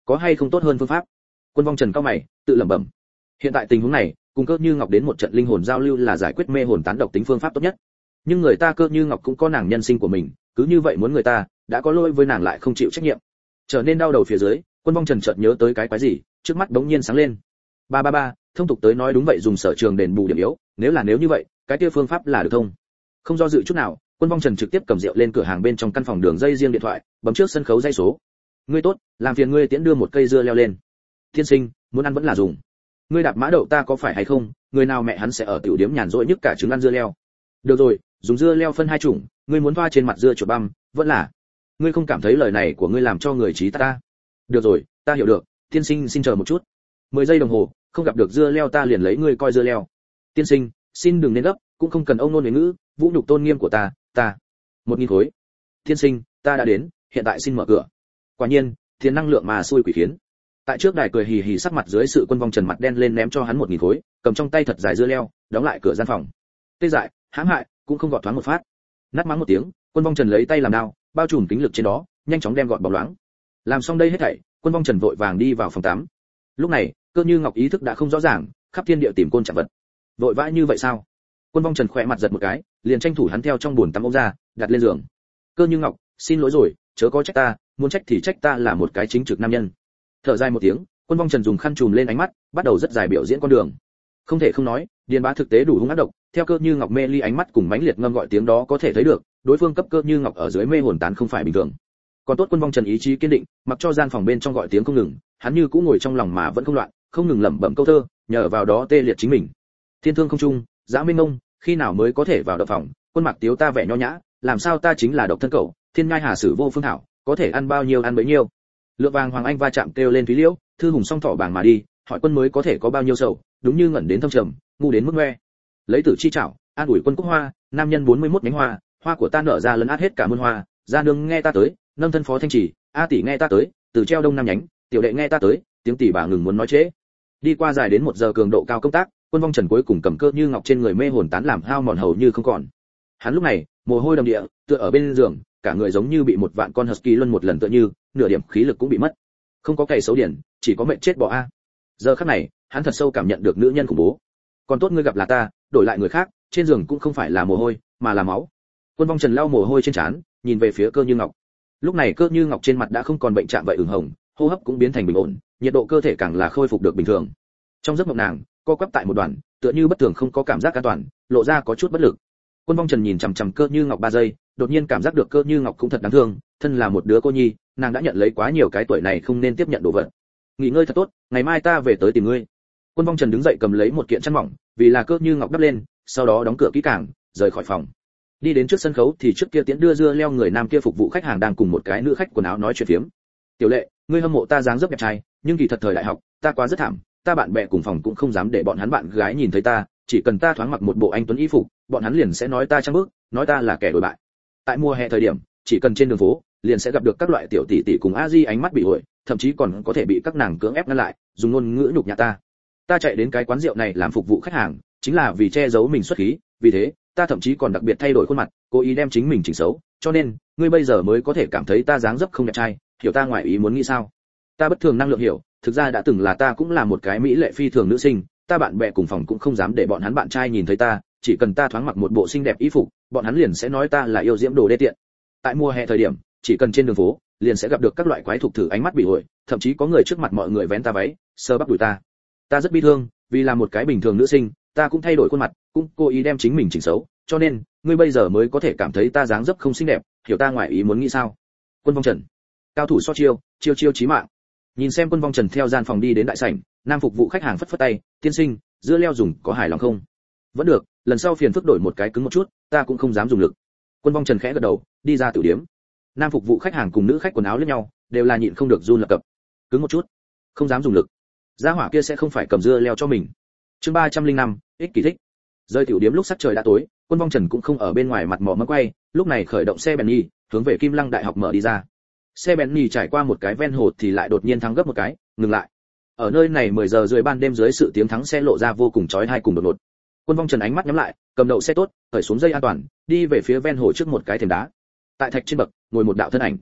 có hay không tốt hơn phương pháp? Quân Vong Trần cao mày, tự lẩm bẩm. Hiện tại tình huống này, cùng Cơ Như Ngọc đến một trận linh hồn giao lưu là giải quyết mê hồn tán độc tính phương pháp tốt nhất. Nhưng người ta Cơ Như Ngọc cũng có nàng nhân sinh của mình, cứ như vậy muốn người ta đã có lỗi với nàng lại không chịu trách nhiệm. Trở nên đau đầu phía dưới, Quân Vong Trần chợt nhớ tới cái quái gì, trước mắt bỗng nhiên sáng lên. Ba, thông tục tới nói đúng vậy, dùng sở trường đền bù điểm yếu, nếu như vậy, cái kia phương pháp là được thông. Không do dự chút nào, Quân Vong Trần trực tiếp cầm rượu lên cửa hàng bên trong căn phòng đường dây riêng điện thoại, bấm trước sân khấu dây số. Ngươi tốt, làm phiền ngươi tiễn đưa một cây dưa leo lên. Thiên sinh, muốn ăn vẫn là dùng. Ngươi đạp mã đậu ta có phải hay không, người nào mẹ hắn sẽ ở tiểu điếm nhàn rỗi nhức cả trứng ăn dưa leo. Được rồi, dùng dưa leo phân hai chủng, ngươi muốn thoa trên mặt dưa chuột băm, vẫn là. Ngươi không cảm thấy lời này của ngươi làm cho người trí ta? Được rồi, ta hiểu được, tiên sinh xin chờ một chút. 10 giây đồng hồ, không gặp được dưa leo ta liền lấy ngươi coi dưa leo. Tiên sinh, xin đừng nên gấp, cũng không cần ông nôn huế ngữ, vũ nhục tôn nghiêm của ta. 1000 khối. Tiên sinh, ta đã đến, hiện tại xin mở cửa. Quả nhiên, tiền năng lượng mà xui quỷ khiến. Tại trước đài cười hì hì sắc mặt dưới sự Quân Vong Trần mặt đen lên ném cho hắn 1000 khối, cầm trong tay thật dài dưa leo, đóng lại cửa gian phòng. Tê dại, hãm hại, cũng không gọt thoáng một phát. Nát mắng một tiếng, Quân Vong Trần lấy tay làm đao, bao trùm kính lực trên đó, nhanh chóng đem gọn bóng loáng. Làm xong đây hết thảy, Quân Vong Trần vội vàng đi vào phòng tắm. Lúc này, Cơ Như Ngọc ý thức đã không rõ ràng, khắp thiên địa tìm côn chạm vật. Vội vã như vậy sao? Quân Vong Trần khỏe mặt giật một cái, liền tranh thủ hắn theo trong bồn tắm ôm ra, đặt lên giường. Cơ Như Ngọc, xin lỗi rồi, chớ có trách ta, muốn trách thì trách ta là một cái chính trực nam nhân. Thở dài một tiếng, Quân Vong Trần dùng khăn trùm lên ánh mắt, bắt đầu rất dài biểu diễn con đường. Không thể không nói, Điền Bá thực tế đủ hung ác độc, theo Cơ Như Ngọc mê ly ánh mắt cùng mãnh liệt ngâm gọi tiếng đó có thể thấy được, đối phương cấp Cơ Như Ngọc ở dưới mê hồn tán không phải bình thường. Còn tốt Quân Vong Trần ý chí kiên định, mặc cho gian phòng bên trong gọi tiếng không ngừng, hắn như cũng ngồi trong lòng mà vẫn không loạn, không ngừng lẩm bẩm câu thơ, nhờ vào đó tê liệt chính mình. Thiên thương không trung, dã minh ngông, khi nào mới có thể vào động phòng? Quân Mạc Tiếu ta vẻ nho nhã, làm sao ta chính là độc thân cậu, thiên ngai hà sử vô phương thảo, có thể ăn bao nhiêu ăn bấy nhiêu. Lựa vàng Hoàng Anh va chạm kêu lên Thúy Liễu, thư hùng song thọ bảng mà đi, hỏi quân mới có thể có bao nhiêu sầu, đúng như ngẩn đến thâm trầm, ngu đến mức ngoe. Lấy tử chi chảo, an ủi quân quốc hoa, nam nhân 41 nhánh hoa, hoa của ta nở ra lấn át hết cả muôn hoa, gia nương nghe ta tới, nâng thân phó thanh trì, a tỷ nghe ta tới, từ treo đông nam nhánh, tiểu đệ nghe ta tới, tiếng tỷ bà ngừng muốn nói trễ. Đi qua dài đến 1 giờ cường độ cao công tác, Quân Vong Trần cuối cùng cầm Cơ Như Ngọc trên người mê hồn tán làm hao mòn hầu như không còn. Hắn lúc này, mồ hôi đầm địa, tựa ở bên giường, cả người giống như bị một vạn con husky luân một lần tựa như, nửa điểm khí lực cũng bị mất. Không có cày xấu điển, chỉ có mệnh chết bỏ a. Giờ khắc này, hắn thật sâu cảm nhận được nữ nhân khủng bố. Còn tốt ngươi gặp là ta, đổi lại người khác, trên giường cũng không phải là mồ hôi, mà là máu. Quân Vong Trần lau mồ hôi trên trán, nhìn về phía Cơ Như Ngọc. Lúc này Cơ Như Ngọc trên mặt đã không còn bệnh trạng vậy ửng hồng, hô hấp cũng biến thành bình ổn, nhiệt độ cơ thể càng là khôi phục được bình thường. Trong giấc mộng nàng, co quắp tại một đoàn, tựa như bất thường không có cảm giác an toàn, lộ ra có chút bất lực. Quân Vong Trần nhìn chằm chằm Cơ Như Ngọc 3 giây, đột nhiên cảm giác được Cơ Như Ngọc cũng thật đáng thương, thân là một đứa cô nhi, nàng đã nhận lấy quá nhiều cái tuổi này không nên tiếp nhận đồ vật. Nghỉ ngơi thật tốt, ngày mai ta về tới tìm ngươi. Quân Vong Trần đứng dậy cầm lấy một kiện chăn mỏng, vì là Cơ Như Ngọc đắp lên, sau đó đóng cửa kỹ càng, rời khỏi phòng. Đi đến trước sân khấu thì trước kia tiễn đưa dưa leo người nam kia phục vụ khách hàng đang cùng một cái nữ khách quần áo nói chuyện phiếm. Tiểu Lệ, ngươi hâm mộ ta dáng dấp đẹp trai, nhưng kỳ thật thời đại học, ta quá rất thảm, ta bạn bè cùng phòng cũng không dám để bọn hắn bạn gái nhìn thấy ta, chỉ cần ta thoáng mặc một bộ anh tuấn y phục, bọn hắn liền sẽ nói ta trang bước, nói ta là kẻ đổi bại. Tại mùa hè thời điểm, chỉ cần trên đường phố, liền sẽ gặp được các loại tiểu tỷ tỷ cùng a di ánh mắt bị hội, thậm chí còn có thể bị các nàng cưỡng ép ngăn lại, dùng ngôn ngữ nhục nhã ta. Ta chạy đến cái quán rượu này làm phục vụ khách hàng, chính là vì che giấu mình xuất khí, vì thế, ta thậm chí còn đặc biệt thay đổi khuôn mặt, cố ý đem chính mình chỉnh xấu, cho nên, ngươi bây giờ mới có thể cảm thấy ta dáng dấp không đẹp trai, hiểu ta ngoài ý muốn nghĩ sao? Ta bất thường năng lượng hiểu, thực ra đã từng là ta cũng là một cái mỹ lệ phi thường nữ sinh, ta bạn bè cùng phòng cũng không dám để bọn hắn bạn trai nhìn thấy ta, chỉ cần ta thoáng mặc một bộ xinh đẹp y phục, bọn hắn liền sẽ nói ta là yêu diễm đồ đê tiện. Tại mùa hè thời điểm, chỉ cần trên đường phố, liền sẽ gặp được các loại quái thục thử ánh mắt bị hội, thậm chí có người trước mặt mọi người vén ta váy, sờ bắp đùi ta. Ta rất bi thương, vì là một cái bình thường nữ sinh, ta cũng thay đổi khuôn mặt, cũng cố ý đem chính mình chỉnh xấu, cho nên, ngươi bây giờ mới có thể cảm thấy ta dáng dấp không xinh đẹp, hiểu ta ngoài ý muốn nghĩ sao? Quân Vong Trần, cao thủ so chiêu, chiêu chiêu chí mạng. Nhìn xem Quân Vong Trần theo gian phòng đi đến đại sảnh, nam phục vụ khách hàng phất phất tay, tiên sinh, dưa leo dùng có hài lòng không? Vẫn được, lần sau phiền phức đổi một cái cứng một chút, ta cũng không dám dùng lực. Quân Vong Trần khẽ gật đầu, đi ra tiểu điếm. Nam phục vụ khách hàng cùng nữ khách quần áo lẫn nhau, đều là nhịn không được run lập cập. Cứng một chút, không dám dùng lực. Gia hỏa kia sẽ không phải cầm dưa leo cho mình. Chương 305, ích kỷ thích. Rơi tiểu điếm lúc sắc trời đã tối, Quân Vong Trần cũng không ở bên ngoài mặt mò mẫm quay, lúc này khởi động xe Benny, hướng về Kim Lăng Đại học mở đi ra. Xe Benny trải qua một cái ven hồ thì lại đột nhiên thắng gấp một cái, ngừng lại. Ở nơi này 10 giờ rưỡi ban đêm dưới sự tiếng thắng xe lộ ra vô cùng chói tai cùng đột ngột. Quân Vong Trần ánh mắt nhắm lại, cầm đậu xe tốt, cởi xuống dây an toàn, đi về phía ven hồ trước một cái thềm đá. Tại thạch trên bậc, ngồi một đạo thân ảnh.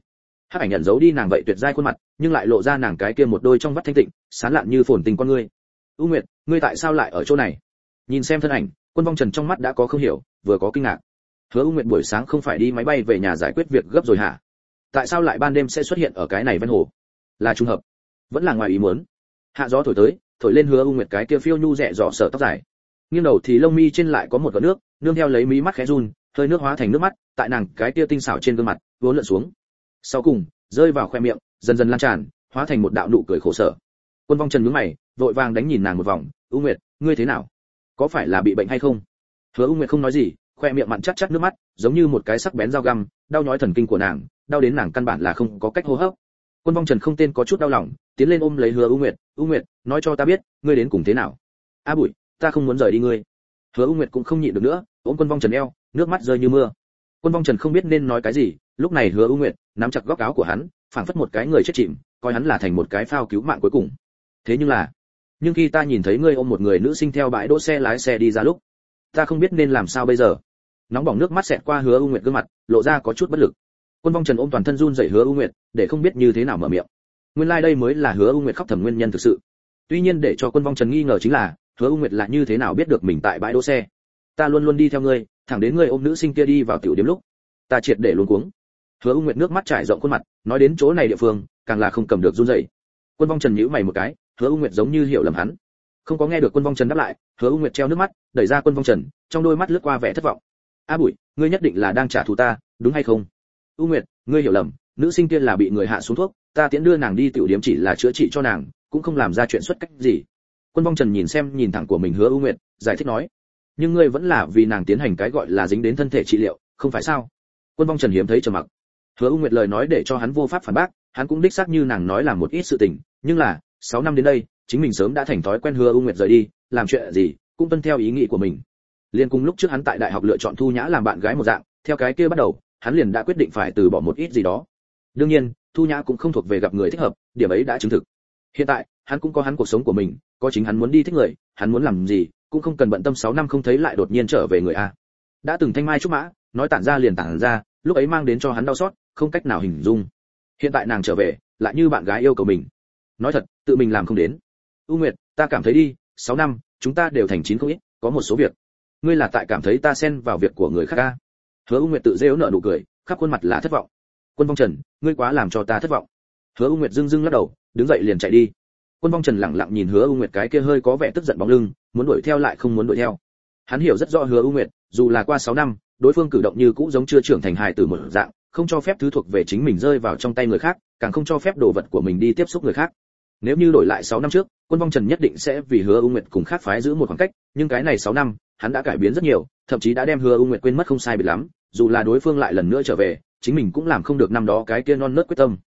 Hắc ảnh nhận giấu đi nàng vậy tuyệt giai khuôn mặt, nhưng lại lộ ra nàng cái kia một đôi trong vắt thanh tịnh, sáng lạn như phồn tình con ngươi. U Nguyệt, ngươi tại sao lại ở chỗ này? Nhìn xem thân ảnh, Quân Vong Trần trong mắt đã có không hiểu, vừa có kinh ngạc. Hứa U Nguyệt buổi sáng không phải đi máy bay về nhà giải quyết việc gấp rồi hả? Tại sao lại ban đêm sẽ xuất hiện ở cái này ven hồ? Là trùng hợp, vẫn là ngoài ý muốn. Hạ gió thổi tới, thổi lên Hứa U Nguyệt cái kia phiêu nhu rẻ rọ sợ tóc dài. Nghiêng đầu thì lông mi trên lại có một giọt nước, nương theo lấy mí mắt khẽ run, hơi nước hóa thành nước mắt, tại nàng cái kia tinh xảo trên gương mặt, vốn lượn xuống. Sau cùng, rơi vào khoe miệng, dần dần lan tràn, hóa thành một đạo nụ cười khổ sở. Quân Vong Trần nhướng mày, vội vàng đánh nhìn nàng một vòng, "U Nguyệt, ngươi thế nào? Có phải là bị bệnh hay không?" Hứa U Nguyệt không nói gì, khoe miệng mặn chát chát nước mắt, giống như một cái sắc bén dao găm, đau nhói thần kinh của nàng, đau đến nàng căn bản là không có cách hô hấp. Quân Vong Trần không tên có chút đau lòng, tiến lên ôm lấy Hứa U Nguyệt, "U Nguyệt, nói cho ta biết, ngươi đến cùng thế nào?" "A Bụi, ta không muốn rời đi ngươi." Hứa U Nguyệt cũng không nhịn được nữa, ôm Quân Vong Trần eo, nước mắt rơi như mưa. Quân Vong Trần không biết nên nói cái gì, lúc này Hứa U Nguyệt nắm chặt góc áo của hắn, phảng phất một cái người chết chìm, coi hắn là thành một cái phao cứu mạng cuối cùng. Thế nhưng khi ta nhìn thấy ngươi ôm một người nữ sinh theo bãi đỗ xe lái xe đi ra lúc, ta không biết nên làm sao bây giờ. Nóng bỏng nước mắt xẹt qua Hứa U Nguyệt gương mặt, lộ ra có chút bất lực. Quân Vong Trần ôm toàn thân run rẩy Hứa U Nguyệt, để không biết như thế nào mở miệng. Nguyên lai đây mới là Hứa U Nguyệt khóc thầm nguyên nhân thực sự. Tuy nhiên để cho Quân Vong Trần nghi ngờ chính là, Hứa U Nguyệt là như thế nào biết được mình tại bãi đỗ xe. Ta luôn luôn đi theo ngươi, thẳng đến ngươi ôm nữ sinh kia đi vào tiểu điểm lúc, ta triệt để luống cuống. Hứa U Nguyệt nước mắt trải rộng khuôn mặt, nói đến chỗ này địa phương, càng là không cầm được run rẩy. Quân Vong Trần nhíu mày một cái, Hứa U Nguyệt giống như hiểu lầm hắn. Không có nghe được Quân Vong Trần đáp lại, Hứa U Nguyệt treo nước mắt, đẩy ra Quân Vong Trần, trong đôi mắt lướt qua vẻ thất vọng. "A Bụi, ngươi nhất định là đang trả thù ta, đúng hay không?" "U Nguyệt, ngươi hiểu lầm, nữ sinh kia là bị người hạ xuống thuốc, ta tiễn đưa nàng đi tiểu điểm chỉ là chữa trị cho nàng, cũng không làm ra chuyện xuất cách gì." Quân Vong Trần nhìn thẳng của mình Hứa U Nguyệt, giải thích nói. "Nhưng ngươi vẫn là vì nàng tiến hành cái gọi là dính đến thân thể trị liệu, không phải sao?" Quân Vong Trần hiếm thấy trầm mặc. Hứa U Nguyệt lời nói để cho hắn vô pháp phản bác, hắn cũng đích xác như nàng nói làm một ít sự tình, nhưng là 6 năm đến đây, chính mình sớm đã thành thói quen Hứa U Nguyệt rời đi, làm chuyện gì cũng tuân theo ý nghĩ của mình. Liên cùng lúc trước hắn tại đại học lựa chọn Thu Nhã làm bạn gái một dạng, theo cái kia bắt đầu, hắn liền đã quyết định phải từ bỏ một ít gì đó. Đương nhiên, Thu Nhã cũng không thuộc về gặp người thích hợp, điểm ấy đã chứng thực. Hiện tại, hắn cũng có hắn cuộc sống của mình, có chính hắn muốn đi thích người, hắn muốn làm gì, cũng không cần bận tâm 6 năm không thấy lại đột nhiên trở về người a. Đã từng thanh mai trúc mã, nói tản ra liền tản ra, lúc ấy mang đến cho hắn đau xót, không cách nào hình dung. Hiện tại nàng trở về, lại như bạn gái yêu cầu mình. Nói thật, tự mình làm không đến. "U Nguyệt, ta cảm thấy đi, 6 năm, chúng ta đều thành chín không ít, có một số việc. Ngươi là tại cảm thấy ta xen vào việc của người khác a?" Hứa U Nguyệt tự giễu nở nụ cười, khắp khuôn mặt là thất vọng. "Quân Vong Trần, ngươi quá làm cho ta thất vọng." Hứa U Nguyệt dưng dưng lắc đầu, đứng dậy liền chạy đi. Quân Vong Trần lặng lặng nhìn Hứa U Nguyệt cái kia hơi có vẻ tức giận bóng lưng, muốn đuổi theo lại không muốn đuổi theo. Hắn hiểu rất rõ Hứa U Nguyệt, dù là qua 6 năm, đối phương cử động như cũ giống chưa trưởng thành hài tử một dạng, không cho phép thứ thuộc về chính mình rơi vào trong tay người khác, càng không cho phép đồ vật của mình đi tiếp xúc người khác. Nếu như đổi lại 6 năm trước, Quân Vong Trần nhất định sẽ vì Hứa U Nguyệt cùng khác phái giữ một khoảng cách, nhưng cái này 6 năm, hắn đã cải biến rất nhiều, thậm chí đã đem Hứa U Nguyệt quên mất không sai biệt lắm, dù là đối phương lại lần nữa trở về, chính mình cũng làm không được năm đó cái kia non nớt quyết tâm.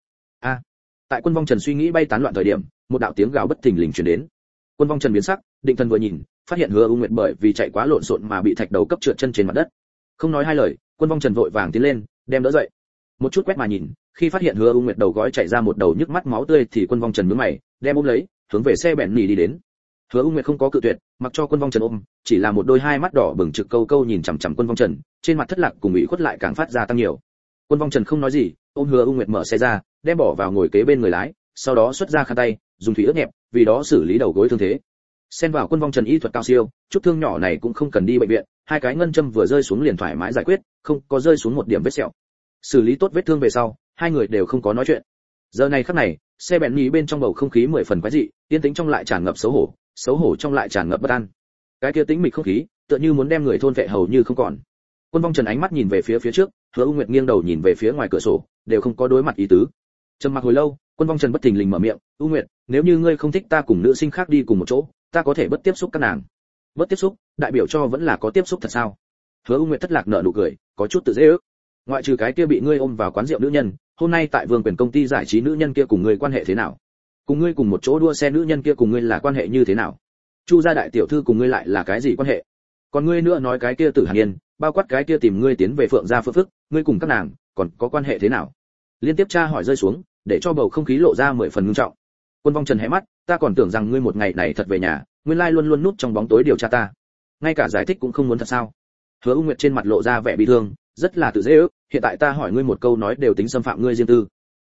Tại Quân Vong Trần suy nghĩ bay tán loạn thời điểm, một đạo tiếng gào bất thình lình truyền đến. Quân Vong Trần biến sắc, định thần vừa nhìn, phát hiện Hứa U Nguyệt bởi vì chạy quá lộn xộn mà bị thạch đầu cấp trượt chân trên mặt đất. Không nói hai lời, Quân Vong Trần vội vàng tiến lên, đem đỡ dậy. Một chút quét mà nhìn, khi phát hiện Hứa U Nguyệt đầu gói chảy ra một đầu nhức mắt máu tươi thì Quân Vong Trần nhướng mày, đem ôm lấy, hướng về xe bẹn nỉ đi đến. Hứa U Nguyệt không có cự tuyệt, mặc cho Quân Vong Trần ôm, chỉ là một đôi hai mắt đỏ bừng trực câu câu nhìn chằm chằm Quân Vong Trần, trên mặt thất lạc cùng ủy khuất lại càng phát ra tăng nhiều. Quân Vong Trần không nói gì, ôm Hứa U Nguyệt mở xe ra, đem bỏ vào ngồi kế bên người lái, sau đó xuất ra khăn tay, dùng thủy ướt nhẹp, vì đó xử lý đầu gối thương thế. Xen vào Quân Vong Trần y thuật cao siêu, chút thương nhỏ này cũng không cần đi bệnh viện, hai cái ngân châm vừa rơi xuống liền thoải mái giải quyết, không có rơi xuống một điểm vết sẹo. Xử lý tốt vết thương về sau, hai người đều không có nói chuyện. Giờ này khắc này, xe bẹn nhí bên trong bầu không khí 10 phần quái dị, yên tĩnh trong lại tràn ngập xấu hổ trong lại tràn ngập bất an. Cái kia tĩnh mịch không khí, tựa như muốn đem người thôn vệ hầu như không còn. Quân Vong Trần ánh mắt nhìn về phía trước, Hứa U Nguyệt nghiêng đầu nhìn về phía ngoài cửa sổ, đều không có đối mặt ý tứ. Trầm mặc hồi lâu, Quân Vong Trần bất thình lình mở miệng, "U Nguyệt, nếu như ngươi không thích ta cùng nữ sinh khác đi cùng một chỗ, ta có thể bất tiếp xúc các nàng." Bất tiếp xúc, đại biểu cho vẫn là có tiếp xúc thật sao? Hứa U Nguyệt thất lạc nở nụ cười, có chút tự dễ ước. Ngoại trừ cái kia bị ngươi ôm vào quán rượu nữ nhân, hôm nay tại Vương Quyền công ty giải trí nữ nhân kia cùng ngươi quan hệ thế nào? Cùng ngươi cùng một chỗ đua xe nữ nhân kia cùng ngươi là quan hệ như thế nào? Chu gia đại tiểu thư cùng ngươi lại là cái gì quan hệ? Còn ngươi nữa nói cái kia Tử Hàn Yên, bao quát cái kia tìm ngươi tiến về Phượng gia Phượng Phức, ngươi cùng các nàng còn có quan hệ thế nào? Liên tiếp tra hỏi rơi xuống, để cho bầu không khí lộ ra 10 phần nghiêm trọng. Quân Vong Trần hé mắt, ta còn tưởng rằng ngươi một ngày này thật về nhà, nguyên lai luôn luôn núp trong bóng tối điều tra ta. Ngay cả giải thích cũng không muốn thật sao? Hứa U Nguyệt trên mặt lộ ra vẻ bi thương, rất là tự dễ ước, hiện tại ta hỏi ngươi một câu nói đều tính xâm phạm ngươi riêng tư.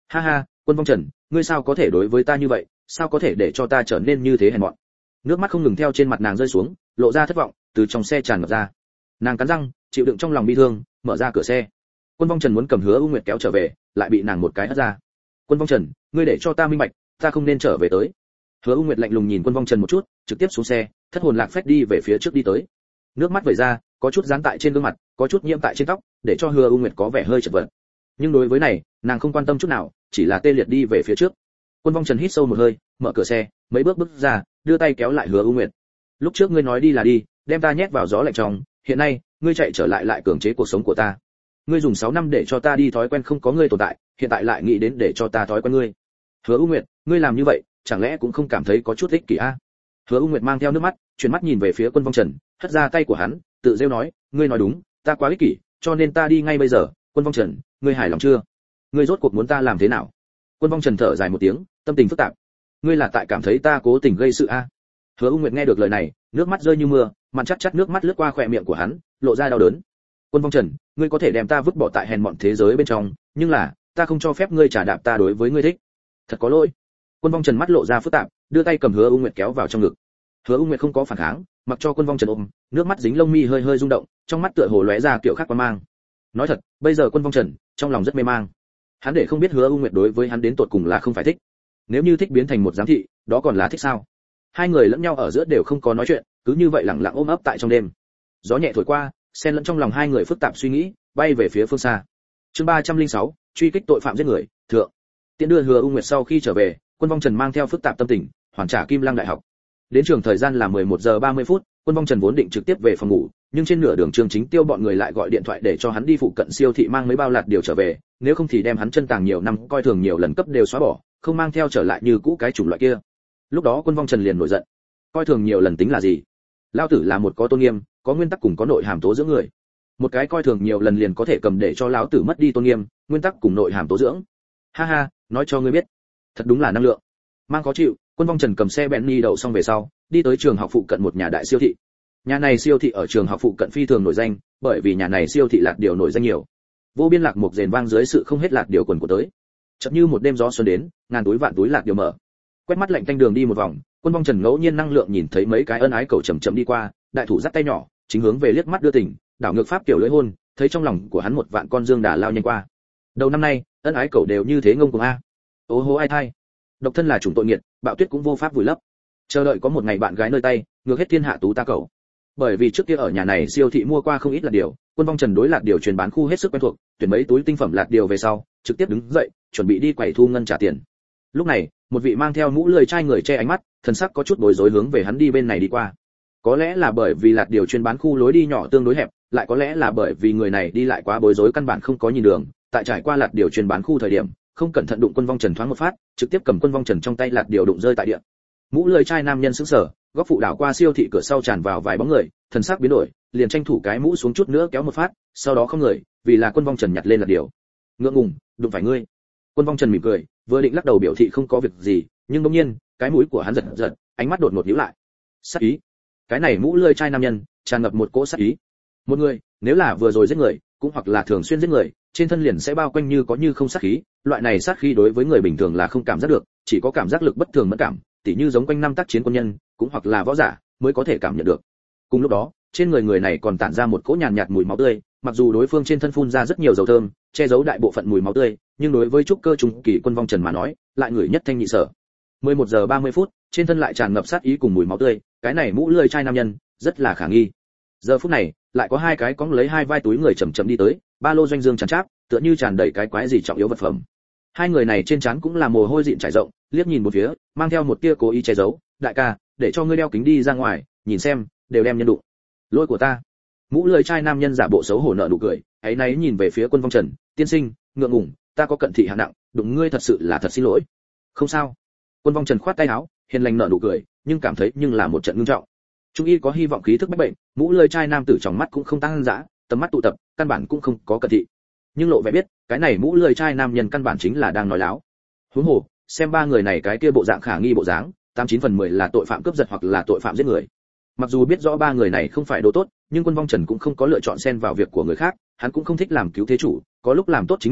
Ha ha, Quân Vong Trần, ngươi sao có thể đối với ta như vậy, sao có thể để cho ta trở nên như thế hèn mọn. Nước mắt không ngừng theo trên mặt nàng rơi xuống, lộ ra thất vọng, từ trong xe tràn ngập ra. Nàng cắn răng, chịu đựng trong lòng bi thương, mở ra cửa xe. Quân Vong Trần muốn cầm Hứa U Nguyệt kéo trở về, lại bị nàng một cái hất ra. Quân Vong Trần, ngươi để cho ta minh bạch, ta không nên trở về tới. Hứa U Nguyệt lạnh lùng nhìn Quân Vong Trần một chút, trực tiếp xuống xe, thất hồn lạc phách đi về phía trước đi tới. Nước mắt vẩy ra, có chút dán tại trên gương mặt, có chút nhiễm tại trên tóc, để cho Hứa U Nguyệt có vẻ hơi chật vật. Nhưng đối với này, nàng không quan tâm chút nào, chỉ là tê liệt đi về phía trước. Quân Vong Trần hít sâu một hơi, mở cửa xe, mấy bước bước ra, đưa tay kéo lại Hứa U Nguyệt. Lúc trước ngươi nói đi là đi, đem ta nhét vào gió lạnh trong, hiện nay, ngươi chạy trở lại cưỡng chế cuộc sống của ta. Ngươi dùng 6 năm để cho ta đi thói quen không có ngươi tồn tại, hiện tại lại nghĩ đến để cho ta thói quen ngươi. Hứa U Nguyệt, ngươi làm như vậy, chẳng lẽ cũng không cảm thấy có chút ích kỷ a? Hứa U Nguyệt mang theo nước mắt, chuyển mắt nhìn về phía Quân Vong Trần, hất ra tay của hắn, tự rêu nói, ngươi nói đúng, ta quá ích kỷ, cho nên ta đi ngay bây giờ. Quân Vong Trần, ngươi hài lòng chưa? Ngươi rốt cuộc muốn ta làm thế nào? Quân Vong Trần thở dài một tiếng, tâm tình phức tạp. Ngươi là tại cảm thấy ta cố tình gây sự a? Hứa U Nguyệt nghe được lời này, nước mắt rơi như mưa, mặn chắt chắt nước mắt lướt qua khóe miệng của hắn, lộ ra đau đớn. Quân Vong Trần, ngươi có thể đem ta vứt bỏ tại hèn mọn thế giới bên trong, nhưng là, ta không cho phép ngươi trả đạp ta đối với ngươi thích. Thật có lỗi. Quân Vong Trần mắt lộ ra phức tạp, đưa tay cầm Hứa U Nguyệt kéo vào trong ngực. Hứa U Nguyệt không có phản kháng, mặc cho Quân Vong Trần ôm, nước mắt dính lông mi hơi hơi rung động, trong mắt tựa hồ lóe ra kiểu khác quan mang. Nói thật, bây giờ Quân Vong Trần trong lòng rất mê mang. Hắn để không biết Hứa U Nguyệt đối với hắn đến tột cùng là không phải thích. Nếu như thích biến thành một giám thị, đó còn là thích sao? Hai người lẫn nhau ở giữa đều không có nói chuyện, cứ như vậy lặng lặng ôm ấp tại trong đêm. Gió nhẹ thổi qua, xen lẫn trong lòng hai người phức tạp suy nghĩ, bay về phía phương xa. Chương 306, truy kích tội phạm giết người, thượng. Tiễn đưa Hứa U Nguyệt sau khi trở về, Quân Vong Trần mang theo phức tạp tâm tình, hoàn trả Kim Lăng Đại học. Đến trường thời gian là 11 giờ 30 phút, Quân Vong Trần vốn định trực tiếp về phòng ngủ, nhưng trên nửa đường Trương Chính Tiêu bọn người lại gọi điện thoại để cho hắn đi phụ cận siêu thị mang mấy bao lạt điều trở về, nếu không thì đem hắn chân tàng nhiều năm coi thường nhiều lần cấp đều xóa bỏ, không mang theo trở lại như cũ cái chủng loại kia. Lúc đó Quân Vong Trần liền nổi giận. Coi thường nhiều lần tính là gì? Lão tử là một có tôn nghiêm, có nguyên tắc cùng có nội hàm tố dưỡng người. Một cái coi thường nhiều lần liền có thể cầm để cho lão tử mất đi tôn nghiêm, nguyên tắc cùng nội hàm tố dưỡng. Ha ha, nói cho ngươi biết, thật đúng là năng lượng. Mang khó chịu, Quân Vong Trần cầm xe Bentley đậu xong về sau, đi tới trường học phụ cận một nhà đại siêu thị. Nhà này siêu thị ở trường học phụ cận phi thường nổi danh, bởi vì nhà này siêu thị lạt điều nổi danh nhiều. Vô biên lạc mục rền vang dưới sự không hết lạt điều quần của tới. Chợt như một đêm gió xuân đến, ngàn túi vạn túi lạt điều mở. Quét mắt lạnh tanh đường đi một vòng, Quân Vong Trần ngẫu nhiên năng lượng nhìn thấy mấy cái ân ái cầu chậm chậm đi qua, đại thủ dắt tay nhỏ, chính hướng về liếc mắt đưa tình, đảo ngược pháp tiểu lưỡi hôn, thấy trong lòng của hắn một vạn con dương đà lao nhanh qua. Đầu năm nay, ân ái cầu đều như thế ngông cuồng a. Ô hô ai thay. Độc thân là chủng tội nghiệt, bạo tuyết cũng vô pháp vùi lấp. Chờ đợi có một ngày bạn gái nơi tay, ngược hết thiên hạ tú ta cầu. Bởi vì trước kia ở nhà này siêu thị mua qua không ít lạt điều, Quân Vong Trần đối lạt điều truyền bán khu hết sức quen thuộc, tuyển mấy túi tinh phẩm lạt điều về sau, trực tiếp đứng dậy, chuẩn bị đi quầy thu ngân trả tiền. Lúc này, một vị mang theo mũ lười trai người che ánh mắt, thần sắc có chút bối rối hướng về hắn đi bên này đi qua. Có lẽ là bởi vì lạt điều chuyên bán khu lối đi nhỏ tương đối hẹp, lại có lẽ là bởi vì người này đi lại quá bối rối căn bản không có nhìn đường, tại trải qua lạt điều chuyên bán khu thời điểm, không cẩn thận đụng Quân Vong Trần thoáng một phát, trực tiếp cầm Quân Vong Trần trong tay lạt điều đụng rơi tại địa. Mũ lười trai nam nhân sững sờ, góc phụ đảo qua siêu thị cửa sau tràn vào vài bóng người, thần sắc biến đổi, liền tranh thủ cái mũ xuống chút nữa kéo một phát, sau đó không người, vì là Quân Vong Trần nhặt lên lạt điều. Ngượng ngùng, đụng phải ngươi. Quân Vong Trần mỉm cười, vừa định lắc đầu biểu thị không có việc gì, nhưng đột nhiên, cái mũi của hắn giật giật, ánh mắt đột ngột nhíu lại. Sát ý. Cái này mũ lươi trai nam nhân, tràn ngập một cỗ sát ý. Một người, nếu là vừa rồi giết người, cũng hoặc là thường xuyên giết người, trên thân liền sẽ bao quanh như có như không sát khí, loại này sát khí đối với người bình thường là không cảm giác được, chỉ có cảm giác lực bất thường mẫn cảm, tỉ như giống quanh năm tác chiến quân nhân, cũng hoặc là võ giả, mới có thể cảm nhận được. Cùng lúc đó, trên người này còn tản ra một cỗ nhàn nhạt mùi máu tươi, mặc dù đối phương trên thân phun ra rất nhiều dầu thơm, che giấu đại bộ phận mùi máu tươi, nhưng đối với trúc cơ trung kỳ Quân Vong Trần mà nói, lại ngửi nhất thanh nhị sở. 11 giờ 30 phút, trên thân lại tràn ngập sát ý cùng mùi máu tươi, cái này mũ lươi trai nam nhân, rất là khả nghi. Giờ phút này, lại có hai cái cõng lấy hai vai túi người chậm chậm đi tới, ba lô doanh dương tràn tráp, tựa như tràn đầy cái quái gì trọng yếu vật phẩm. Hai người này trên trán cũng là mồ hôi dịn trải rộng, liếc nhìn một phía, mang theo một tia cố ý che giấu, đại ca, để cho ngươi đeo kính đi ra ngoài, nhìn xem, đều đem nhân đụng. Lỗi của ta. Mũ lười trai nam nhân giả bộ xấu hổ nợ nụ cười, ấy náy nhìn về phía Quân Vong Trần, tiên sinh, ngượng ngùng, ta có cận thị hạng nặng, đụng ngươi thật sự là thật xin lỗi. Không sao. Quân Vong Trần khoát tay áo, hiền lành nợ nụ cười, nhưng cảm thấy nhưng là một trận ngưng trọng. Trung y có hy vọng khí thức bách bệnh, mũ lười trai nam tử trong mắt cũng không tăng dã, tầm mắt tụ tập, căn bản cũng không có cận thị. Nhưng lộ vẻ biết, cái này mũ lười trai nam nhân căn bản chính là đang nói láo. Huống hồ, xem ba người này cái kia bộ dạng khả nghi bộ dáng, 89 phần 10 là tội phạm cướp giật hoặc là tội phạm giết người. Mặc dù biết rõ ba người này không phải đồ tốt, nhưng Quân Vong Trần cũng không có lựa chọn xen vào việc của người khác, hắn cũng không thích làm cứu thế chủ, có lúc làm tốt chính mình,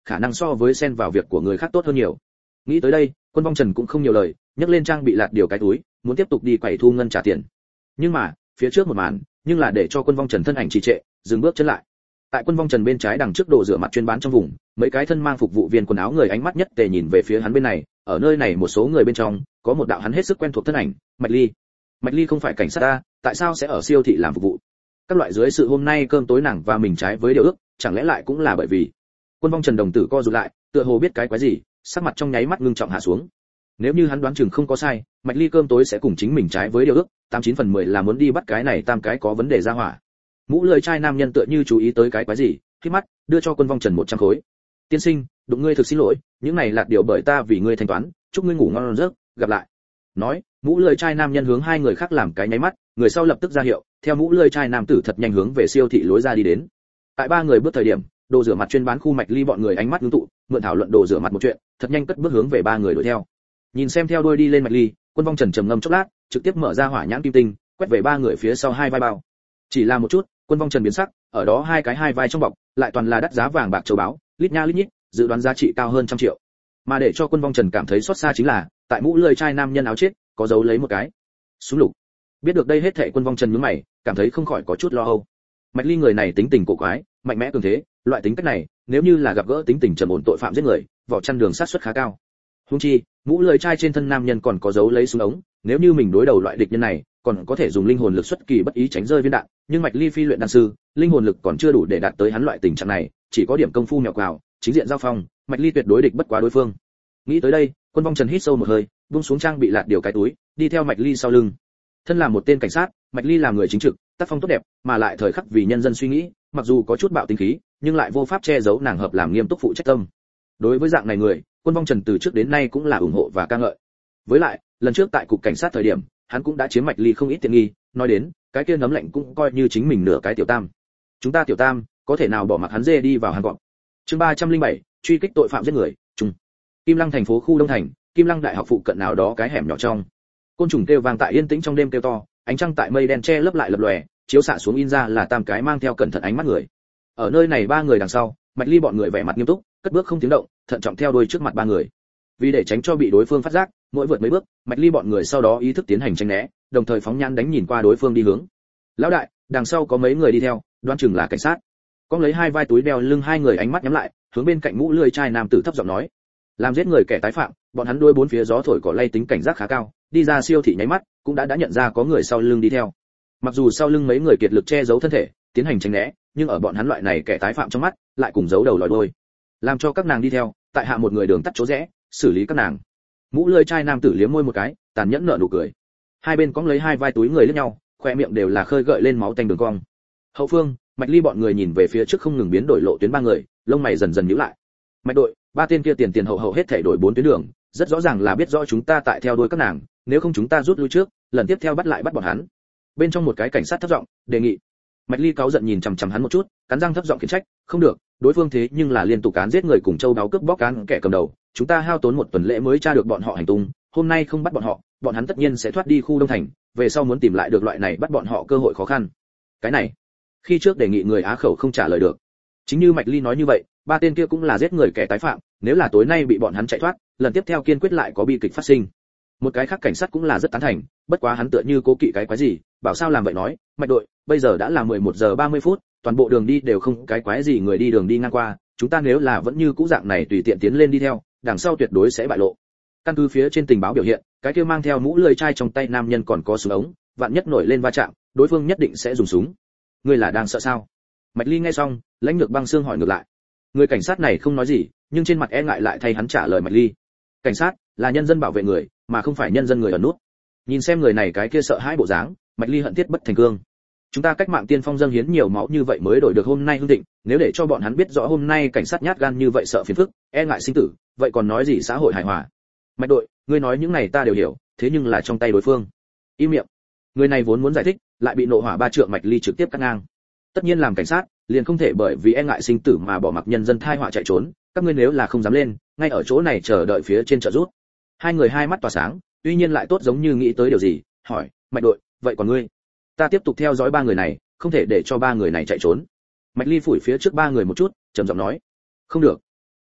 khả năng so với xen vào việc của người khác tốt hơn nhiều. Nghĩ tới đây, Quân Vong Trần cũng không nhiều lời, nhấc lên trang bị lạt điều cái túi, muốn tiếp tục đi quẩy thu ngân trả tiền. Nhưng mà, phía trước một màn, nhưng là để cho Quân Vong Trần thân ảnh trì trệ, dừng bước chân lại. Tại Quân Vong Trần bên trái đằng trước đồ rửa mặt chuyên bán trong vùng, mấy cái thân mang phục vụ viên quần áo người ánh mắt nhất tề nhìn về phía hắn bên này, ở nơi này một số người bên trong, có một đạo hắn hết sức quen thuộc thân ảnh, Mạch Ly. Mạch Ly không phải cảnh sát ta, tại sao sẽ ở siêu thị làm phục vụ? Các loại dưới sự hôm nay cơm tối nàng và mình trái với điều ước, chẳng lẽ lại cũng là bởi vì Quân Vong Trần đồng tử co rụt lại, tựa hồ biết cái quái gì, sắc mặt trong nháy mắt ngưng trọng hạ xuống. Nếu như hắn đoán chừng không có sai, Mạch Ly cơm tối sẽ cùng chính mình trái với điều ước, 89/10 là muốn đi bắt cái này tam cái có vấn đề ra hỏa. Mũ lưỡi trai nam nhân tựa như chú ý tới cái quái gì, khép mắt, đưa cho Quân Vong Trần 100 khối. Tiên sinh, đụng ngươi thực xin lỗi, những này là điều bởi ta vì ngươi thanh toán, chúc ngươi ngủ ngon giấc, gặp lại. Nói, mũ lưỡi trai nam nhân hướng hai người khác làm cái nháy mắt, người sau lập tức ra hiệu, theo mũ lưỡi trai nam tử thật nhanh hướng về siêu thị lối ra đi đến. Tại ba người bước thời điểm, đồ rửa mặt chuyên bán khu Mạch Ly bọn người ánh mắt ngưng tụ, mượn thảo luận đồ rửa mặt một chuyện, thật nhanh cất bước hướng về ba người đuổi theo. Nhìn xem theo đuôi đi lên Mạch Ly, Quân Vong Trần trầm ngâm chốc lát, trực tiếp mở ra hỏa nhãn kim tinh, quét về ba người phía sau hai vai bao. Chỉ là một chút, Quân Vong Trần biến sắc, ở đó hai cái hai vai trong bọc, lại toàn là đắt giá vàng bạc châu báu, lít nha lít nhít, dự đoán giá trị cao hơn 100 triệu. Mà để cho Quân Vong Trần cảm thấy xót xa chính là, tại mũ lưỡi trai nam nhân áo chết, có giấu lấy một cái súng lục. Biết được đây hết thảy, Quân Vong Trần nhướng mày, cảm thấy không khỏi có chút lo âu. Mạch Ly người này tính tình cổ quái, mạnh mẽ cường thế, loại tính cách này, nếu như là gặp gỡ tính tình trầm ổn tội phạm giết người, vỏ chăn đường sát suất khá cao. Huống chi, mũ lưỡi trai trên thân nam nhân còn có giấu lấy súng ống, nếu như mình đối đầu loại địch nhân này, còn có thể dùng linh hồn lực xuất kỳ bất ý tránh rơi viên đạn, nhưng Mạch Ly phi luyện đan sư, linh hồn lực còn chưa đủ để đạt tới hắn loại tình trạng này, chỉ có điểm công phu mèo quào, chính diện giao phong, Mạch Ly tuyệt đối địch bất quá đối phương. Nghĩ tới đây, Quân Vong Trần hít sâu một hơi, buông xuống trang bị lạt điều cái túi, đi theo Mạch Ly sau lưng. Thân là một tên cảnh sát, Mạch Ly làm người chính trực, tác phong tốt đẹp, mà lại thời khắc vì nhân dân suy nghĩ, mặc dù có chút bạo tính khí, nhưng lại vô pháp che giấu nàng hợp làm nghiêm túc phụ trách tâm. Đối với dạng này người, Quân Vong Trần từ trước đến nay cũng là ủng hộ và ca ngợi. Với lại, lần trước tại cục cảnh sát thời điểm, hắn cũng đã chiếm Mạch Ly không ít tiện nghi, nói đến, cái kia nấm lạnh cũng coi như chính mình nửa cái tiểu tam. Chúng ta tiểu tam, có thể nào bỏ mặc hắn dê đi vào hàng gọn. Chương 307, truy kích tội phạm giết người, trung. Kim Lăng thành phố khu Đông Thành, Kim Lăng đại học phụ cận nào đó cái hẻm nhỏ trong. Côn trùng kêu vang tại yên tĩnh trong đêm kêu to, ánh trăng tại mây đen che lấp lại lập lòe, chiếu xạ xuống in ra là tam cái mang theo cẩn thận ánh mắt người. Ở nơi này ba người đằng sau, Mạch Ly bọn người vẻ mặt nghiêm túc, cất bước không tiếng động, thận trọng theo đuôi trước mặt ba người. Vì để tránh cho bị đối phương phát giác, mỗi vượt mấy bước, Mạch Ly bọn người sau đó ý thức tiến hành tránh né, đồng thời phóng nhãn đánh nhìn qua đối phương đi hướng. Lão đại, đằng sau có mấy người đi theo, đoán chừng là cảnh sát. Con lấy hai vai túi đeo lưng hai người ánh mắt nhắm lại, hướng bên cạnh mũ lưỡi trai nam tử thấp giọng nói: làm giết người kẻ tái phạm, bọn hắn đuôi bốn phía gió thổi cỏ lay tính cảnh giác khá cao, đi ra siêu thị nháy mắt, cũng đã nhận ra có người sau lưng đi theo. Mặc dù sau lưng mấy người kiệt lực che giấu thân thể, tiến hành tránh né, nhưng ở bọn hắn loại này kẻ tái phạm trong mắt, lại cùng giấu đầu lòi đuôi. Làm cho các nàng đi theo, tại hạ một người đường tắt chỗ rẽ, xử lý các nàng. Mũ lưỡi trai nam tử liếm môi một cái, tàn nhẫn nở nụ cười. Hai bên cõng lấy hai vai túi người liếc nhau, khoe miệng đều là khơi gợi lên máu tanh đường cong. Hậu phương, Mạch Ly bọn người nhìn về phía trước không ngừng biến đổi lộ tuyến ba người, lông mày dần dần nhíu lại. Mạch đội, ba tên kia tiền hậu hết thảy đổi bốn tuyến đường, rất rõ ràng là biết rõ chúng ta tại theo đuôi các nàng, nếu không chúng ta rút lui trước, lần tiếp theo bắt bọn hắn. Bên trong một cái cảnh sát thấp giọng đề nghị. Mạch Ly cáu giận nhìn chằm chằm hắn một chút, cắn răng thấp giọng khiển trách, không được, đối phương thế nhưng là liên tục cán giết người cùng châu đáo cướp bóc cán kẻ cầm đầu, chúng ta hao tốn một tuần lễ mới tra được bọn họ hành tung, hôm nay không bắt bọn họ, bọn hắn tất nhiên sẽ thoát đi khu Đông Thành, về sau muốn tìm lại được loại này bắt bọn họ cơ hội khó khăn. Cái này, khi trước đề nghị người á khẩu không trả lời được. Chính như Mạch Ly nói như vậy, ba tên kia cũng là giết người kẻ tái phạm, nếu là tối nay bị bọn hắn chạy thoát, lần tiếp theo kiên quyết lại có bi kịch phát sinh. Một cái khác cảnh sát cũng là rất tán thành, bất quá hắn tựa như cố kỵ cái quái gì, bảo sao làm vậy nói, Mạch đội, bây giờ đã là 11 giờ 30 phút, toàn bộ đường đi đều không cái quái gì người đi đường đi ngang qua, chúng ta nếu là vẫn như cũ dạng này tùy tiện tiến lên đi theo, đằng sau tuyệt đối sẽ bại lộ. Căn cứ phía trên tình báo biểu hiện, cái kia mang theo mũ lưỡi trai trong tay nam nhân còn có súng ống, vạn nhất nổi lên va chạm, đối phương nhất định sẽ dùng súng. Ngươi là đang sợ sao? Mạch Ly nghe xong, lãnh nhược băng xương hỏi ngược lại. Người cảnh sát này không nói gì, nhưng trên mặt e ngại lại thay hắn trả lời Mạch Ly. Cảnh sát là nhân dân bảo vệ người, mà không phải nhân dân người ẩn nút. Nhìn xem người này cái kia sợ hãi bộ dáng, Mạch Ly hận thiết bất thành cương. Chúng ta cách mạng tiên phong dâng hiến nhiều máu như vậy mới đổi được hôm nay hưng thịnh, nếu để cho bọn hắn biết rõ hôm nay cảnh sát nhát gan như vậy sợ phiền phức, e ngại sinh tử, vậy còn nói gì xã hội hài hòa? Mạch đội, ngươi nói những này ta đều hiểu, thế nhưng là trong tay đối phương. Im miệng. Người này vốn muốn giải thích, lại bị nộ hỏa ba trượng Mạch Ly trực tiếp cắt ngang. Tất nhiên làm cảnh sát, liền không thể bởi vì e ngại sinh tử mà bỏ mặc nhân dân thai họa chạy trốn, các ngươi nếu là không dám lên, ngay ở chỗ này chờ đợi phía trên trợ rút. Hai người hai mắt tỏa sáng, tuy nhiên lại tốt giống như nghĩ tới điều gì, hỏi, Mạch đội, vậy còn ngươi? Ta tiếp tục theo dõi ba người này, không thể để cho ba người này chạy trốn. Mạch Ly phủi phía trước ba người một chút, trầm giọng nói, không được.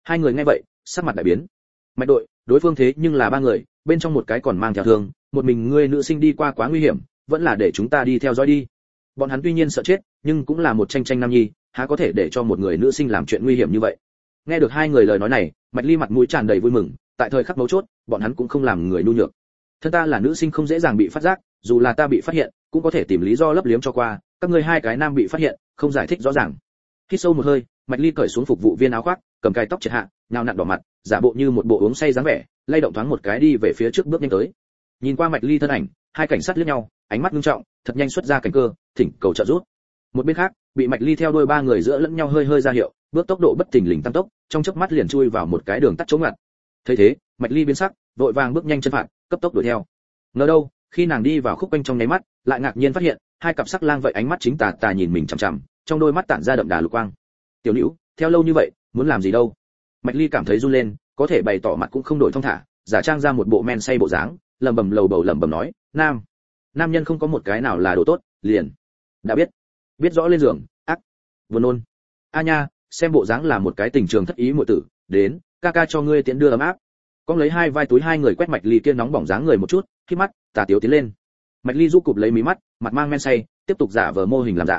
Hai người nghe vậy sắc mặt đại biến. Mạch đội, đối phương thế nhưng là ba người, bên trong một cái còn mang theo thương, một mình ngươi nữ sinh đi qua quá nguy hiểm, vẫn là để chúng ta đi theo dõi đi. Bọn hắn tuy nhiên sợ chết, nhưng cũng là một tranh tranh nam nhi, há có thể để cho một người nữ sinh làm chuyện nguy hiểm như vậy. Nghe được hai người lời nói này, Mạch Ly mặt mũi tràn đầy vui mừng, tại thời khắc mấu chốt, bọn hắn cũng không làm người nhu nhược. Thân ta là nữ sinh không dễ dàng bị phát giác, dù là ta bị phát hiện, cũng có thể tìm lý do lấp liếm cho qua, các ngươi hai cái nam bị phát hiện, không giải thích rõ ràng. Hít sâu một hơi, Mạch Ly cởi xuống phục vụ viên áo khoác, cầm cài tóc triệt hạ, nhào nặn đỏ mặt, giả bộ như một bộ uống say dáng vẻ, lay động thoáng một cái đi về phía trước bước nhanh tới. Nhìn qua Mạch Ly thân ảnh, hai cảnh sát liếc nhau, ánh mắt nghiêm trọng, thật nhanh xuất ra cảnh cơ, thỉnh cầu trợ giúp. Một bên khác, bị Mạch Ly theo đuôi ba người giữa lẫn nhau hơi hơi ra hiệu, bước tốc độ bất thình lình tăng tốc, trong chớp mắt liền chui vào một cái đường tắt trống ngặt. Thấy thế, Mạch Ly biến sắc, vội vàng bước nhanh chân phạt, cấp tốc đuổi theo. Ngờ đâu, khi nàng đi vào khúc quanh trong nháy mắt, lại ngạc nhiên phát hiện, hai cặp sắc lang vậy ánh mắt chính tà tà nhìn mình chằm chằm, trong đôi mắt tản ra đậm đà lục quang. Tiểu Nữu, theo lâu như vậy, muốn làm gì đâu? Mạch Ly cảm thấy run lên, có thể bày tỏ mặt cũng không đổi thong thả, giả trang ra một bộ men say bộ dáng, lẩm bẩm lầu bầu lẩm bẩm nói, nam nhân không có một cái nào là đồ tốt, liền đã biết rõ lên giường, ác, buồn nôn. A nha, xem bộ dáng là một cái tình trường thất ý muội tử, đến, ca ca cho ngươi tiễn đưa ấm áp. Con lấy hai vai túi hai người quét Mạch Ly kia nóng bỏng dáng người một chút, khít mắt, tà tiếu tiến lên. Mạch Ly rũ cụp lấy mí mắt, mặt mang men say, tiếp tục giả vờ mô hình làm dạng.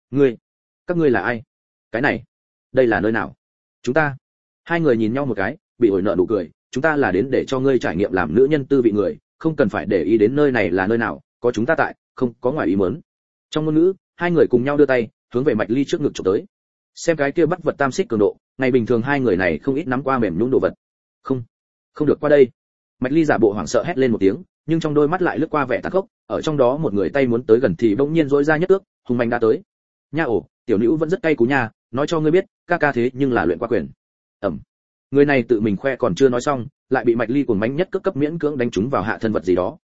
Các ngươi là ai? Cái này, đây là nơi nào? Chúng ta. Hai người nhìn nhau một cái, bị ổi nợ nụ cười, chúng ta là đến để cho ngươi trải nghiệm làm nữ nhân tư vị người, không cần phải để ý đến nơi này là nơi nào, có chúng ta tại, không có ngoài ý muốn. Trong ngôn ngữ, hai người cùng nhau đưa tay, hướng về Mạch Ly trước ngực chụp tới. Xem cái kia bắt vật tam xích cường độ, ngày bình thường hai người này không ít nắm qua mềm nhũn đồ vật. Không được qua đây. Mạch Ly giả bộ hoảng sợ hét lên một tiếng, nhưng trong đôi mắt lại lướt qua vẻ tàn khốc, ở trong đó một người tay muốn tới gần thì bỗng nhiên rỗi ra nhất ước, hùng mạnh đã tới. Nha ổ, tiểu nữ vẫn rất cay cú nha, nói cho ngươi biết, ca ca thế nhưng là luyện qua quyền. Người này tự mình khoe còn chưa nói xong, lại bị Mạch Ly cuồng mãnh nhất cước cấp miễn cưỡng đánh trúng vào hạ thân vật gì đó.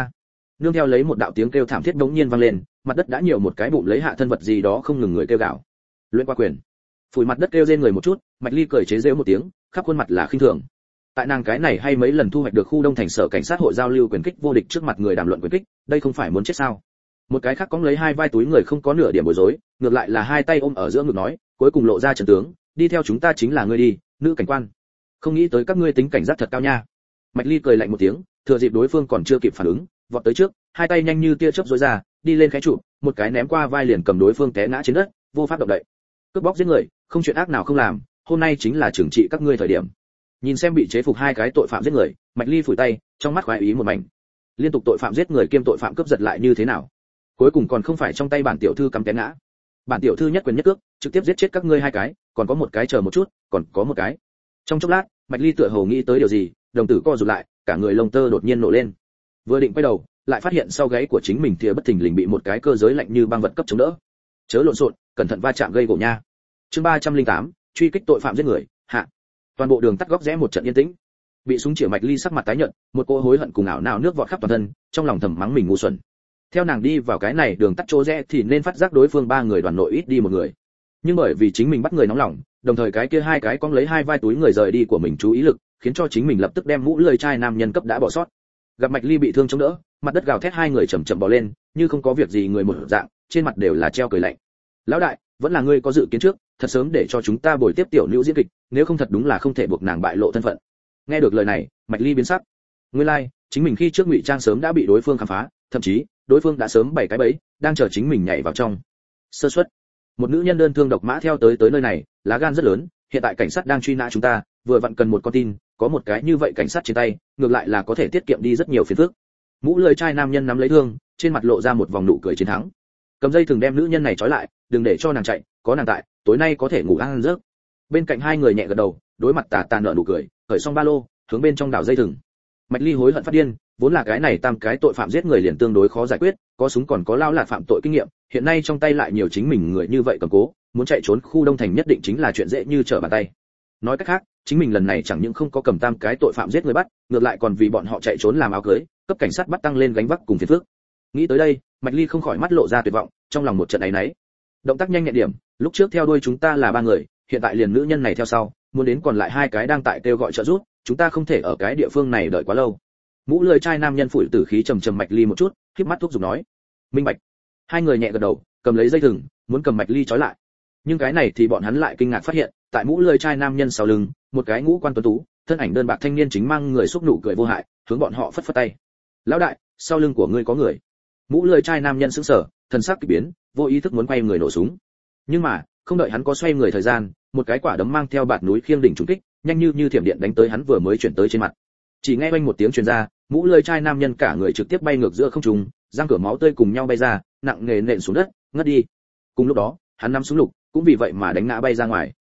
Nương theo lấy một đạo tiếng kêu thảm thiết bỗng nhiên vang lên, mặt đất đã nhiều một cái bụng lấy hạ thân vật gì đó không ngừng người kêu gào. Luyện qua quyền. Phủi mặt đất kêu rên người một chút, Mạch Ly cười chế giễu một tiếng, khắp khuôn mặt là khinh thường. Tại nàng cái này hay mấy lần thu hoạch được khu Đông thành sở cảnh sát hội giao lưu quyền kích vô địch trước mặt người đàm luận quyền kích, đây không phải muốn chết sao? Một cái khác cóng lấy hai vai túi người không có nửa điểm bối rối, ngược lại là hai tay ôm ở giữa ngực nói, cuối cùng lộ ra trận tướng, đi theo chúng ta chính là ngươi đi, nữ cảnh quan. Không nghĩ tới các ngươi tính cảnh giác thật cao nha. Mạch Ly cười lạnh một tiếng, thừa dịp đối phương còn chưa kịp phản ứng, vọt tới trước, hai tay nhanh như tia chớp rối ra, đi lên khẽ chụp, một cái ném qua vai liền cầm đối phương té ngã trên đất, vô pháp động đậy. Cướp bóc giết người, không chuyện ác nào không làm, hôm nay chính là trừng trị các ngươi thời điểm. Nhìn xem bị chế phục hai cái tội phạm giết người, Mạch Ly phủi tay, trong mắt khoái ý một mảnh. Liên tục tội phạm giết người kiêm tội phạm cướp giật lại như thế nào? Cuối cùng còn không phải trong tay bản tiểu thư cắm té ngã. Bản tiểu thư nhất quyền nhất cước, trực tiếp giết chết các ngươi hai cái, còn có một cái chờ một chút, còn có một cái. Trong chốc lát, Mạch Ly tựa hồ nghĩ tới điều gì, đồng tử co rụt lại, cả người lông tơ đột nhiên nổ lên. Vừa định quay đầu, lại phát hiện sau gáy của chính mình thìa bất thình lình bị một cái cơ giới lạnh như băng vật cấp chống đỡ. Chớ lộn xộn, cẩn thận va chạm gây gỗ nha. Chương 308, truy kích tội phạm giết người, hạ. Toàn bộ đường tắt góc rẽ một trận yên tĩnh. Bị súng chĩa Mạch Ly sắc mặt tái nhợt, một cô hối hận cùng ảo não nước vọt khắp toàn thân, trong lòng thầm mắng mình ngu xuẩn. Theo nàng đi vào cái này đường tắt chỗ rẽ thì nên phát giác đối phương ba người đoàn nội ít đi một người. Nhưng bởi vì chính mình bắt người nóng lòng, đồng thời cái kia hai cái cong lấy hai vai túi người rời đi của mình chú ý lực, khiến cho chính mình lập tức đem mũ lưỡi chai nam nhân cấp đã bỏ sót. Gặp Mạch Ly bị thương chống đỡ, mặt đất gào thét hai người chậm chậm bò lên, như không có việc gì người một dạng, trên mặt đều là treo cười lạnh. Lão đại, vẫn là ngươi có dự kiến trước, thật sớm để cho chúng ta bồi tiếp tiểu nữ diễn kịch, nếu không thật đúng là không thể buộc nàng bại lộ thân phận. Nghe được lời này, Mạch Ly biến sắc. Nguyên lai, chính mình khi trước ngụy trang sớm đã bị đối phương khám phá, thậm chí, đối phương đã sớm bày cái bẫy, đang chờ chính mình nhảy vào trong. Sơ suất. Một nữ nhân đơn thương độc mã theo tới nơi này, lá gan rất lớn, hiện tại cảnh sát đang truy nã chúng ta, vừa vặn cần một con tin, có một cái như vậy cảnh sát trên tay, ngược lại là có thể tiết kiệm đi rất nhiều phiền phức. Mũ lưỡi chai nam nhân nắm lấy thương, trên mặt lộ ra một vòng nụ cười chiến thắng. Cầm dây thừng đem nữ nhân này trói lại, đừng để cho nàng chạy, có nàng tại, tối nay có thể ngủ ăn giấc. Bên cạnh hai người nhẹ gật đầu, đối mặt tà tà nở nụ cười, cởi xong ba lô, hướng bên trong đảo dây thừng. Mạch Ly hối hận phát điên, vốn là cái này tam cái tội phạm giết người liền tương đối khó giải quyết, có súng còn có lao lạt phạm tội kinh nghiệm, hiện nay trong tay lại nhiều chính mình người như vậy cầm cố, muốn chạy trốn khu Đông thành nhất định chính là chuyện dễ như trở bàn tay. Nói cách khác, chính mình lần này chẳng những không có cầm tam cái tội phạm giết người bắt, ngược lại còn vì bọn họ chạy trốn làm áo cưới, cấp cảnh sát bắt tăng lên gánh vác cùng phiền phức. Nghĩ tới đây, Mạch Ly không khỏi mắt lộ ra tuyệt vọng, trong lòng một trận áy náy. Động tác nhanh nhẹn điểm, lúc trước theo đuôi chúng ta là ba người, hiện tại liền nữ nhân này theo sau, muốn đến còn lại hai cái đang tại kêu gọi trợ giúp, chúng ta không thể ở cái địa phương này đợi quá lâu. Mũ lưỡi chai nam nhân phủi tử khí trầm trầm Mạch Ly một chút, khép mắt thúc giục nói: "Minh bạch." Hai người nhẹ gật đầu, cầm lấy dây thừng, muốn cầm Mạch Ly trói lại. Nhưng cái này thì bọn hắn lại kinh ngạc phát hiện, tại mũ lưỡi chai nam nhân sau lưng, một cái ngũ quan tuấn tú, thân ảnh đơn bạc thanh niên chính mang người xúc nụ cười vô hại, hướng bọn họ phất phất tay. "Lão đại, sau lưng của ngươi có người." Mũ lưỡi trai nam nhân sững sờ, thần sắc kỳ biến, vô ý thức muốn quay người nổ súng. Nhưng mà, không đợi hắn có xoay người thời gian, một cái quả đấm mang theo bạt núi khiêng đỉnh trúng kích, nhanh như thiểm điện đánh tới hắn vừa mới chuyển tới trên mặt. Chỉ nghe oanh một tiếng truyền ra, mũ lưỡi trai nam nhân cả người trực tiếp bay ngược giữa không trung, răng cửa máu tươi cùng nhau bay ra, nặng nề nện xuống đất, ngất đi. Cùng lúc đó, hắn nắm súng lục, cũng vì vậy mà đánh ngã bay ra ngoài.